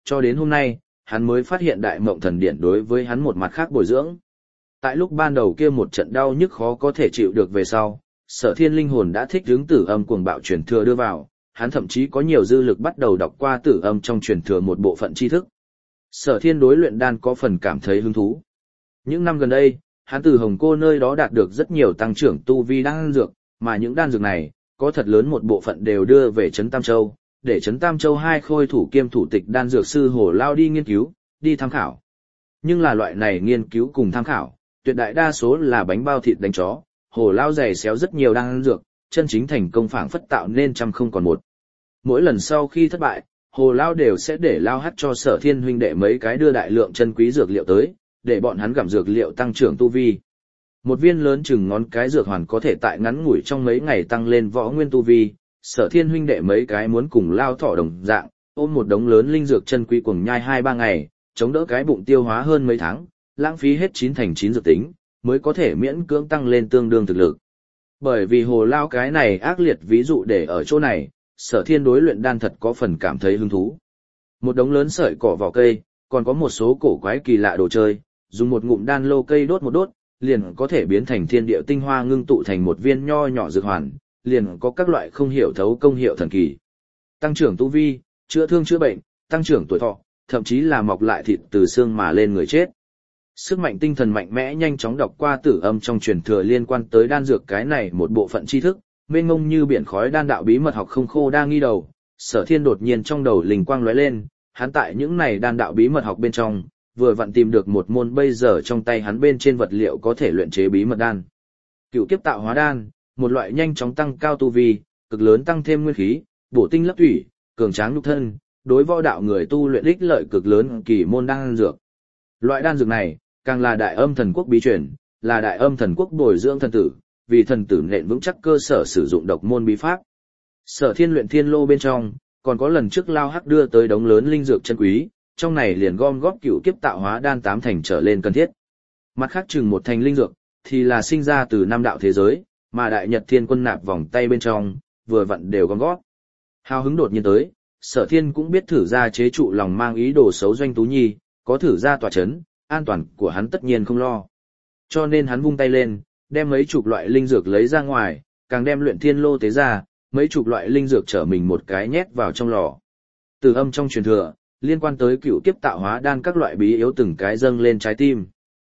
cho đến hôm nay, hắn mới phát hiện đại mộng thần điện đối với hắn một mặt khác bồi dưỡng. Tại lúc ban đầu kia một trận đau nhức khó có thể chịu được về sau, Sở Thiên linh hồn đã thích hướng tử âm cuồng bạo truyền thừa đưa vào, hắn thậm chí có nhiều dư lực bắt đầu đọc qua tử âm trong truyền thừa một bộ phận tri thức. Sở Thiên đối luyện đan có phần cảm thấy hứng thú. Những năm gần đây, hắn từ Hồng Cô nơi đó đạt được rất nhiều tăng trưởng tu vi đan dược, mà những đan dược này, có thật lớn một bộ phận đều đưa về Trấn Tam Châu, để Trấn Tam Châu hai khôi thủ kiêm thủ tịch đan dược sư Hồ Lao đi nghiên cứu, đi tham khảo. Nhưng là loại này nghiên cứu cùng tham khảo, tuyệt đại đa số là bánh bao thịt đánh chó, Hồ Lao giày xéo rất nhiều đan dược, chân chính thành công phảng phất tạo nên trăm không còn một. Mỗi lần sau khi thất bại, Hồ Lao đều sẽ để Lao hắt cho Sở Thiên huynh đệ mấy cái đưa đại lượng chân quý dược liệu tới, để bọn hắn gặm dược liệu tăng trưởng tu vi. Một viên lớn chừng ngón cái dược hoàn có thể tại ngắn ngủi trong mấy ngày tăng lên võ nguyên tu vi, Sở Thiên huynh đệ mấy cái muốn cùng Lao thọ đồng dạng, ôm một đống lớn linh dược chân quý cuồng nhai 2-3 ngày, chống đỡ cái bụng tiêu hóa hơn mấy tháng, lãng phí hết 9 thành 9 dược tính, mới có thể miễn cưỡng tăng lên tương đương thực lực. Bởi vì Hồ Lao cái này ác liệt ví dụ để ở chỗ này, Sở Thiên đối luyện đan thật có phần cảm thấy hứng thú. Một đống lớn sợi cỏ vỏ cây, còn có một số cổ quái kỳ lạ đồ chơi, dùng một ngụm đan lô cây đốt một đốt, liền có thể biến thành thiên địa tinh hoa ngưng tụ thành một viên nho nhỏ dược hoàn, liền có các loại không hiểu thấu công hiệu thần kỳ. Tăng trưởng tu vi, chữa thương chữa bệnh, tăng trưởng tuổi thọ, thậm chí là mọc lại thịt từ xương mà lên người chết. Sức mạnh tinh thần mạnh mẽ nhanh chóng đọc qua tử âm trong truyền thừa liên quan tới đan dược cái này một bộ phận tri thức, mênh mông như biển khói đan đạo bí mật học không khô đang nghi đầu, Sở Thiên đột nhiên trong đầu linh quang lóe lên, hắn tại những này đan đạo bí mật học bên trong, vừa vặn tìm được một môn bây giờ trong tay hắn bên trên vật liệu có thể luyện chế bí mật đan. Cựu kiếp tạo hóa đan, một loại nhanh chóng tăng cao tu vi, cực lớn tăng thêm nguyên khí, bổ tinh lấp thủy, cường tráng nhục thân, đối võ đạo người tu luyện ích lợi cực lớn kỳ môn đan dược. Loại đan dược này, càng là đại âm thần quốc bí truyền, là đại âm thần quốc bồi dưỡng thần tử, vì thần tử nện vững chắc cơ sở sử dụng độc môn bí pháp. Sở Thiên luyện thiên lô bên trong, còn có lần trước Lao Hắc đưa tới đống lớn linh dược chân quý, trong này liền gom góp cựu kiếp tạo hóa đan 8 thành trở lên cần thiết. Mặt khác chừng 1 thành linh dược, thì là sinh ra từ 5 đạo thế giới, mà Đại Nhật Thiên Quân nạp vòng tay bên trong, vừa vặn đều gom góp. Hào hứng đột nhiên tới, Sở Thiên cũng biết thử ra chế trụ lòng mang ý đồ xấu Doanh Tú Nhi, có thử ra tòa chấn, an toàn của hắn tất nhiên không lo. Cho nên hắn vung tay lên, đem mấy chục loại linh dược lấy ra ngoài, càng đem luyện thiên lô tế ra, mấy chục loại linh dược trở mình một cái nhét vào trong lò. Từ âm trong truyền thừa, liên quan tới cựu kiếp tạo hóa đan các loại bí yếu từng cái dâng lên trái tim.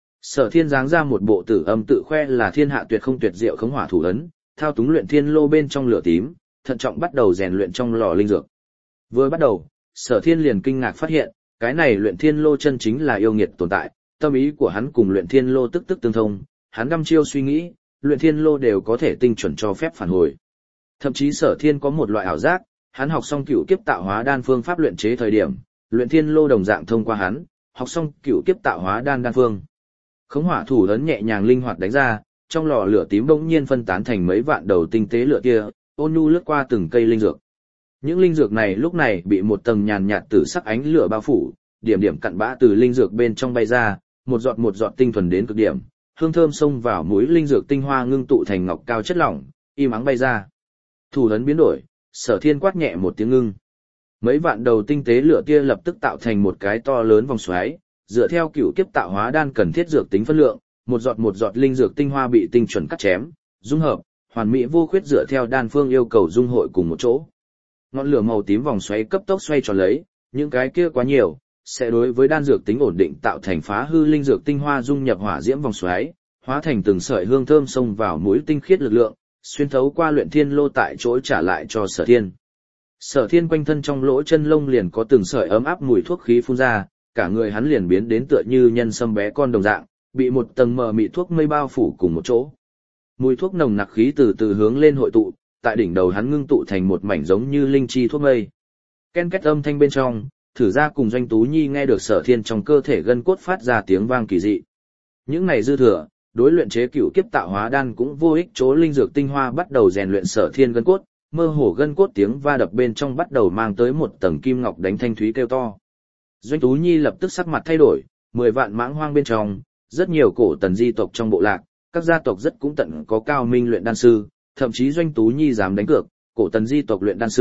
Sở Thiên giáng ra một bộ tử âm tự khoe là thiên hạ tuyệt không tuyệt diệu khống hỏa thủ ấn, thao túng luyện thiên lô bên trong lửa tím, thận trọng bắt đầu rèn luyện trong lò linh dược. Vừa bắt đầu, Sở Thiên liền kinh ngạc phát hiện, cái này luyện thiên lô chân chính là yêu nghiệt tồn tại, tâm ý của hắn cùng luyện thiên lô tức tức tương thông, hắn đăm chiêu suy nghĩ, luyện thiên lô đều có thể tinh chuẩn cho phép phản hồi. Thậm chí Sở Thiên có một loại ảo giác, hắn học xong cựu kiếp tạo hóa đan phương pháp luyện chế thời điểm, luyện thiên lô đồng dạng thông qua hắn, học xong cựu kiếp tạo hóa đan đan phương. Khống hỏa thủ ấn nhẹ nhàng linh hoạt đánh ra, trong lò lửa tím bỗng nhiên phân tán thành mấy vạn đầu tinh tế lửa kia, ôn nhu lướt qua từng cây linh dược. Những linh dược này lúc này bị một tầng nhàn nhạt tử sắc ánh lửa bao phủ, điểm điểm cặn bã từ linh dược bên trong bay ra, một giọt tinh thuần đến cực điểm, hương thơm xông vào mũi linh dược tinh hoa ngưng tụ thành ngọc cao chất lỏng, im ắng bay ra. Thủ ấn biến đổi, Sở Thiên quát nhẹ một tiếng ngưng. Mấy vạn đầu tinh tế lửa kia lập tức tạo thành một cái to lớn vòng xoáy, dựa theo cựu kiếp tạo hóa đan cần thiết dược tính phân lượng, một giọt linh dược tinh hoa bị tinh chuẩn cắt chém, dung hợp, hoàn mỹ vô khuyết dựa theo đan phương yêu cầu dung hội cùng một chỗ. Ngọn lửa màu tím vòng xoáy cấp tốc xoay tròn lấy, những cái kia quá nhiều, sẽ đối với đan dược tính ổn định tạo thành phá hư linh dược tinh hoa dung nhập hỏa diễm vòng xoáy, hóa thành từng sợi hương thơm xông vào mũi tinh khiết lực lượng, xuyên thấu qua luyện thiên lô tại chỗ trả lại cho Sở Thiên. Sở Thiên quanh thân trong lỗ chân lông liền có từng sợi ấm áp mùi thuốc khí phun ra, cả người hắn liền biến đến tựa như nhân sâm bé con đồng dạng, bị một tầng mờ mịt thuốc mây bao phủ cùng một chỗ. Mùi thuốc nồng nặc khí từ từ hướng lên hội tụ, tại đỉnh đầu hắn ngưng tụ thành một mảnh giống như linh chi thuốc mây. Ken két âm thanh bên trong, thử ra cùng Doanh Tú Nhi nghe được Sở Thiên trong cơ thể gân cốt phát ra tiếng vang kỳ dị. Những này dư thừa, đối luyện chế cựu kiếp tạo hóa đan cũng vô ích, chỗ linh dược tinh hoa bắt đầu rèn luyện Sở Thiên gân cốt, mơ hồ gân cốt tiếng va đập bên trong bắt đầu mang tới một tầng kim ngọc đánh thanh thúy kêu to. Doanh Tú Nhi lập tức sắc mặt thay đổi, 10 vạn mãng hoang bên trong, rất nhiều cổ tần di tộc trong bộ lạc, các gia tộc rất cũng tận có cao minh luyện đan sư, thậm chí Doanh Tú Nhi dám đánh cược, cổ tần di tộc luyện đan sư,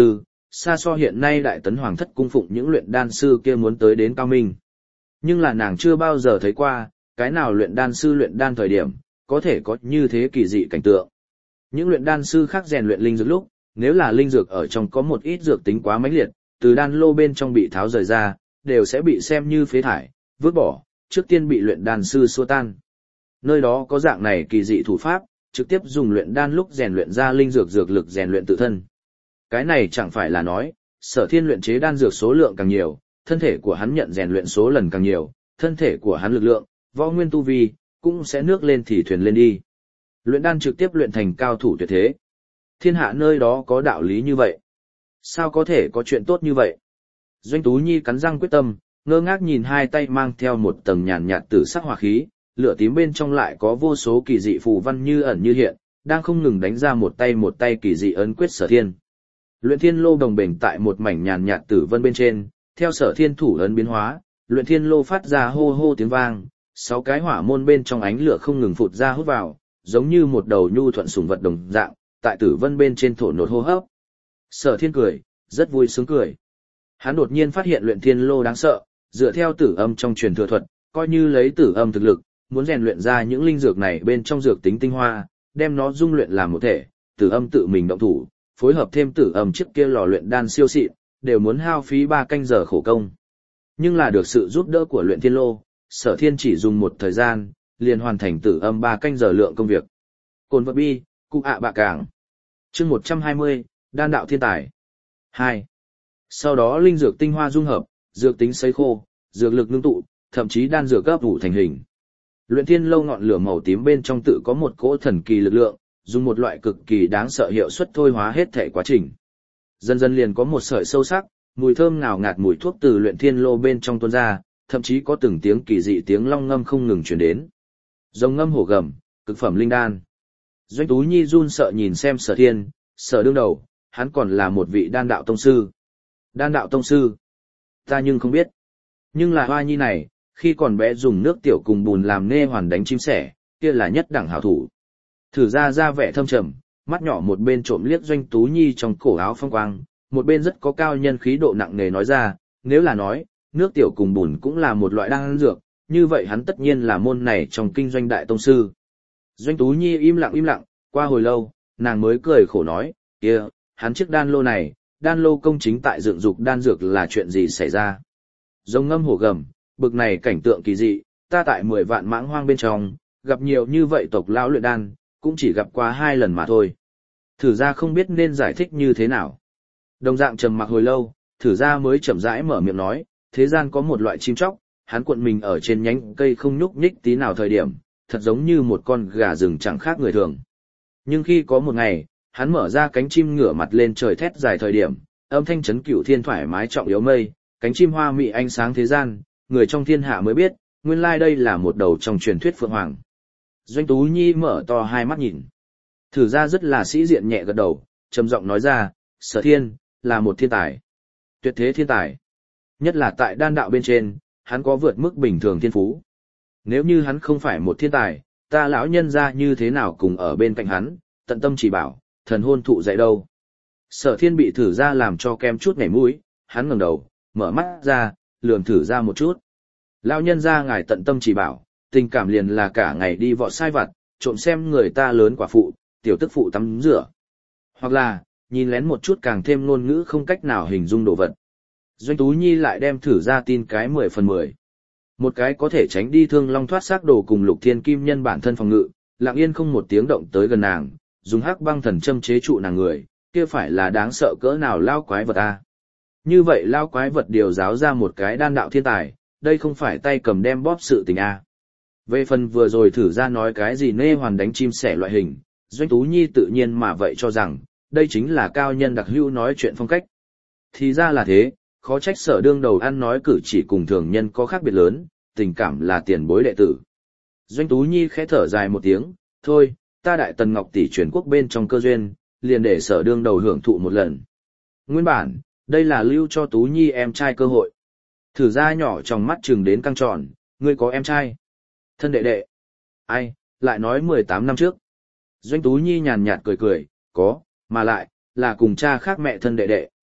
xa so hiện nay Đại Tấn Hoàng thất cung phụng những luyện đan sư kia muốn tới đến cao minh. Nhưng là nàng chưa bao giờ thấy qua, cái nào luyện đan sư luyện đan thời điểm, có thể có như thế kỳ dị cảnh tượng. Những luyện đan sư khác rèn luyện linh dược lúc, nếu là linh dược ở trong có một ít dược tính quá mãnh liệt, từ đan lô bên trong bị tháo rời ra, đều sẽ bị xem như phế thải, vứt bỏ, trước tiên bị luyện đan sư xua tan. Nơi đó có dạng này kỳ dị thủ pháp, trực tiếp dùng luyện đan lúc rèn luyện ra linh dược dược lực rèn luyện tự thân. Cái này chẳng phải là nói, Sở Thiên luyện chế đan dược số lượng càng nhiều, thân thể của hắn nhận rèn luyện số lần càng nhiều, thân thể của hắn lực lượng, võ nguyên tu vi, cũng sẽ nước lên thì thuyền lên đi. Luyện đan trực tiếp luyện thành cao thủ tuyệt thế. Thiên hạ nơi đó có đạo lý như vậy. Sao có thể có chuyện tốt như vậy? Doanh Tú Nhi cắn răng quyết tâm, ngơ ngác nhìn hai tay mang theo một tầng nhàn nhạt tử sắc hỏa khí, lửa tím bên trong lại có vô số kỳ dị phù văn như ẩn như hiện, đang không ngừng đánh ra một tay kỳ dị ấn quyết Sở Thiên. Luyện Thiên Lô đồng bền tại một mảnh nhàn nhạt tử vân bên trên, theo Sở Thiên thủ ấn biến hóa, Luyện Thiên Lô phát ra hô hô tiếng vang, 6 cái hỏa môn bên trong ánh lửa không ngừng phụt ra hút vào, giống như một đầu nhu thuận sủng vật đồng dạng, tại tử vân bên trên thổ nốt hô hấp. Sở Thiên cười, rất vui sướng cười. Hắn đột nhiên phát hiện Luyện Thiên Lô đáng sợ, dựa theo tử âm trong truyền thừa thuật, coi như lấy tử âm thực lực, muốn rèn luyện ra những linh dược này bên trong dược tính tinh hoa, đem nó dung luyện làm một thể, tử âm tự mình động thủ, phối hợp thêm tử âm trước kia lò luyện đan siêu xịn, đều muốn hao phí 3 canh giờ khổ công. Nhưng là được sự giúp đỡ của Luyện Thiên Lô, Sở Thiên chỉ dùng một thời gian, liền hoàn thành tử âm 3 canh giờ lượng công việc. Cồn vật bi, cụ ạ bạ cảng. Chương 120, đan đạo thiên tài. 2. Sau đó linh dược tinh hoa dung hợp, dược tính sấy khô, dược lực ngưng tụ, thậm chí đan dược gấp ủ thành hình. Luyện Thiên Lâu ngọn lửa màu tím bên trong tự có một cỗ thần kỳ lực lượng, dùng một loại cực kỳ đáng sợ hiệu suất thôi hóa hết thể quá trình. Dần dần liền có một sợi sâu sắc, mùi thơm ngào ngạt mùi thuốc từ Luyện Thiên Lô bên trong tuôn ra, thậm chí có từng tiếng kỳ dị tiếng long ngâm không ngừng truyền đến. Rồng ngâm hổ gầm, cực phẩm linh đan. Doanh Tú Nhi run sợ nhìn xem Sở Thiên, Sở đương đầu, hắn còn là một vị đan đạo tông sư. Đan đạo tông sư? Ta nhưng không biết. Nhưng là Hoa Nhi này, khi còn bé dùng nước tiểu cùng bùn làm nê hoàn đánh chim sẻ, kia là nhất đẳng hảo thủ. Thử ra vẻ thâm trầm, mắt nhỏ một bên trộm liếc Doanh Tú Nhi trong cổ áo phong quang, một bên rất có cao nhân khí độ nặng nề nói ra, nếu là nói, nước tiểu cùng bùn cũng là một loại đan dược, như vậy hắn tất nhiên là môn này trong kinh doanh đại tông sư. Doanh Tú Nhi im lặng, qua hồi lâu, nàng mới cười khổ nói, kia, hắn chiếc đan lô này, đan lô công chính tại dựng dục đan dược là chuyện gì xảy ra. Rồng ngâm hổ gầm, bực này cảnh tượng kỳ dị, ta tại 10 vạn mãng hoang bên trong, gặp nhiều như vậy tộc lão luyện đan, cũng chỉ gặp qua 2 lần mà thôi. Thử ra không biết nên giải thích như thế nào. Đồng dạng trầm mặc hồi lâu, thử ra mới chậm rãi mở miệng nói, thế gian có một loại chim chóc, hắn cuộn mình ở trên nhánh cây không nhúc nhích tí nào thời điểm, thật giống như một con gà rừng chẳng khác người thường. Nhưng khi có một ngày, hắn mở ra cánh chim ngửa mặt lên trời thét dài thời điểm, âm thanh chấn cửu thiên thoải mái trọng yếu mây, cánh chim hoa mị ánh sáng thế gian, người trong thiên hạ mới biết, nguyên lai đây là một đầu trong truyền thuyết phượng hoàng. Doanh Tú Nhi mở to hai mắt nhìn. Thử ra rất là sĩ diện nhẹ gật đầu, trầm giọng nói ra, Sở Thiên, là một thiên tài. Tuyệt thế thiên tài. Nhất là tại đan đạo bên trên, hắn có vượt mức bình thường thiên phú. Nếu như hắn không phải một thiên tài, ta lão nhân ra như thế nào cùng ở bên cạnh hắn, tận tâm chỉ bảo, thần hôn thụ dạy đâu. Sở Thiên bị thử ra làm cho kem chút nhảy mũi, hắn ngẩng đầu, mở mắt ra, lườm thử ra một chút. Lão nhân ra ngài tận tâm chỉ bảo, tình cảm liền là cả ngày đi vọ sai vặt, trộm xem người ta lớn quả phụ, tiểu tức phụ tắm rửa. Hoặc là, nhìn lén một chút càng thêm ngôn ngữ không cách nào hình dung đồ vật. Doanh Tú Nhi lại đem thử ra tin cái 10 phần 10. Một cái có thể tránh đi thương long thoát xác đồ cùng Lục Thiên Kim Nhân bản thân phòng ngự, lặng yên không một tiếng động tới gần nàng, dùng hắc băng thần châm chế trụ nàng người, kia phải là đáng sợ cỡ nào lao quái vật a. Như vậy lao quái vật điều giáo ra một cái đan đạo thiên tài, đây không phải tay cầm đem bóp sự tình a. Về phần vừa rồi thử ra nói cái gì nê hoàn đánh chim sẻ loại hình, Doanh Tú Nhi tự nhiên mà vậy cho rằng, đây chính là cao nhân đặc hữu nói chuyện phong cách. Thì ra là thế, khó trách Sở đương đầu ăn nói cử chỉ cùng thường nhân có khác biệt lớn, tình cảm là tiền bối đệ tử. Doanh Tú Nhi khẽ thở dài một tiếng, thôi, ta Đại Tần Ngọc tỷ chuyển quốc bên trong cơ duyên, liền để Sở đương đầu hưởng thụ một lần. Nguyên bản, đây là lưu cho Tú Nhi em trai cơ hội. Thử ra nhỏ trong mắt trừng đến căng tròn, ngươi có em trai? Thân đệ đệ. Ai, lại nói 18 năm trước. Doanh Tú Nhi nhàn nhạt cười cười, có, mà lại, là cùng cha khác mẹ thân đệ đệ.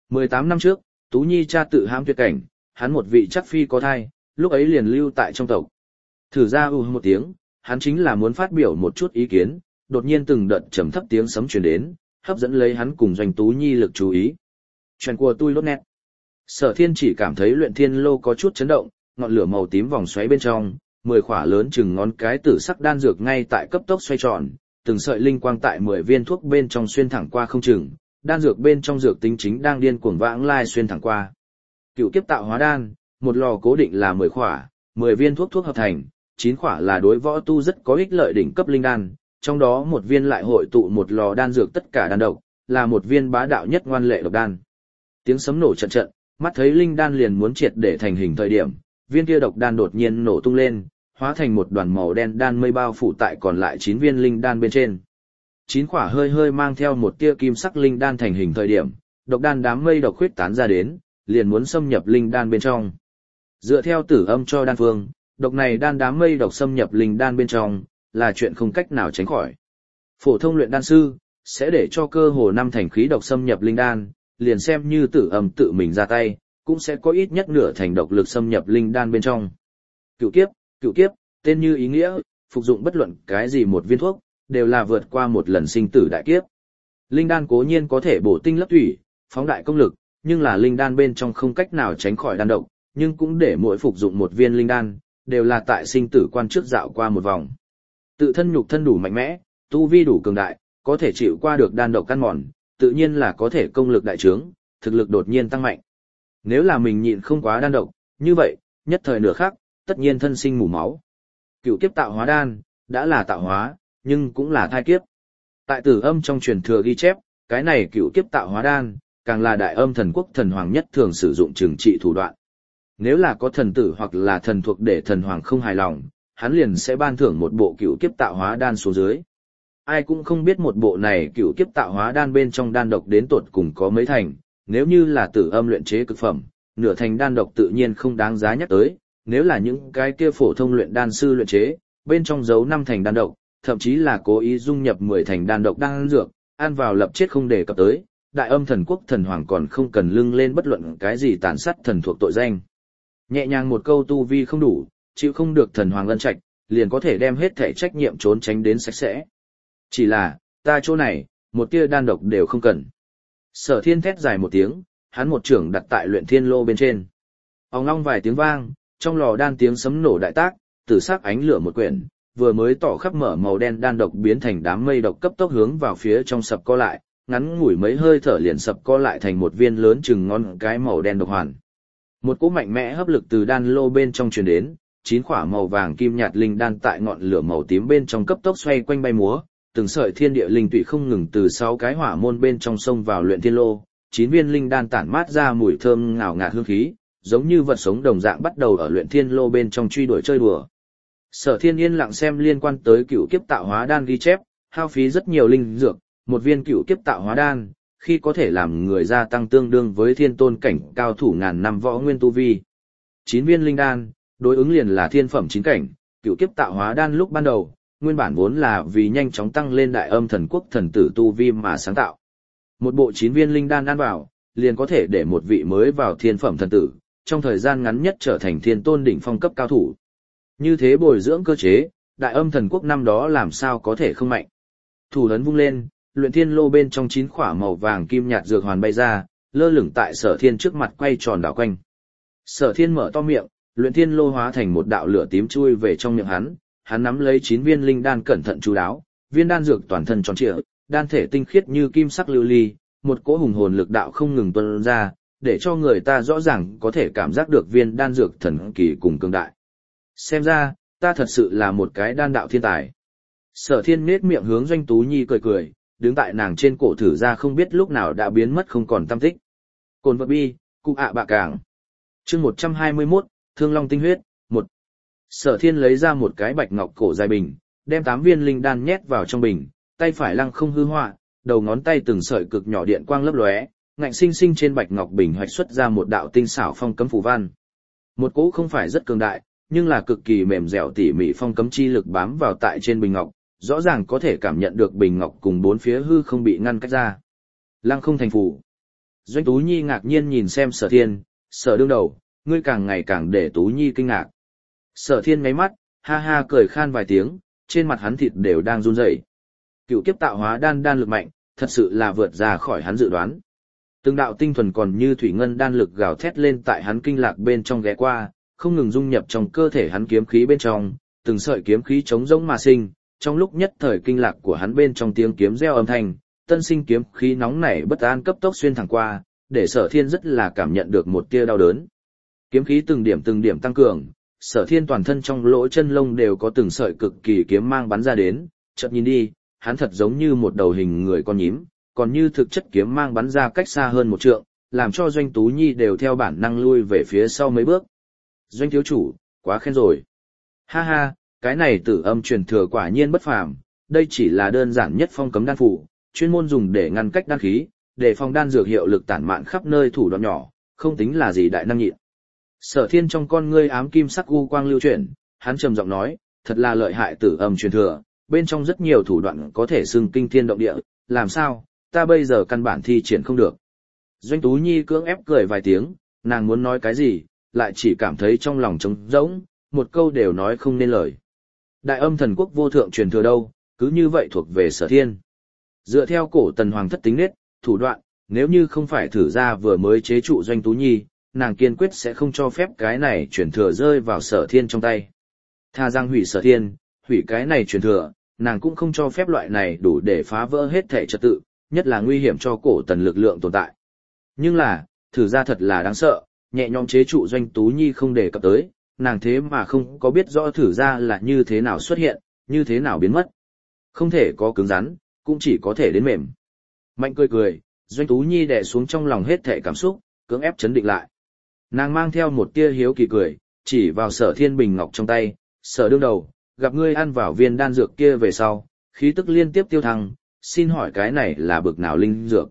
18 năm trước, Tú Nhi cha tự hãm tuyệt cảnh, hắn một vị chắc phi có thai, lúc ấy liền lưu tại trong tộc. Thử ra một tiếng, hắn chính là muốn phát biểu một chút ý kiến, đột nhiên từng đợt trầm thấp tiếng sấm truyền đến, hấp dẫn lấy hắn cùng Doanh Tú Nhi lực chú ý. Chuyện của tôi lốt nét. Sở Thiên chỉ cảm thấy luyện thiên lô có chút chấn động, ngọn lửa màu tím vòng xoáy bên trong, 10 khỏa lớn chừng ngón cái tử sắc đan dược ngay tại cấp tốc xoay tròn, từng sợi linh quang tại 10 viên thuốc bên trong xuyên thẳng qua không chừng, đan dược bên trong dược tính chính đang điên cuồng vãng lai xuyên thẳng qua. Cựu kiếp tạo hóa đan, một lò cố định là 10 khỏa, 10 viên thuốc hợp thành, 9 khỏa là đối võ tu rất có ích lợi đỉnh cấp linh đan, trong đó một viên lại hội tụ một lò đan dược tất cả đan độc, là một viên bá đạo nhất ngoan lệ độc đan. Tiếng sấm nổ trận trận, mắt thấy linh đan liền muốn triệt để thành hình thời điểm, viên kia độc đan đột nhiên nổ tung lên, hóa thành một đoàn màu đen đan mây bao phủ tại còn lại 9 viên linh đan bên trên. 9 khỏa hơi hơi mang theo một tia kim sắc linh đan thành hình thời điểm, độc đan đám mây độc khuyết tán ra đến, liền muốn xâm nhập linh đan bên trong. Dựa theo tử âm cho đan phương, độc này đan đám mây độc xâm nhập linh đan bên trong, là chuyện không cách nào tránh khỏi. Phổ thông luyện đan sư sẽ để cho cơ hồ 5 thành khí độc xâm nhập linh đan, liền xem như tử âm tự mình ra tay, cũng sẽ có ít nhất nửa thành độc lực xâm nhập linh đan bên trong. Cựu kiếp, tên như ý nghĩa, phục dụng bất luận cái gì một viên thuốc, đều là vượt qua một lần sinh tử đại kiếp. Linh đan cố nhiên có thể bổ tinh lấp thủy, phóng đại công lực, nhưng là linh đan bên trong không cách nào tránh khỏi đan độc, nhưng cũng để mỗi phục dụng một viên linh đan, đều là tại sinh tử quan trước dạo qua một vòng. Tự thân nhục thân đủ mạnh mẽ, tu vi đủ cường đại, có thể chịu qua được đan độc căn mòn, tự nhiên là có thể công lực đại trướng, thực lực đột nhiên tăng mạnh. Nếu là mình nhịn không quá đan độc, như vậy, nhất thời nửa khắc, tất nhiên thân sinh mù máu. Cựu kiếp tạo hóa đan, đã là tạo hóa, nhưng cũng là thai kiếp. Tại tử âm trong truyền thừa ghi chép, cái này cựu kiếp tạo hóa đan, càng là đại âm thần quốc thần hoàng nhất thường sử dụng trừng trị thủ đoạn. Nếu là có thần tử hoặc là thần thuộc để thần hoàng không hài lòng, hắn liền sẽ ban thưởng một bộ cựu kiếp tạo hóa đan xuống dưới. Ai cũng không biết một bộ này cựu kiếp tạo hóa đan bên trong đan độc đến tột cùng có mấy thành, nếu như là tử âm luyện chế cực phẩm, nửa thành đan độc tự nhiên không đáng giá nhắc tới, nếu là những cái kia phổ thông luyện đan sư luyện chế, bên trong giấu 5 thành đan độc, thậm chí là cố ý dung nhập 10 thành đan độc đan dược, ăn vào lập chết không đề cập tới, đại âm thần quốc thần hoàng còn không cần lưng lên bất luận cái gì tàn sát thần thuộc tội danh. Nhẹ nhàng một câu tu vi không đủ, chịu không được thần hoàng ân trạch, liền có thể đem hết thể trách nhiệm trốn tránh đến sạch sẽ. Chỉ là, ta chỗ này, một tia đan độc đều không cần. Sở Thiên thét dài một tiếng, hắn một trưởng đặt tại luyện thiên lô bên trên. Ong long vài tiếng vang, trong lò đan tiếng sấm nổ đại tác, tử sắc ánh lửa một quyển, vừa mới tỏ khắp mở màu đen đan độc biến thành đám mây độc cấp tốc hướng vào phía trong sập co lại, ngắn ngủi mấy hơi thở liền sập co lại thành một viên lớn chừng ngón cái màu đen độc hoàn. Một cỗ mạnh mẽ hấp lực từ đan lô bên trong truyền đến, 9 khỏa màu vàng kim nhạt linh đan tại ngọn lửa màu tím bên trong cấp tốc xoay quanh bay múa, từng sợi thiên địa linh tụy không ngừng từ 6 cái hỏa môn bên trong sông vào luyện thiên lô, 9 viên linh đan tản mát ra mùi thơm ngào ngạt hương khí, giống như vật sống đồng dạng bắt đầu ở luyện thiên lô bên trong truy đuổi chơi đùa. Sở Thiên yên lặng xem liên quan tới cựu kiếp tạo hóa đan ghi chép, hao phí rất nhiều linh dược, một viên cựu kiếp tạo hóa đan, khi có thể làm người gia tăng tương đương với thiên tôn cảnh cao thủ ngàn năm võ nguyên tu vi. 9 viên linh đan, đối ứng liền là thiên phẩm 9 cảnh, cựu kiếp tạo hóa đan lúc ban đầu, nguyên bản vốn là vì nhanh chóng tăng lên đại âm thần quốc thần tử tu vi mà sáng tạo. Một bộ 9 viên linh đan ăn vào, liền có thể để một vị mới vào thiên phẩm thần tử, trong thời gian ngắn nhất trở thành thiên tôn đỉnh phong cấp cao thủ. Như thế bồi dưỡng cơ chế, đại âm thần quốc năm đó làm sao có thể không mạnh. Thủ ấn vung lên, luyện thiên lô bên trong 9 khỏa màu vàng kim nhạt dược hoàn bay ra, lơ lửng tại Sở Thiên trước mặt quay tròn đảo quanh. Sở Thiên mở to miệng, luyện thiên lô hóa thành một đạo lửa tím chui về trong miệng hắn nắm lấy 9 viên linh đan cẩn thận chú đáo, viên đan dược toàn thân tròn trịa, đan thể tinh khiết như kim sắc lưu ly, một cỗ hùng hồn lực đạo không ngừng tuôn ra, để cho người ta rõ ràng có thể cảm giác được viên đan dược thần kỳ cùng cường đại. Xem ra, ta thật sự là một cái đan đạo thiên tài. Sở Thiên nết miệng hướng Doanh Tú Nhi cười cười, đứng tại nàng trên cổ thử ra không biết lúc nào đã biến mất không còn tăm tích. Cồn vật bi, cụ ạ bạ cảng. Chương 121, Thương Long tinh huyết, 1. Sở Thiên lấy ra một cái bạch ngọc cổ dài bình, đem 8 viên linh đan nhét vào trong bình, tay phải lăng không hư họa, đầu ngón tay từng sợi cực nhỏ điện quang lấp lóe, ngạnh sinh sinh trên bạch ngọc bình hoạch xuất ra một đạo tinh xảo phong cấm phù văn. Một cỗ không phải rất cường đại, nhưng là cực kỳ mềm dẻo tỉ mỉ phong cấm chi lực bám vào tại trên bình ngọc, rõ ràng có thể cảm nhận được bình ngọc cùng bốn phía hư không bị ngăn cách ra. Lăng không thành phù. Doanh Tú Nhi ngạc nhiên nhìn xem Sở Thiên, Sở đương đầu, ngươi càng ngày càng để Tú Nhi kinh ngạc. Sở Thiên ngáy mắt, ha ha cười khan vài tiếng, trên mặt hắn thịt đều đang run rẩy. Cựu kiếp tạo hóa đan lực mạnh, thật sự là vượt ra khỏi hắn dự đoán. Từng đạo tinh thuần còn như thủy ngân đan lực gào thét lên tại hắn kinh lạc bên trong ghé qua, không ngừng dung nhập trong cơ thể hắn kiếm khí bên trong, từng sợi kiếm khí chống rỗng mà sinh, trong lúc nhất thời kinh lạc của hắn bên trong tiếng kiếm reo âm thanh, tân sinh kiếm khí nóng nảy bất an cấp tốc xuyên thẳng qua, để Sở Thiên rất là cảm nhận được một tia đau đớn. Kiếm khí từng điểm tăng cường, Sở Thiên toàn thân trong lỗ chân lông đều có từng sợi cực kỳ kiếm mang bắn ra đến, chợt nhìn đi, hắn thật giống như một đầu hình người con nhím, còn như thực chất kiếm mang bắn ra cách xa hơn một trượng, làm cho Doanh Tú Nhi đều theo bản năng lui về phía sau mấy bước. Doanh thiếu chủ, quá khen rồi. Ha ha, cái này Tử Âm truyền thừa quả nhiên bất phàm, đây chỉ là đơn giản nhất phong cấm đan phủ, chuyên môn dùng để ngăn cách đan khí, để phòng đan dược hiệu lực tản mạn khắp nơi thủ đoạn nhỏ, không tính là gì đại năng nhịn. Sở Thiên trong con ngươi ám kim sắc u quang lưu chuyển, hắn trầm giọng nói, thật là lợi hại Tử Âm truyền thừa, bên trong rất nhiều thủ đoạn có thể xưng kinh thiên động địa, làm sao, ta bây giờ căn bản thi triển không được. Doanh Tú Nhi cưỡng ép cười vài tiếng, nàng muốn nói cái gì, lại chỉ cảm thấy trong lòng trống rỗng, một câu đều nói không nên lời. Đại Âm thần quốc vô thượng truyền thừa đâu, cứ như vậy thuộc về Sở Thiên. Dựa theo cổ tần hoàng thất tính nết, thủ đoạn, nếu như không phải thử ra vừa mới chế trụ Doanh Tú Nhi, nàng kiên quyết sẽ không cho phép cái này truyền thừa rơi vào Sở Thiên trong tay. Tha rằng hủy Sở Thiên, hủy cái này truyền thừa, nàng cũng không cho phép loại này đủ để phá vỡ hết thể trật tự, nhất là nguy hiểm cho cổ tần lực lượng tồn tại. Nhưng là, thử ra thật là đáng sợ, nhẹ nhõm chế trụ Doanh Tú Nhi không đề cập tới, nàng thế mà không có biết rõ thử ra là như thế nào xuất hiện, như thế nào biến mất. Không thể có cứng rắn, cũng chỉ có thể đến mềm. Mạnh cười cười, Doanh Tú Nhi đè xuống trong lòng hết thể cảm xúc, cưỡng ép chấn định lại. Nàng mang theo một tia hiếu kỳ cười, chỉ vào Sở Thiên bình ngọc trong tay, Sở đương đầu, gặp ngươi ăn vào viên đan dược kia về sau, khí tức liên tiếp tiêu thăng, xin hỏi cái này là bực nào linh dược?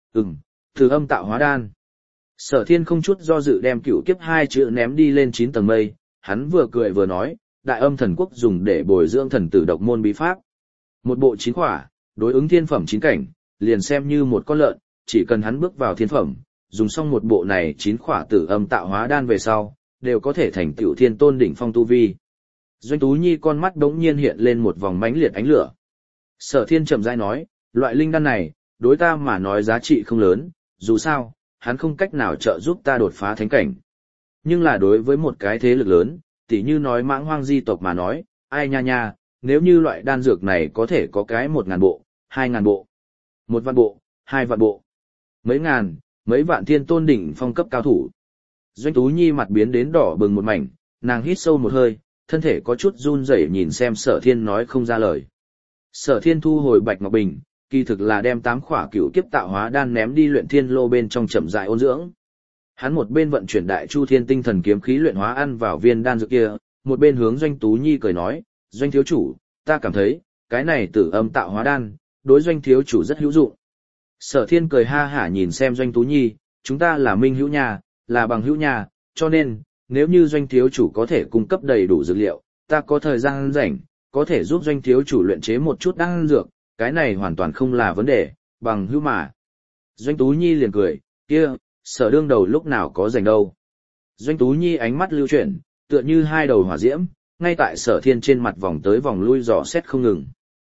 Tử Âm tạo hóa đan. Sở Thiên không chút do dự đem cửu kiếp hai chữ ném đi lên 9 tầng mây, hắn vừa cười vừa nói, Đại Âm thần quốc dùng để bồi dưỡng thần tử độc môn bí pháp. Một bộ 9 khỏa, đối ứng thiên phẩm 9 cảnh, liền xem như một con lợn, chỉ cần hắn bước vào thiên phẩm, dùng xong một bộ này 9 khỏa Tử Âm tạo hóa đan về sau, đều có thể thành tựu thiên tôn đỉnh phong tu vi. Doanh Tú Nhi con mắt đống nhiên hiện lên một vòng mãnh liệt ánh lửa. Sở Thiên chậm rãi nói, loại linh đan này, đối ta mà nói giá trị không lớn, dù sao, hắn không cách nào trợ giúp ta đột phá thánh cảnh. Nhưng là đối với một cái thế lực lớn, tỉ như nói Mãng Hoang di tộc mà nói, ai nha nha, nếu như loại đan dược này có thể có cái 1.000 bộ, 2.000 bộ, 1 vạn bộ, 2 vạn bộ, mấy ngàn, mấy vạn thiên tôn đỉnh phong cấp cao thủ. Doanh Tú Nhi mặt biến đến đỏ bừng một mảnh, nàng hít sâu một hơi, thân thể có chút run rẩy nhìn xem Sở Thiên nói không ra lời. Sở Thiên thu hồi Bạch Ngọc Bình, kỳ thực là đem 8 khỏa cửu kiếp tạo hóa đan ném đi luyện thiên lô bên trong chậm rãi ôn dưỡng. Hắn một bên vận chuyển đại chu thiên tinh thần kiếm khí luyện hóa ăn vào viên đan dược kia, một bên hướng Doanh Tú Nhi cười nói, Doanh thiếu chủ, ta cảm thấy, cái này Tử Âm tạo hóa đan, đối Doanh thiếu chủ rất hữu dụng. Sở Thiên cười ha hả nhìn xem Doanh Tú Nhi, chúng ta là minh hữu nhà, là bằng hữu nhà, cho nên, nếu như Doanh thiếu chủ có thể cung cấp đầy đủ dược liệu, ta có thời gian rảnh, có thể giúp Doanh thiếu chủ luyện chế một chút đan dược, cái này hoàn toàn không là vấn đề, bằng hữu mà. Doanh Tú Nhi liền cười, kia, Sở đương đầu lúc nào có rảnh đâu. Doanh Tú Nhi ánh mắt lưu chuyển, tựa như hai đầu hỏa diễm, ngay tại Sở Thiên trên mặt vòng tới vòng lui dò xét không ngừng.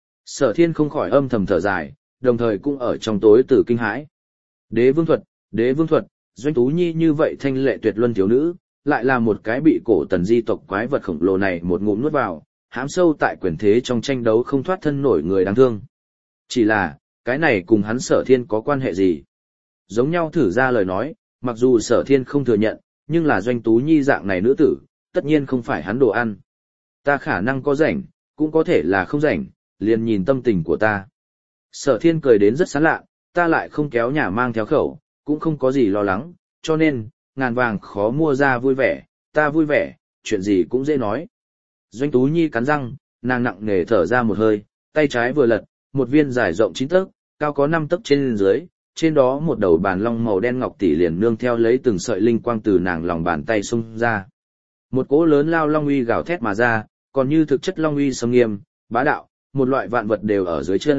Sở Thiên không khỏi âm thầm thở dài, đồng thời cũng ở trong tối tử kinh hãi. Đế vương thuật, Doanh Tú Nhi như vậy thanh lệ tuyệt luân thiếu nữ, lại là một cái bị cổ tần di tộc quái vật khổng lồ này một ngụm nuốt vào, hãm sâu tại quyền thế trong tranh đấu không thoát thân nổi người đáng thương. Chỉ là, cái này cùng hắn Sở Thiên có quan hệ gì? Giống nhau thử ra lời nói, mặc dù Sở Thiên không thừa nhận, nhưng là Doanh Tú Nhi dạng này nữ tử, tất nhiên không phải hắn đồ ăn. Ta khả năng có rảnh, cũng có thể là không rảnh, liền nhìn tâm tình của ta. Sở Thiên cười đến rất sán lạ, ta lại không kéo nhà mang theo khẩu, cũng không có gì lo lắng, cho nên, ngàn vàng khó mua ra vui vẻ, ta vui vẻ, chuyện gì cũng dễ nói. Doanh Tú Nhi cắn răng, nàng nặng nề thở ra một hơi, tay trái vừa lật, một viên dài rộng 9 tấc, cao có 5 tấc trên dưới, trên đó một đầu bàn long màu đen ngọc tỷ liền nương theo lấy từng sợi linh quang từ nàng lòng bàn tay xung ra. Một cỗ lớn lao long uy gào thét mà ra, còn như thực chất long uy sâm nghiêm, bá đạo, một loại vạn vật đều ở dưới chân,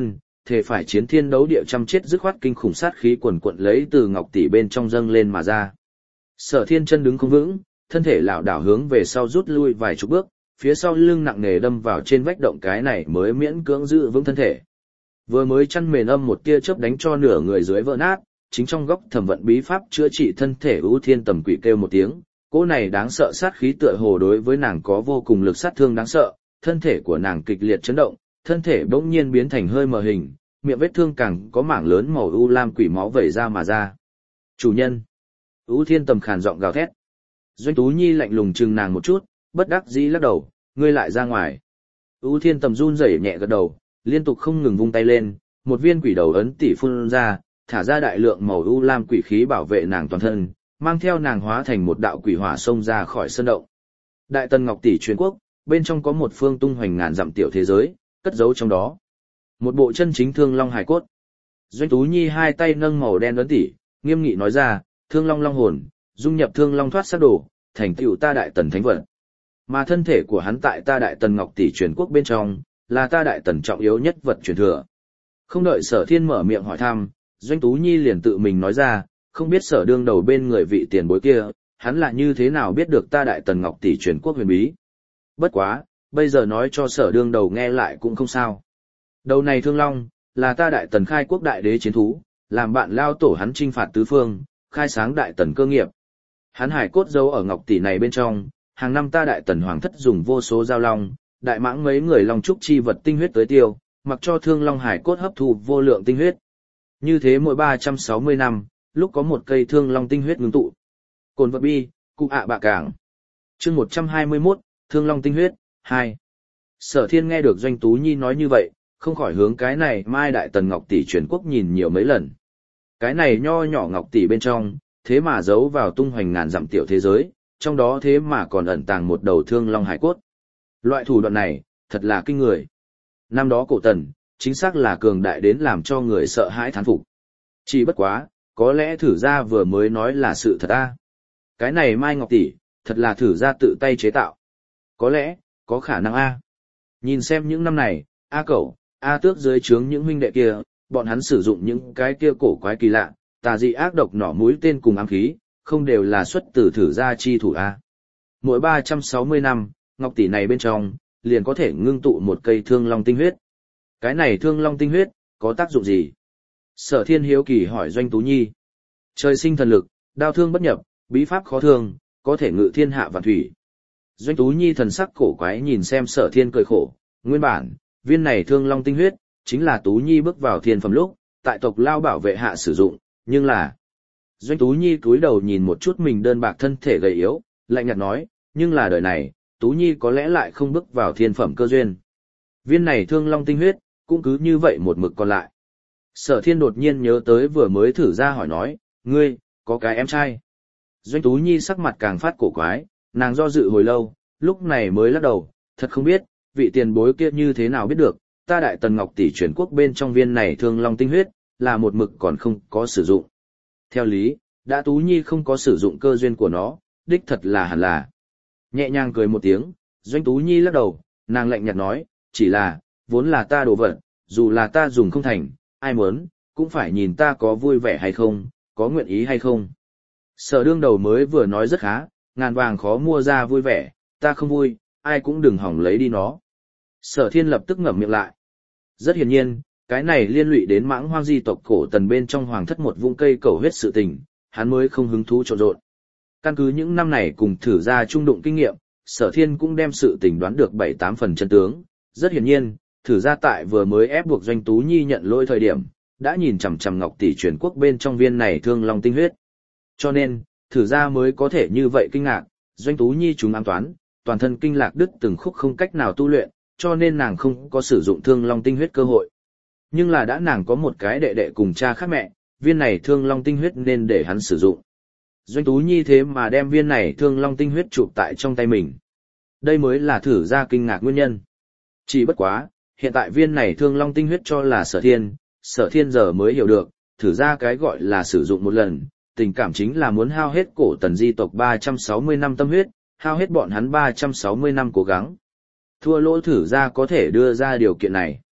thề phải chiến thiên đấu địa trăm chết dứt khoát kinh khủng sát khí quần quận lấy từ ngọc tỷ bên trong dâng lên mà ra. Sở Thiên chân đứng không vững, thân thể lảo đảo hướng về sau rút lui vài chục bước, phía sau lưng nặng nề đâm vào trên vách động cái này mới miễn cưỡng giữ vững thân thể. Vừa mới chăn mền âm một tia chớp đánh cho nửa người dưới vỡ nát, chính trong góc thẩm vận bí pháp chữa trị thân thể ưu thiên tầm quỷ kêu một tiếng, cỗ này đáng sợ sát khí tựa hồ đối với nàng có vô cùng lực sát thương đáng sợ, thân thể của nàng kịch liệt chấn động, thân thể bỗng nhiên biến thành hơi mờ hình, miệng vết thương càng có mảng lớn màu u lam quỷ máu vẩy ra mà ra. Chủ nhân! Ưu thiên tầm khàn giọng gào thét. Doanh Tú Nhi lạnh lùng chừng nàng một chút, bất đắc dĩ lắc đầu, ngươi lại ra ngoài. Ưu thiên tầm run rẩy nhẹ gật đầu, liên tục không ngừng vung tay lên, một viên quỷ đầu ấn tỷ phun ra, thả ra đại lượng màu u lam quỷ khí bảo vệ nàng toàn thân, mang theo nàng hóa thành một đạo quỷ hỏa xông ra khỏi sân động. Đại Tần Ngọc tỷ truyền quốc, bên trong có một phương tung hoành ngàn dặm tiểu thế giới, cất giấu trong đó một bộ chân chính Thương Long hài cốt. Doanh Tú Nhi hai tay nâng màu đen ấn tỷ, nghiêm nghị nói ra, Thương Long long hồn, dung nhập Thương Long thoát sát đồ, thành tựu ta Đại Tần thánh vật. Mà thân thể của hắn tại ta Đại Tần Ngọc tỷ truyền quốc bên trong, là ta Đại Tần trọng yếu nhất vật truyền thừa. Không đợi Sở Thiên mở miệng hỏi thăm, Doanh Tú Nhi liền tự mình nói ra, không biết Sở đương đầu bên người vị tiền bối kia, hắn là như thế nào biết được ta Đại Tần Ngọc tỷ truyền quốc huyền bí. Bất quá, bây giờ nói cho Sở đương đầu nghe lại cũng không sao. Đầu này Thương Long, là ta Đại Tần khai quốc đại đế chiến thú, làm bạn lao tổ hắn chinh phạt tứ phương, khai sáng Đại Tần cơ nghiệp. Hắn hải cốt giấu ở Ngọc tỷ này bên trong, hàng năm ta Đại Tần hoàng thất dùng vô số giao long, đại mãng mấy người long trúc chi vật tinh huyết tới tiêu, mặc cho Thương Long hải cốt hấp thu vô lượng tinh huyết. Như thế mỗi 360 năm, lúc có một cây Thương Long tinh huyết ngưng tụ. Cồn vật bi, cụ ạ bạ cảng. Chương 121, Thương Long tinh huyết, 2. Sở Thiên nghe được Doanh Tú Nhi nói như vậy, không khỏi hướng cái này Mai Đại Tần Ngọc tỷ truyền quốc nhìn nhiều mấy lần. Cái này nho nhỏ Ngọc tỷ bên trong, thế mà giấu vào tung hoành ngàn dặm tiểu thế giới, trong đó thế mà còn ẩn tàng một đầu Thương Long hải cốt. Loại thủ đoạn này, thật là kinh người. Năm đó cổ Tần, chính xác là cường đại đến làm cho người sợ hãi thán phục. Chỉ bất quá, có lẽ thử ra vừa mới nói là sự thật a. Cái này Mai Ngọc tỷ, thật là thử ra tự tay chế tạo. Có lẽ, có khả năng a. Nhìn xem những năm này, A Cẩu, A Tước dưới trướng những huynh đệ kia, bọn hắn sử dụng những cái kia cổ quái kỳ lạ, tà dị ác độc nỏ mũi tên cùng ám khí, không đều là xuất từ thử ra chi thủ a. Mỗi 360 năm, Ngọc tỷ này bên trong, liền có thể ngưng tụ một cây Thương Long tinh huyết. Cái này Thương Long tinh huyết, có tác dụng gì? Sở Thiên hiếu kỳ hỏi Doanh Tú Nhi. Trời sinh thần lực, đao thương bất nhập, bí pháp khó thương, có thể ngự thiên hạ vạn thủy. Doanh Tú Nhi thần sắc cổ quái nhìn xem Sở Thiên cười khổ, nguyên bản, viên này Thương Long tinh huyết, chính là Tú Nhi bước vào thiên phẩm lúc, tại tộc lao bảo vệ hạ sử dụng, nhưng là... Doanh Tú Nhi cúi đầu nhìn một chút mình đơn bạc thân thể gầy yếu, lạnh nhạt nói, nhưng là đời này, Tú Nhi có lẽ lại không bước vào thiên phẩm cơ duyên. Viên này Thương Long tinh huyết, cũng cứ như vậy một mực còn lại. Sở Thiên đột nhiên nhớ tới vừa mới thử ra hỏi nói, ngươi, có cái em trai. Doanh Tú Nhi sắc mặt càng phát cổ quái, nàng do dự hồi lâu, lúc này mới lắc đầu, thật không biết, vị tiền bối kia như thế nào biết được, ta Đại Tần Ngọc tỷ truyền quốc bên trong viên này Thương Long tinh huyết, là một mực còn không có sử dụng. Theo lý, đã Tú Nhi không có sử dụng cơ duyên của nó, đích thật là hẳn là. Nhẹ nhàng cười một tiếng, Doanh Tú Nhi lắc đầu, nàng lạnh nhạt nói, chỉ là, vốn là ta đồ vật, dù là ta dùng không thành, ai muốn, cũng phải nhìn ta có vui vẻ hay không, có nguyện ý hay không. Sở đương đầu mới vừa nói rất khá, ngàn vàng khó mua ra vui vẻ, ta không vui, ai cũng đừng hỏng lấy đi nó. Sở Thiên lập tức ngậm miệng lại. Rất hiển nhiên, cái này liên lụy đến mãng hoang di tộc cổ Tần bên trong hoàng thất một vũng cây cầu huyết sự tình, hắn mới không hứng thú trộn rộn. Căn cứ những năm này cùng thử ra trung đụng kinh nghiệm, Sở Thiên cũng đem sự tình đoán được 7-8 phần chân tướng. Rất hiển nhiên, thử ra tại vừa mới ép buộc Doanh Tú Nhi nhận lỗi thời điểm, đã nhìn chằm chằm Ngọc tỷ truyền quốc bên trong viên này Thương Long tinh huyết. Cho nên, thử ra mới có thể như vậy kinh ngạc, Doanh Tú Nhi chúng ám toán, toàn thân kinh lạc đứt từng khúc không cách nào tu luyện, cho nên nàng không có sử dụng Thương Long tinh huyết cơ hội. Nhưng là đã nàng có một cái đệ đệ cùng cha khác mẹ, viên này Thương Long tinh huyết nên để hắn sử dụng. Doanh Tú Nhi thế mà đem viên này Thương Long tinh huyết chụp tại trong tay mình. Đây mới là thử ra kinh ngạc nguyên nhân. Chỉ bất quá, hiện tại viên này Thương Long tinh huyết cho là Sở Thiên giờ mới hiểu được, thử ra cái gọi là sử dụng một lần, tình cảm chính là muốn hao hết cổ Tần di tộc 360 năm tâm huyết, hao hết bọn hắn 360 năm cố gắng. Thua lỗ thử ra có thể đưa ra điều kiện này.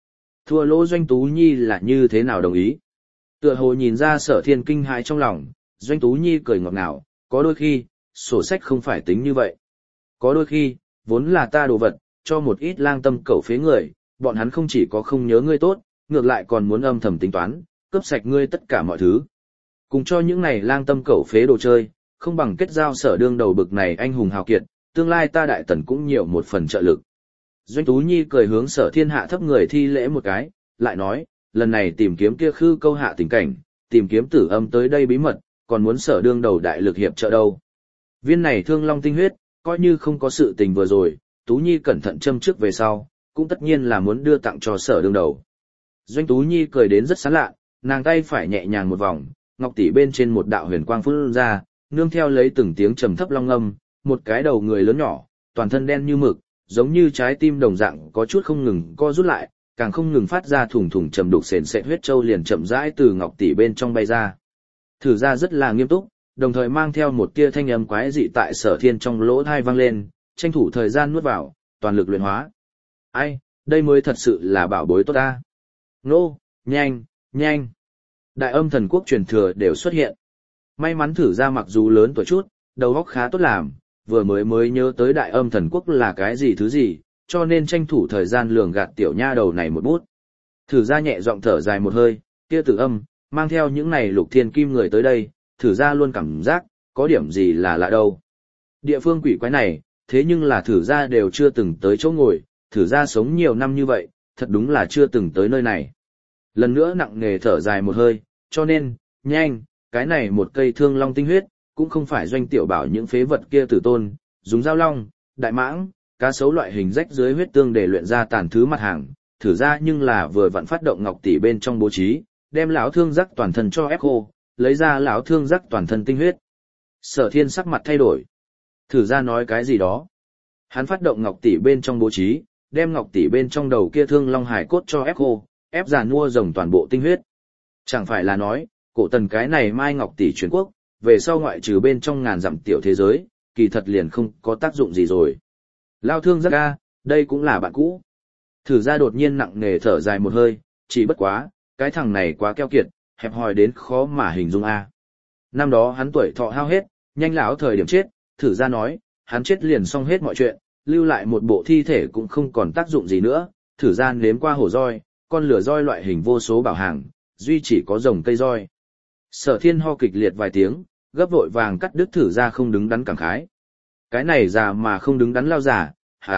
Thua lỗ Doanh Tú Nhi là như thế nào đồng ý? Tựa hồ nhìn ra Sở Thiên kinh hãi trong lòng, Doanh Tú Nhi cười ngọt ngào, có đôi khi, sổ sách không phải tính như vậy. Có đôi khi, vốn là ta đồ vật, cho một ít lang tâm cẩu phế người, bọn hắn không chỉ có không nhớ ngươi tốt, ngược lại còn muốn âm thầm tính toán, cướp sạch ngươi tất cả mọi thứ. Cùng cho những này lang tâm cẩu phế đồ chơi, không bằng kết giao Sở đương đầu bực này anh hùng hào kiệt, tương lai ta đại tần cũng nhiều một phần trợ lực. Doanh Tú Nhi cười hướng Sở Thiên hạ thấp người thi lễ một cái, lại nói, lần này tìm kiếm kia khư câu hạ tình cảnh, tìm kiếm Tử Âm tới đây bí mật, còn muốn Sở đương đầu đại lực hiệp trợ đâu. Viên này thương long tinh huyết, coi như không có sự tình vừa rồi, Tú Nhi cẩn thận châm trước về sau, cũng tất nhiên là muốn đưa tặng cho Sở đương đầu. Doanh Tú Nhi cười đến rất sán lạ, nàng tay phải nhẹ nhàng một vòng, ngọc tỷ bên trên một đạo huyền quang phun ra, nương theo lấy từng tiếng trầm thấp long âm, một cái đầu người lớn nhỏ, toàn thân đen như mực, giống như trái tim đồng dạng có chút không ngừng co rút lại, càng không ngừng phát ra thủng thủng trầm đục sền sệt huyết châu liền chậm rãi từ ngọc tỷ bên trong bay ra. Thử ra rất là nghiêm túc, đồng thời mang theo một tia thanh âm quái dị tại Sở Thiên trong lỗ tai vang lên, tranh thủ thời gian nuốt vào, toàn lực luyện hóa. Ai, đây mới thật sự là bảo bối tốt ta. Nô, nhanh, nhanh. Đại âm thần quốc truyền thừa đều xuất hiện. May mắn Thử ra mặc dù lớn tuổi chút, đầu óc khá tốt làm, vừa mới nhớ tới đại âm thần quốc là cái gì thứ gì, cho nên tranh thủ thời gian lường gạt tiểu nha đầu này một bút. Thử ra nhẹ giọng thở dài một hơi, kia Tử Âm, mang theo những này lục thiên kim người tới đây, Thử ra luôn cảm giác, có điểm gì là lạ đâu. Địa phương quỷ quái này, thế nhưng là Thử ra đều chưa từng tới chỗ ngồi, Thử ra sống nhiều năm như vậy, thật đúng là chưa từng tới nơi này. Lần nữa nặng nề thở dài một hơi, cho nên, nhanh, cái này một cây thương long tinh huyết, cũng không phải Doanh tiểu bảo những phế vật kia tử tôn, dùng dao long, đại mãng, cá sấu loại hình rách dưới huyết tương để luyện ra tàn thứ mặt hàng, Thử ra nhưng là vừa vặn phát động ngọc tỷ bên trong bố trí, đem lão thương giác toàn thân cho ép khô, lấy ra lão thương giác toàn thân tinh huyết. Sở Thiên sắc mặt thay đổi. Thử ra nói cái gì đó. Hắn phát động ngọc tỷ bên trong bố trí, đem ngọc tỷ bên trong đầu kia thương long hải cốt cho ép khô, ép giàn mua rồng toàn bộ tinh huyết. Chẳng phải là nói, cổ tần cái này mai ngọc tỷ truyền quốc, về sau ngoại trừ bên trong ngàn dặm tiểu thế giới, kỳ thật liền không có tác dụng gì rồi. Lao thương giác ga, đây cũng là bạn cũ. Thử ra đột nhiên nặng nề thở dài một hơi, chỉ bất quá, cái thằng này quá keo kiệt, hẹp hòi đến khó mà hình dung a. Năm đó hắn tuổi thọ hao hết, nhanh lão thời điểm chết, Thử ra nói, hắn chết liền xong hết mọi chuyện, lưu lại một bộ thi thể cũng không còn tác dụng gì nữa, Thử ra nếm qua hổ roi, con lửa roi loại hình vô số bảo hàng, duy chỉ có rồng cây roi. Sở Thiên ho kịch liệt vài tiếng, gấp vội vàng cắt đứt Thử ra không đứng đắn cảm khái. Cái này già mà không đứng đắn lao giả,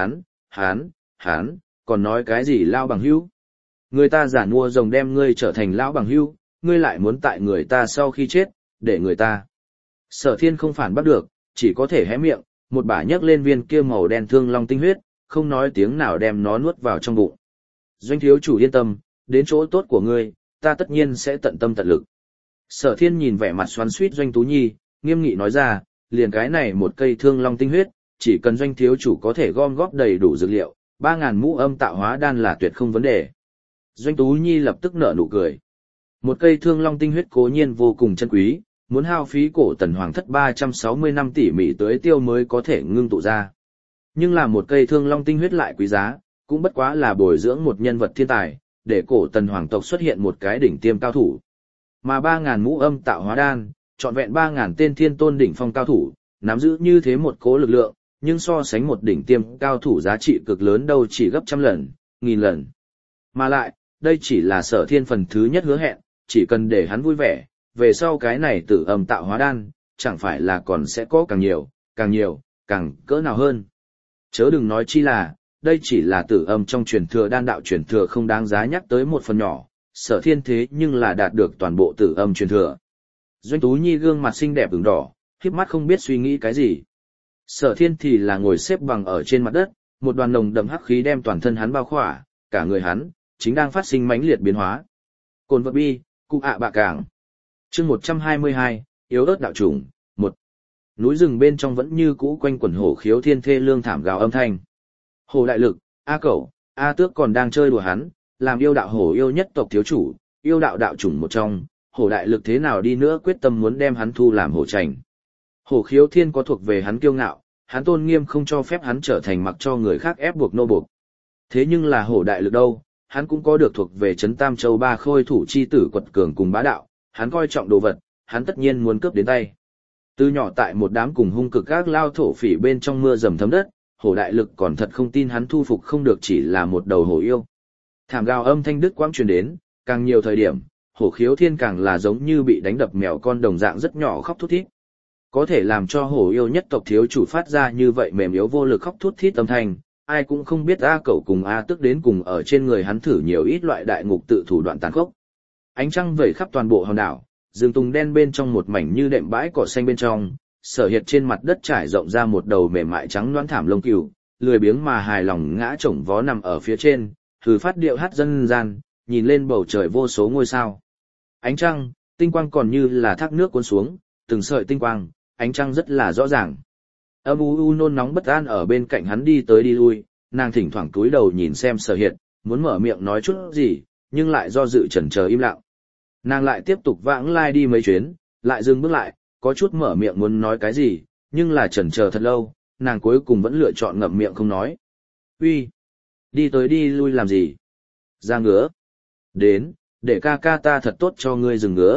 hán, còn nói cái gì lao bằng hữu? Người ta giả mua rồng đem ngươi trở thành lão bằng hữu, ngươi lại muốn tại người ta sau khi chết, để người ta. Sở Thiên không phản bắt được, chỉ có thể hé miệng, một bả nhấc lên viên kia màu đen thương long tinh huyết, không nói tiếng nào đem nó nuốt vào trong bụng. Doanh thiếu chủ yên tâm, đến chỗ tốt của ngươi, ta tất nhiên sẽ tận tâm tận lực. Sở Thiên nhìn vẻ mặt xoắn xuýt Doanh Tú Nhi, nghiêm nghị nói ra, liền cái này một cây thương long tinh huyết, chỉ cần Doanh thiếu chủ có thể gom góp đầy đủ dược liệu, 3.000 mũ âm tạo hóa đan là tuyệt không vấn đề. Doanh Tú Nhi lập tức nở nụ cười. Một cây thương long tinh huyết cố nhiên vô cùng chân quý, muốn hao phí cổ tần hoàng thất 360 năm tỉ mỉ tới tiêu mới có thể ngưng tụ ra. Nhưng là một cây thương long tinh huyết lại quý giá, cũng bất quá là bồi dưỡng một nhân vật thiên tài, để cổ tần hoàng tộc xuất hiện một cái đỉnh tiêm cao thủ. Mà 3.000 mũ âm tạo hóa đan, trọn vẹn 3.000 tên thiên tôn đỉnh phong cao thủ, nắm giữ như thế một cố lực lượng, nhưng so sánh một đỉnh tiêm cao thủ giá trị cực lớn đâu chỉ gấp trăm lần, nghìn lần. Mà lại, đây chỉ là Sở Thiên phần thứ nhất hứa hẹn, chỉ cần để hắn vui vẻ, về sau cái này Tử Âm tạo hóa đan, chẳng phải là còn sẽ có càng nhiều, càng cỡ nào hơn. Chớ đừng nói chi là, đây chỉ là Tử Âm trong truyền thừa đan đạo truyền thừa không đáng giá nhắc tới một phần nhỏ, Sở Thiên thế nhưng là đạt được toàn bộ Tử Âm truyền thừa. Doanh Tú Nhi gương mặt xinh đẹp ửng đỏ, khiếp mắt không biết suy nghĩ cái gì. Sở Thiên thì là ngồi xếp bằng ở trên mặt đất, một đoàn nồng đậm hắc khí đem toàn thân hắn bao khỏa, cả người hắn chính đang phát sinh mãnh liệt biến hóa. Cồn vật bi, cụ ạ bạ cảng. Chương 122, yếu ớt đạo chủng, 1. Núi rừng bên trong vẫn như cũ quanh quẩn hổ khiếu thiên thê lương thảm gào âm thanh. Hồ đại lực, A Cẩu, A Tước còn đang chơi đùa hắn, làm yêu đạo hổ yêu nhất tộc thiếu chủ, yêu đạo đạo chủng một trong, hổ đại lực thế nào đi nữa quyết tâm muốn đem hắn thu làm hổ trành. Hổ khiếu thiên có thuộc về hắn kiêu ngạo, hắn tôn nghiêm không cho phép hắn trở thành mặc cho người khác ép buộc nô buộc. Thế nhưng là hổ đại lực đâu, hắn cũng có được thuộc về Trấn Tam Châu ba khôi thủ chi tử quật cường cùng bá đạo, hắn coi trọng đồ vật, hắn tất nhiên muốn cướp đến tay. Từ nhỏ tại một đám cùng hung cực các lao thổ phỉ bên trong mưa dầm thấm đất, hổ đại lực còn thật không tin hắn thu phục không được chỉ là một đầu hổ yêu. Thảm gào âm thanh đứt quãng truyền đến, càng nhiều thời điểm, hổ khiếu thiên càng là giống như bị đánh đập mèo con đồng dạng rất nhỏ khóc thút thít. Có thể làm cho hổ yêu nhất tộc thiếu chủ phát ra như vậy mềm yếu vô lực khóc thút thít âm thanh, ai cũng không biết A Cẩu cùng A Tức đến cùng ở trên người hắn thử nhiều ít loại đại ngục tự thủ đoạn tàn khốc. Ánh trăng vẩy khắp toàn bộ hòn đảo, rừng tùng đen bên trong một mảnh như đệm bãi cỏ xanh bên trong, Sở Hiệt trên mặt đất trải rộng ra một đầu mềm mại trắng loãng thảm lông cừu, lười biếng mà hài lòng ngã chồng vó nằm ở phía trên, thử phát điệu hát dân gian, nhìn lên bầu trời vô số ngôi sao. Ánh trăng, tinh quang còn như là thác nước cuốn xuống, từng sợi tinh quang, ánh trăng rất là rõ ràng. Âm u nôn nóng bất an ở bên cạnh hắn đi tới đi lui, nàng thỉnh thoảng cúi đầu nhìn xem Sở Hiệt, muốn mở miệng nói chút gì, nhưng lại do dự chần chờ im lặng. Nàng lại tiếp tục vãng lai đi mấy chuyến, lại dừng bước lại, có chút mở miệng muốn nói cái gì, nhưng là chần chờ thật lâu, nàng cuối cùng vẫn lựa chọn ngậm miệng không nói. Uy, đi tới đi lui làm gì? Ra ngứa. Đến, để ca ca ta thật tốt cho ngươi dừng ngứa.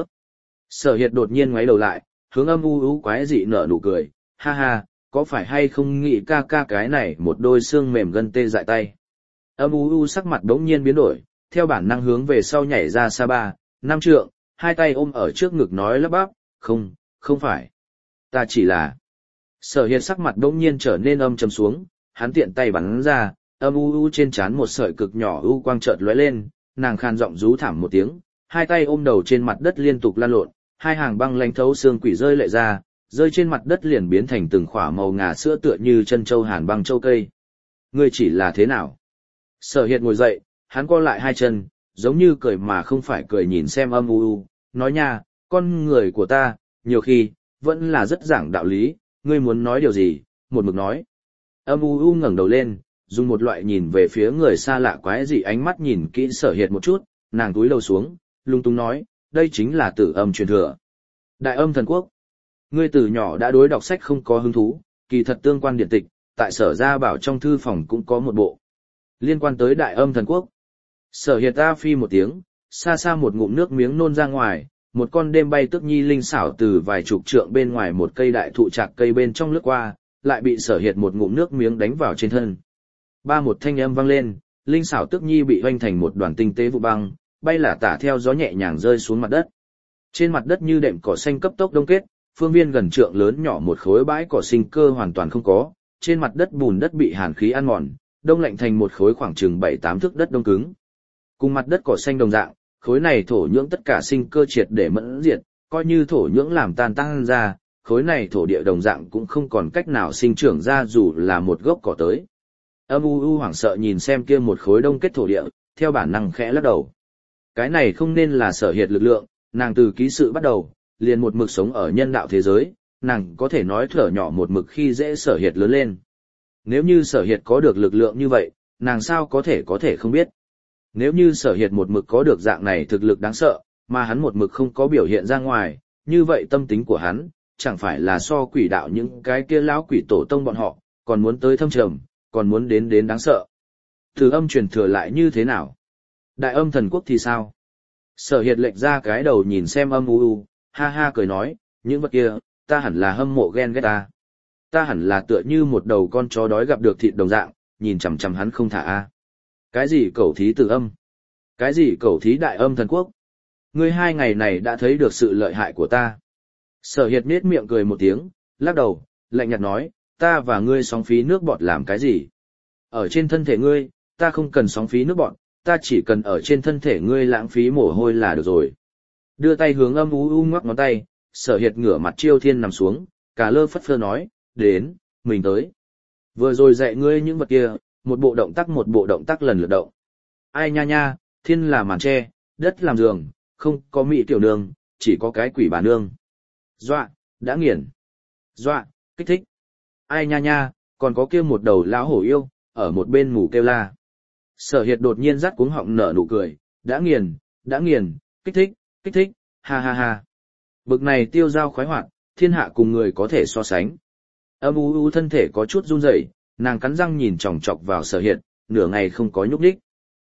Sở Hiệt đột nhiên ngoáy đầu lại, hướng âm u quái dị nở nụ cười, ha ha, có phải hay không nghĩ ca ca cái này một đôi xương mềm gân tê dại tay. Âm u sắc mặt đống nhiên biến đổi, theo bản năng hướng về sau nhảy ra xa 3-5 trượng, hai tay ôm ở trước ngực nói lắp bắp, không phải. Ta chỉ là... Sở Hiệt sắc mặt đống nhiên trở nên âm trầm xuống, hắn tiện tay bắn ra, âm u trên trán một sợi cực nhỏ u quang chợt lóe lên, nàng khan giọng rú thảm một tiếng, hai tay ôm đầu trên mặt đất liên tục lăn lộn, hai hàng băng lanh thấu xương quỷ rơi lệ ra, rơi trên mặt đất liền biến thành từng khỏa màu ngà sữa tựa như chân châu hàn băng châu cây. Ngươi chỉ là thế nào? Sở Hiệt ngồi dậy, hắn co lại hai chân, giống như cười mà không phải cười nhìn xem âm u, nói nha, con người của ta, nhiều khi, vẫn là rất giảng đạo lý, ngươi muốn nói điều gì, một mực nói. Âm u ngẩng đầu lên, dùng một loại nhìn về phía người xa lạ quái dị ánh mắt nhìn kỹ Sở Hiệt một chút, nàng túi đầu xuống, lung tung nói, đây chính là tử âm truyền thừa. Đại âm thần quốc. Ngươi từ nhỏ đã đối đọc sách không có hứng thú, kỳ thật tương quan điện tịch, tại Sở Gia Bảo trong thư phòng cũng có một bộ. Liên quan tới đại âm thần quốc. Sở Hiệt ta phi một tiếng, xa xa một ngụm nước miếng nôn ra ngoài, một con đêm bay tức nhi linh xảo từ vài chục trượng bên ngoài một cây đại thụ trạc cây bên trong lướt qua, lại bị Sở Hiệt một ngụm nước miếng đánh vào trên thân. Ba một thanh âm vang lên, linh xảo tức nhi bị hoành thành một đoàn tinh tế vụ băng, bay lả tả theo gió nhẹ nhàng rơi xuống mặt đất. Trên mặt đất như đệm cỏ xanh cấp tốc đông kết, phương viên gần trượng lớn nhỏ một khối bãi cỏ sinh cơ hoàn toàn không có, trên mặt đất bùn đất bị hàn khí ăn mòn, đông lạnh thành một khối khoảng chừng 7-8 thước đất đông cứng. Cùng mặt đất cỏ xanh đồng dạng, khối này thổ nhưỡng tất cả sinh cơ triệt để mẫn diệt, coi như thổ nhưỡng làm tan tăng ra, khối này thổ địa đồng dạng cũng không còn cách nào sinh trưởng ra dù là một gốc cỏ tới. Âm u hoảng sợ nhìn xem kia một khối đông kết thổ địa, theo bản năng khẽ lắc đầu. Cái này không nên là Sở Hiệt lực lượng, nàng từ ký sự bắt đầu, liền một mực sống ở nhân đạo thế giới, nàng có thể nói thở nhỏ một mực khi dễ Sở Hiệt lớn lên. Nếu như Sở Hiệt có được lực lượng như vậy, nàng sao có thể không biết. Nếu như Sở Hiệt một mực có được dạng này thực lực đáng sợ, mà hắn một mực không có biểu hiện ra ngoài, như vậy tâm tính của hắn, chẳng phải là so quỷ đạo những cái kia lão quỷ tổ tông bọn họ, còn muốn tới thâm trầm, còn muốn đến đáng sợ. Từ âm truyền thừa lại như thế nào? Đại âm thần quốc thì sao? Sở Hiệt lệch ra cái đầu nhìn xem âm u, ha ha cười nói, những vật kia, ta hẳn là hâm mộ ghen ghét ta. Ta hẳn là tựa như một đầu con chó đói gặp được thịt đồng dạng, nhìn chằm chằm hắn không thả a. Cái gì cẩu thí từ âm? Cái gì cẩu thí đại âm thần quốc? Ngươi 2 ngày này đã thấy được sự lợi hại của ta. Sở Hiệt nết miệng cười một tiếng, lắc đầu, lạnh nhạt nói, ta và ngươi sóng phí nước bọt làm cái gì? Ở trên thân thể ngươi, ta không cần sóng phí nước bọt, ta chỉ cần ở trên thân thể ngươi lãng phí mồ hôi là được rồi. Đưa tay hướng âm u ngoắc ngón tay, Sở Hiệt ngửa mặt chiêu thiên nằm xuống, cả lơ phất phơ nói, đến, mình tới. Vừa rồi dạy ngươi những vật kia, một bộ động tác lần lượt động. Ai nha nha, thiên là màn tre, đất làm giường, không có mỹ tiểu nương, chỉ có cái quỷ bà nương. Dọa, đã nghiền. Dọa, kích thích. Ai nha nha, còn có kia một đầu lão hổ yêu, ở một bên mù kêu la. Sở Hiệt đột nhiên rắt cuống họng nở nụ cười, đã nghiền, kích thích, ha ha ha. Bực này tiêu dao khoái hoạt, thiên hạ cùng người có thể so sánh. Âm u thân thể có chút run rẩy, nàng cắn răng nhìn chòng chọc vào Sở Hiệt, nửa ngày không có nhúc nhích.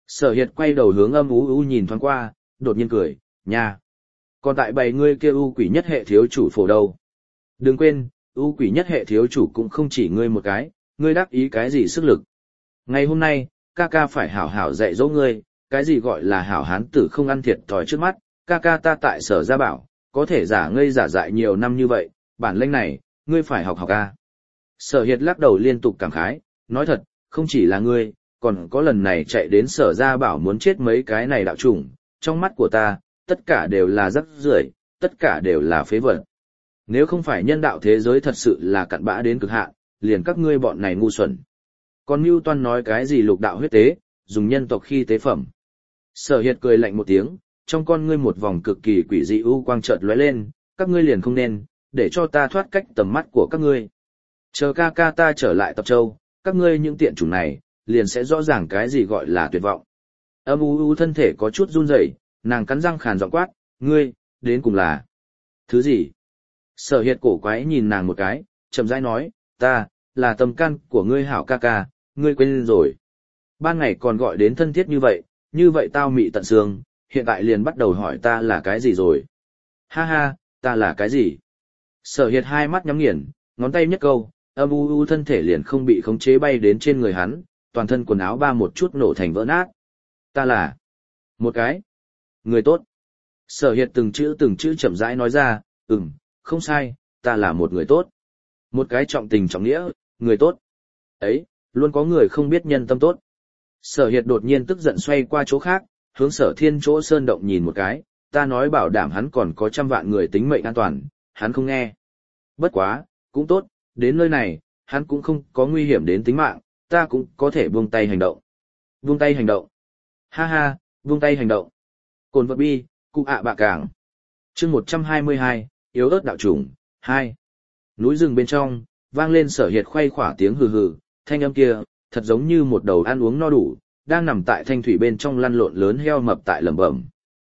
Sở Hiệt quay đầu hướng Âm U U nhìn thoáng qua, đột nhiên cười, nha. Còn tại bầy ngươi kia U quỷ nhất hệ thiếu chủ phổ đâu. Đừng quên, U quỷ nhất hệ thiếu chủ cũng không chỉ ngươi một cái, ngươi đắc ý cái gì sức lực. Ngày hôm nay, ca ca phải hảo hảo dạy dỗ ngươi, cái gì gọi là hảo hán tử không ăn thiệt thòi trước mắt, ca ca ta tại Sở Gia Bảo, có thể giả ngây giả dại nhiều năm như vậy, bản lĩnh này, ngươi phải học học ca. Sở Hiệt lắc đầu liên tục cảm khái, nói thật, không chỉ là ngươi, còn có lần này chạy đến Sở Gia Bảo muốn chết mấy cái này đạo chủng, trong mắt của ta, tất cả đều là rắc rưởi, tất cả đều là phế vật. Nếu không phải nhân đạo thế giới thật sự là cặn bã đến cực hạn, liền các ngươi bọn này ngu xuẩn. Còn Mưu Toan nói cái gì lục đạo huyết tế, dùng nhân tộc khi tế phẩm. Sở Hiệt cười lạnh một tiếng, trong con ngươi một vòng cực kỳ quỷ dị u quang chợt lóe lên, các ngươi liền không nên, để cho ta thoát cách tầm mắt của các ngươi. Chờ ca ca ta trở lại Tập Châu, các ngươi những tiện chủng này, liền sẽ rõ ràng cái gì gọi là tuyệt vọng. Âm U U thân thể có chút run rẩy, nàng cắn răng khàn giọng quát, ngươi, đến cùng là thứ gì? Sở Hiệt cổ quái nhìn nàng một cái, chậm rãi nói, ta, là tâm can của ngươi hảo ca ca, ngươi quên rồi. Ban ngày còn gọi đến thân thiết như vậy tao mị tận xương, hiện tại liền bắt đầu hỏi ta là cái gì rồi. Ha ha, ta là cái gì? Sở Hiệt hai mắt nhắm nghiền, ngón tay nhất câu, Âm U U thân thể liền không bị khống chế bay đến trên người hắn, toàn thân quần áo ba một chút nổ thành vỡ nát. Ta là một cái người tốt. Sở Hiệt từng chữ chậm rãi nói ra, không sai, ta là một người tốt. Một cái trọng tình trọng nghĩa, người tốt. Ấy, luôn có người không biết nhân tâm tốt. Sở Hiệt đột nhiên tức giận xoay qua chỗ khác, hướng Sở Thiên chỗ sơn động nhìn một cái, ta nói bảo đảm hắn còn có 100 vạn người tính mệnh an toàn, hắn không nghe. Bất quá, cũng tốt, đến nơi này, hắn cũng không có nguy hiểm đến tính mạng, ta cũng có thể buông tay hành động. Buông tay hành động. Ha ha, buông tay hành động. Cồn vật bi, cụ ạ bạ cảng. Chương 122, yếu ớt đạo chủng, 2. Núi rừng bên trong, vang lên Sở Hiệt khoay khỏa tiếng hừ hừ, thanh âm kia, thật giống như một đầu ăn uống no đủ, đang nằm tại thanh thủy bên trong lăn lộn lớn heo mập tại lẩm bẩm.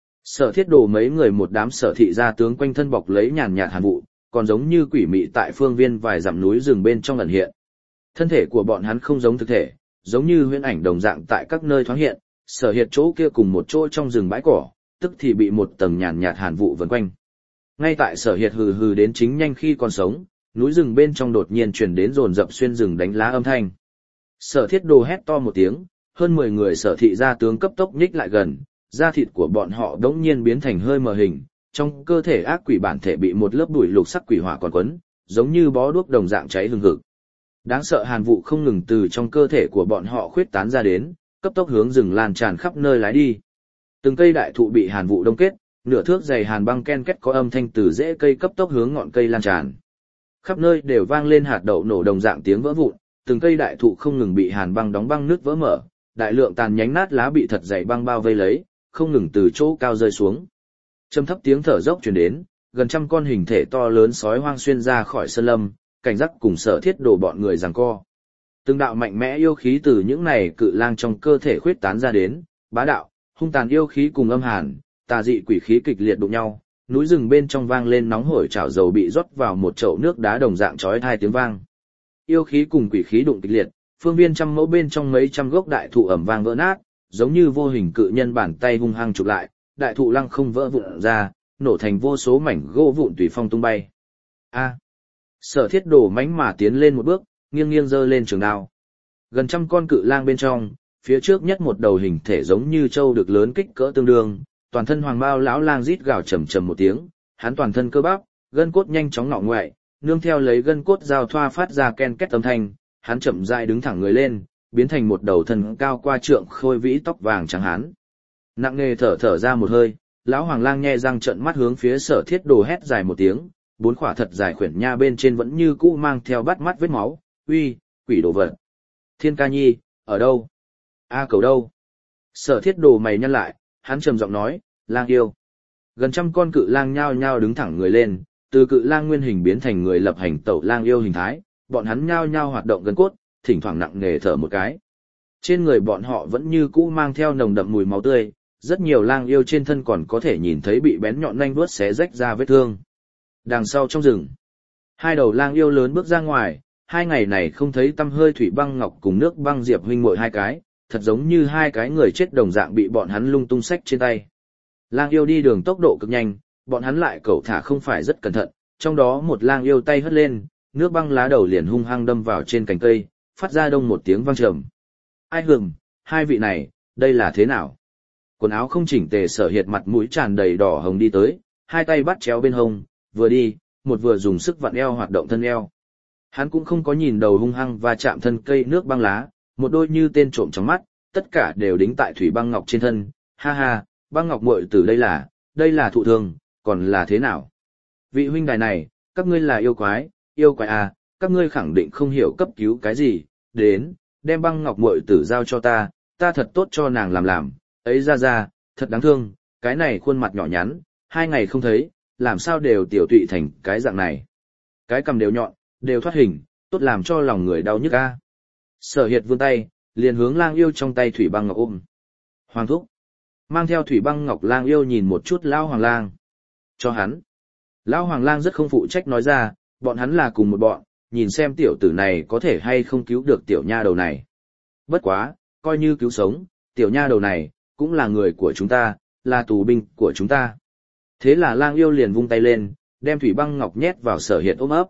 Sở Thiết Đồ mấy người một đám sở thị gia tướng quanh thân bọc lấy nhàn nhạt hàn vụ, còn giống như quỷ mị tại phương viên vài dặm núi rừng bên trong ẩn hiện. Thân thể của bọn hắn không giống thực thể, giống như huyễn ảnh đồng dạng tại các nơi thoáng hiện, Sở Hiệt chỗ kia cùng một chỗ trong rừng bãi cỏ, tức thì bị một tầng nhàn nhạt hàn vụ vần quanh. Ngay tại Sở Hiệt hừ hừ đến chính nhanh khi còn sống, núi rừng bên trong đột nhiên truyền đến rồn rập xuyên rừng đánh lá âm thanh. Sở Thiết Đồ hét to một tiếng, hơn 10 người sở thị gia tướng cấp tốc nhích lại gần, da thịt của bọn họ đống nhiên biến thành hơi mờ hình, trong cơ thể ác quỷ bản thể bị một lớp bụi lục sắc quỷ hỏa còn quấn, giống như bó đuốc đồng dạng cháy hừng hực. Đáng sợ hàn vụ không ngừng từ trong cơ thể của bọn họ khuyết tán ra đến, cấp tốc hướng rừng lan tràn khắp nơi lái đi. Từng cây đại thụ bị hàn vụ đông kết, nửa thước dày hàn băng ken két có âm thanh từ rễ cây cấp tốc hướng ngọn cây lan tràn. Khắp nơi đều vang lên hạt đậu nổ đồng dạng tiếng vỡ vụn, từng cây đại thụ không ngừng bị hàn băng đóng băng nứt vỡ mở, đại lượng tàn nhánh nát lá bị thật dày băng bao vây lấy, không ngừng từ chỗ cao rơi xuống. Trầm thấp tiếng thở dốc truyền đến, gần 100 con hình thể to lớn sói hoang xuyên ra khỏi sơn lâm, cảnh giác cùng Sở Thiết Đồ bọn người giằng co. Từng đạo mạnh mẽ yêu khí từ những này cự lang trong cơ thể khuyết tán ra đến, bá đạo, hung tàn yêu khí cùng âm hàn, tà dị quỷ khí kịch liệt đụng nhau, núi rừng bên trong vang lên nóng hổi chảo dầu bị rót vào một chậu nước đá đồng dạng chói tai tiếng vang. Yêu khí cùng quỷ khí đụng kịch liệt, phương viên trăm mẫu bên trong mấy trăm gốc đại thụ ẩm vang vỡ nát, giống như vô hình cự nhân bàn tay hung hăng chụp lại, đại thụ lăng không vỡ vụn ra, nổ thành vô số mảnh gỗ vụn tùy phong tung bay. A! Sở Thiết Đồ mãnh mà tiến lên một bước, nghiêng nghiêng giơ lên trường đao. Gần 100 con cự lang bên trong, phía trước nhất một đầu hình thể giống như trâu được lớn kích cỡ tương đương, toàn thân hoàng bao lão lang rít gào trầm trầm một tiếng, hắn toàn thân cơ bắp, gân cốt nhanh chóng ngọ ngoại, nương theo lấy gân cốt giao thoa phát ra ken két âm thanh, hắn chậm rãi đứng thẳng người lên, biến thành một đầu thân cao qua trượng khôi vĩ tóc vàng trắng hán. Nặng nề thở ra một hơi, lão hoàng lang nhe răng trợn mắt hướng phía Sở Thiết Đồ hét dài một tiếng, bốn khỏa thật dài khuyển nha bên trên vẫn như cũ mang theo bắt mắt vết máu, uy, quỷ đồ vật. Thiên Ca Nhi, ở đâu? A Cầu đâu? Sở Thiết Đồ mày nhăn lại, hắn trầm giọng nói, lang yêu. Gần 100 con cự lang nhao nhao đứng thẳng người lên, từ cự lang nguyên hình biến thành người lập hành tẩu lang yêu hình thái, bọn hắn nhao nhao hoạt động gân cốt, thỉnh thoảng nặng nề thở một cái. Trên người bọn họ vẫn như cũ mang theo nồng đậm mùi máu tươi, rất nhiều lang yêu trên thân còn có thể nhìn thấy bị bén nhọn nanh vuốt xé rách ra vết thương. Đằng sau trong rừng, hai đầu lang yêu lớn bước ra ngoài, 2 ngày này không thấy tăm hơi Thủy Băng Ngọc cùng Nước Băng Diệp huynh muội hai cái, thật giống như hai cái người chết đồng dạng bị bọn hắn lung tung xách trên tay. Lang yêu đi đường tốc độ cực nhanh, bọn hắn lại cẩu thả không phải rất cẩn thận, trong đó một lang yêu tay hất lên, nước băng lá đầu liền hung hăng đâm vào trên cành cây, phát ra đông một tiếng vang trầm. Ai hừm, hai vị này, đây là thế nào? Quần áo không chỉnh tề Sở Hiệt mặt mũi tràn đầy đỏ hồng đi tới, hai tay bắt chéo bên hông, vừa đi, một vừa dùng sức vặn eo hoạt động thân eo. Hắn cũng không có nhìn đầu hung hăng và chạm thân cây nước băng lá, một đôi như tên trộm trong mắt, tất cả đều đính tại thủy băng ngọc trên thân. Ha ha, băng ngọc muội tử đây là thụ thương, còn là thế nào? Vị huynh đài này, các ngươi là yêu quái à, các ngươi khẳng định không hiểu cấp cứu cái gì, đến, đem băng ngọc muội tử giao cho ta thật tốt cho nàng làm, ấy ra, thật đáng thương, cái này khuôn mặt nhỏ nhắn, 2 ngày không thấy, làm sao đều tiểu tụy thành cái dạng này. Cái cằm đều nhọn, đều thoát hình, tốt làm cho lòng người đau nhức a. Sở Hiệt vươn tay, liền hướng lang yêu trong tay thủy băng ngọc ôm. Hoàng thúc, mang theo thủy băng ngọc lang yêu nhìn một chút lão hoàng lang. Cho hắn. Lão hoàng lang rất không phụ trách nói ra, bọn hắn là cùng một bọn, nhìn xem tiểu tử này có thể hay không cứu được tiểu nha đầu này. Bất quá, coi như cứu sống, tiểu nha đầu này, cũng là người của chúng ta, là tù binh của chúng ta. Thế là lang yêu liền vung tay lên, đem thủy băng ngọc nhét vào Sở Hiệt ôm ấp.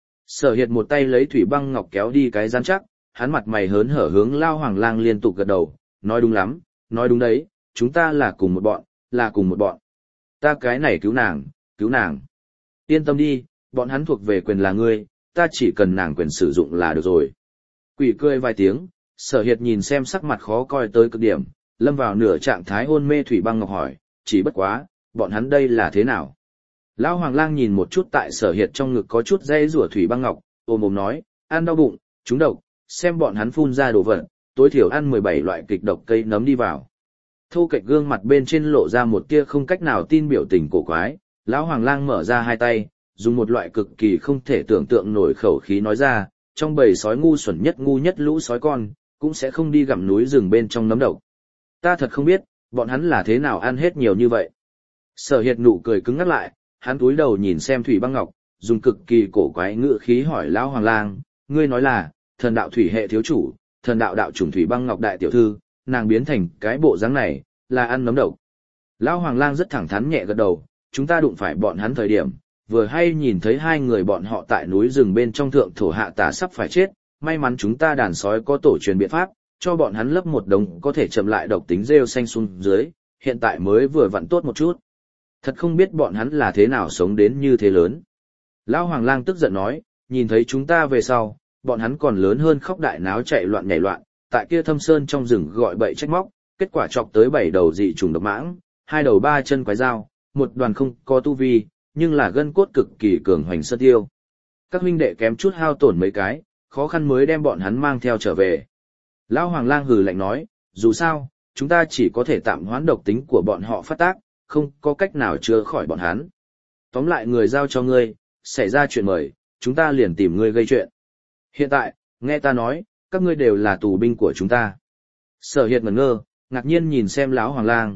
Sở Hiệt một tay lấy thủy băng ngọc kéo đi cái rắn chắc, hắn mặt mày hớn hở hướng Lao Hoàng Lang liên tục gật đầu, nói đúng lắm, nói đúng đấy, chúng ta là cùng một bọn, là cùng một bọn. Ta cái này cứu nàng. Yên tâm đi, bọn hắn thuộc về quyền là ngươi, ta chỉ cần nàng quyền sử dụng là được rồi. Quỷ cười vài tiếng, Sở Hiệt nhìn xem sắc mặt khó coi tới cực điểm, lâm vào nửa trạng thái hôn mê thủy băng ngọc hỏi, chỉ bất quá, bọn hắn đây là thế nào? Lão Hoàng Lang nhìn một chút tại Sở Hiệt trong ngực có chút dây rủa thủy băng ngọc, ôm nói, ăn đau bụng, trúng độc, xem bọn hắn phun ra đồ vật, tối thiểu ăn 17 loại kịch độc cây nấm đi vào. Thô kệch gương mặt bên trên lộ ra một tia không cách nào tin biểu tình cổ quái, Lão Hoàng Lang mở ra hai tay, dùng một loại cực kỳ không thể tưởng tượng nổi khẩu khí nói ra, trong bầy sói ngu xuẩn nhất ngu nhất lũ sói con, cũng sẽ không đi gặm núi rừng bên trong nấm độc. Ta thật không biết, bọn hắn là thế nào ăn hết nhiều như vậy. Sở Hiệt nụ cười cứng ngắt lại, hắn cúi đầu nhìn xem thủy băng ngọc, dùng cực kỳ cổ quái ngữ khí hỏi Lão Hoàng Lang, ngươi nói là, thần đạo thủy hệ thiếu chủ, thần đạo đạo chủng thủy băng ngọc đại tiểu thư, nàng biến thành cái bộ dáng này, là ăn nấm độc. Lão Hoàng Lang rất thẳng thắn nhẹ gật đầu, chúng ta đụng phải bọn hắn thời điểm, vừa hay nhìn thấy hai người bọn họ tại núi rừng bên trong thượng thổ hạ tà sắp phải chết, may mắn chúng ta đàn sói có tổ truyền biện pháp, cho bọn hắn lấp một đống có thể chậm lại độc tính rêu xanh xuống dưới, hiện tại mới vừa vặn tốt một chút. Thật không biết bọn hắn là thế nào sống đến như thế lớn. Lão Hoàng Lang tức giận nói, nhìn thấy chúng ta về sau, bọn hắn còn lớn hơn khóc đại náo chạy loạn nhảy loạn, tại kia thâm sơn trong rừng gọi bậy trách móc, kết quả chọc tới 7 đầu dị trùng độc mãng, 2 đầu 3 chân quái dao, một đoàn không có tu vi, nhưng là gân cốt cực kỳ cường hoành sơn tiêu. Các huynh đệ kém chút hao tổn mấy cái, khó khăn mới đem bọn hắn mang theo trở về. Lão Hoàng Lang hừ lạnh nói, dù sao, chúng ta chỉ có thể tạm hoãn độc tính của bọn họ phát tác, không có cách nào chữa khỏi bọn hắn. Tóm lại người giao cho ngươi, xảy ra chuyện mời, chúng ta liền tìm ngươi gây chuyện. Hiện tại, nghe ta nói, các ngươi đều là tù binh của chúng ta. Sở Hiệt ngẩn ngơ, ngạc nhiên nhìn xem Lão Hoàng Lang,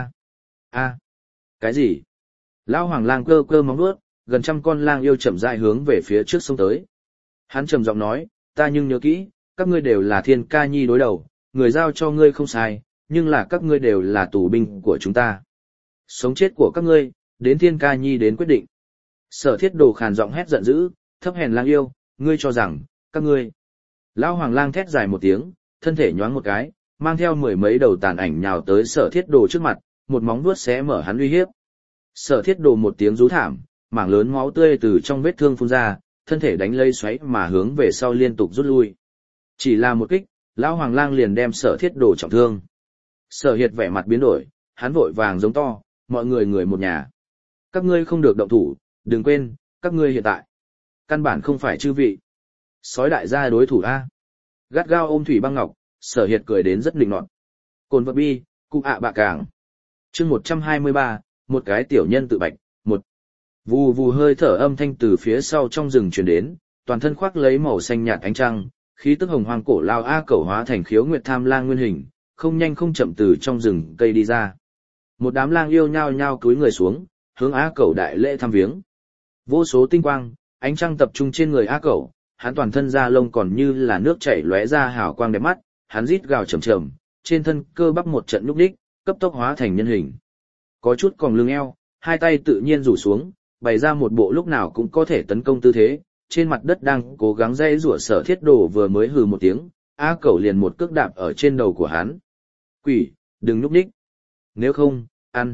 cái gì? Lão Hoàng Lang cơ cơ móng vuốt, gần trăm con lang yêu chậm rãi hướng về phía trước sông tới. Hắn trầm giọng nói, ta nhưng nhớ kỹ, các ngươi đều là Thiên Ca Nhi đối đầu, người giao cho ngươi không sai, nhưng là các ngươi đều là tù binh của chúng ta. Sống chết của các ngươi, đến Thiên Ca Nhi đến quyết định. Sở Thiết Đồ khàn giọng hét giận dữ, thấp hèn lang yêu, ngươi cho rằng, các ngươi. Lão Hoàng Lang thét dài một tiếng, thân thể nhoáng một cái, mang theo 10 mấy đầu tàn ảnh nhào tới Sở Thiết Đồ trước mặt, một móng vuốt xé mở hắn uy hiếp. Sở Thiết Đồ một tiếng rú thảm, mảng lớn máu tươi từ trong vết thương phun ra, thân thể đánh lây xoáy mà hướng về sau liên tục rút lui. Chỉ là một kích, Lão Hoàng Lang liền đem Sở Thiết Đồ trọng thương. Sở Hiệt vẻ mặt biến đổi, hắn vội vàng giống to, mọi người người một nhà. Các ngươi không được động thủ, đừng quên, các ngươi hiện tại. Căn bản không phải chư vị. Sói đại gia đối thủ A. Gắt gao ôm thủy băng ngọc, Sở Hiệt cười đến rất linh nọt. Cồn vật bi, cụ ạ bạ cảng. chương 123, một cái tiểu nhân tự bạch, một. Vù vù hơi thở âm thanh từ phía sau trong rừng truyền đến, toàn thân khoác lấy màu xanh nhạt ánh trăng, khí tức hồng hoang cổ lao A Cẩu hóa thành khiếu nguyệt tham lang nguyên hình, không nhanh không chậm từ trong rừng cây đi ra. Một đám lang yêu nhao nhao cúi người xuống, hướng A Cẩu đại lễ thăm viếng. Vô số tinh quang, ánh trăng tập trung trên người A Cẩu, hắn toàn thân da lông còn như là nước chảy lóe ra hào quang đẹp mắt, hắn rít gào trầm trầm, trên thân cơ bắp một trận nhúc đích, cấp tốc hóa thành nhân hình. Có chút còng lưng eo, hai tay tự nhiên rủ xuống, bày ra một bộ lúc nào cũng có thể tấn công tư thế, trên mặt đất đang cố gắng dây rủa Sở Thiết Đồ vừa mới hừ một tiếng, A Cẩu liền một cước đạp ở trên đầu của hắn. Quỷ, đừng nhúc nhích. Nếu không, ăn.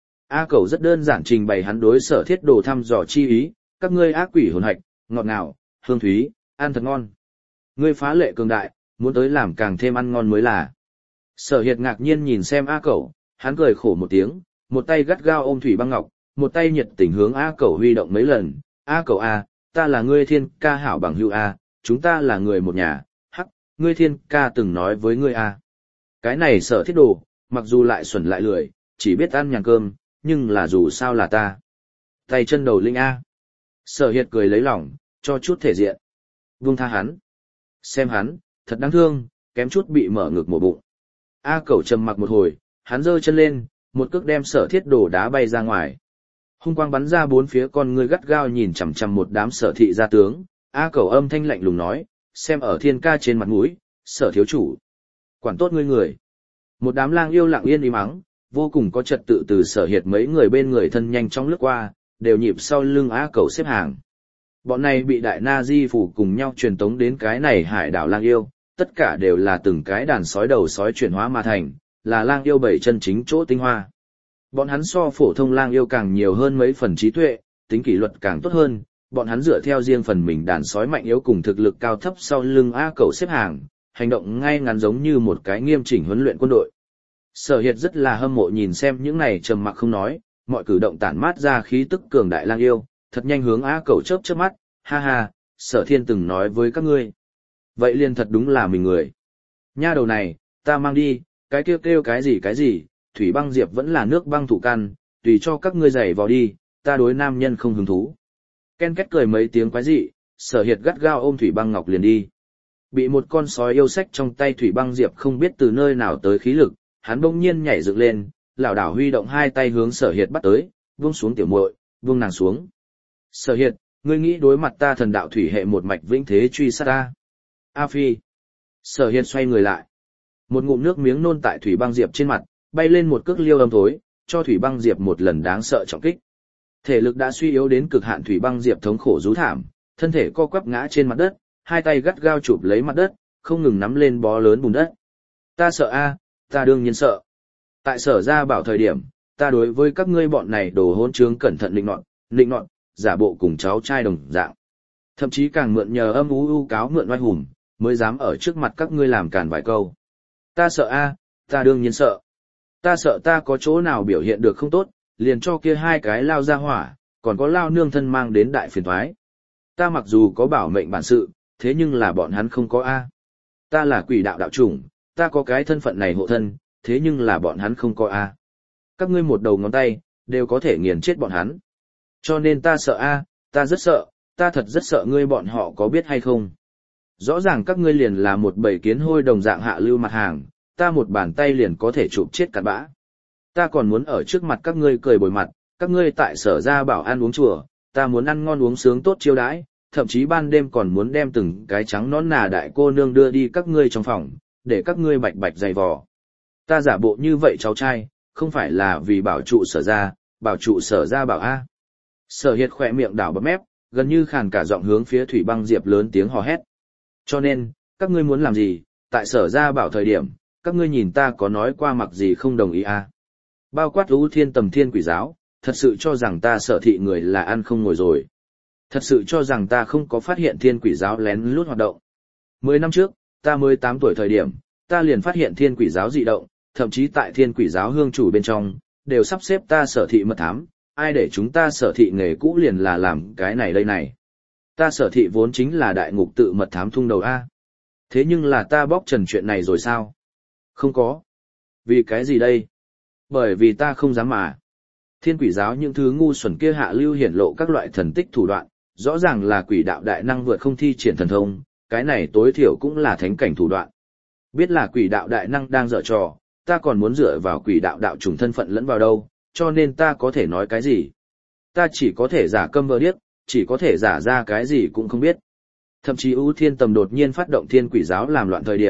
A Cẩu rất đơn giản trình bày hắn đối Sở Thiết Đồ thăm dò chi ý, các ngươi ác quỷ hồn hạch, ngọt ngào, hương thúy, ăn thật ngon. Ngươi phá lệ cường đại, muốn tới làm càng thêm ăn ngon mới là. Sở Hiệt ngạc nhiên nhìn xem A Cẩu, hắn cười khổ một tiếng, một tay gắt gao ôm Thủy Băng Ngọc, một tay nhiệt tình hướng A Cẩu huy động mấy lần. A Cẩu A, ta là ngươi Thiên ca hảo bằng hữu A, chúng ta là người một nhà, hắc, ngươi Thiên ca từng nói với ngươi A. Cái này Sở Thiết Đồ, mặc dù lại xuẩn lại lười, chỉ biết ăn nhàn cơm, nhưng là dù sao là ta. Tay chân đầu linh A. Sở Hiệt cười lấy lòng, cho chút thể diện. Buông tha hắn. Xem hắn, thật đáng thương, kém chút bị mở ngực mổ bụng. A Cẩu trầm mặc một hồi, hắn giơ chân lên, một cước đem Sở Thiết Đồ đá bay ra ngoài. Hung quang bắn ra bốn phía, con người gắt gao nhìn chằm chằm một đám Sở thị gia tướng. A Cẩu âm thanh lạnh lùng nói, xem ở Thiên ca trên mặt mũi, Sở thiếu chủ. Quản tốt ngươi người. Một đám lang yêu lặng yên im ắng, vô cùng có trật tự từ Sở Hiệt mấy người bên người thân nhanh chóng lướt qua, đều nhịp sau lưng A Cẩu xếp hàng. Bọn này bị đại na di phủ cùng nhau truyền tống đến cái này hải đảo lang yêu, tất cả đều là từng cái đàn sói đầu sói chuyển hóa mà thành, là lang yêu bảy chân chính chỗ tinh hoa. Bọn hắn so phổ thông lang yêu càng nhiều hơn mấy phần trí tuệ, tính kỷ luật càng tốt hơn, bọn hắn dựa theo riêng phần mình đàn sói mạnh yếu cùng thực lực cao thấp sau lưng A Cẩu xếp hàng, hành động ngay ngắn giống như một cái nghiêm chỉnh huấn luyện quân đội. Sở Hiệt rất là hâm mộ nhìn xem những này trầm mặc không nói, mọi cử động tản mát ra khí tức cường đại lang yêu, thật nhanh hướng A Cẩu chớp chớp mắt, ha ha, Sở Thiên từng nói với các ngươi. Vậy liền thật đúng là mình người. Nha đầu này, ta mang đi, cái kêu kêu cái gì, Thủy Băng Diệp vẫn là nước băng thủ căn, tùy cho các ngươi giày vào đi, ta đối nam nhân không hứng thú. Ken két cười mấy tiếng quái dị, Sở Hiệt gắt gao ôm Thủy Băng Ngọc liền đi. Bị một con sói yêu xách trong tay Thủy Băng Diệp không biết từ nơi nào tới khí lực, hắn bỗng nhiên nhảy dựng lên, lảo đảo huy động hai tay hướng Sở Hiệt bắt tới, buông xuống tiểu muội, buông nàng xuống. Sở Hiệt, ngươi nghĩ đối mặt ta thần đạo thủy hệ một mạch vĩnh thế truy sát ta? A Phi. Sở Hiệt xoay người lại. Một ngụm nước miếng nôn tại Thủy Băng Diệp trên mặt, bay lên một cước liêu âm thối, cho Thủy Băng Diệp một lần đáng sợ trọng kích. Thể lực đã suy yếu đến cực hạn, Thủy Băng Diệp thống khổ rú thảm, thân thể co quắp ngã trên mặt đất, hai tay gắt gao chụp lấy mặt đất, không ngừng nắm lên bó lớn bùn đất. Ta sợ a, ta đương nhiên sợ. Tại Sở Gia Bảo thời điểm, ta đối với các ngươi bọn này đồ hỗn trướng cẩn thận định nọt, giả bộ cùng cháu trai đồng dạng. Thậm chí càng mượn nhờ âm u cáo mượn oai hùng, mới dám ở trước mặt các ngươi làm càn vài câu. Ta sợ a, ta đương nhiên sợ. Ta sợ ta có chỗ nào biểu hiện được không tốt, liền cho kia hai cái lao ra hỏa, còn có lao nương thân mang đến đại phiền toái. Ta mặc dù có bảo mệnh bản sự, thế nhưng là bọn hắn không có a. Ta là quỷ đạo đạo chủng, ta có cái thân phận này hộ thân, thế nhưng là bọn hắn không có a. Các ngươi một đầu ngón tay, đều có thể nghiền chết bọn hắn. Cho nên ta sợ a, ta rất sợ, ta thật rất sợ ngươi bọn họ có biết hay không. Rõ ràng các ngươi liền là một bầy kiến hôi đồng dạng hạ lưu mặt hàng, ta một bàn tay liền có thể chụp chết cặn bã. Ta còn muốn ở trước mặt các ngươi cười bồi mặt, các ngươi tại Sở Gia Bảo ăn uống chùa, ta muốn ăn ngon uống sướng tốt chiêu đãi, thậm chí ban đêm còn muốn đem từng cái trắng nón nà đại cô nương đưa đi các ngươi trong phòng, để các ngươi bạch bạch dày vò. Ta giả bộ như vậy cháu trai, không phải là vì bảo trụ Sở Gia, bảo trụ Sở Gia Bảo a. Sở Hiệt khỏe miệng đảo bấm mép, gần như khàn cả giọng hướng phía Thủy Băng Diệp lớn tiếng hò hét. Cho nên, các ngươi muốn làm gì, tại Sở Gia Bảo thời điểm, các ngươi nhìn ta có nói qua mặc gì không đồng ý a? Bao quát Ưu Thiên Tầm Thiên Quỷ Giáo, thật sự cho rằng ta Sở thị người là ăn không ngồi rồi. Thật sự cho rằng ta không có phát hiện Thiên Quỷ Giáo lén lút hoạt động. 10 năm trước, ta mới 8 tuổi thời điểm, ta liền phát hiện Thiên Quỷ Giáo dị động, thậm chí tại Thiên Quỷ Giáo hương chủ bên trong, đều sắp xếp ta Sở thị mật thám, ai để chúng ta Sở thị nghề cũ liền là làm cái này đây này. Ta Sở thị vốn chính là đại ngục tự mật thám thung đầu a. Thế nhưng là ta bóc trần chuyện này rồi sao? Không có. Vì cái gì đây? Bởi vì ta không dám mà. Thiên Quỷ Giáo những thứ ngu xuẩn kia hạ lưu hiển lộ các loại thần tích thủ đoạn, rõ ràng là quỷ đạo đại năng vượt không thi triển thần thông, cái này tối thiểu cũng là thánh cảnh thủ đoạn. Biết là quỷ đạo đại năng đang dở trò, ta còn muốn dựa vào quỷ đạo đạo chủng thân phận lẫn vào đâu, cho nên ta có thể nói cái gì? Ta chỉ có thể giả câm vờ điếc, chỉ có thể giả ra cái gì cũng không biết. Thậm chí Ưu Thiên Tầm đột nhiên phát động Thiên Quỷ Giáo làm loạn thời điểm,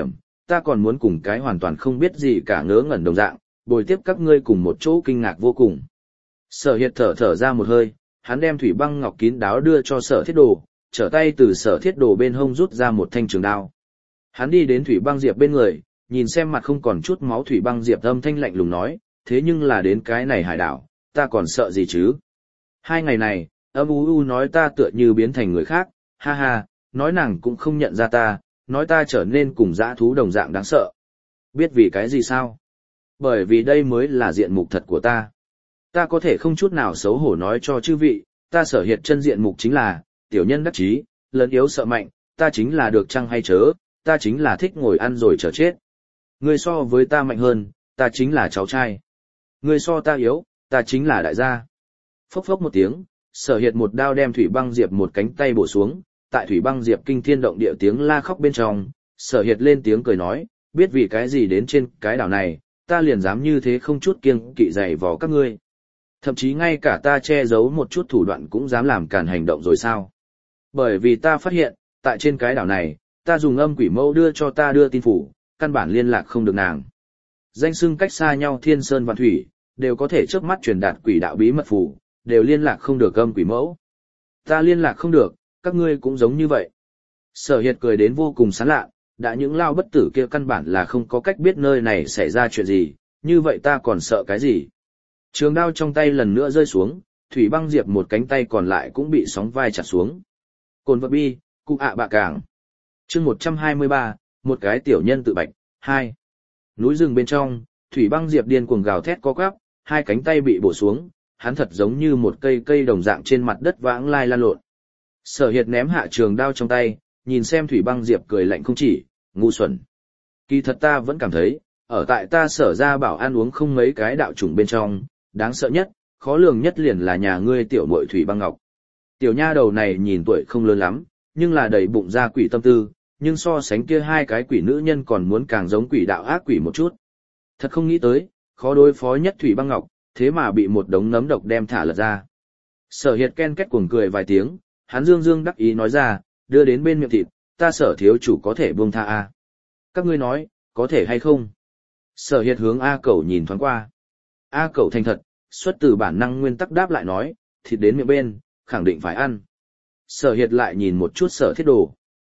ta còn muốn cùng cái hoàn toàn không biết gì cả ngớ ngẩn đồng dạng, bồi tiếp các ngươi cùng một chỗ kinh ngạc vô cùng. Sở Hiệt thở ra một hơi, hắn đem thủy băng ngọc kín đáo đưa cho Sở Thiết Đồ, trở tay từ Sở Thiết Đồ bên hông rút ra một thanh trường đao. Hắn đi đến Thủy Băng Diệp bên người, nhìn xem mặt không còn chút máu Thủy Băng Diệp âm thanh lạnh lùng nói, thế nhưng là đến cái này hải đảo, ta còn sợ gì chứ? 2 ngày này, âm u nói ta tựa như biến thành người khác, ha ha, nói nàng cũng không nhận ra ta, nói ta trở nên cùng dã thú đồng dạng đáng sợ. Biết vì cái gì sao? Bởi vì đây mới là diện mục thật của ta. Ta có thể không chút nào xấu hổ nói cho chư vị, ta Sở Hiệt chân diện mục chính là, tiểu nhân đắc chí, lớn yếu sợ mạnh, ta chính là được chăng hay chớ, ta chính là thích ngồi ăn rồi chờ chết. Ngươi so với ta mạnh hơn, ta chính là cháu trai. Ngươi so ta yếu, ta chính là đại gia. Phốc phốc một tiếng, Sở Hiệt một đao đem Thủy Băng Diệp một cánh tay bổ xuống, tại Thủy Băng Diệp kinh thiên động địa tiếng la khóc bên trong, Sở Hiệt lên tiếng cười nói, biết vì cái gì đến trên cái đảo này, ta liền dám như thế không chút kiêng kỵ dày vò các ngươi. Thậm chí ngay cả ta che giấu một chút thủ đoạn cũng dám làm càn hành động rồi sao? Bởi vì ta phát hiện, tại trên cái đảo này, ta dùng âm quỷ mẫu đưa cho ta đưa tin phủ, căn bản liên lạc không được nàng. Danh xưng cách xa nhau thiên sơn và thủy, đều có thể chớp mắt truyền đạt quỷ đạo bí mật phủ, đều liên lạc không được âm quỷ mẫu. Ta liên lạc không được, các ngươi cũng giống như vậy. Sở Hiệt cười đến vô cùng sán lạ, đã những lao bất tử kia căn bản là không có cách biết nơi này xảy ra chuyện gì, như vậy ta còn sợ cái gì? Trường đao trong tay lần nữa rơi xuống, Thủy Băng Diệp một cánh tay còn lại cũng bị sóng vai chặt xuống. Cồn vật bi, cụ ạ bạ cảng. Chương 123, một cái tiểu nhân tự bạch, 2. Núi rừng bên trong, Thủy Băng Diệp điên cuồng gào thét co quắp, 2 cánh tay bị bổ xuống, hắn thật giống như một cây đồng dạng trên mặt đất vãng lai lan lộn. Sở Hiệt ném hạ trường đao trong tay, nhìn xem Thủy Băng Diệp cười lạnh không chỉ, ngu xuẩn. Kỳ thật ta vẫn cảm thấy, ở tại ta Sở ra bảo ăn uống không mấy cái đạo chủng bên trong, đáng sợ nhất, khó lường nhất liền là nhà ngươi tiểu muội Thủy Băng Ngọc. Tiểu nha đầu này nhìn tuổi không lớn lắm, nhưng là đầy bụng ra quỷ tâm tư, nhưng so sánh kia 2 cái quỷ nữ nhân còn muốn càng giống quỷ đạo ác quỷ một chút. Thật không nghĩ tới, khó đối phó nhất Thủy Băng Ngọc, thế mà bị một đống nấm độc đem thả lật ra. Sở Hiệt ken két cuồng cười vài tiếng, hắn dương đắc ý nói ra, đưa đến bên miệng thịt, ta Sở thiếu chủ có thể buông tha a. Các ngươi nói, có thể hay không? Sở Hiệt hướng A Cẩu nhìn thoáng qua. A Cẩu thành thật, xuất từ bản năng nguyên tắc đáp lại nói, thịt đến miệng bên, khẳng định phải ăn. Sở Hiệt lại nhìn một chút Sở Thiết Đồ.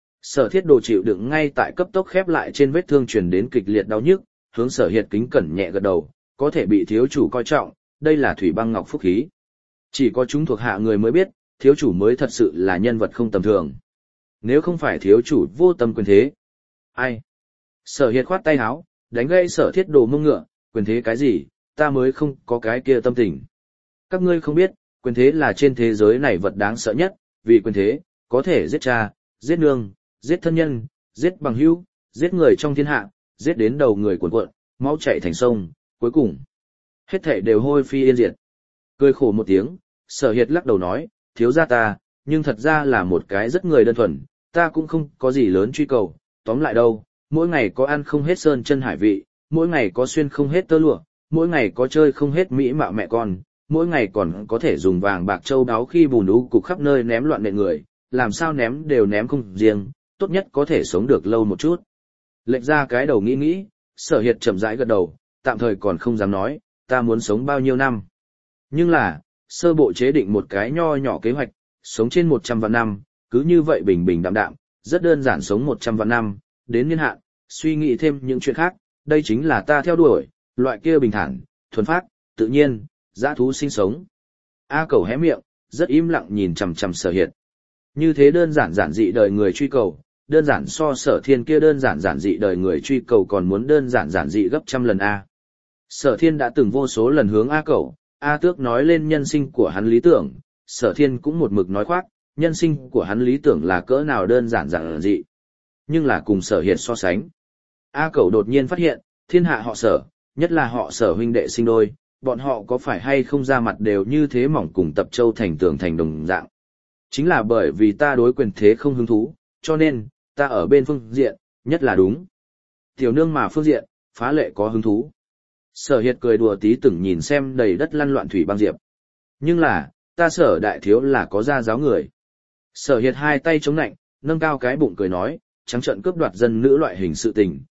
Sở Thiết Đồ chịu đựng ngay tại cấp tốc khép lại trên vết thương truyền đến kịch liệt đau nhức, hướng Sở Hiệt kính cẩn nhẹ gật đầu, có thể bị thiếu chủ coi trọng, đây là Thủy Băng Ngọc phúc khí. Chỉ có chúng thuộc hạ người mới biết, thiếu chủ mới thật sự là nhân vật không tầm thường. Nếu không phải thiếu chủ vô tâm quyền thế. Ai? Sở Hiệt khoát tay áo, đánh gãy Sở Thiết Đồ mông ngựa, quyền thế cái gì, ta mới không có cái kia tâm tình. Các ngươi không biết, quyền thế là trên thế giới này vật đáng sợ nhất, vì quyền thế, có thể giết cha, giết nương, giết thân nhân, giết bằng hữu, giết người trong thiên hạ, giết đến đầu người cuồn cuộn, máu chảy thành sông, cuối cùng, hết thảy đều hôi phi yên diệt. Cười khổ một tiếng, Sở Hiệt lắc đầu nói, thiếu gia ta, nhưng thật ra là một cái rất người đơn thuần, ta cũng không có gì lớn truy cầu, tóm lại đâu, mỗi ngày có ăn không hết sơn chân hải vị, mỗi ngày có xuyên không hết tơ lụa, mỗi ngày có chơi không hết mỹ mạo mẹ con, mỗi ngày còn có thể dùng vàng bạc châu đáo khi bùn ú cục khắp nơi ném loạn nện người, làm sao ném đều ném không riêng, tốt nhất có thể sống được lâu một chút. Lệch ra cái đầu nghĩ, Sở Hiệt chậm rãi gật đầu, tạm thời còn không dám nói, ta muốn sống bao nhiêu năm. Nhưng là, sơ bộ chế định một cái nho nhỏ kế hoạch, sống trên 100 vạn năm, cứ như vậy bình bình đạm đạm, rất đơn giản sống 100 vạn năm, đến niên hạn, suy nghĩ thêm những chuyện khác, đây chính là ta theo đuổi, loại kia bình thản, thuần phác, tự nhiên, dã thú sinh sống. A Cẩu hé miệng, rất im lặng nhìn chằm chằm Sở Hiệt. Như thế đơn giản giản dị đời người truy cầu, đơn giản so Sở Thiên kia đơn giản giản dị đời người truy cầu còn muốn đơn giản giản dị gấp trăm lần A. Sở Thiên đã từng vô số lần hướng A Cẩu, A Tước nói lên nhân sinh của hắn lý tưởng, Sở Thiên cũng một mực nói khoác, nhân sinh của hắn lý tưởng là cỡ nào đơn giản giản dị. Nhưng là cùng Sở Hiệt so sánh. A Cẩu đột nhiên phát hiện, thiên hạ họ Sở, nhất là họ Sở huynh đệ sinh đôi, bọn họ có phải hay không ra mặt đều như thế mỏng cùng Tập Châu thành tường thành đồng dạng. Chính là bởi vì ta đối quyền thế không hứng thú, cho nên, ta ở bên phương diện, nhất là đúng. Tiểu nương mà phương diện, phá lệ có hứng thú. Sở Hiệt cười đùa tí từng nhìn xem đầy đất lăn loạn Thủy Băng Diệp. Nhưng là, ta Sở đại thiếu là có gia giáo người. Sở Hiệt hai tay chống nạnh, nâng cao cái bụng cười nói, trắng trợn cướp đoạt dân nữ loại hình sự tình,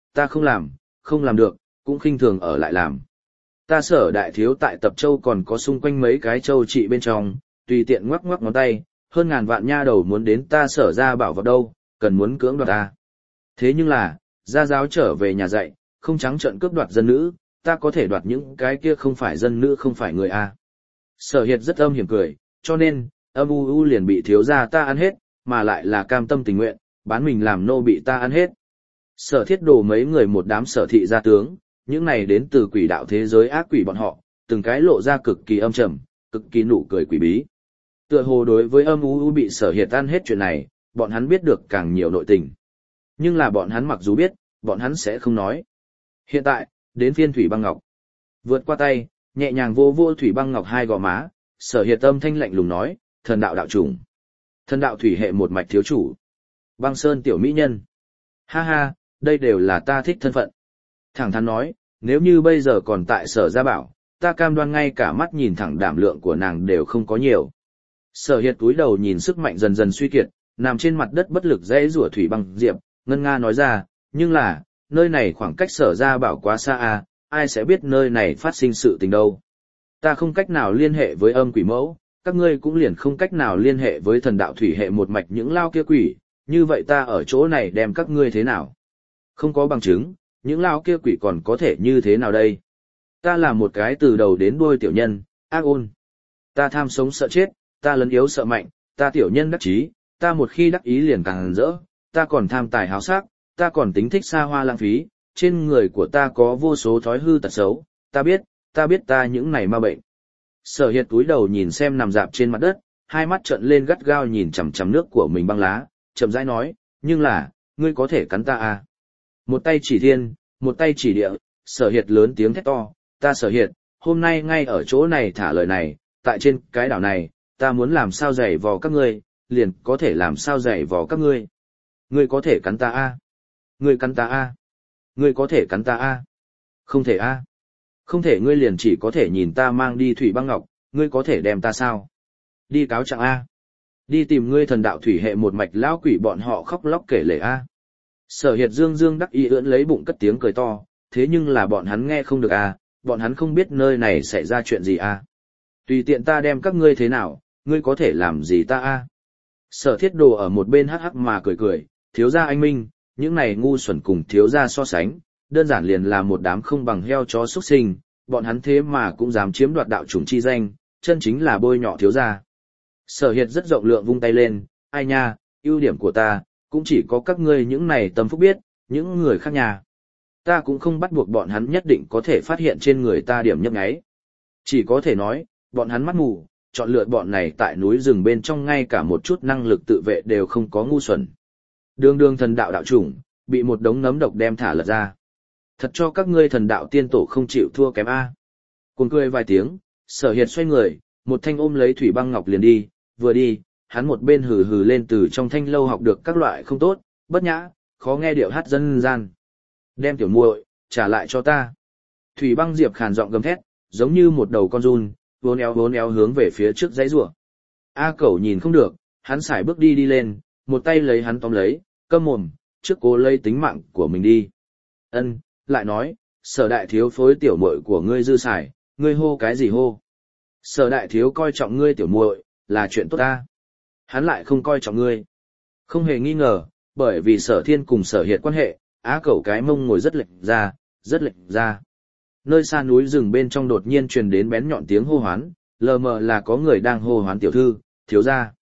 ta không làm được, cũng khinh thường ở lại làm. Ta Sở đại thiếu tại Tập Châu còn có xung quanh mấy cái châu trị bên trong, tùy tiện ngoắc ngoắc ngón tay, hơn ngàn vạn nha đầu muốn đến ta Sở ra bảo vào đâu, cần muốn cưỡng đoạt ta. Thế nhưng là, gia giáo trở về nhà dạy, không trắng trợn cướp đoạt dân nữ, ta có thể đoạt những cái kia không phải dân nữ không phải người a. Sở Hiệt rất âm hiểm cười, cho nên, âm u liền bị thiếu gia ta ăn hết, mà lại là cam tâm tình nguyện, bán mình làm nô bị ta ăn hết. Sở Thiết Đồ mấy người một đám sở thị gia tướng, những này đến từ quỷ đạo thế giới ác quỷ bọn họ, từng cái lộ ra cực kỳ âm trầm, cực kỳ nụ cười quỷ bí. Tựa hồ đối với âm u bị Sở Hiệt ăn hết chuyện này, bọn hắn biết được càng nhiều nội tình. Nhưng là bọn hắn mặc dù biết, bọn hắn sẽ không nói. Hiện tại, đến phiên Thủy Băng Ngọc. Vượt qua tay, nhẹ nhàng vô vô Thủy Băng Ngọc hai gò má, Sở Hiệt âm thanh lạnh lùng nói, thần đạo đạo chủng. Thần đạo thủy hệ một mạch thiếu chủ. Băng Sơn tiểu mỹ nhân. Ha ha, đây đều là ta thích thân phận. Thẳng thắn nói, nếu như bây giờ còn tại Sở gia bảo, ta cam đoan ngay cả mắt nhìn thẳng đảm lượng của nàng đều không có nhiều. Sở Hiệt cúi đầu nhìn sức mạnh dần dần suy kiệt, nằm trên mặt đất bất lực dãy rủa Thủy Băng Diệp, ngân nga nói ra, nhưng là, nơi này khoảng cách Sở gia bảo quá xa à, ai sẽ biết nơi này phát sinh sự tình đâu. Ta không cách nào liên hệ với âm quỷ mẫu, các ngươi cũng liền không cách nào liên hệ với thần đạo thủy hệ một mạch những lao kia quỷ, như vậy ta ở chỗ này đem các ngươi thế nào? Không có bằng chứng, những lao kia quỷ còn có thể như thế nào đây? Ta là một cái từ đầu đến đuôi tiểu nhân, ác ôn. Ta tham sống sợ chết, ta lấn yếu sợ mạnh, ta tiểu nhân đắc chí, ta một khi đắc ý liền càng rỡ, ta còn tham tài háo sắc, ta còn tính thích xa hoa lãng phí, trên người của ta có vô số thói hư tật xấu, ta biết ta những này ma bệnh. Sở Hiệt cúi đầu nhìn xem nằm dạp trên mặt đất, hai mắt trợn lên gắt gao nhìn chằm chằm nước của mình băng lá, chậm rãi nói, nhưng là, ngươi có thể cắn ta à? Một tay chỉ thiên, một tay chỉ địa, Sở Hiệt lớn tiếng thét to, ta Sở Hiệt, hôm nay ngay ở chỗ này thả lời này, tại trên cái đảo này, ta muốn làm sao giày vò các ngươi, liền có thể làm sao giày vò các ngươi. Ngươi có thể cắn ta à? Ngươi cắn ta à? Ngươi có thể cắn ta à? Không thể à? Không thể ngươi liền chỉ có thể nhìn ta mang đi Thủy Băng Ngọc, ngươi có thể đem ta sao? Đi cáo trạng A. Đi tìm ngươi thần đạo thủy hệ một mạch lão quỷ bọn họ khóc lóc kể lể A. Sở Hiệt dương dương đắc ý ưỡn lấy bụng cất tiếng cười to, thế nhưng là bọn hắn nghe không được A, bọn hắn không biết nơi này xảy ra chuyện gì A. Tùy tiện ta đem các ngươi thế nào, ngươi có thể làm gì ta A. Sở Thiết Đồ ở một bên hắc hắc mà cười cười, thiếu gia anh minh, những này ngu xuẩn cùng thiếu gia so sánh, đơn giản liền là một đám không bằng heo chó xuất sinh, bọn hắn thế mà cũng dám chiếm đoạt đạo chủng chi danh, chân chính là bôi nhọ thiếu gia. Sở Hiệt rất rộng lượng vung tay lên, ai nha, ưu điểm của ta, cũng chỉ có các ngươi những này tâm phúc biết, những người khác nhà. Ta cũng không bắt buộc bọn hắn nhất định có thể phát hiện trên người ta điểm nhấp nháy. Chỉ có thể nói, bọn hắn mắt mù, chọn lựa bọn này tại núi rừng bên trong ngay cả một chút năng lực tự vệ đều không có ngu xuẩn. Đường thần đạo đạo chủng, bị một đống nấm độc đem thả lật ra. Thật cho các ngươi thần đạo tiên tổ không chịu thua kém A. Cuồng cười vài tiếng, Sở Hiệt xoay người, một thanh ôm lấy Thủy Băng Ngọc liền đi, vừa đi, hắn một bên hừ hừ lên từ trong thanh lâu học được các loại không tốt, bất nhã, khó nghe điệu hát dân gian. Đem tiểu muội trả lại cho ta. Thủy Băng Diệp khàn giọng gầm thét, giống như một đầu con giun, vốn éo hướng về phía trước dãy rủa. A Cẩu nhìn không được, hắn sải bước đi lên, một tay lấy hắn tóm lấy, câm mồm, trước cố lấy tính mạng của mình đi. Ân, lại nói, Sở đại thiếu phối tiểu muội của ngươi dư xài, ngươi hô cái gì hô? Sở đại thiếu coi trọng ngươi tiểu muội, là chuyện tốt ta. Hắn lại không coi trọng ngươi. Không hề nghi ngờ, bởi vì Sở Thiên cùng Sở Hiệt quan hệ, Á Cẩu cái mông ngồi rất lệch ra. Nơi xa núi rừng bên trong đột nhiên truyền đến bén nhọn tiếng hô hoán, lờ mờ là có người đang hô hoán tiểu thư, thiếu gia.